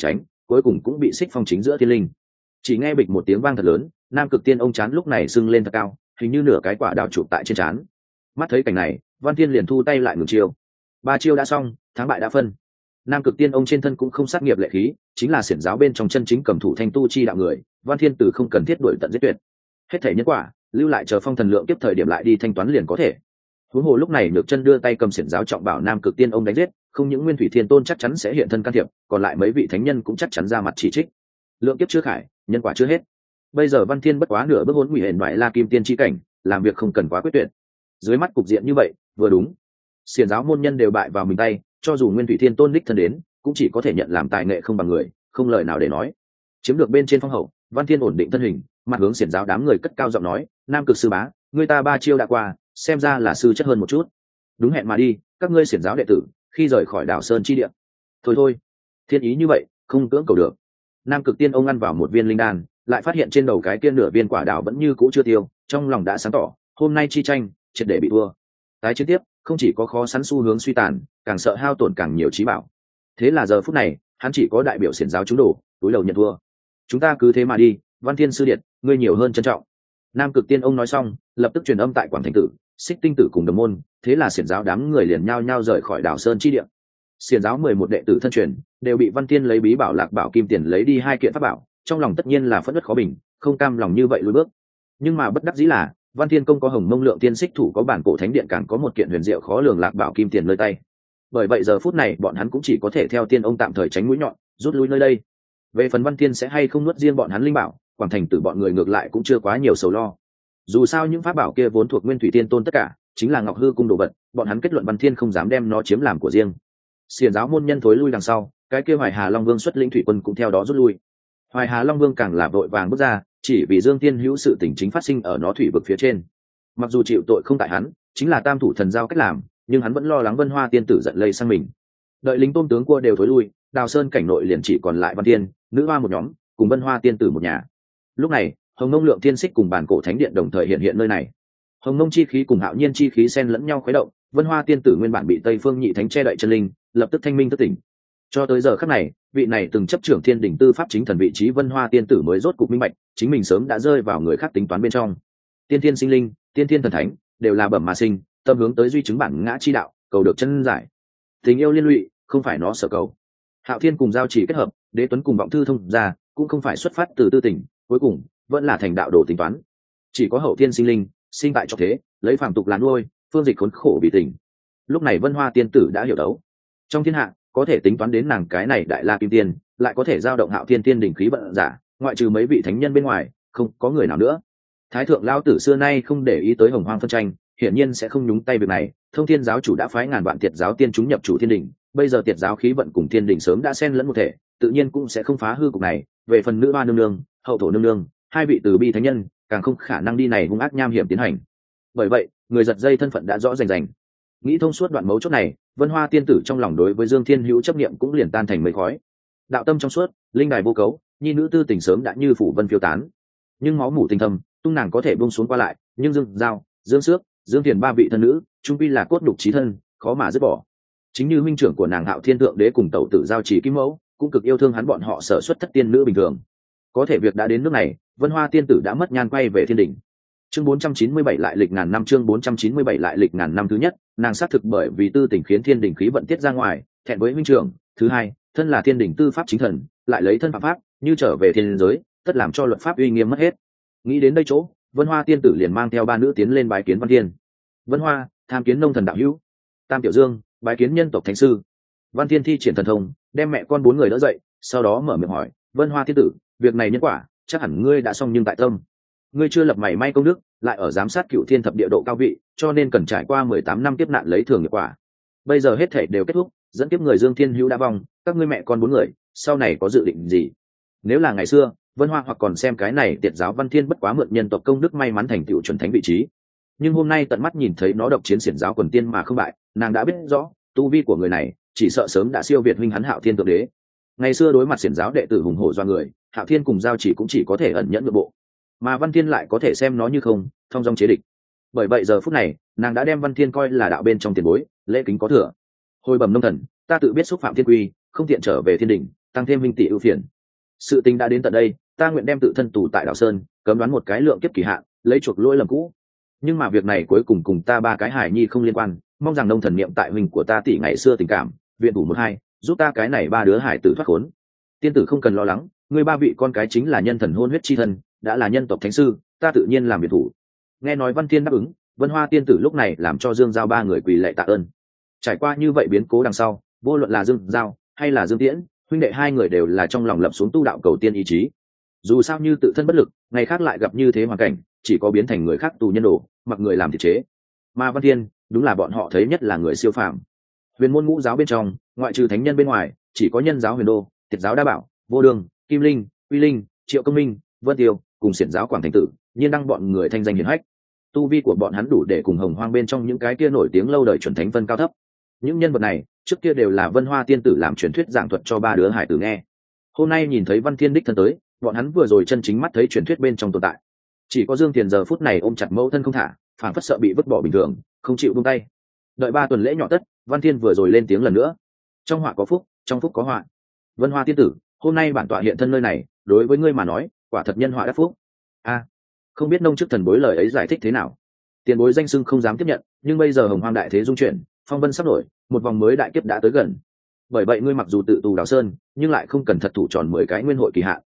cuối cùng cũng bị xích phong chính giữa thiên linh. Chỉ nghe bịch một tiếng vang thật lớn, Nam Cực Tiên ông chán lúc này sưng lên thật cao, hình như nửa cái quả đào chụp tại trên trán. Mắt thấy cảnh này, Văn Thiên liền thu tay lại ngừng chiêu. Ba chiêu đã xong, thắng bại đã phân. Nam Cực Tiên ông trên thân cũng không sát nghiệp lệ khí, chính là xiển giáo bên trong chân chính cầm thủ thanh tu chi đạo người, Văn Thiên Tử không cần thiết đuổi tận giết tuyệt. Hết thể nhân quả, lưu lại chờ phong thần lượng tiếp thời điểm lại đi thanh toán liền có thể. Huống hồ lúc này Nhược Chân đưa tay cầm xiển giáo trọng bảo Nam Cực Tiên ông đánh giết, không những Nguyên Thủy Thiên Tôn chắc chắn sẽ hiện thân can thiệp, còn lại mấy vị thánh nhân cũng chắc chắn ra mặt chỉ trích. Lượng kiếp chưa khải, nhân quả chưa hết. Bây giờ Văn Thiên bất quá nửa bước hỗn nguy hển ngoại La Kim Tiên chi cảnh, làm việc không cần quá quyết tuyệt. Dưới mắt cục diện như vậy, vừa đúng. Xiển giáo môn nhân đều bại vào mình tay, cho dù Nguyên Thủy Thiên Tôn đích thân đến, cũng chỉ có thể nhận làm tài nghệ không bằng người, không lời nào để nói. Chiếm được bên trên phong hậu, Văn Thiên ổn định thân hình, mặt hướng xiển giáo đám người cất cao giọng nói, Nam Cực sư bá, người ta ba chiêu đã qua, xem ra là sư chất hơn một chút. Đúng hẹn mà đi, các ngươi xiển giáo đệ tử, khi rời khỏi đảo Sơn chi địa. Thôi, thiên ý như vậy, không cưỡng cầu được. Nam Cực Tiên ông ăn vào một viên linh đan, lại phát hiện trên đầu cái kia nửa viên quả đào vẫn như cũ chưa tiêu, trong lòng đã sáng tỏ, hôm nay chi tranh, triệt để bị thua. Tái chiến tiếp, không chỉ có khó sẵn xu hướng suy tàn, càng sợ hao tổn càng nhiều trí bảo. Thế là giờ phút này, hắn chỉ có đại biểu xiển giáo chúng đổ, túi đầu nhận thua. Chúng ta cứ thế mà đi, Văn Thiên sư điện, ngươi nhiều hơn trân trọng. Nam Cực Tiên ông nói xong, lập tức truyền âm tại Quảng Thành Tử, Xích Tinh Tử cùng đồng môn, thế là xiển giáo đám người liền nhao nhao rời khỏi đảo Sơn chi địa. Xiển giáo 11 đệ tử thân truyền đều bị Văn Thiên lấy bí bảo Lạc Bảo Kim Tiền lấy đi 2 kiện pháp bảo, trong lòng tất nhiên là phẫn uất khó bình, không cam lòng như vậy lùi bước. Nhưng mà bất đắc dĩ là, Văn Thiên công có Hồng Mông Lượng Tiên Xích thủ có bản cổ thánh điện càng có một kiện huyền diệu khó lường Lạc Bảo Kim Tiền nơi tay. Bởi vậy giờ phút này bọn hắn cũng chỉ có thể theo Tiên ông tạm thời tránh mũi nhọn, rút lui nơi đây. Về phần Văn Thiên sẽ hay không nuốt riêng bọn hắn linh bảo, Quảng Thành Tử bọn người ngược lại cũng chưa quá nhiều sầu lo. Dù sao những pháp bảo kia vốn thuộc Nguyên Thủy Tiên Tôn tất cả, chính là Ngọc Hư cung đồ vật, bọn hắn kết luận Văn Thiên không dám đem nó chiếm làm của riêng. Xiển giáo môn nhân thối lui đằng sau, cái kia Hoài Hà Long Vương xuất lĩnh thủy quân cũng theo đó rút lui. Hoài Hà Long Vương càng là vội vàng bước ra, chỉ vì Dương Tiên Hữu sự tình chính phát sinh ở nó thủy vực phía trên. Mặc dù chịu tội không tại hắn, chính là tam thủ thần giao cách làm, nhưng hắn vẫn lo lắng Vân Hoa tiên tử giận lây sang mình. Đợi lính tôm tướng cua đều thối lui, Đào Sơn cảnh nội liền chỉ còn lại Văn Tiên, nữ hoa một nhóm, cùng Vân Hoa tiên tử một nhà. Lúc này, Hồng Mông Lượng Tiên Xích cùng bản cổ thánh điện đồng thời hiện nơi này. Hồng Mông chi khí cùng Hạo Nhiên chi khí xen lẫn nhau khuấy động, Vân Hoa tiên tử nguyên bản bị Tây Phương Nhị Thánh che đậy chân linh, lập tức thanh minh thức tỉnh. Cho tới giờ khắc này, vị này từng chấp trưởng Thiên Đỉnh tư pháp chính thần vị trí Vân Hoa tiên tử mới rốt cục minh bạch, chính mình sớm đã rơi vào người khác tính toán bên trong. Tiên thiên sinh linh, tiên thiên thần thánh, đều là bẩm mà sinh, tâm hướng tới duy chứng bản ngã chi đạo, cầu được chân giải. Tình yêu liên lụy, không phải nó sở cầu. Hạo Thiên cùng Giao Chỉ kết hợp, Đế Tuấn cùng Vọng Thư thông ra, cũng không phải xuất phát từ tư tình, cuối cùng vẫn là thành đạo đồ tính toán. Chỉ có hậu thiên sinh linh, sinh tại cho thế, lấy phàm tục là nuôi, phương dịch khốn khổ vì tình. Lúc này Vân Hoa tiên tử đã hiểu đấu. Trong thiên hạ, có thể tính toán đến nàng cái này đại la kim tiên, lại có thể giao động Hạo Thiên tiên đỉnh khí vận giả, ngoại trừ mấy vị thánh nhân bên ngoài, không có người nào nữa. Thái thượng lão tử xưa nay không để ý tới hồng hoang phân tranh, hiển nhiên sẽ không nhúng tay việc này. Thông Thiên giáo chủ đã phái ngàn vạn tiệt giáo tiên chúng nhập chủ thiên đỉnh, bây giờ tiệt giáo khí vận cùng thiên đỉnh sớm đã xen lẫn một thể, tự nhiên cũng sẽ không phá hư cục này. Về phần nữ hoa nương nương, hậu thổ nương nương, hai vị từ bi thánh nhân, càng không khả năng đi này hung ác nham hiểm tiến hành. Bởi vậy, người giật dây thân phận đã rõ rành rành. Nghĩ thông suốt đoạn mấu chốt này, Vân Hoa tiên tử trong lòng đối với Dương Thiên Hữu chấp niệm cũng liền tan thành mây khói. Đạo tâm trong suốt, linh đài vô cấu, nhi nữ tư tình sớm đã như phủ vân phiêu tán. Nhưng máu mủ tình thâm, tung nàng có thể buông xuống qua lại, nhưng Dương Giao, Dương Xước, Dương Thiền ba vị thân nữ, trung quy là cốt đục chí thân, khó mà dứt bỏ. Chính như huynh trưởng của nàng Hạo Thiên thượng đế cùng tẩu tử Giao Chỉ Kim Mẫu, cũng cực yêu thương hắn bọn họ sở xuất thất tiên nữ bình thường. Có thể việc đã đến nước này, Vân Hoa tiên tử đã mất nhan quay về thiên đỉnh. Chương 497 lại lịch ngàn năm, chương 497 lại lịch ngàn năm. Thứ nhất, nàng xác thực bởi vì tư tình khiến thiên đỉnh khí vận tiết ra ngoài, thẹn với huynh trưởng. Thứ hai, thân là thiên đỉnh tư pháp chính thần, lại lấy thân phạm pháp, như trở về thiên giới, tất làm cho luật pháp uy nghiêm mất hết. Nghĩ đến đây chỗ, Vân Hoa tiên tử liền mang theo ba nữ tiến lên bái kiến Văn Thiên. Vân Hoa, tham kiến nông thần đạo hữu. Tam Tiểu Dương, bái kiến nhân tộc thánh sư. Văn Thiên thi triển thần thông, đem mẹ con bốn người đỡ dậy, sau đó mở miệng hỏi, Vân Hoa tiên tử, việc này nhân quả, chắc hẳn ngươi đã xong nhưng tại tâm. Ngươi chưa lập mảy may công đức, lại ở giám sát cựu thiên thập địa độ cao vị, cho nên cần trải qua 18 năm kiếp nạn lấy thường nghiệp quả. Bây giờ hết thể đều kết thúc, dẫn kiếp người Dương Thiên Hữu đã vong, các ngươi mẹ con bốn người, sau này có dự định gì? Nếu là ngày xưa, Vân Hoa hoặc còn xem cái này tiệt giáo Văn Thiên bất quá mượn nhân tộc công đức may mắn thành tựu chuẩn thánh vị trí. Nhưng hôm nay tận mắt nhìn thấy nó độc chiến xiển giáo quần tiên mà không bại, nàng đã biết rõ, tu vi của người này, chỉ sợ sớm đã siêu việt huynh hắn Hạo Thiên thượng đế. Ngày xưa đối mặt xiển giáo đệ tử hùng hổ do người, Hạo Thiên cùng Giao Chỉ cũng chỉ có thể ẩn nhẫn nội bộ, mà Văn Thiên lại có thể xem nó như không, thông dong chế địch. Bởi vậy giờ phút này, nàng đã đem Văn Thiên coi là đạo bên trong tiền bối, lễ kính có thừa. Hồi bẩm nông thần, ta tự biết xúc phạm thiên quy, không tiện trở về thiên đình, tăng thêm minh tỷ ưu phiền, Sự tình đã đến tận đây, ta nguyện đem tự thân tù tại Đảo Sơn, cấm đoán một cái lượng kiếp kỳ hạn, lấy chuộc lỗi lầm cũ. Nhưng mà việc này cuối cùng cùng ta ba cái hải nhi không liên quan, mong rằng nông thần niệm tại huynh của ta tỷ ngày xưa tình cảm, viện thủ một hai, giúp ta cái này ba đứa hải tử thoát khốn. Tiên tử không cần lo lắng, ngươi ba vị con cái chính là nhân thần hôn huyết chi thân, đã là nhân tộc thánh sư, ta tự nhiên làm viện thủ. Nghe nói Văn Thiên đáp ứng, Vân Hoa tiên tử lúc này làm cho Dương Giao ba người quỳ lạy tạ ơn. Trải qua như vậy biến cố đằng sau, vô luận là Dương Giao hay là Dương Tiễn, huynh đệ hai người đều là trong lòng lập xuống tu đạo cầu tiên ý chí. Dù sao như tự thân bất lực, ngày khác lại gặp như thế hoàn cảnh, chỉ có biến thành người khác tù nhân đồ, mặc người làm thiệt chế. Mà Văn Thiên, đúng là bọn họ thấy nhất là người siêu phàm. Huyền môn ngũ giáo bên trong, ngoại trừ thánh nhân bên ngoài, chỉ có nhân giáo Huyền Đô, Tiệt giáo Đa Bảo, Vô Đường, Kim Linh, Uy Linh, Triệu Công Minh, Vân Tiêu, cùng xiển giáo Quảng Thành Tử, nhiên đăng bọn người thanh danh hiển hách. Tu vi của bọn hắn đủ để cùng Hồng Hoang bên trong những cái kia nổi tiếng lâu đời chuẩn thánh phân cao thấp. Những nhân vật này, trước kia đều là Vân Hoa tiên tử làm truyền thuyết giảng thuật cho ba đứa hải tử nghe. Hôm nay nhìn thấy Văn Thiên đích thân tới, bọn hắn vừa rồi chân chính mắt thấy truyền thuyết bên trong tồn tại. Chỉ có Dương Tiền giờ phút này ôm chặt mẫu thân không thả, phản phất sợ bị vứt bỏ bình thường, không chịu buông tay. Đợi 3 tuần lễ nhỏ tất, Văn Thiên vừa rồi lên tiếng lần nữa. Trong họa có phúc, trong phúc có họa. Vân Hoa tiên tử, hôm nay bản tọa hiện thân nơi này, đối với ngươi mà nói, quả thật nhân họa đắc phúc. Không biết nông chức thần bối lời ấy giải thích thế nào. Tiền bối danh xưng không dám tiếp nhận, nhưng bây giờ Hồng Hoang đại thế dung chuyển, phong vân sắp nổi, một vòng mới đại kiếp đã tới gần. Bởi vậy ngươi mặc dù tự tù Đào Sơn, nhưng lại không cần thật thủ tròn 10 cái nguyên hội kỳ hạn.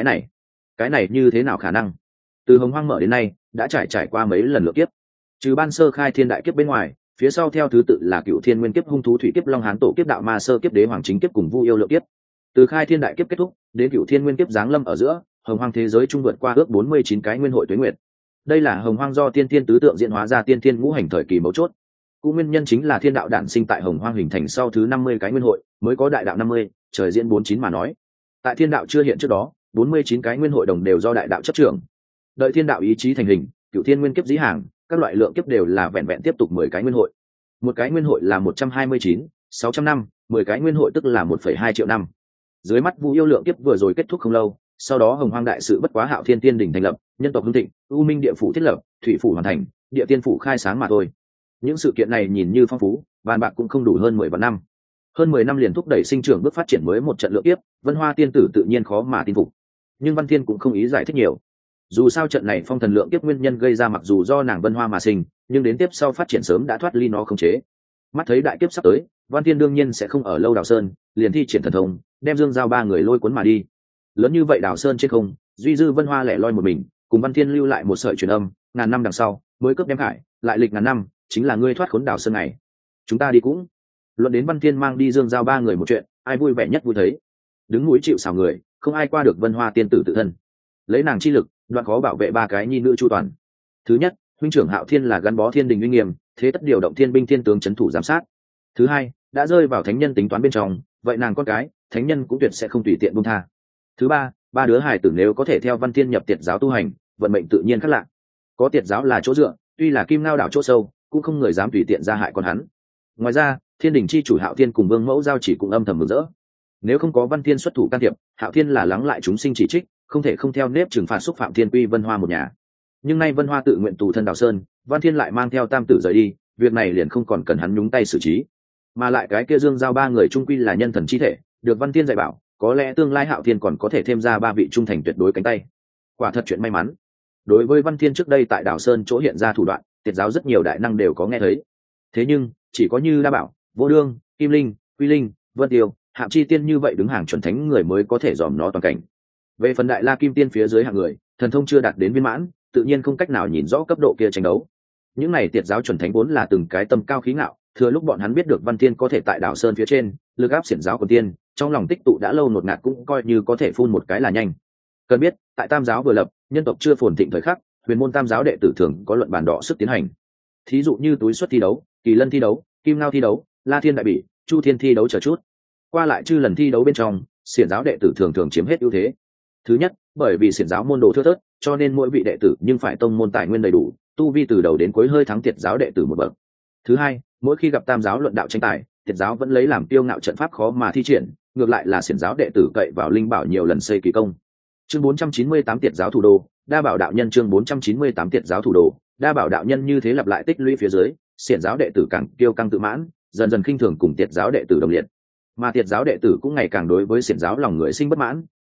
Cái này như thế nào khả năng? Từ Hồng Hoang mở đến nay, đã trải qua mấy lần lượng kiếp. Trừ ban sơ khai thiên đại kiếp bên ngoài, phía sau theo thứ tự là Cựu Thiên Nguyên kiếp, Hung thú thủy kiếp, Long Hán tổ kiếp, Đạo Ma sơ kiếp, Đế Hoàng chính kiếp cùng Vu yêu lượng kiếp. Từ khai thiên đại kiếp kết thúc, đến Cựu Thiên Nguyên kiếp giáng lâm ở giữa, Hồng Hoang thế giới trung vượt qua ước 49 cái nguyên hội tuế nguyệt. Đây là Hồng Hoang do tiên thiên tứ tượng diễn hóa ra tiên thiên ngũ hành thời kỳ mấu chốt. Cũng nguyên nhân chính là thiên đạo đản sinh tại Hồng Hoang hình thành sau thứ 50 cái nguyên hội, mới có đại đạo 50, trời diễn 49 mà nói. Tại thiên đạo chưa hiện trước đó, 49 cái nguyên hội đồng đều do đại đạo chấp trưởng. Đợi thiên đạo ý chí thành hình, Cựu Thiên Nguyên kiếp dĩ hàng, các loại lượng kiếp đều là vẹn vẹn tiếp tục 10 cái nguyên hội. Một cái nguyên hội là 129, 600 năm, 10 cái nguyên hội tức là 1,2 triệu năm. Dưới mắt Vu yêu lượng kiếp vừa rồi kết thúc không lâu, sau đó Hồng Hoang đại sự bất quá Hạo Thiên Tiên đỉnh thành lập, nhân tộc hưng thịnh, U Minh địa phủ thiết lập, thủy phủ hoàn thành, địa tiên phủ khai sáng mà thôi. Những sự kiện này nhìn như phong phú, vạn bạc cũng không đủ hơn 10 vạn năm. Hơn 10 năm liền thúc đẩy sinh trưởng bước phát triển mới một trận lượng kiếp, Vân Hoa tiên tử tự nhiên khó mà tin phục. Nhưng Văn Thiên cũng không ý giải thích nhiều. Dù sao trận này phong thần lượng kiếp nguyên nhân gây ra mặc dù do nàng Vân Hoa mà sinh, nhưng đến tiếp sau phát triển sớm đã thoát ly nó khống chế. Mắt thấy đại kiếp sắp tới, Văn Thiên đương nhiên sẽ không ở lâu Đào Sơn, liền thi triển thần thông, đem Dương Giao ba người lôi cuốn mà đi. Lớn như vậy Đào Sơn trên không, duy dư Vân Hoa lẻ loi một mình, cùng Văn Thiên lưu lại một sợi truyền âm, ngàn năm đằng sau mới cướp đem khải, lại lịch ngàn năm, chính là ngươi thoát khốn Đào Sơn này. Chúng ta đi cũng. Luận đến Văn Thiên mang đi Dương Giao ba người một chuyện, ai vui vẻ nhất vui thấy. Đứng núi chịu sào người, không ai qua được Vân Hoa tiên tử tự thân. Lấy nàng chi lực, đoạn khó bảo vệ ba cái nhi nữ chu toàn. Thứ nhất, huynh trưởng Hạo Thiên là gắn bó thiên đình uy nghiêm, thế tất điều động thiên binh thiên tướng trấn thủ giám sát. Thứ hai, đã rơi vào thánh nhân tính toán bên trong, vậy nàng con cái, thánh nhân cũng tuyệt sẽ không tùy tiện buông tha. Thứ ba, ba đứa hài tử nếu có thể theo Văn Thiên nhập Tiệt giáo tu hành, vận mệnh tự nhiên khác lạ. Có Tiệt giáo là chỗ dựa, tuy là Kim Ngao đảo chỗ sâu, cũng không người dám tùy tiện ra hại con hắn. Ngoài ra, thiên đình chi chủ Hạo Thiên cùng Vương Mẫu Giao chỉ cũng âm thầm mừng rỡ. Nếu không có Văn Thiên xuất thủ can thiệp, Hạo Thiên là lắng lại chúng sinh chỉ trích, không thể không theo nếp trừng phạt xúc phạm Thiên Quy Vân Hoa một nhà. Nhưng nay Vân Hoa tự nguyện tù thân Đào Sơn, Văn Thiên lại mang theo tam tử rời đi, việc này liền không còn cần hắn nhúng tay xử trí. Mà lại cái kia Dương Giao ba người trung quy là nhân thần chi thể, được Văn Thiên dạy bảo, có lẽ tương lai Hạo Thiên còn có thể thêm ra ba vị trung thành tuyệt đối cánh tay. Quả thật chuyện may mắn. Đối với Văn Thiên trước đây tại Đào Sơn chỗ hiện ra thủ đoạn, Tiệt giáo rất nhiều đại năng đều có nghe thấy. Thế nhưng, chỉ có như Đa Bảo, Vô Đương, Kim Linh, Quy Linh, Vân Tiêu, Hạng Chi Tiên như vậy đứng hàng chuẩn thánh người mới có thể dòm nó toàn cảnh. Về phần Đại La Kim Tiên phía dưới hạng người, thần thông chưa đạt đến viên mãn, tự nhiên không cách nào nhìn rõ cấp độ kia tranh đấu. Những này Tiệt giáo chuẩn thánh vốn là từng cái tâm cao khí ngạo, thừa lúc bọn hắn biết được Văn Thiên có thể tại Đào Sơn phía trên lực áp xiển giáo của tiên, trong lòng tích tụ đã lâu nột ngạt cũng coi như có thể phun một cái là nhanh. Cần biết, tại Tam giáo vừa lập, nhân tộc chưa phồn thịnh thời khắc, huyền môn Tam giáo đệ tử thường có luận bàn đỏ sức tiến hành. Thí dụ như túi xuất thi đấu, kỳ lân thi đấu, kim ngao thi đấu, la thiên đại bỉ, chu thiên thi đấu chờ chút. Qua lại chư lần thi đấu bên trong, xiển giáo đệ tử thường chiếm hết ưu thế. Thứ nhất, bởi vì xiển giáo môn đồ thưa thớt, cho nên mỗi vị đệ tử nhưng phải tông môn tài nguyên đầy đủ, tu vi từ đầu đến cuối hơi thắng Tiệt giáo đệ tử một bậc. Thứ hai, mỗi khi gặp Tam giáo luận đạo tranh tài, Tiệt giáo vẫn lấy làm tiêu ngạo trận pháp khó mà thi triển, ngược lại là xiển giáo đệ tử cậy vào linh bảo nhiều lần xây kỳ công. Chương 498 Tiệt giáo thủ đô, Đa Bảo đạo nhân. Chương 498 Tiệt giáo thủ đô, Đa Bảo đạo nhân. Như thế lặp lại tích lũy phía dưới, xiển giáo đệ tử càng kiêu căng tự mãn, dần dần khinh thường cùng Tiệt giáo đệ tử đồng liệt. Mà Tiệt giáo đệ tử cũng ngày càng đối với xiển giáo lòng người sinh bất mãn,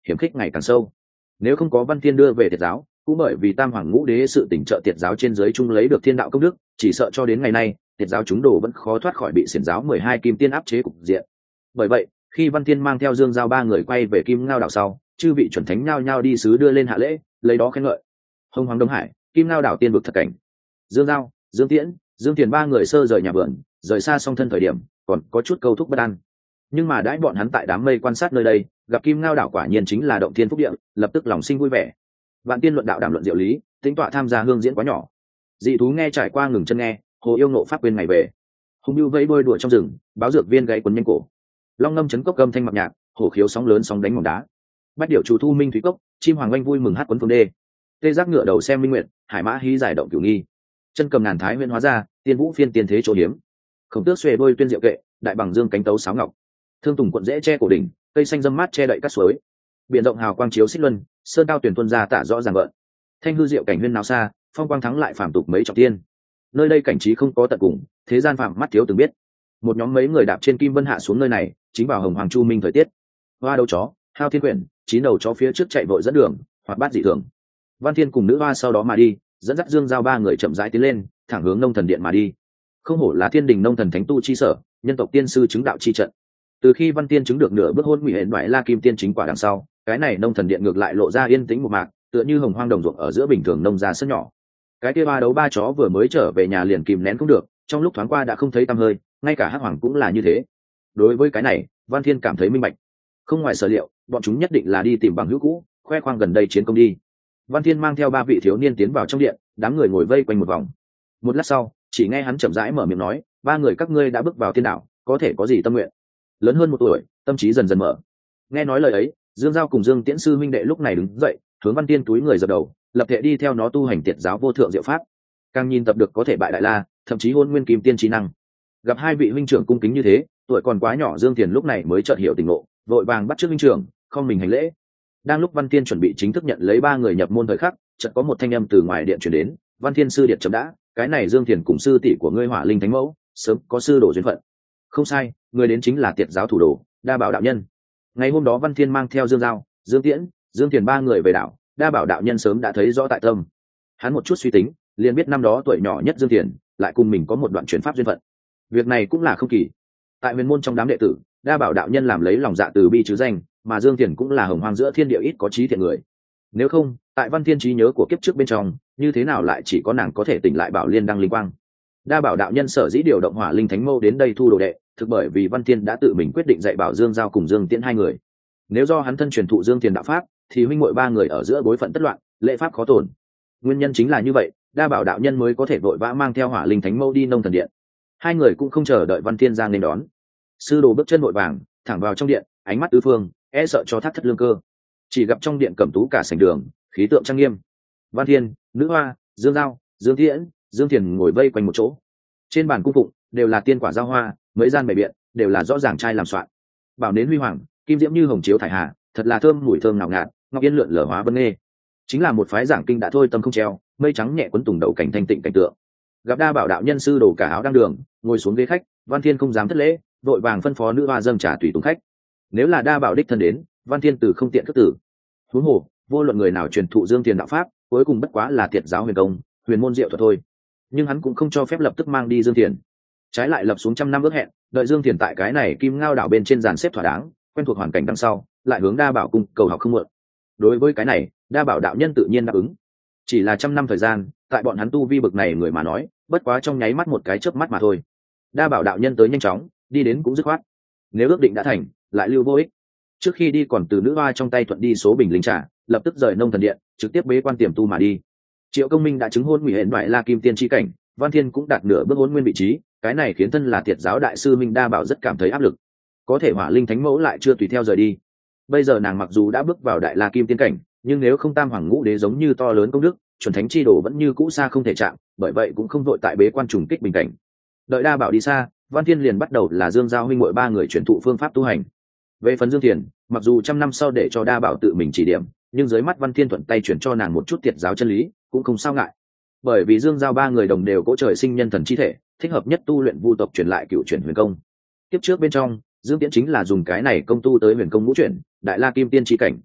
hiểm khích ngày càng sâu. Nếu không có Văn Thiên đưa về Tiệt giáo, cũng bởi vì Tam Hoàng Ngũ Đế sự tỉnh trợ Tiệt giáo trên dưới chung lấy được thiên đạo công đức, chỉ sợ cho đến ngày nay Tiệt giáo chúng đồ vẫn khó thoát khỏi bị xiển giáo 12 kim tiên áp chế cục diện. Bởi vậy, khi Văn Thiên mang theo Dương Giao ba người quay về Kim Ngao đảo sau, chư vị chuẩn thánh nhao nhao đi sứ đưa lên hạ lễ, lấy đó khen ngợi. Hồng Hoàng Đông Hải, Kim Ngao đảo tiên vực thật cảnh. Dương Giao, Dương Tiễn, Dương Tiền ba người sơ rời nhà vườn, rời xa song thân thời điểm, còn có chút câu thúc bất an. Nhưng mà đãi bọn hắn tại đám mây quan sát nơi đây, gặp Kim Ngao đảo quả nhiên chính là động thiên phúc địa, lập tức lòng sinh vui vẻ. Vạn tiên luận đạo đàm luận diệu lý, tính tọa tham gia hương diễn quá nhỏ. Dị thú nghe trải qua ngừng chân nghe, hồ yêu ngộ pháp quên ngày về. Hùng bưu vẫy đuôi đùa trong rừng, báo dược viên gáy quấn nhanh cổ. Long ngâm chấn cốc gầm thanh mặc nhạc, hổ khiếu sóng lớn sóng đánh mỏng đá. Bách điệu chủ thu minh thủy cốc, chim hoàng oanh vui mừng hát quấn phương đê. Tê giác ngựa đầu xem minh nguyện, hải mã hí giải động cửu nghi. Chân cầm ngàn thái huyễn hóa ra, tiên vũ phiên tiên thế chỗ hiếm. Khổng tước xuề đôi tuyên diệu kệ, đại bằng dương cánh tấu sáo ngọc. Thương tùng cuộn rễ che cổ đỉnh, cây xanh dâm mát che đậy các suối. Biển rộng hào quang chiếu xích luân, sơn cao tuyển tuân ra tả rõ ràng gợn. Thanh hư diệu cảnh huyên nào xa, phong quang thắng lại phàm tục mấy trọng tiên. Nơi đây cảnh trí không có tận cùng, thế gian phạm mắt thiếu từng biết. Một nhóm mấy người đạp trên kim vân hạ xuống nơi này, chính vào hồng hoàng chu minh thời tiết. Hoa đầu chó, hao thiên quyển, chín đầu chó phía trước chạy vội dẫn đường, hoạt bát dị thường. Văn Thiên cùng nữ hoa sau đó mà đi, dẫn dắt Dương Giao ba người chậm rãi tiến lên, thẳng hướng nông thần điện mà đi. Không hổ là thiên đình nông thần thánh tu chi sở, nhân tộc tiên sư chứng đạo chi trận. Từ khi Văn Tiên chứng được nửa bước hôn nguy hển đoại la kim tiên chính quả đằng sau, cái này nông thần điện ngược lại lộ ra yên tĩnh một mạc, tựa như hồng hoang đồng ruộng ở giữa bình thường nông gia sân nhỏ. Cái kia ba đấu ba chó vừa mới trở về nhà liền kìm nén cũng được, trong lúc thoáng qua đã không thấy tăm hơi, ngay cả hắc hoàng cũng là như thế. Đối với cái này, Văn Thiên cảm thấy minh bạch. Không ngoài sở liệu, bọn chúng nhất định là đi tìm bằng hữu cũ, khoe khoang gần đây chiến công đi. Văn Thiên mang theo ba vị thiếu niên tiến vào trong điện, đám người ngồi vây quanh một vòng. Một lát sau, chỉ nghe hắn chậm rãi mở miệng nói, ba người các ngươi đã bước vào thiên đạo, có thể có gì tâm nguyện? Lớn hơn 1 tuổi, tâm trí dần dần mở. Nghe nói lời ấy, Dương Giao cùng Dương Tiễn sư huynh đệ lúc này đứng dậy, hướng Văn Thiên túi người dập đầu, lập thể đi theo nó tu hành Tiệt giáo vô thượng diệu pháp. Càng nhìn tập được có thể bại đại la, thậm chí hôn nguyên kim tiên trí năng. Gặp hai vị huynh trưởng cung kính như thế, tuổi còn quá nhỏ Dương Tiền lúc này mới chợt hiểu tình ngộ, vội vàng bắt trước huynh trưởng, không mình hành lễ. Đang lúc Văn Thiên chuẩn bị chính thức nhận lấy ba người nhập môn thời khắc, chợt có một thanh âm từ ngoài điện truyền đến, "Văn Thiên sư điện chấm đã, cái này Dương Tiền cùng sư tỷ của ngươi Hỏa Linh Thánh Mẫu, sớm có sư đồ duyên phận." Không sai, người đến chính là Tiệt giáo thủ đồ, Đa Bảo đạo nhân. Ngày hôm đó Văn Thiên mang theo Dương Giao, Dương Tiễn, Dương Tiền ba người về đảo, Đa Bảo đạo nhân sớm đã thấy rõ tại tâm. Hắn một chút suy tính, liền biết năm đó tuổi nhỏ nhất Dương Tiền, lại cùng mình có một đoạn chuyển pháp duyên phận. Việc này cũng là không kỳ. Tại huyền môn trong đám đệ tử, Đa Bảo đạo nhân làm lấy lòng dạ từ bi chứ danh, mà Dương Tiền cũng là hồng hoang giữa thiên địa ít có trí thiện người. Nếu không, tại Văn Thiên trí nhớ của kiếp trước bên trong, như thế nào lại chỉ có nàng có thể tỉnh lại Bảo Liên đăng linh quang? Đa Bảo đạo nhân sở dĩ điều động Hỏa Linh Thánh Mâu đến đây thu đồ đệ, thực bởi vì Văn Thiên đã tự mình quyết định dạy bảo Dương Giao cùng Dương Tiễn hai người. Nếu do hắn thân truyền thụ Dương Tiền đạo pháp, thì huynh muội ba người ở giữa bối phận tất loạn, lễ pháp khó tổn. Nguyên nhân chính là như vậy, Đa Bảo đạo nhân mới có thể vội vã mang theo Hỏa Linh Thánh Mâu đi nông thần điện. Hai người cũng không chờ đợi Văn Thiên ra nên đón. Sư đồ bước chân vội vàng, thẳng vào trong điện, ánh mắt tứ phương, e sợ cho thác thất lương cơ. Chỉ gặp trong điện cẩm tú cả sảnh đường, khí tượng trang nghiêm. Văn Thiên, nữ hoa, Dương Giao, Dương Tiễn, Dương Tiền ngồi vây quanh một chỗ. Trên bàn cung phụng đều là tiên quả giao hoa, mấy gian bày biện đều là rõ ràng trai làm soạn. Bảo nến huy hoàng, kim diễm như hồng chiếu thải hà, thật là thơm mùi thơm ngào ngạt, ngọc yên lượn lờ hóa vân nghê. Chính là một phái giảng kinh đã thôi tâm không treo, mây trắng nhẹ quấn tùng đầu cảnh thanh tịnh cảnh tượng. Gặp Đa Bảo đạo nhân sư đồ cả áo đang đường, ngồi xuống ghế khách, Văn Thiên không dám thất lễ, vội vàng phân phó nữ hoa dâng trà tùy tùng khách. Nếu là Đa Bảo đích thân đến, Văn Thiên từ không tiện cất tử. Huống hồ, vô luận người nào truyền thụ Dương Tiền đạo pháp, cuối cùng bất quá là Tiệt giáo huyền công, huyền môn diệu thuật thôi. Nhưng hắn cũng không cho phép lập tức mang đi Dương Tiền, trái lại lập xuống trăm năm ước hẹn, đợi Dương Tiền tại cái này Kim Ngao đảo bên trên dàn xếp thỏa đáng, quen thuộc hoàn cảnh đằng sau, lại hướng Đa Bảo cung cầu học không muộn. Đối với cái này, Đa Bảo đạo nhân tự nhiên đáp ứng. Chỉ là trăm năm thời gian, tại bọn hắn tu vi bực này người mà nói, bất quá trong nháy mắt một cái chớp mắt mà thôi. Đa Bảo đạo nhân tới nhanh chóng, đi đến cũng dứt khoát. Nếu ước định đã thành, lại lưu vô ích. Trước khi đi còn từ nữ hoa trong tay thuận đi số bình linh trà, lập tức rời nông thần điện, trực tiếp bế quan tiềm tu mà đi. Triệu Công Minh đã chứng hôn nguy hển đoại la kim tiên chi cảnh, Văn Thiên cũng đạt nửa bước hôn nguyên vị trí, cái này khiến thân là Tiệt giáo đại sư Minh Đa Bảo rất cảm thấy áp lực. Có thể Hỏa Linh Thánh Mẫu lại chưa tùy theo rời đi. Bây giờ nàng mặc dù đã bước vào đại la kim tiên cảnh, nhưng nếu không Tam Hoàng Ngũ Đế giống như to lớn công đức, chuẩn thánh chi đồ vẫn như cũ xa không thể chạm, bởi vậy cũng không vội tại bế quan trùng kích bình cảnh. Đợi Đa Bảo đi xa, Văn Thiên liền bắt đầu là Dương Giao huynh muội ba người truyền thụ phương pháp tu hành. Về phần Dương Tiền, mặc dù trăm năm sau để cho Đa Bảo tự mình chỉ điểm, nhưng dưới mắt Văn Thiên thuận tay chuyển cho nàng một chút Tiệt giáo chân lý, cũng không sao ngại. Bởi vì Dương Giao ba người đồng đều cỗ trời sinh nhân thần chi thể, thích hợp nhất tu luyện vu tộc truyền lại cựu chuyển huyền công. Tiếp trước bên trong, Dương Tiễn chính là dùng cái này công tu tới huyền công ngũ chuyển, đại la kim tiên chi cảnh.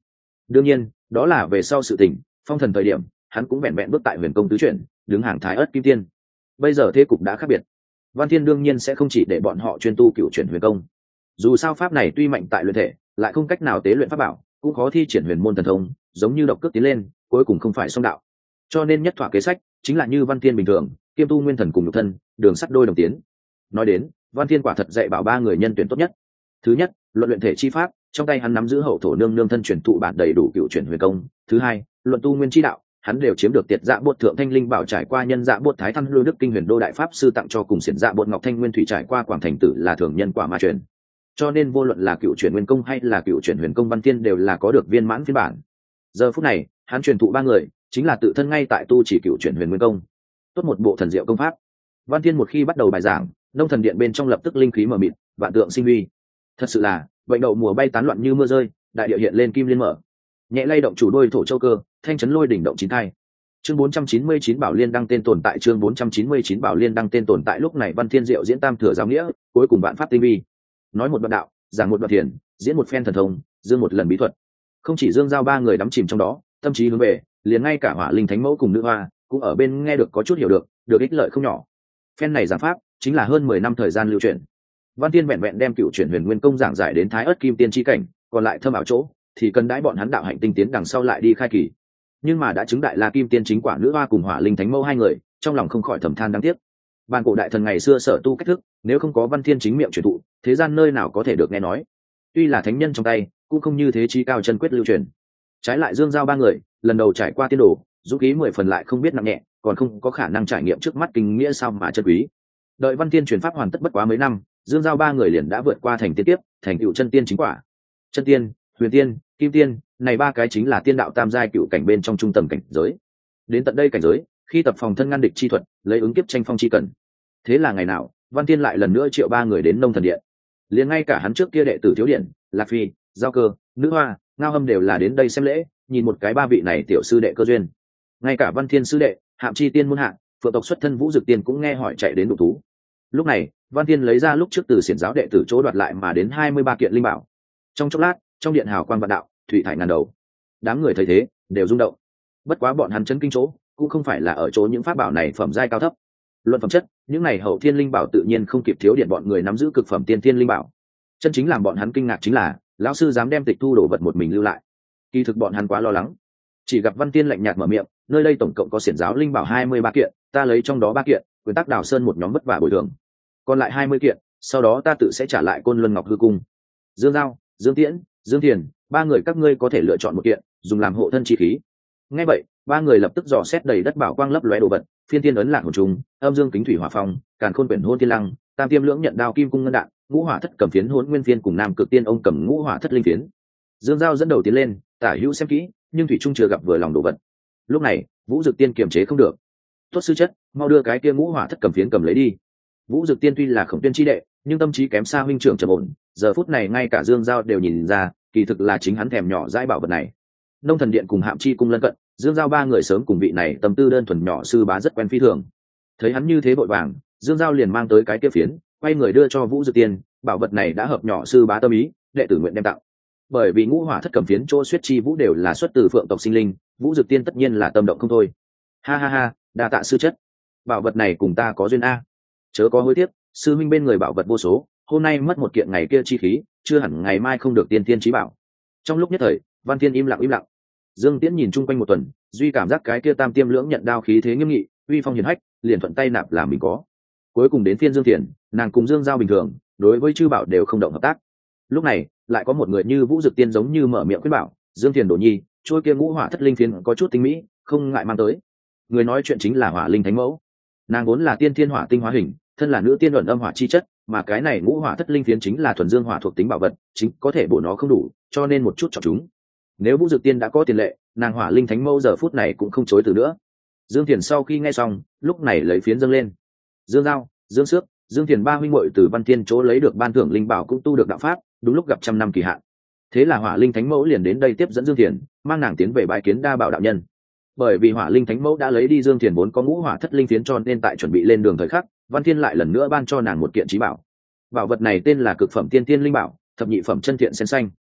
đương nhiên đó là về sau sự tình, phong thần thời điểm hắn cũng vẹn vẹn bước tại huyền công tứ chuyển, đứng hàng thái ớt kim tiên. Bây giờ thế cục đã khác biệt, Văn Thiên đương nhiên sẽ không chỉ để bọn họ chuyên tu cựu chuyển huyền công. Dù sao pháp này tuy mạnh tại luyện thể, lại không cách nào tế luyện pháp bảo, cũng khó thi triển huyền môn thần thông, giống như độc cước tiến lên, cuối cùng không phải song đạo. Cho nên nhất thỏa kế sách chính là như Văn Thiên bình thường, kiêm tu nguyên thần cùng nhục thân, đường sắt đôi đồng tiến. Nói đến, Văn Thiên quả thật dạy bảo ba người nhân tuyển tốt nhất. Thứ nhất, luận luyện thể chi pháp, trong tay hắn nắm giữ hậu thổ nương nương thân truyền thụ bản đầy đủ cựu chuyển huyền công. Thứ hai, luận tu nguyên chi đạo, hắn đều chiếm được tiệt dạ bột thượng thanh linh bảo trải qua nhân dạ bột thái thăng lưu đức kinh huyền đô đại pháp sư tặng cho cùng xiển dạ bột ngọc thanh nguyên thủy trải qua quảng thành tử là thường nhân quả ma truyền. Cho nên vô luận là cựu chuyển nguyên công hay là cựu chuyển huyền công, Văn Thiên đều là có được viên mãn phiên bản. Giờ phút này hắn truyền thụ ba người chính là tự thân ngay tại tu chỉ cựu chuyển huyền nguyên công, tốt một bộ thần diệu công pháp. Văn Thiên một khi bắt đầu bài giảng, nông thần điện bên trong lập tức linh khí mờ mịt, vạn tượng sinh uy. Thật sự là bệnh đậu mùa bay tán loạn như mưa rơi, đại địa hiện lên kim liên mở, nhẹ lay động chủ đôi thổ châu cơ, thanh chấn lôi đỉnh động chín thai. Chương 499 Bảo Liên đăng tên tồn tại, chương 499 Bảo Liên đăng tên tồn tại. Lúc này Văn Thiên diệu diễn tam thừa giáo nghĩa, cuối cùng vạn pháp tinh vi, nói một đoạn đạo, giảng một đoạn thiền, diễn một phen thần thông, dương một lần bí thuật. Không chỉ Dương Giao ba người đắm chìm trong đó, tâm trí hướng về, liền ngay cả Hỏa Linh Thánh Mẫu cùng Nữ Hoa cũng ở bên nghe được có chút hiểu được ích lợi không nhỏ. Phen này giảng pháp chính là hơn 10 năm thời gian lưu truyền. Văn Thiên vẹn vẹn đem cựu chuyển huyền nguyên công giảng giải đến thái ớt kim tiên chi cảnh, còn lại thâm ảo chỗ thì cần đãi bọn hắn đạo hạnh tinh tiến đằng sau lại đi khai kỳ. Nhưng mà đã chứng đại la kim tiên chính quả Nữ Hoa cùng Hỏa Linh Thánh Mẫu hai người, trong lòng không khỏi thầm than đáng tiếc. Bàn cổ đại thần ngày xưa sở tu cách thức, nếu không có Văn Thiên chính miệng truyền thụ, thế gian nơi nào có thể được nghe nói. Tuy là thánh nhân trong tay, cũng không như thế chi cao chân quyết lưu truyền. Trái lại Dương Giao ba người lần đầu trải qua tiên đồ, dũng khí 10 phần lại không biết nặng nhẹ, còn không có khả năng trải nghiệm trước mắt kinh nghĩa sao mà chân quý. Đợi Văn Thiên truyền pháp hoàn tất bất quá mấy năm, Dương Giao ba người liền đã vượt qua thành tiên tiếp, thành tựu chân tiên chính quả. Chân tiên, huyền tiên, kim tiên, này ba cái chính là tiên đạo tam giai cựu cảnh bên trong trung tầng cảnh giới. Đến tận đây cảnh giới, khi tập phòng thân ngăn địch chi thuật, lấy ứng kiếp tranh phong chi cần. Thế là ngày nào, Văn Thiên lại lần nữa triệu ba người đến nông thần điện. Liền ngay cả hắn trước kia đệ tử Thiếu Điện, Lạc Phi, Giao Cơ, Nữ Hoa, Ngao Hâm đều là đến đây xem lễ, nhìn một cái ba vị này tiểu sư đệ cơ duyên. Ngay cả Văn Thiên sư đệ, Hạm Chi tiên môn hạ, phượng tộc xuất thân Vũ Dực Tiên cũng nghe hỏi chạy đến đủ thú. Lúc này, Văn Thiên lấy ra lúc trước từ xiển giáo đệ tử chỗ đoạt lại mà đến 23 kiện linh bảo. Trong chốc lát, trong điện hào quang vạn đạo, thủy thải ngàn đầu. Đám người thấy thế, đều rung động. Bất quá bọn hắn chấn kinh chỗ, cũng không phải là ở chỗ những pháp bảo này phẩm giai cao thấp. Luận phẩm chất, những này hậu thiên linh bảo tự nhiên không kịp Thiếu Điện bọn người nắm giữ cực phẩm tiên thiên linh bảo. Chân chính làm bọn hắn kinh ngạc chính là, lão sư dám đem tịch thu đồ vật một mình lưu lại. Kỳ thực bọn hắn quá lo lắng. Chỉ gặp Văn Thiên lạnh nhạt mở miệng, nơi đây tổng cộng có xiển giáo linh bảo 23 kiện, ta lấy trong đó 3 kiện, quyền tác Đào Sơn một nhóm vất vả bồi thường. Còn lại 20 kiện, sau đó ta tự sẽ trả lại Côn Luân Ngọc hư cung. Dương Giao, Dương Tiễn, Dương Thiền, ba người các ngươi có thể lựa chọn một kiện, dùng làm hộ thân chi khí. Nghe vậy, ba người lập tức dò xét đầy đất bảo quang lấp lóe đồ vật, phiên thiên ấn lạc hồn trùng, âm dương kính thủy hỏa phong, càn khôn quyển hôn thiên lăng, tam tiêm lưỡng nhận đao kim cung ngân đạn, ngũ hỏa thất cầm phiến hỗn nguyên phiên cùng nam cực tiên ông cầm ngũ hỏa thất linh phiến. Dương Giao dẫn đầu tiến lên, tả hữu xem kỹ, nhưng thủy trung chưa gặp vừa lòng đồ vật. Lúc này, Vũ Dực Tiên kiềm chế không được. Tốt sư chất, mau đưa cái kia ngũ hỏa thất cầm phiến cầm lấy đi. Vũ Dực Tiên tuy là Khổng Tuyên chi đệ, nhưng tâm trí kém xa huynh trưởng trầm ổn, giờ phút này ngay cả Dương Giao đều nhìn ra, kỳ thực là chính hắn thèm nhỏ dãi bảo vật này. Nông thần điện cùng Hạm Chi cung lân cận, Dương Giao ba người sớm cùng vị này tâm tư đơn thuần nhỏ sư bá rất quen phi thường. Thấy hắn như thế vội vàng, Dương Giao liền mang tới cái kia phiến, quay người đưa cho Vũ Dực Tiên, bảo vật này đã hợp nhỏ sư bá tâm ý, đệ tử nguyện đem tặng. Bởi vì ngũ hỏa thất cầm phiến chỗ Xuyết Chi Vũ đều là xuất từ Phượng tộc sinh linh, Vũ Dực Tiên tất nhiên là tâm động không thôi. Ha ha ha, đa tạ sư chất, bảo vật này cùng ta có duyên a. Chớ có hối tiếc, sư huynh bên người bảo vật vô số, hôm nay mất một kiện ngày kia chi khí, chưa hẳn ngày mai không được tiên tiên chí bảo. Trong lúc nhất thời, Văn Thiên im lặng. Dương Tiễn nhìn chung quanh một tuần, duy cảm giác cái kia tam tiêm lưỡng nhận đao khí thế nghiêm nghị, uy phong hiển hách, liền thuận tay nạp làm mình có. Cuối cùng đến phiên Dương Thiền, nàng cùng Dương Giao bình thường, đối với chư bảo đều không động hợp tác. Lúc này, lại có một người như Vũ Dực Tiên giống như mở miệng khuyên bảo, Dương Thiền Đồ Nhi, trôi kia ngũ hỏa thất linh phiến có chút tinh mỹ, không ngại mang tới. Người nói chuyện chính là Hỏa Linh Thánh Mẫu. Nàng vốn là tiên thiên hỏa tinh hóa hình, thân là nữ tiên luận âm hỏa chi chất, mà cái này ngũ hỏa thất linh phiến chính là thuần dương hỏa thuộc tính bảo vật, chính có thể bổ nó không đủ, cho nên một chút chọn chúng. Nếu Vũ Dực Tiên đã có tiền lệ, nàng Hỏa Linh Thánh Mẫu giờ phút này cũng không chối từ nữa. Dương Thiền sau khi nghe xong, lúc này lấy phiến dâng lên. Dương Giao, Dương Xước, Dương Thiền ba huynh muội từ Văn Thiên chỗ lấy được ban thưởng linh bảo cũng tu được đạo pháp, đúng lúc gặp 100 năm kỳ hạn. Thế là Hỏa Linh Thánh Mẫu liền đến đây tiếp dẫn Dương Thiền, mang nàng tiến về bái kiến Đa Bảo đạo nhân. Bởi vì Hỏa Linh Thánh Mẫu đã lấy đi Dương Thiền vốn có ngũ hỏa thất linh phiến, cho nên tại chuẩn bị lên đường thời khắc, Văn Thiên lại lần nữa ban cho nàng một kiện chí bảo. Bảo vật này tên là cực phẩm tiên tiên linh bảo, thập nhị phẩm chân thiện sen xanh.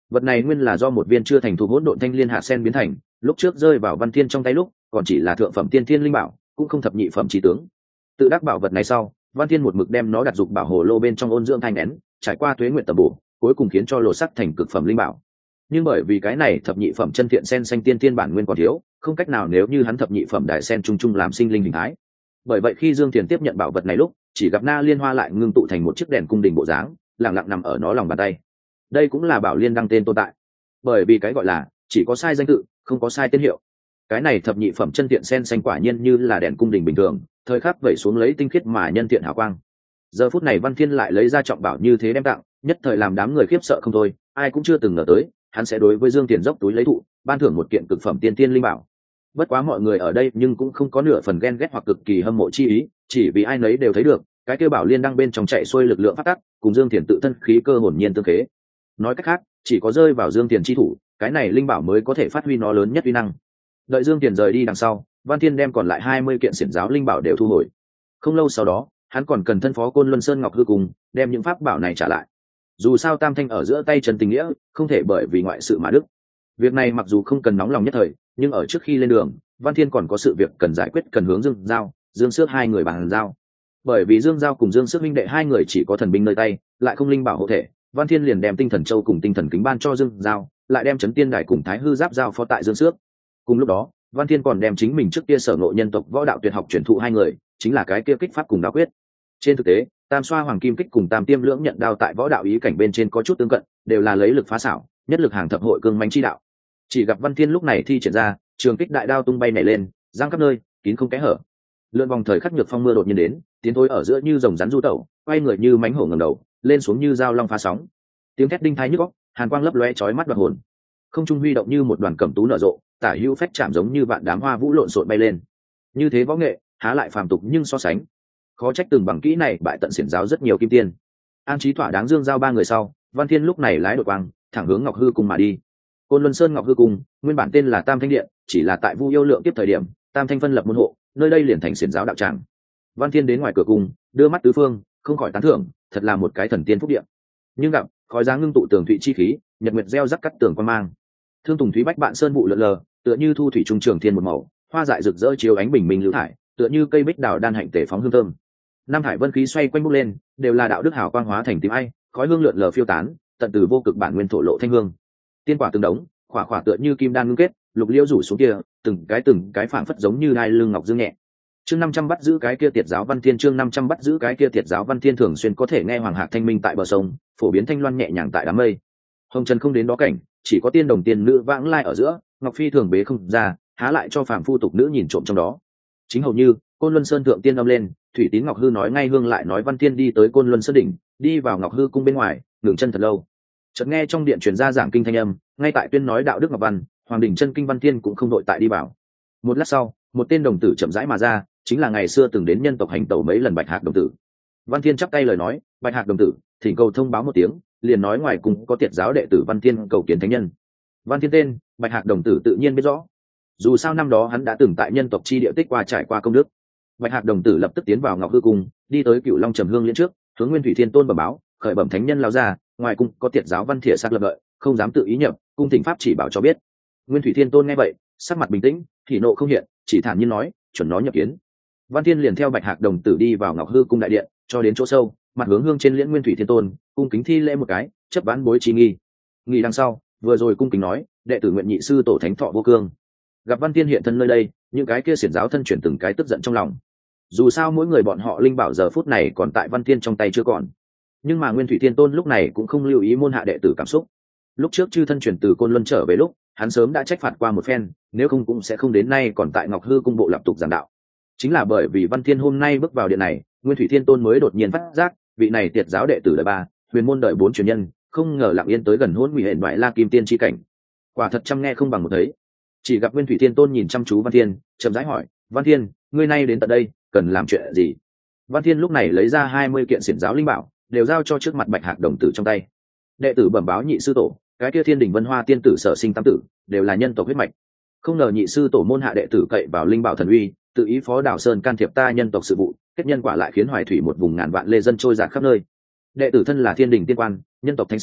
vật này nguyên là do một viên chưa thành thục hỗn độn thanh liên hạt sen biến thành, lúc trước rơi vào Văn Thiên trong tay lúc còn chỉ là thượng phẩm tiên thiên linh bảo, cũng không thập nhị phẩm chí tướng. Tự đắc bảo vật này sau, Văn Thiên một mực đem nó đặt dục bảo hồ lô bên trong ôn dưỡng thanh nén, trải qua tuế nguyện tầm bổ, cuối cùng khiến cho lột sắc thành cực phẩm linh bảo. Nhưng bởi vì cái này thập nhị phẩm chân thiện sen xanh tiên tiên bản nguyên còn thiếu, không cách nào nếu như hắn thập nhị phẩm đại sen trung trung làm sinh linh hình thái. Bởi vậy khi Dương Thiền tiếp nhận bảo vật này lúc, chỉ gặp Na Liên Hoa lại ngưng tụ thành một chiếc đèn cung đình bộ dáng, lặng lặng nằm ở nó lòng bàn tay. Đây cũng là bảo liên đăng tên tồn tại. Bởi vì cái gọi là chỉ có sai danh tự, không có sai tên hiệu. Cái này thập nhị phẩm chân thiện sen xanh quả nhiên như là đèn cung đình bình thường, thời khắc vẩy xuống lấy tinh khiết mà nhân thiện hào quang. Giờ phút này Văn Thiên lại lấy ra trọng bảo như thế đem tặng, nhất thời làm đám người khiếp sợ không thôi, ai cũng chưa từng ngờ tới, hắn sẽ đối với Dương Tiền dốc túi lấy thụ, ban thưởng một kiện cực phẩm tiên tiên linh bảo. Bất quá mọi người ở đây nhưng cũng không có nửa phần ghen ghét hoặc cực kỳ hâm mộ chi ý, chỉ vì ai nấy đều thấy được, cái kêu bảo liên đăng bên trong chạy xuôi lực lượng phát tắc, cùng Dương Tiền tự thân khí cơ hồn nhiên tương khế. Nói cách khác, chỉ có rơi vào Dương Tiền chi thủ, cái này linh bảo mới có thể phát huy nó lớn nhất uy năng. Đợi Dương Tiền rời đi đằng sau, Văn Thiên đem còn lại 20 kiện xiển giáo linh bảo đều thu hồi. Không lâu sau đó, hắn còn cần thân phó Côn Luân Sơn Ngọc Hư cùng đem những pháp bảo này trả lại. Dù sao Tam Thanh ở giữa tay Trần Tình Nghĩa, không thể bởi vì ngoại sự mà đức. Việc này mặc dù không cần nóng lòng nhất thời, nhưng ở trước khi lên đường, Văn Thiên còn có sự việc cần giải quyết, cần hướng Dương Giao, Dương Xước hai người bàn giao. Bởi vì Dương Giao cùng Dương Xước minh đệ hai người chỉ có thần binh nơi tay, lại không linh bảo hộ thể, Văn Thiên liền đem Tinh Thần Châu cùng Tinh Thần Kính ban cho Dương Giao, lại đem Chấn Tiên Đài cùng Thái Hư Giáp giao phó tại Dương Xước. Cùng lúc đó, Văn Thiên còn đem chính mình trước kia sở ngộ nhân tộc võ đạo tuyệt học truyền thụ hai người, chính là cái kia kích pháp cùng đao quyết. Trên thực tế, Tam Xoa Hoàng Kim Kích cùng Tam Tiêm Lưỡng Nhận Đao tại võ đạo ý cảnh bên trên có chút tương cận, đều là lấy lực phá xảo, nhất lực hàng thập hội cương mãnh chi đạo. Chỉ gặp Văn Thiên lúc này thi triển ra, trường kích đại đao tung bay nảy lên, giang khắp nơi, kín không kẽ hở. Lượn vòng thời khắc nhược phong mưa đột nhiên đến, tiến thối ở giữa như rồng rắn du tẩu, quay người như mãnh hổ ngẩng đầu, lên xuống như dao long phá sóng. Tiếng thét đinh thái nhức óc, hàn quang lấp lóe chói mắt đoạt hồn. Không trung huy động như một đoàn cẩm tú nở rộ, tả hữu phách chạm giống như vạn đám hoa vũ lộn xộn bay lên. Như thế võ nghệ, há lại phàm tục nhưng so sánh. Khó trách từng bằng kỹ này bại tận xiển giáo rất nhiều kim tiên. An trí thỏa đáng Dương Giao ba người sau, Văn Thiên lúc này lái đội quang, thẳng hướng Ngọc Hư Cung mà đi. Côn Luân Sơn Ngọc Hư Cung, nguyên bản tên là Tam Thanh Điện, chỉ là tại Vu Yêu Lượng tiếp thời điểm, Tam Thanh phân lập môn hộ, nơi đây liền thành xiển giáo đạo tràng. Văn Thiên đến ngoài cửa cung, đưa mắt tứ phương, không khỏi tán thưởng, thật là một cái thần tiên phúc điện. Nhưng gặp khói dáng ngưng tụ tường thụy chi khí, nhật nguyệt gieo rắc cắt tường quan mang. Thương tùng thúy bách bạn sơn vụ lượn lờ, tựa như thu thủy trung trường thiên một màu, hoa dại rực rỡ chiếu ánh bình minh lưu thải, tựa như cây bích đào đan hạnh tể phóng hương thơm. Nam thải vân khí xoay quanh bốc lên, đều là đạo đức hào quang hóa thành tím ai, khói hương lượn lờ phiêu tán, tận từ vô cực bản nguyên thổ lộ thanh hương. Tiên quả từng đống, khỏa khỏa tựa như kim đan ngưng kết, lục liễu rủ xuống kia, từng cái phảng phất giống như đai lưng ngọc dương nhẹ. Chương 500 bắt giữ cái kia tiệt giáo Văn Thiên, chương 500 bắt giữ cái kia tiệt giáo Văn Thiên thường xuyên có thể nghe hoàng hạc thanh minh tại bờ sông, phổ biến thanh loan nhẹ nhàng tại đám mây. Hồng trần không đến đó cảnh, chỉ có tiên đồng tiên nữ vãng lai ở giữa, ngọc phi thường bế không ra, há lại cho phàm phu tục nữ nhìn trộm trong đó. Chính hầu như Côn Luân Sơn thượng tiên âm lên, Thủy Tín Ngọc Hư nói ngay hương lại nói Văn Thiên đi tới Côn Luân Sơn đỉnh, đi vào Ngọc Hư cung bên ngoài, ngừng chân thật lâu. Chợt nghe trong điện truyền ra giảng kinh thanh âm, ngay tại tuyên nói đạo đức ngọc văn, hoàng đỉnh chân kinh Văn Thiên cũng không đội tại đi vào. Một lát sau, một tên đồng tử chậm rãi mà ra, chính là ngày xưa từng đến nhân tộc hành tẩu mấy lần Bạch Hạc đồng tử. Văn Thiên chắp tay lời nói, Bạch Hạc đồng tử, thỉnh cầu thông báo một tiếng, liền nói ngoài cùng có tiệt giáo đệ tử Văn Thiên cầu kiến thánh nhân. Văn Thiên tên, Bạch Hạc đồng tử tự nhiên biết rõ. Dù sao năm đó hắn đã từng tại nhân tộc chi địa tích qua trải qua công đức. Bạch Hạc đồng tử lập tức tiến vào Ngọc Hư cung, đi tới Cửu Long Trầm Hương liên trước, hướng Nguyên Thủy Thiên Tôn bẩm báo, khởi bẩm thánh nhân lao ra, ngoài cung có tiệt giáo Văn Thiệ sắc lập lợi, không dám tự ý nhập, cung thỉnh pháp chỉ bảo cho biết. Nguyên Thủy Thiên Tôn nghe vậy, sắc mặt bình tĩnh, thì nộ không hiện, chỉ thản nhiên nói, chuẩn nó nhập kiến. Văn Thiên liền theo Bạch Hạc đồng tử đi vào Ngọc Hư cung đại điện, cho đến chỗ sâu, mặt hướng hương trên liễn Nguyên Thủy Thiên Tôn, cung kính thi lễ một cái, chấp vãn bối trí nghi. Nghi đằng sau, vừa rồi cung kính nói, đệ tử nguyện nhị sư tổ thánh thọ vô cương. Gặp Văn Thiên hiện thân nơi đây, những cái kia xiển giáo thân chuyển từng cái tức giận trong lòng. Dù sao mỗi người bọn họ linh bảo giờ phút này còn tại Văn Thiên trong tay chưa còn. Nhưng mà Nguyên Thủy Thiên Tôn lúc này cũng không lưu ý môn hạ đệ tử cảm xúc. Lúc trước chư thân chuyển từ Côn Luân trở về lúc, hắn sớm đã trách phạt qua một phen, nếu không cũng sẽ không đến nay còn tại Ngọc Hư cung bộ lập tục giảng đạo. Chính là bởi vì Văn Thiên hôm nay bước vào điện này, Nguyên Thủy Thiên Tôn mới đột nhiên phát giác, vị này tiệt giáo đệ tử đời 3, huyền môn đời 4 truyền nhân, không ngờ lặng yên tới gần hôn nguy hệ ngoại La Kim Tiên chi cảnh. Quả thật chăm nghe không bằng một thấy. Chỉ gặp Nguyên Thủy Thiên Tôn nhìn chăm chú Văn Thiên, chậm rãi hỏi, Văn Thiên, ngươi nay đến tận đây, cần làm chuyện gì? Văn Thiên lúc này lấy ra 20 kiện xiển giáo linh bảo, đều giao cho trước mặt Bạch Hạc đồng tử trong tay. Đệ tử bẩm báo nhị sư tổ, cái kia Thiên Đình Vân Hoa tiên tử sở sinh tam tử, đều là nhân tộc huyết mạch. Không ngờ nhị sư tổ môn hạ đệ tử cậy vào linh bảo thần uy, tự ý phó đảo sơn can thiệp ta nhân tộc sự vụ, kết nhân quả lại khiến Hoài Thủy một vùng ngàn vạn lê dân trôi dạt khắp nơi. Đệ tử thân là Thiên Đình tiên quan, nhân tộc thánh sư,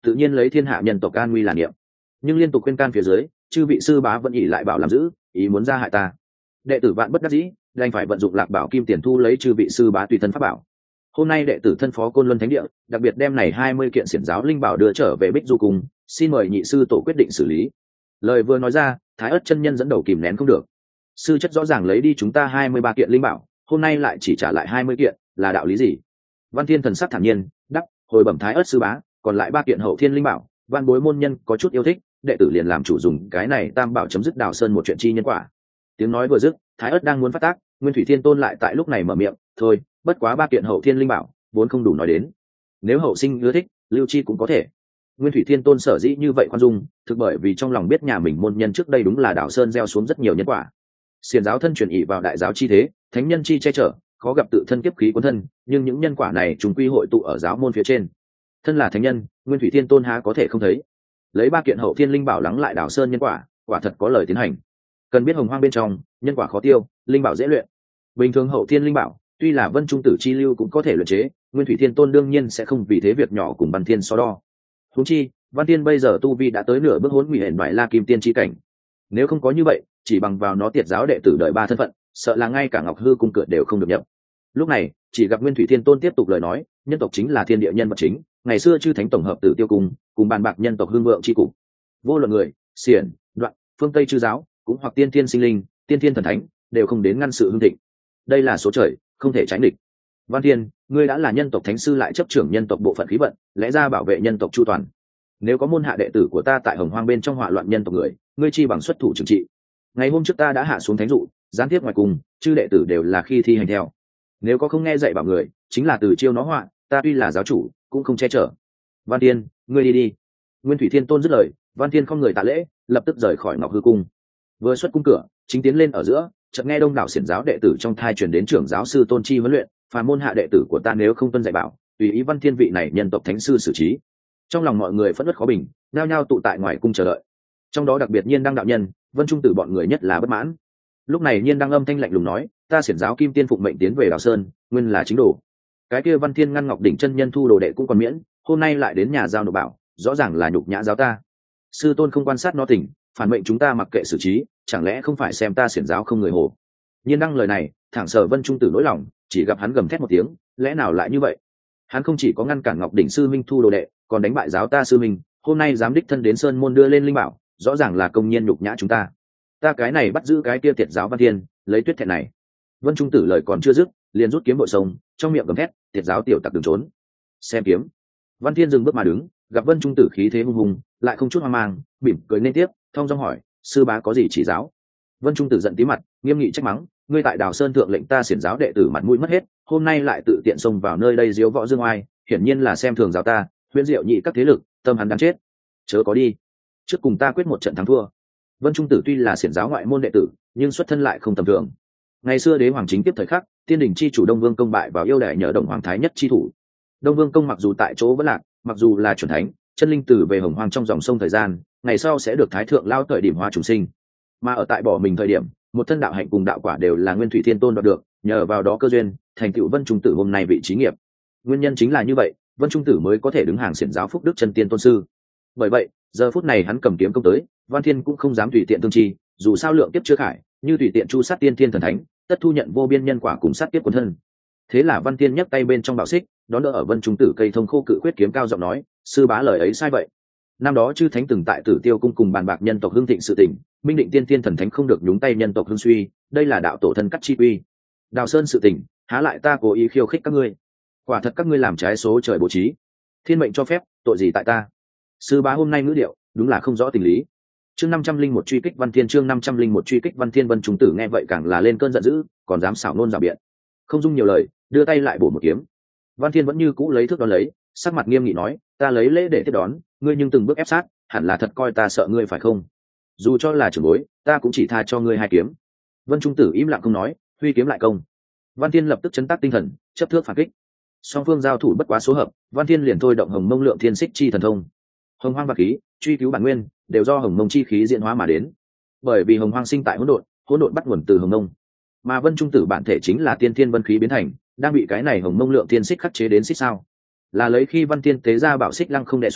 tự nhiên lấy thiên hạ nhân tộc an nguy là niệm, nhưng liên tục khuyên can phía dưới, chư vị sư bá vẫn ỉ lại bảo làm giữ, ý muốn ra hại ta. Đệ tử vạn bất đắc dĩ, đành phải vận dụng Lạc Bảo Kim Tiền thu lấy chư vị sư bá tùy thân pháp bảo. Hôm nay đệ tử thân phó Côn Luân Thánh Địa, đặc biệt đem này 20 kiện xiển giáo linh bảo đưa trở về Bích Du Cung, xin mời nhị sư tổ quyết định xử lý. Lời vừa nói ra, Thái Ức chân nhân dẫn đầu kìm nén không được. Sư chất rõ ràng lấy đi chúng ta 23 kiện linh bảo, hôm nay lại chỉ trả lại 20 kiện, là đạo lý gì? Văn Thiên thần sắc thản nhiên, đáp: hồi bẩm Thái Ức sư bá, còn lại 3 kiện hậu thiên linh bảo, văn bối môn nhân có chút yêu thích, đệ tử liền làm chủ dùng cái này tam bảo chấm dứt Đào Sơn một chuyện chi nhân quả. Tiếng nói vừa dứt, Thái Ức đang muốn phát tác, Nguyên Thủy Thiên Tôn lại tại lúc này mở miệng: thôi, bất quá 3 kiện hậu thiên linh bảo, vốn không đủ nói đến. Nếu hậu sinh ưa thích, lưu chi cũng có thể. Nguyên Thủy Thiên Tôn sở dĩ như vậy khoan dung, thực bởi vì trong lòng biết nhà mình môn nhân trước đây đúng là Đào Sơn gieo xuống rất nhiều nhân quả. Xiển giáo thân truyền ỷ vào đại giáo chi thế, thánh nhân chi che chở, khó gặp tự thân kiếp khí cuốn thân, nhưng những nhân quả này chúng quy hội tụ ở giáo môn phía trên. Thân là thánh nhân, Nguyên Thủy Thiên Tôn há có thể không thấy. Lấy 3 kiện hậu thiên linh bảo lắng lại Đào Sơn nhân quả, quả thật có lời tiến hành. Cần biết hồng hoang bên trong, nhân quả khó tiêu, linh bảo dễ luyện. Bình thường hậu thiên linh bảo, tuy là Vân Trung Tử chi lưu cũng có thể luyện chế, Nguyên Thủy Thiên Tôn đương nhiên sẽ không vì thế việc nhỏ cùng Văn Thiên so đo. Huống chi, Văn Thiên bây giờ tu vi đã tới nửa bước Hỗn Hủy Hển Đoại La Kim Tiên chi cảnh. Nếu không có như vậy, chỉ bằng vào nó tiệt giáo đệ tử đợi 3 thân phận, sợ là ngay cả Ngọc Hư cung cửa đều không được nhập. Lúc này, chỉ gặp Nguyên Thủy Thiên Tôn tiếp tục lời nói, nhân tộc chính là thiên địa nhân vật chính, ngày xưa chư thánh tổng hợp Tử Tiêu cung, cùng bàn bạc nhân tộc hương vượng chi cục. Vô luận người, xiển, đoạn, phương Tây chư giáo, cũng hoặc tiên thiên sinh linh, tiên thiên thần thánh, đều không đến ngăn sự hưng thịnh. Đây là số trời, không thể tránh địch. Văn Thiên, ngươi đã là nhân tộc thánh sư lại chấp trưởng nhân tộc bộ phận khí vận, lẽ ra bảo vệ nhân tộc chu toàn. Nếu có môn hạ đệ tử của ta tại Hồng Hoang bên trong họa loạn nhân tộc người, ngươi chi bằng xuất thủ trừng trị. Ngày hôm trước ta đã hạ xuống thánh dụ, gián tiếp ngoài cùng, chư đệ tử đều là khi thi hành theo. Nếu có không nghe dạy bảo người, chính là từ chiêu nó họa, ta tuy là giáo chủ, cũng không che chở. Văn Thiên, ngươi đi đi. Nguyên Thủy Thiên Tôn dứt lời, Văn Thiên không người tạ lễ, lập tức rời khỏi Ngọc Hư cung. Vừa xuất cung cửa, chính tiến lên ở giữa, chợt nghe đông đảo xiển giáo đệ tử trong thai truyền đến trưởng giáo sư Tôn chi huấn luyện, phàm môn hạ đệ tử của ta nếu không tuân dạy bảo, tùy ý Văn Thiên vị này nhân tộc thánh sư xử trí. Trong lòng mọi người phẫn uất khó bình, nhao nhao tụ tại ngoài cung chờ đợi. Trong đó đặc biệt Nhiên Đăng đạo nhân, Vân Trung Tử bọn người nhất là bất mãn. Lúc này Nhiên Đăng âm thanh lạnh lùng nói: ta xiển giáo Kim Tiên phụng mệnh tiến về Đào Sơn, nguyên là chính đồ. Cái kia Văn Thiên ngăn Ngọc đỉnh chân nhân thu đồ đệ cũng còn miễn, hôm nay lại đến nhà giao nộp bảo, rõ ràng là nhục nhã giáo ta. Sư tôn không quan sát nó tỉnh, phản mệnh chúng ta mặc kệ xử trí, chẳng lẽ không phải xem ta xiển giáo không người hồ? Nhiên Đăng lời này, thẳng sở Vân Trung Tử nỗi lòng, chỉ gặp hắn gầm thét một tiếng, lẽ nào lại như vậy? Hắn không chỉ có ngăn cản Ngọc đỉnh sư minh thu đồ đệ, còn đánh bại giáo ta sư minh, hôm nay dám đích thân đến sơn môn đưa lên linh bảo, rõ ràng là công nhiên nhục nhã chúng ta. Ta cái này bắt giữ cái kia tiệt giáo Văn Thiên, lấy tuyết thẹn này. Vân Trung Tử lời còn chưa dứt, liền rút kiếm bội sông, trong miệng gầm thét: tiệt giáo tiểu tặc đừng trốn. Xem kiếm. Văn Thiên dừng bước mà đứng, gặp Vân Trung Tử khí thế hung hùng, lại không chút hoang mang, mỉm cười nên tiếp, thông dong hỏi: sư bá có gì chỉ giáo? Vân Trung Tử giận tí mặt, nghiêm nghị trách mắng: ngươi tại Đào Sơn thượng lệnh ta xiển giáo đệ tử mặt mũi mất hết, hôm nay lại tự tiện xông vào nơi đây diếu võ dương oai, hiển nhiên là xem thường giáo ta, huyễn diệu nhị các thế lực, tâm hắn đáng chết. Chớ có đi, trước cùng ta quyết một trận thắng thua. Vân Trung Tử tuy là xiển giáo ngoại môn đệ tử, nhưng xuất thân lại không tầm thường. Ngày xưa đế hoàng chính tiếp thời khắc, tiên đình chi chủ Đông Vương công bại vào yêu đẻ nhờ Đồng Hoàng Thái Nhất chi thủ. Đông Vương công mặc dù tại chỗ vẫn lạc, mặc dù là chuẩn thánh, chân linh tử về hồng hoang trong dòng sông thời gian, ngày sau sẽ được Thái thượng lao thời điểm hóa trùng sinh. Mà ở tại bỏ mình thời điểm, một thân đạo hạnh cùng đạo quả đều là Nguyên Thủy Thiên Tôn đoạt được, nhờ vào đó cơ duyên, thành tựu Vân Trung Tử hôm nay vị trí nghiệp. Nguyên nhân chính là như vậy, Vân Trung Tử mới có thể đứng hàng xiển giáo phúc đức chân tiên tôn sư. Bởi vậy, giờ phút này hắn cầm kiếm công tới, Văn Thiên cũng không dám tùy tiện tương chi, dù sao lượng kiếp chưa khải, như tùy tiện chu sát tiên thiên thần thánh, tất thu nhận vô biên nhân quả cùng sát kiếp quần thân. Thế là Văn Thiên nhấc tay bên trong bảo xích, đón đỡ ở Vân Trung Tử cây thông khô cự quyết kiếm cao giọng nói: sư bá lời ấy sai vậy. Năm đó chư thánh từng tại Tử Tiêu cung cùng bàn bạc nhân tộc hưng thịnh sự tình, minh định tiên thiên thần thánh không được nhúng tay nhân tộc hưng suy, đây là đạo tổ thân cắt chi quy. Đào Sơn sự tình, há lại ta cố ý khiêu khích các ngươi? Quả thật các ngươi làm trái số trời bố trí, thiên mệnh cho phép, tội gì tại ta? Sư bá hôm nay ngữ điệu đúng là không rõ tình lý. Chương 501 truy kích Văn Thiên, chương 501 truy kích Văn Thiên. Vân Trung Tử nghe vậy càng là lên cơn giận dữ, còn dám xảo nôn rào biện, không dung nhiều lời, đưa tay lại bổ một kiếm. Văn Thiên vẫn như cũ lấy thước đón lấy, sắc mặt nghiêm nghị nói: ta lấy lễ để tiếp đón, ngươi nhưng từng bước ép sát, hẳn là thật coi ta sợ ngươi phải không? Dù cho là trưởng bối, ta cũng chỉ tha cho ngươi 2 kiếm. Vân Trung Tử im lặng không nói, huy kiếm lại công. Văn Thiên lập tức chấn tác tinh thần, chấp thước phản kích. Song phương giao thủ bất quá số hợp, Văn Thiên liền thôi động Hồng Mông Lượng Thiên Xích chi thần thông. Hồng Hoang và khí, truy cứu bản nguyên, đều do Hồng Mông chi khí diễn hóa mà đến. Bởi vì Hồng Hoang sinh tại hỗn độn, hỗn độn bắt nguồn từ Hồng Mông, mà Vân Trung Tử bản thể chính là tiên thiên vân khí biến thành, đang bị cái này Hồng Mông Lượng Thiên Xích khắc chế đến xích sao. Là lấy khi Văn Thiên tế ra bảo xích lăng không đè xuống,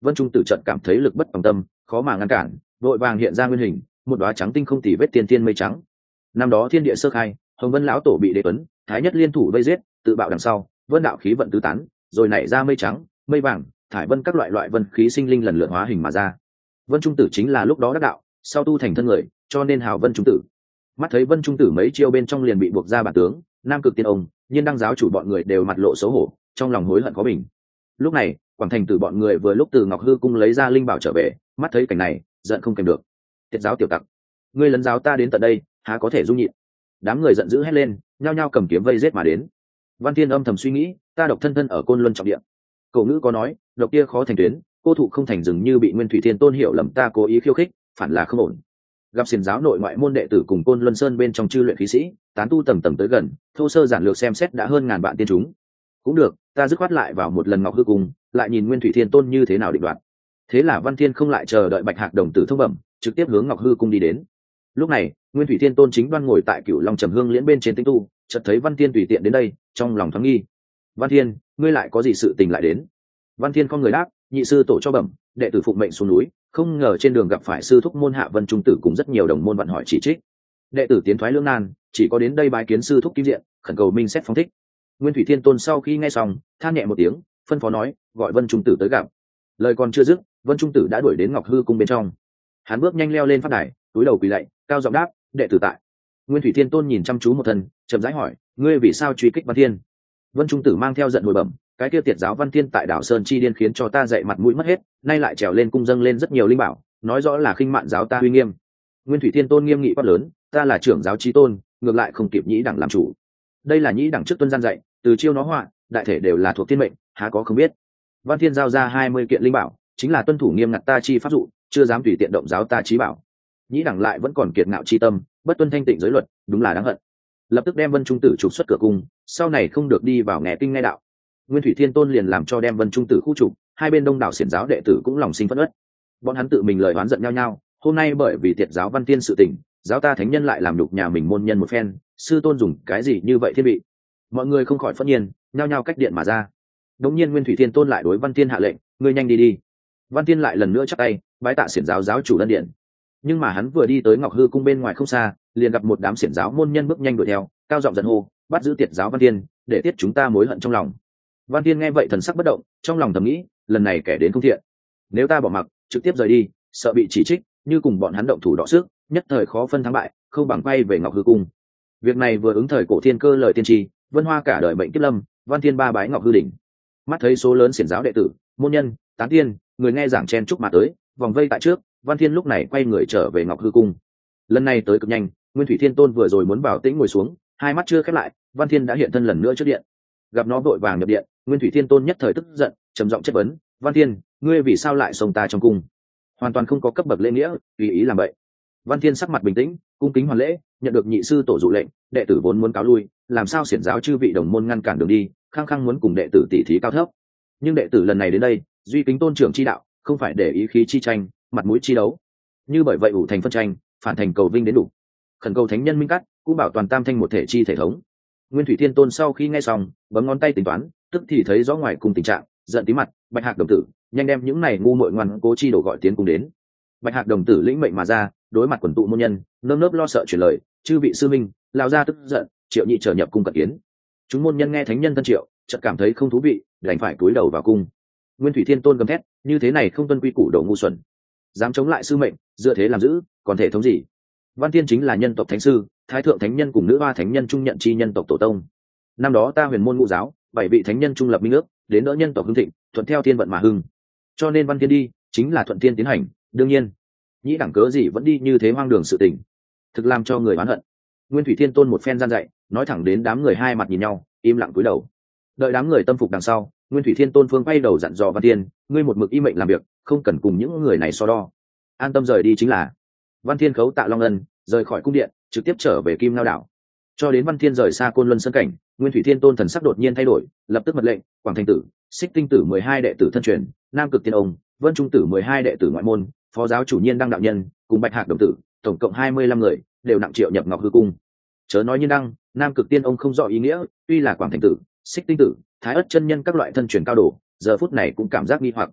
Vân Trung Tử chợt cảm thấy lực bất tòng tâm, khó mà ngăn cản, vội vàng hiện ra nguyên hình, một đóa trắng tinh không tì vết tiên tiên mây trắng. Năm đó thiên địa sơ khai, Hồng Vân lão tổ bị Đế Tuấn, Thái Nhất liên thủ vây giết, tự bạo đằng sau, vân đạo khí vận tứ tán, rồi nảy ra mây trắng, mây vàng, thải vân các loại vân khí sinh linh lần lượt hóa hình mà ra. Vân Trung Tử chính là lúc đó đắc đạo, sau tu thành thân người, cho nên hào Vân Trung Tử. Mắt thấy Vân Trung Tử mấy chiêu bên trong liền bị buộc ra bản tướng, Nam Cực Tiên ông, Nhiên Đăng giáo chủ bọn người đều mặt lộ xấu hổ, trong lòng hối hận khó bình. Lúc này, Quảng Thành Tử bọn người vừa lúc từ Ngọc Hư cung lấy ra linh bảo trở về, mắt thấy cảnh này, giận không kèm được. Tiệt giáo tiểu tặc, ngươi lấn giáo ta đến tận đây, há có thể dung nhịn? Đám người giận dữ hét lên, nhao nhao cầm kiếm vây giết mà đến. Văn Thiên âm thầm suy nghĩ, ta độc thân thân ở Côn Luân trọng địa. Cổ ngữ có nói, độc kia khó thành tuyến, cô thụ không thành rừng, như bị Nguyên Thủy Thiên Tôn hiểu lầm ta cố ý khiêu khích, phản là không ổn. Gặp xiển giáo nội ngoại môn đệ tử cùng Côn Luân Sơn bên trong chư luyện khí sĩ, tán tu tầm tầm tới gần, thô sơ giản lược xem xét đã hơn ngàn vạn tiên chúng. Cũng được, ta dứt khoát lại vào một lần Ngọc Hư cung, lại nhìn Nguyên Thủy Thiên Tôn như thế nào định đoạt. Thế là Văn Thiên không lại chờ đợi Bạch Hạc đồng tử thông bẩm, trực tiếp hướng Ngọc Hư cung đi đến. Lúc này, Nguyên Thủy Thiên Tôn chính đoan ngồi tại Cửu Long Trầm Hương liễn bên trên tinh tu, chợt thấy Văn Thiên tùy tiện đến đây, trong lòng thoáng nghi. Văn Thiên, ngươi lại có gì sự tình lại đến? Văn Thiên con người đáp, nhị sư tổ cho bẩm, đệ tử phụng mệnh xuống núi, không ngờ trên đường gặp phải sư thúc môn Hạ Vân Trung Tử cùng rất nhiều đồng môn vận hỏi chỉ trích. Đệ tử tiến thoái lưỡng nan, chỉ có đến đây bái kiến sư thúc Kim Diện, khẩn cầu minh xét phóng thích. Nguyên Thủy Thiên Tôn sau khi nghe xong, than nhẹ một tiếng, phân phó nói, gọi Vân Trung Tử tới gặp. Lời còn chưa dứt, Vân Trung Tử đã đuổi đến Ngọc Hư cung bên trong. Hắn bước nhanh leo lên pháp đài, túi đầu quỳ lạy, cao giọng đáp, đệ tử tại. Nguyên Thủy Thiên Tôn nhìn chăm chú một thần, chậm rãi hỏi, ngươi vì sao truy kích Văn Thiên? Vân Trung Tử mang theo giận hồi bẩm, cái kia tiệt giáo Văn Thiên tại đảo Sơn Chi Điên khiến cho ta dạy mặt mũi mất hết, nay lại trèo lên cung dâng lên rất nhiều linh bảo, nói rõ là khinh mạn giáo ta uy nghiêm. Nguyên Thủy Thiên Tôn nghiêm nghị quát lớn, ta là trưởng giáo chí tôn, ngược lại không kịp nhĩ đẳng làm chủ. Đây là nhĩ đẳng trước tuân gian dạy, từ chiêu nó họa, đại thể đều là thuộc thiên mệnh, há có không biết. Văn Thiên giao ra 20 kiện linh bảo, chính là tuân thủ nghiêm ngặt ta chi pháp dụ, chưa dám tùy tiện động giáo ta chí bảo. Nhĩ đẳng lại vẫn còn kiệt ngạo chi tâm, bất tuân thanh tịnh giới luật, đúng là đáng hận. Lập tức đem Vân Trung Tử trục xuất cửa cung, sau này không được đi vào nghe kinh nghe đạo. Nguyên Thủy Thiên Tôn liền làm cho đem Vân Trung Tử khu trục, hai bên đông đảo xiển giáo đệ tử cũng lòng sinh phẫn uất. Bọn hắn tự mình lời oán giận nhau nhau, hôm nay bởi vì tiệt giáo Văn Tiên sự tình, giáo ta thánh nhân lại làm nhục nhà mình môn nhân một phen, sư tôn dùng cái gì như vậy thiên vị. Mọi người không khỏi phẫn nhiên, nhao nhao cách điện mà ra. Đống nhiên Nguyên Thủy Thiên Tôn lại đối Văn Tiên hạ lệnh, ngươi nhanh đi đi. Văn Tiên lại lần nữa chắp tay, bái tạ xiển giáo giáo chủ lân điện. Nhưng mà hắn vừa đi tới Ngọc Hư cung bên ngoài không xa, liền gặp một đám xiển giáo môn nhân bước nhanh đuổi theo, cao giọng giận hô, bắt giữ tiệt giáo Văn Tiên, để tiết chúng ta mối hận trong lòng. Văn Tiên nghe vậy thần sắc bất động, trong lòng thầm nghĩ, lần này kẻ đến không thiện, nếu ta bỏ mặc, trực tiếp rời đi, sợ bị chỉ trích, như cùng bọn hắn động thủ đọ sức, nhất thời khó phân thắng bại, không bằng quay về Ngọc Hư cung. Việc này vừa ứng thời cổ thiên cơ lời tiên tri, Vân Hoa cả đời mệnh kiếp lâm, Văn Thiên ba bái Ngọc Hư đỉnh. Mắt thấy số lớn xiển giáo đệ tử, môn nhân, tán tiên, người nghe giảng chen chúc mà tới, vòng vây tại trước, Văn Thiên lúc này quay người trở về Ngọc Hư cung. Lần này tới cực nhanh, Nguyên Thủy Thiên Tôn vừa rồi muốn bảo tĩnh ngồi xuống, hai mắt chưa khép lại, Văn Thiên đã hiện thân lần nữa trước điện. Gặp nó vội vàng nhập điện, Nguyên Thủy Thiên Tôn nhất thời tức giận, trầm giọng chất vấn, Văn Thiên, ngươi vì sao lại xông ta trong cung? Hoàn toàn không có cấp bậc lễ nghĩa, tùy ý làm vậy. Văn Thiên sắc mặt bình tĩnh, cung kính hoàn lễ, nhận được nhị sư tổ dụ lệnh, đệ tử vốn muốn cáo lui, làm sao xiển giáo chư vị đồng môn ngăn cản đường đi, khăng khăng muốn cùng đệ tử tỉ thí cao thấp. Nhưng đệ tử lần này đến đây, duy kính tôn trưởng chi đạo, không phải để ý khí chi tranh, mặt mũi chi đấu. Như bởi vậy ủ thành phân tranh, phản thành cầu vinh đến đủ. Khẩn cầu thánh nhân minh cắt, cũng bảo toàn tam thanh một thể chi thể thống. Nguyên Thủy Thiên Tôn sau khi nghe xong, bấm ngón tay tính toán, tức thì thấy rõ ngoài cùng tình trạng, giận tí mặt, Bạch Hạc đồng tử, nhanh đem những này ngu muội ngoan cố chi đổ gọi tiến cùng đến. Bạch Hạc đồng tử lĩnh mệnh mà ra, đối mặt quần tụ môn nhân, nơm nớp lo sợ truyền lời, chư vị sư minh, lão gia tức giận, Triệu Nhị trở nhập cung cận kiến. Chúng môn nhân nghe thánh nhân thân triệu, chợt cảm thấy không thú vị, đành phải cúi đầu vào cung. Nguyên Thủy Thiên Tôn gầm thét, như thế này không tuân quy củ đồ ngu xuẩn, dám chống lại sư mệnh, dựa thế làm giữ, còn thể thống gì? Văn Thiên chính là nhân tộc thánh sư, thái thượng thánh nhân cùng nữ hoa thánh nhân trung nhận chi nhân tộc tổ tông. Năm đó ta huyền môn ngũ giáo, 7 vị thánh nhân trung lập minh ước, đến đỡ nhân tộc hưng thịnh, thuận theo thiên vận mà hưng. Cho nên Văn Thiên đi, chính là thuận thiên tiến hành, đương nhiên, nhĩ đẳng cớ gì vẫn đi như thế hoang đường sự tình, thực làm cho người oán hận. Nguyên Thủy Thiên Tôn một phen gian dạy, nói thẳng đến đám người hai mặt nhìn nhau, im lặng cúi đầu. Đợi đám người tâm phục đằng sau, Nguyên Thủy Thiên Tôn phương quay đầu dặn dò Văn Thiên, ngươi một mực y mệnh làm việc, không cần cùng những người này so đo, an tâm rời đi chính là. Văn Thiên khấu tạ long ân, rời khỏi cung điện, trực tiếp trở về Kim Ngao đảo. Cho đến Văn Thiên rời xa Côn Luân sơn cảnh, Nguyên Thủy Thiên Tôn thần sắc đột nhiên thay đổi, lập tức mật lệnh, Quảng Thành Tử, Xích Tinh Tử 12 đệ tử thân truyền, Nam Cực Tiên ông, Vân Trung Tử 12 đệ tử ngoại môn, phó giáo chủ Nhiên Đăng đạo nhân, cùng Bạch Hạc đồng tử, tổng cộng 25 người, đều nặng triệu nhập Ngọc Hư cung. Chớ nói Nhiên Đăng, Nam Cực Tiên ông không rõ ý nghĩa, tuy là Quảng Thành Tử, Xích Tinh Tử, Thái Ất chân nhân các loại thân truyền cao đồ, giờ phút này cũng cảm giác nghi hoặc.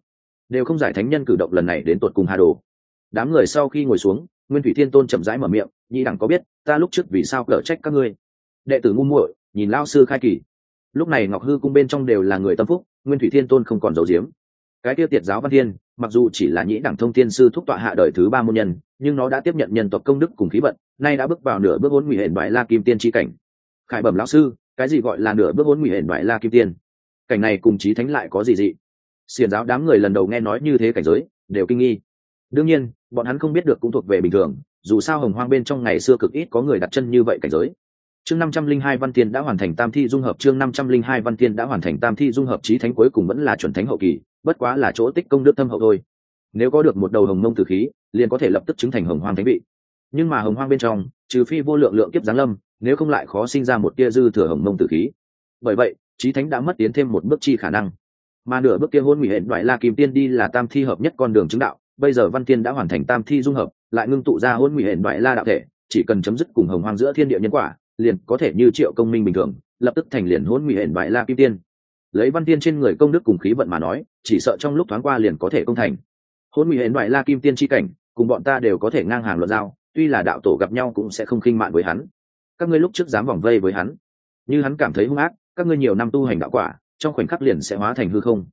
đều không giải thánh nhân cử động lần này đến tột cùng hà đồ. Đám người sau khi ngồi xuống, Nguyên Thủy Thiên Tôn chậm rãi mở miệng, nhị đẳng có biết ta lúc trước vì sao cở trách các ngươi? Đệ tử ngu muội nhìn lao sư khai kỳ. Lúc này Ngọc Hư cung bên trong đều là người tâm phúc, Nguyên Thủy Thiên Tôn không còn giấu giếm. Cái tiêu tiệt giáo Văn Thiên mặc dù chỉ là nhĩ đẳng thông thiên sư thúc tọa hạ đời thứ 3 môn nhân, nhưng nó đã tiếp nhận nhân tộc công đức cùng khí vận, nay đã bước vào nửa bước hỗn nguy hển đoại la kim tiên chi cảnh. Khải bẩm lão sư, cái gì gọi là nửa bước hỗn nguy hển đoại la kim tiên? Cảnh này cùng chí thánh lại có gì dị? Xiển giáo đám người lần đầu nghe nói như thế cảnh giới, đều kinh nghi. Đương nhiên, bọn hắn không biết được cũng thuộc về bình thường, dù sao Hồng Hoang bên trong ngày xưa cực ít có người đặt chân như vậy cảnh giới. Chương 502 Văn Tiên đã hoàn thành tam thi dung hợp, chương 502 Văn Tiên đã hoàn thành tam thi dung hợp, chí thánh cuối cùng vẫn là chuẩn thánh hậu kỳ, bất quá là chỗ tích công đức thâm hậu thôi. Nếu có được một đầu hồng mông tử khí, liền có thể lập tức chứng thành Hồng Hoang thánh vị. Nhưng mà Hồng Hoang bên trong, trừ phi vô lượng lượng kiếp giáng lâm, nếu không lại khó sinh ra một tia dư thừa hồng mông tử khí. Bởi vậy, chí thánh đã mất tiến thêm một bước chi khả năng. Mà nửa bước kia hôn nguy hển đoại la kim tiên đi là tam thi hợp nhất con đường chứng đạo, bây giờ Văn Tiên đã hoàn thành tam thi dung hợp, lại ngưng tụ ra hôn nguy hển đoại la đạo thể, chỉ cần chấm dứt cùng Hồng Hoang giữa thiên địa nhân quả, liền có thể như Triệu Công Minh bình thường, lập tức thành liền hôn nguy hển đoại la kim tiên. Lấy Văn Tiên trên người công đức cùng khí vận mà nói, chỉ sợ trong lúc thoáng qua liền có thể công thành. Hôn nguy hển đoại la kim tiên chi cảnh, cùng bọn ta đều có thể ngang hàng luận giao, tuy là đạo tổ gặp nhau cũng sẽ không khinh mạn với hắn. Các ngươi lúc trước dám vòng vây với hắn, như hắn cảm thấy hung ác, các ngươi nhiều năm tu hành đạo quả, trong khoảnh khắc liền sẽ hóa thành hư không.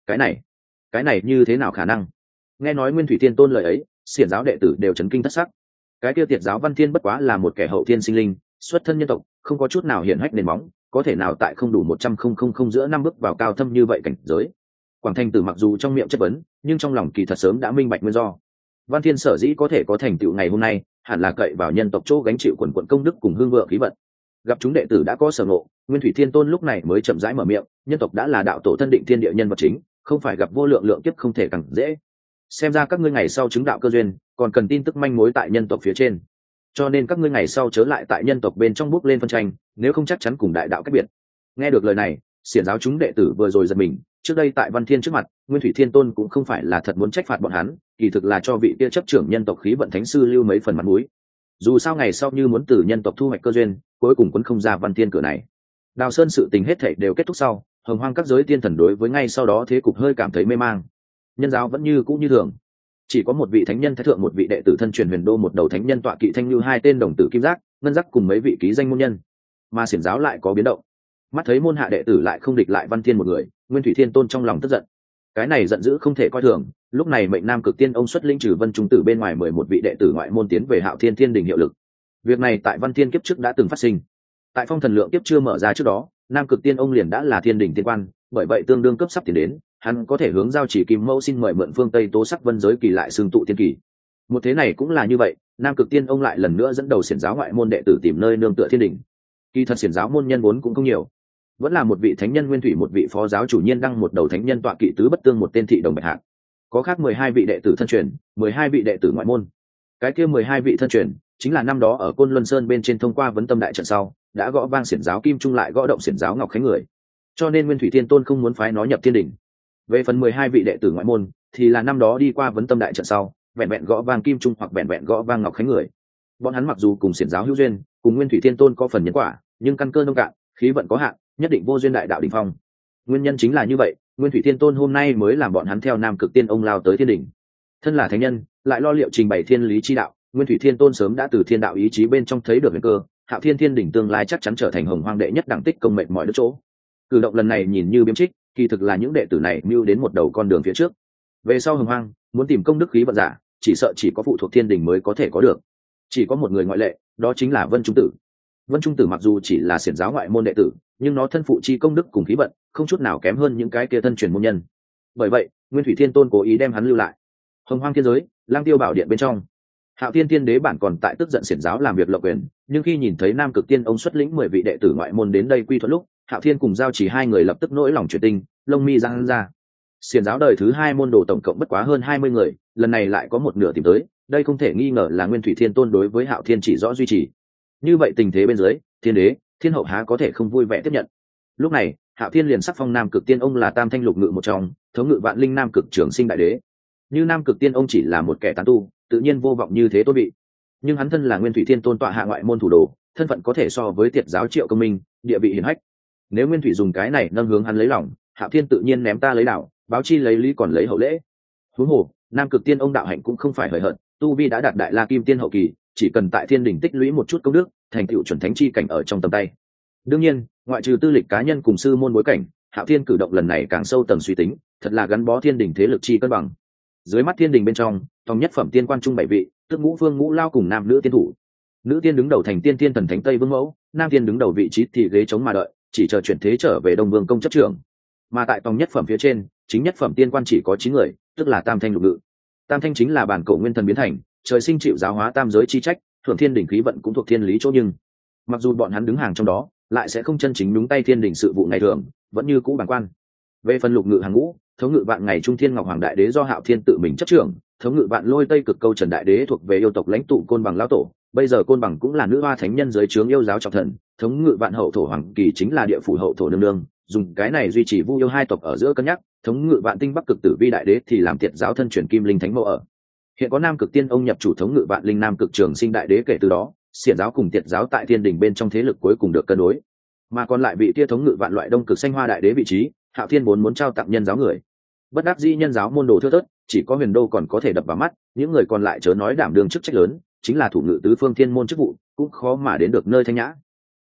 Cái này như thế nào khả năng? Nghe nói Nguyên Thủy Thiên Tôn lời ấy, xiển giáo đệ tử đều chấn kinh thất sắc. Cái tiêu tiệt giáo Văn Thiên bất quá là một kẻ hậu thiên sinh linh, xuất thân nhân tộc, không có chút nào hiển hách nền móng, có thể nào tại không đủ 100,000 giữa năm bước vào cao thâm như vậy cảnh giới. Quảng Thành Tử mặc dù trong miệng chất vấn, nhưng trong lòng kỳ thật sớm đã minh bạch nguyên do. Văn Thiên sở dĩ có thể có thành tựu ngày hôm nay, hẳn là cậy vào nhân tộc chỗ gánh chịu quần quận công đức cùng hương vượng khí vận. Gặp chúng đệ tử đã có sở ngộ, Nguyên Thủy Thiên Tôn lúc này mới chậm rãi mở miệng, nhân tộc đã là đạo tổ thân định thiên địa nhân vật chính, không phải gặp vô lượng lượng kiếp không thể càng dễ. Xem ra các ngươi ngày sau chứng đạo cơ duyên, còn cần tin tức manh mối tại nhân tộc phía trên. Cho nên các ngươi ngày sau chớ lại tại nhân tộc bên trong bước lên phân tranh, nếu không chắc chắn cùng đại đạo cách biệt. Nghe được lời này, xiển giáo chúng đệ tử vừa rồi giật mình, trước đây tại Văn Thiên trước mặt, Nguyên Thủy Thiên Tôn cũng không phải là thật muốn trách phạt bọn hắn, kỳ thực là cho vị kia chấp trưởng nhân tộc khí vận thánh sư lưu mấy phần mặt mũi. Dù sao ngày sau như muốn từ nhân tộc thu hoạch cơ duyên, cuối cùng cũng không ra Văn Thiên cửa này. Đào Sơn sự tình hết thảy đều kết thúc sau, Hồng Hoang các giới tiên thần đối với ngay sau đó thế cục hơi cảm thấy mê mang. Nhân giáo vẫn như cũ như thường, chỉ có một vị thánh nhân thái thượng, một vị đệ tử thân truyền Huyền Đô, một đầu thánh nhân tọa kỵ Thanh Lưu, hai tên đồng tử Kim Giác, Ngân Giác cùng mấy vị ký danh môn nhân. Mà xiển giáo lại có biến động. Mắt thấy môn hạ đệ tử lại không địch lại Văn Thiên một người, Nguyên Thủy Thiên Tôn trong lòng tức giận. Cái này giận dữ không thể coi thường, lúc này mệnh Nam Cực Tiên ông xuất linh trừ Vân Trung Tử bên ngoài 11 vị đệ tử ngoại môn tiến về Hạo Thiên Thiên Đình hiệu lực. Việc này tại Văn Thiên kiếp trước đã từng phát sinh. Tại Phong Thần Lượng kiếp chưa mở ra trước đó, Nam Cực Tiên ông liền đã là Thiên Đình tiên quan, bởi vậy tương đương cấp sắp tiến đến, hắn có thể hướng giao chỉ Kim Mẫu xin mời mượn phương Tây Tố Sắc Vân giới kỳ lại xương tụ tiên kỳ. Một thế này cũng là như vậy, Nam Cực Tiên ông lại lần nữa dẫn đầu xiển giáo ngoại môn đệ tử tìm nơi nương tựa Thiên Đình. Kỳ thật xiển giáo môn nhân vốn cũng không nhiều, vẫn là một vị thánh nhân Nguyên Thủy, một vị phó giáo chủ Nhiên Đăng, một đầu thánh nhân tọa kỵ Tứ Bất Tương, một tên thị đồng Bạch Hạc. Có khác 12 vị đệ tử thân truyền, 12 vị đệ tử ngoại môn. Cái kia 12 vị thân truyền chính là năm đó ở Côn Luân Sơn bên trên thông qua vấn tâm đại trận sau, đã gõ vang xiển giáo Kim Trung lại gõ động xiển giáo Ngọc Khánh người. Cho nên Nguyên Thủy Thiên Tôn không muốn phái nó nhập Thiên Đình. Về phần 12 vị đệ tử ngoại môn thì là năm đó đi qua vấn tâm đại trận sau, vẹn vẹn gõ vang Kim Trung hoặc vẹn vẹn gõ vang Ngọc Khánh người. Bọn hắn mặc dù cùng xiển giáo hữu duyên, cùng Nguyên Thủy Thiên Tôn có phần nhân quả, nhưng căn cơ nông cạn, khí vận có hạn, nhất định vô duyên đại đạo đỉnh phong. Nguyên nhân chính là như vậy, Nguyên Thủy Thiên Tôn hôm nay mới làm bọn hắn theo Nam Cực Tiên ông lao tới Thiên Đình. Thân là thánh nhân, lại lo liệu trình bày thiên lý chi đạo, Nguyên Thủy Thiên Tôn sớm đã từ thiên đạo ý chí bên trong thấy được huyền cơ, Hạo Thiên Thiên Đình tương lai chắc chắn trở thành Hồng Hoang đệ nhất đẳng tích công mệnh mọi đất chỗ. Cử động lần này nhìn như biếm trích, kỳ thực là những đệ tử này mưu đến một đầu con đường phía trước. Về sau Hồng Hoang muốn tìm công đức khí vận giả, chỉ sợ chỉ có phụ thuộc Thiên Đình mới có thể có được. Chỉ có một người ngoại lệ, đó chính là Vân Trung Tử. Vân Trung Tử mặc dù chỉ là xiển giáo ngoại môn đệ tử, nhưng nó thân phụ chi công đức cùng khí vận, không chút nào kém hơn những cái kia thân truyền môn nhân. Bởi vậy, Nguyên Thủy Thiên Tôn cố ý đem hắn lưu lại. Hồng Hoang thiên giới, Lang Tiêu Bảo Điện bên trong, Hạo Thiên Tiên Đế bản còn tại tức giận xiển giáo làm việc lộng quyền, nhưng khi nhìn thấy Nam Cực Tiên ông xuất lĩnh 10 vị đệ tử ngoại môn đến đây quy thuận lúc, Hạo Thiên cùng Giao Chỉ hai người lập tức nỗi lòng chuyển tinh, lông mi giăng ra. Xiển giáo đời thứ 2 môn đồ tổng cộng bất quá hơn 20 người, lần này lại có một nửa tìm tới, đây không thể nghi ngờ là Nguyên Thủy Thiên Tôn đối với Hạo Thiên chỉ rõ duy trì. Như vậy tình thế bên dưới, Thiên Đế, Thiên Hậu há có thể không vui vẻ tiếp nhận. Lúc này, Hạo Thiên liền sắc phong Nam Cực Tiên ông là Tam Thanh Lục Ngự một trong, thống ngự vạn linh Nam Cực Trường Sinh đại đế. Như Nam Cực Tiên ông chỉ là một kẻ tán tu, tự nhiên vô vọng như thế tôn vị. Nhưng hắn thân là Nguyên Thủy Thiên Tôn tọa hạ ngoại môn thủ đồ, thân phận có thể so với Tiệt giáo Triệu Công Minh, địa vị hiển hách. Nếu Nguyên Thủy dùng cái này nâng hướng hắn lấy lòng, Hạo Thiên tự nhiên ném ta lấy đạo, báo chi lấy lý còn lấy hậu lễ. huống hồ nam cực tiên ông đạo hạnh cũng không phải hời hợt, tu vi đã đạt đại la kim tiên hậu kỳ, chỉ cần tại thiên đình tích lũy một chút công đức, thành tựu chuẩn thánh chi cảnh ở trong tầm tay. Đương nhiên ngoại trừ tư lịch cá nhân cùng sư môn bối cảnh, Hạo Thiên cử động lần này càng sâu tầng suy tính, thật là gắn bó thiên đình thế lực chi cân bằng. Dưới mắt thiên đình bên trong, tòng nhất phẩm tiên quan trung 7 vị, tức ngũ vương ngũ lao cùng nam nữ tiên thủ. Nữ tiên đứng đầu thành tiên thiên thần thánh tây vương mẫu, nam tiên đứng đầu vị trí thì ghế chống mà đợi, chỉ chờ chuyển thế trở về đông vương công chấp trưởng. Mà tại tòng nhất phẩm phía trên, chính nhất phẩm tiên quan chỉ có 9 người, tức là tam thanh lục ngự. Tam thanh chính là bản cổ nguyên thần biến thành, trời sinh chịu giáo hóa tam giới chi trách, thượng thiên đỉnh khí vận cũng thuộc thiên lý chỗ, nhưng mặc dù bọn hắn đứng hàng trong đó, lại sẽ không chân chính đúng tay thiên đình sự vụ ngày thường, vẫn như cũ bàng quan. Về phần lục ngự hàng ngũ, thống ngự vạn ngày trung thiên ngọc hoàng đại đế do Hạo Thiên tự mình chấp trưởng, thống ngự vạn lôi tây cực câu trần đại đế thuộc về yêu tộc lãnh tụ côn bằng lão tổ, bây giờ côn bằng cũng là nữ hoa thánh nhân dưới trướng yêu giáo trọng thần, thống ngự vạn hậu thổ hoàng kỳ chính là địa phủ hậu thổ nương nương, dùng cái này duy trì vu yêu hai tộc ở giữa cân nhắc, thống ngự vạn tinh bắc cực tử vi đại đế thì làm tiệt giáo thân truyền kim linh thánh mẫu ở. Hiện có nam cực tiên ông nhập chủ thống ngự vạn linh nam cực trường sinh đại đế, kể từ đó xiển giáo cùng tiệt giáo tại thiên đình bên trong thế lực cuối cùng được cân đối, mà còn lại vị tia thống ngự vạn loại đông cực xanh hoa đại đế vị trí, Hạo Thiên vốn muốn trao tặng nhân giáo người, bất đắc dĩ nhân giáo môn đồ thưa thớt, chỉ có Huyền Đô còn có thể đập vào mắt, những người còn lại chớ nói đảm đương chức trách lớn, chính là thủ ngự tứ phương thiên môn chức vụ cũng khó mà đến được nơi thanh nhã.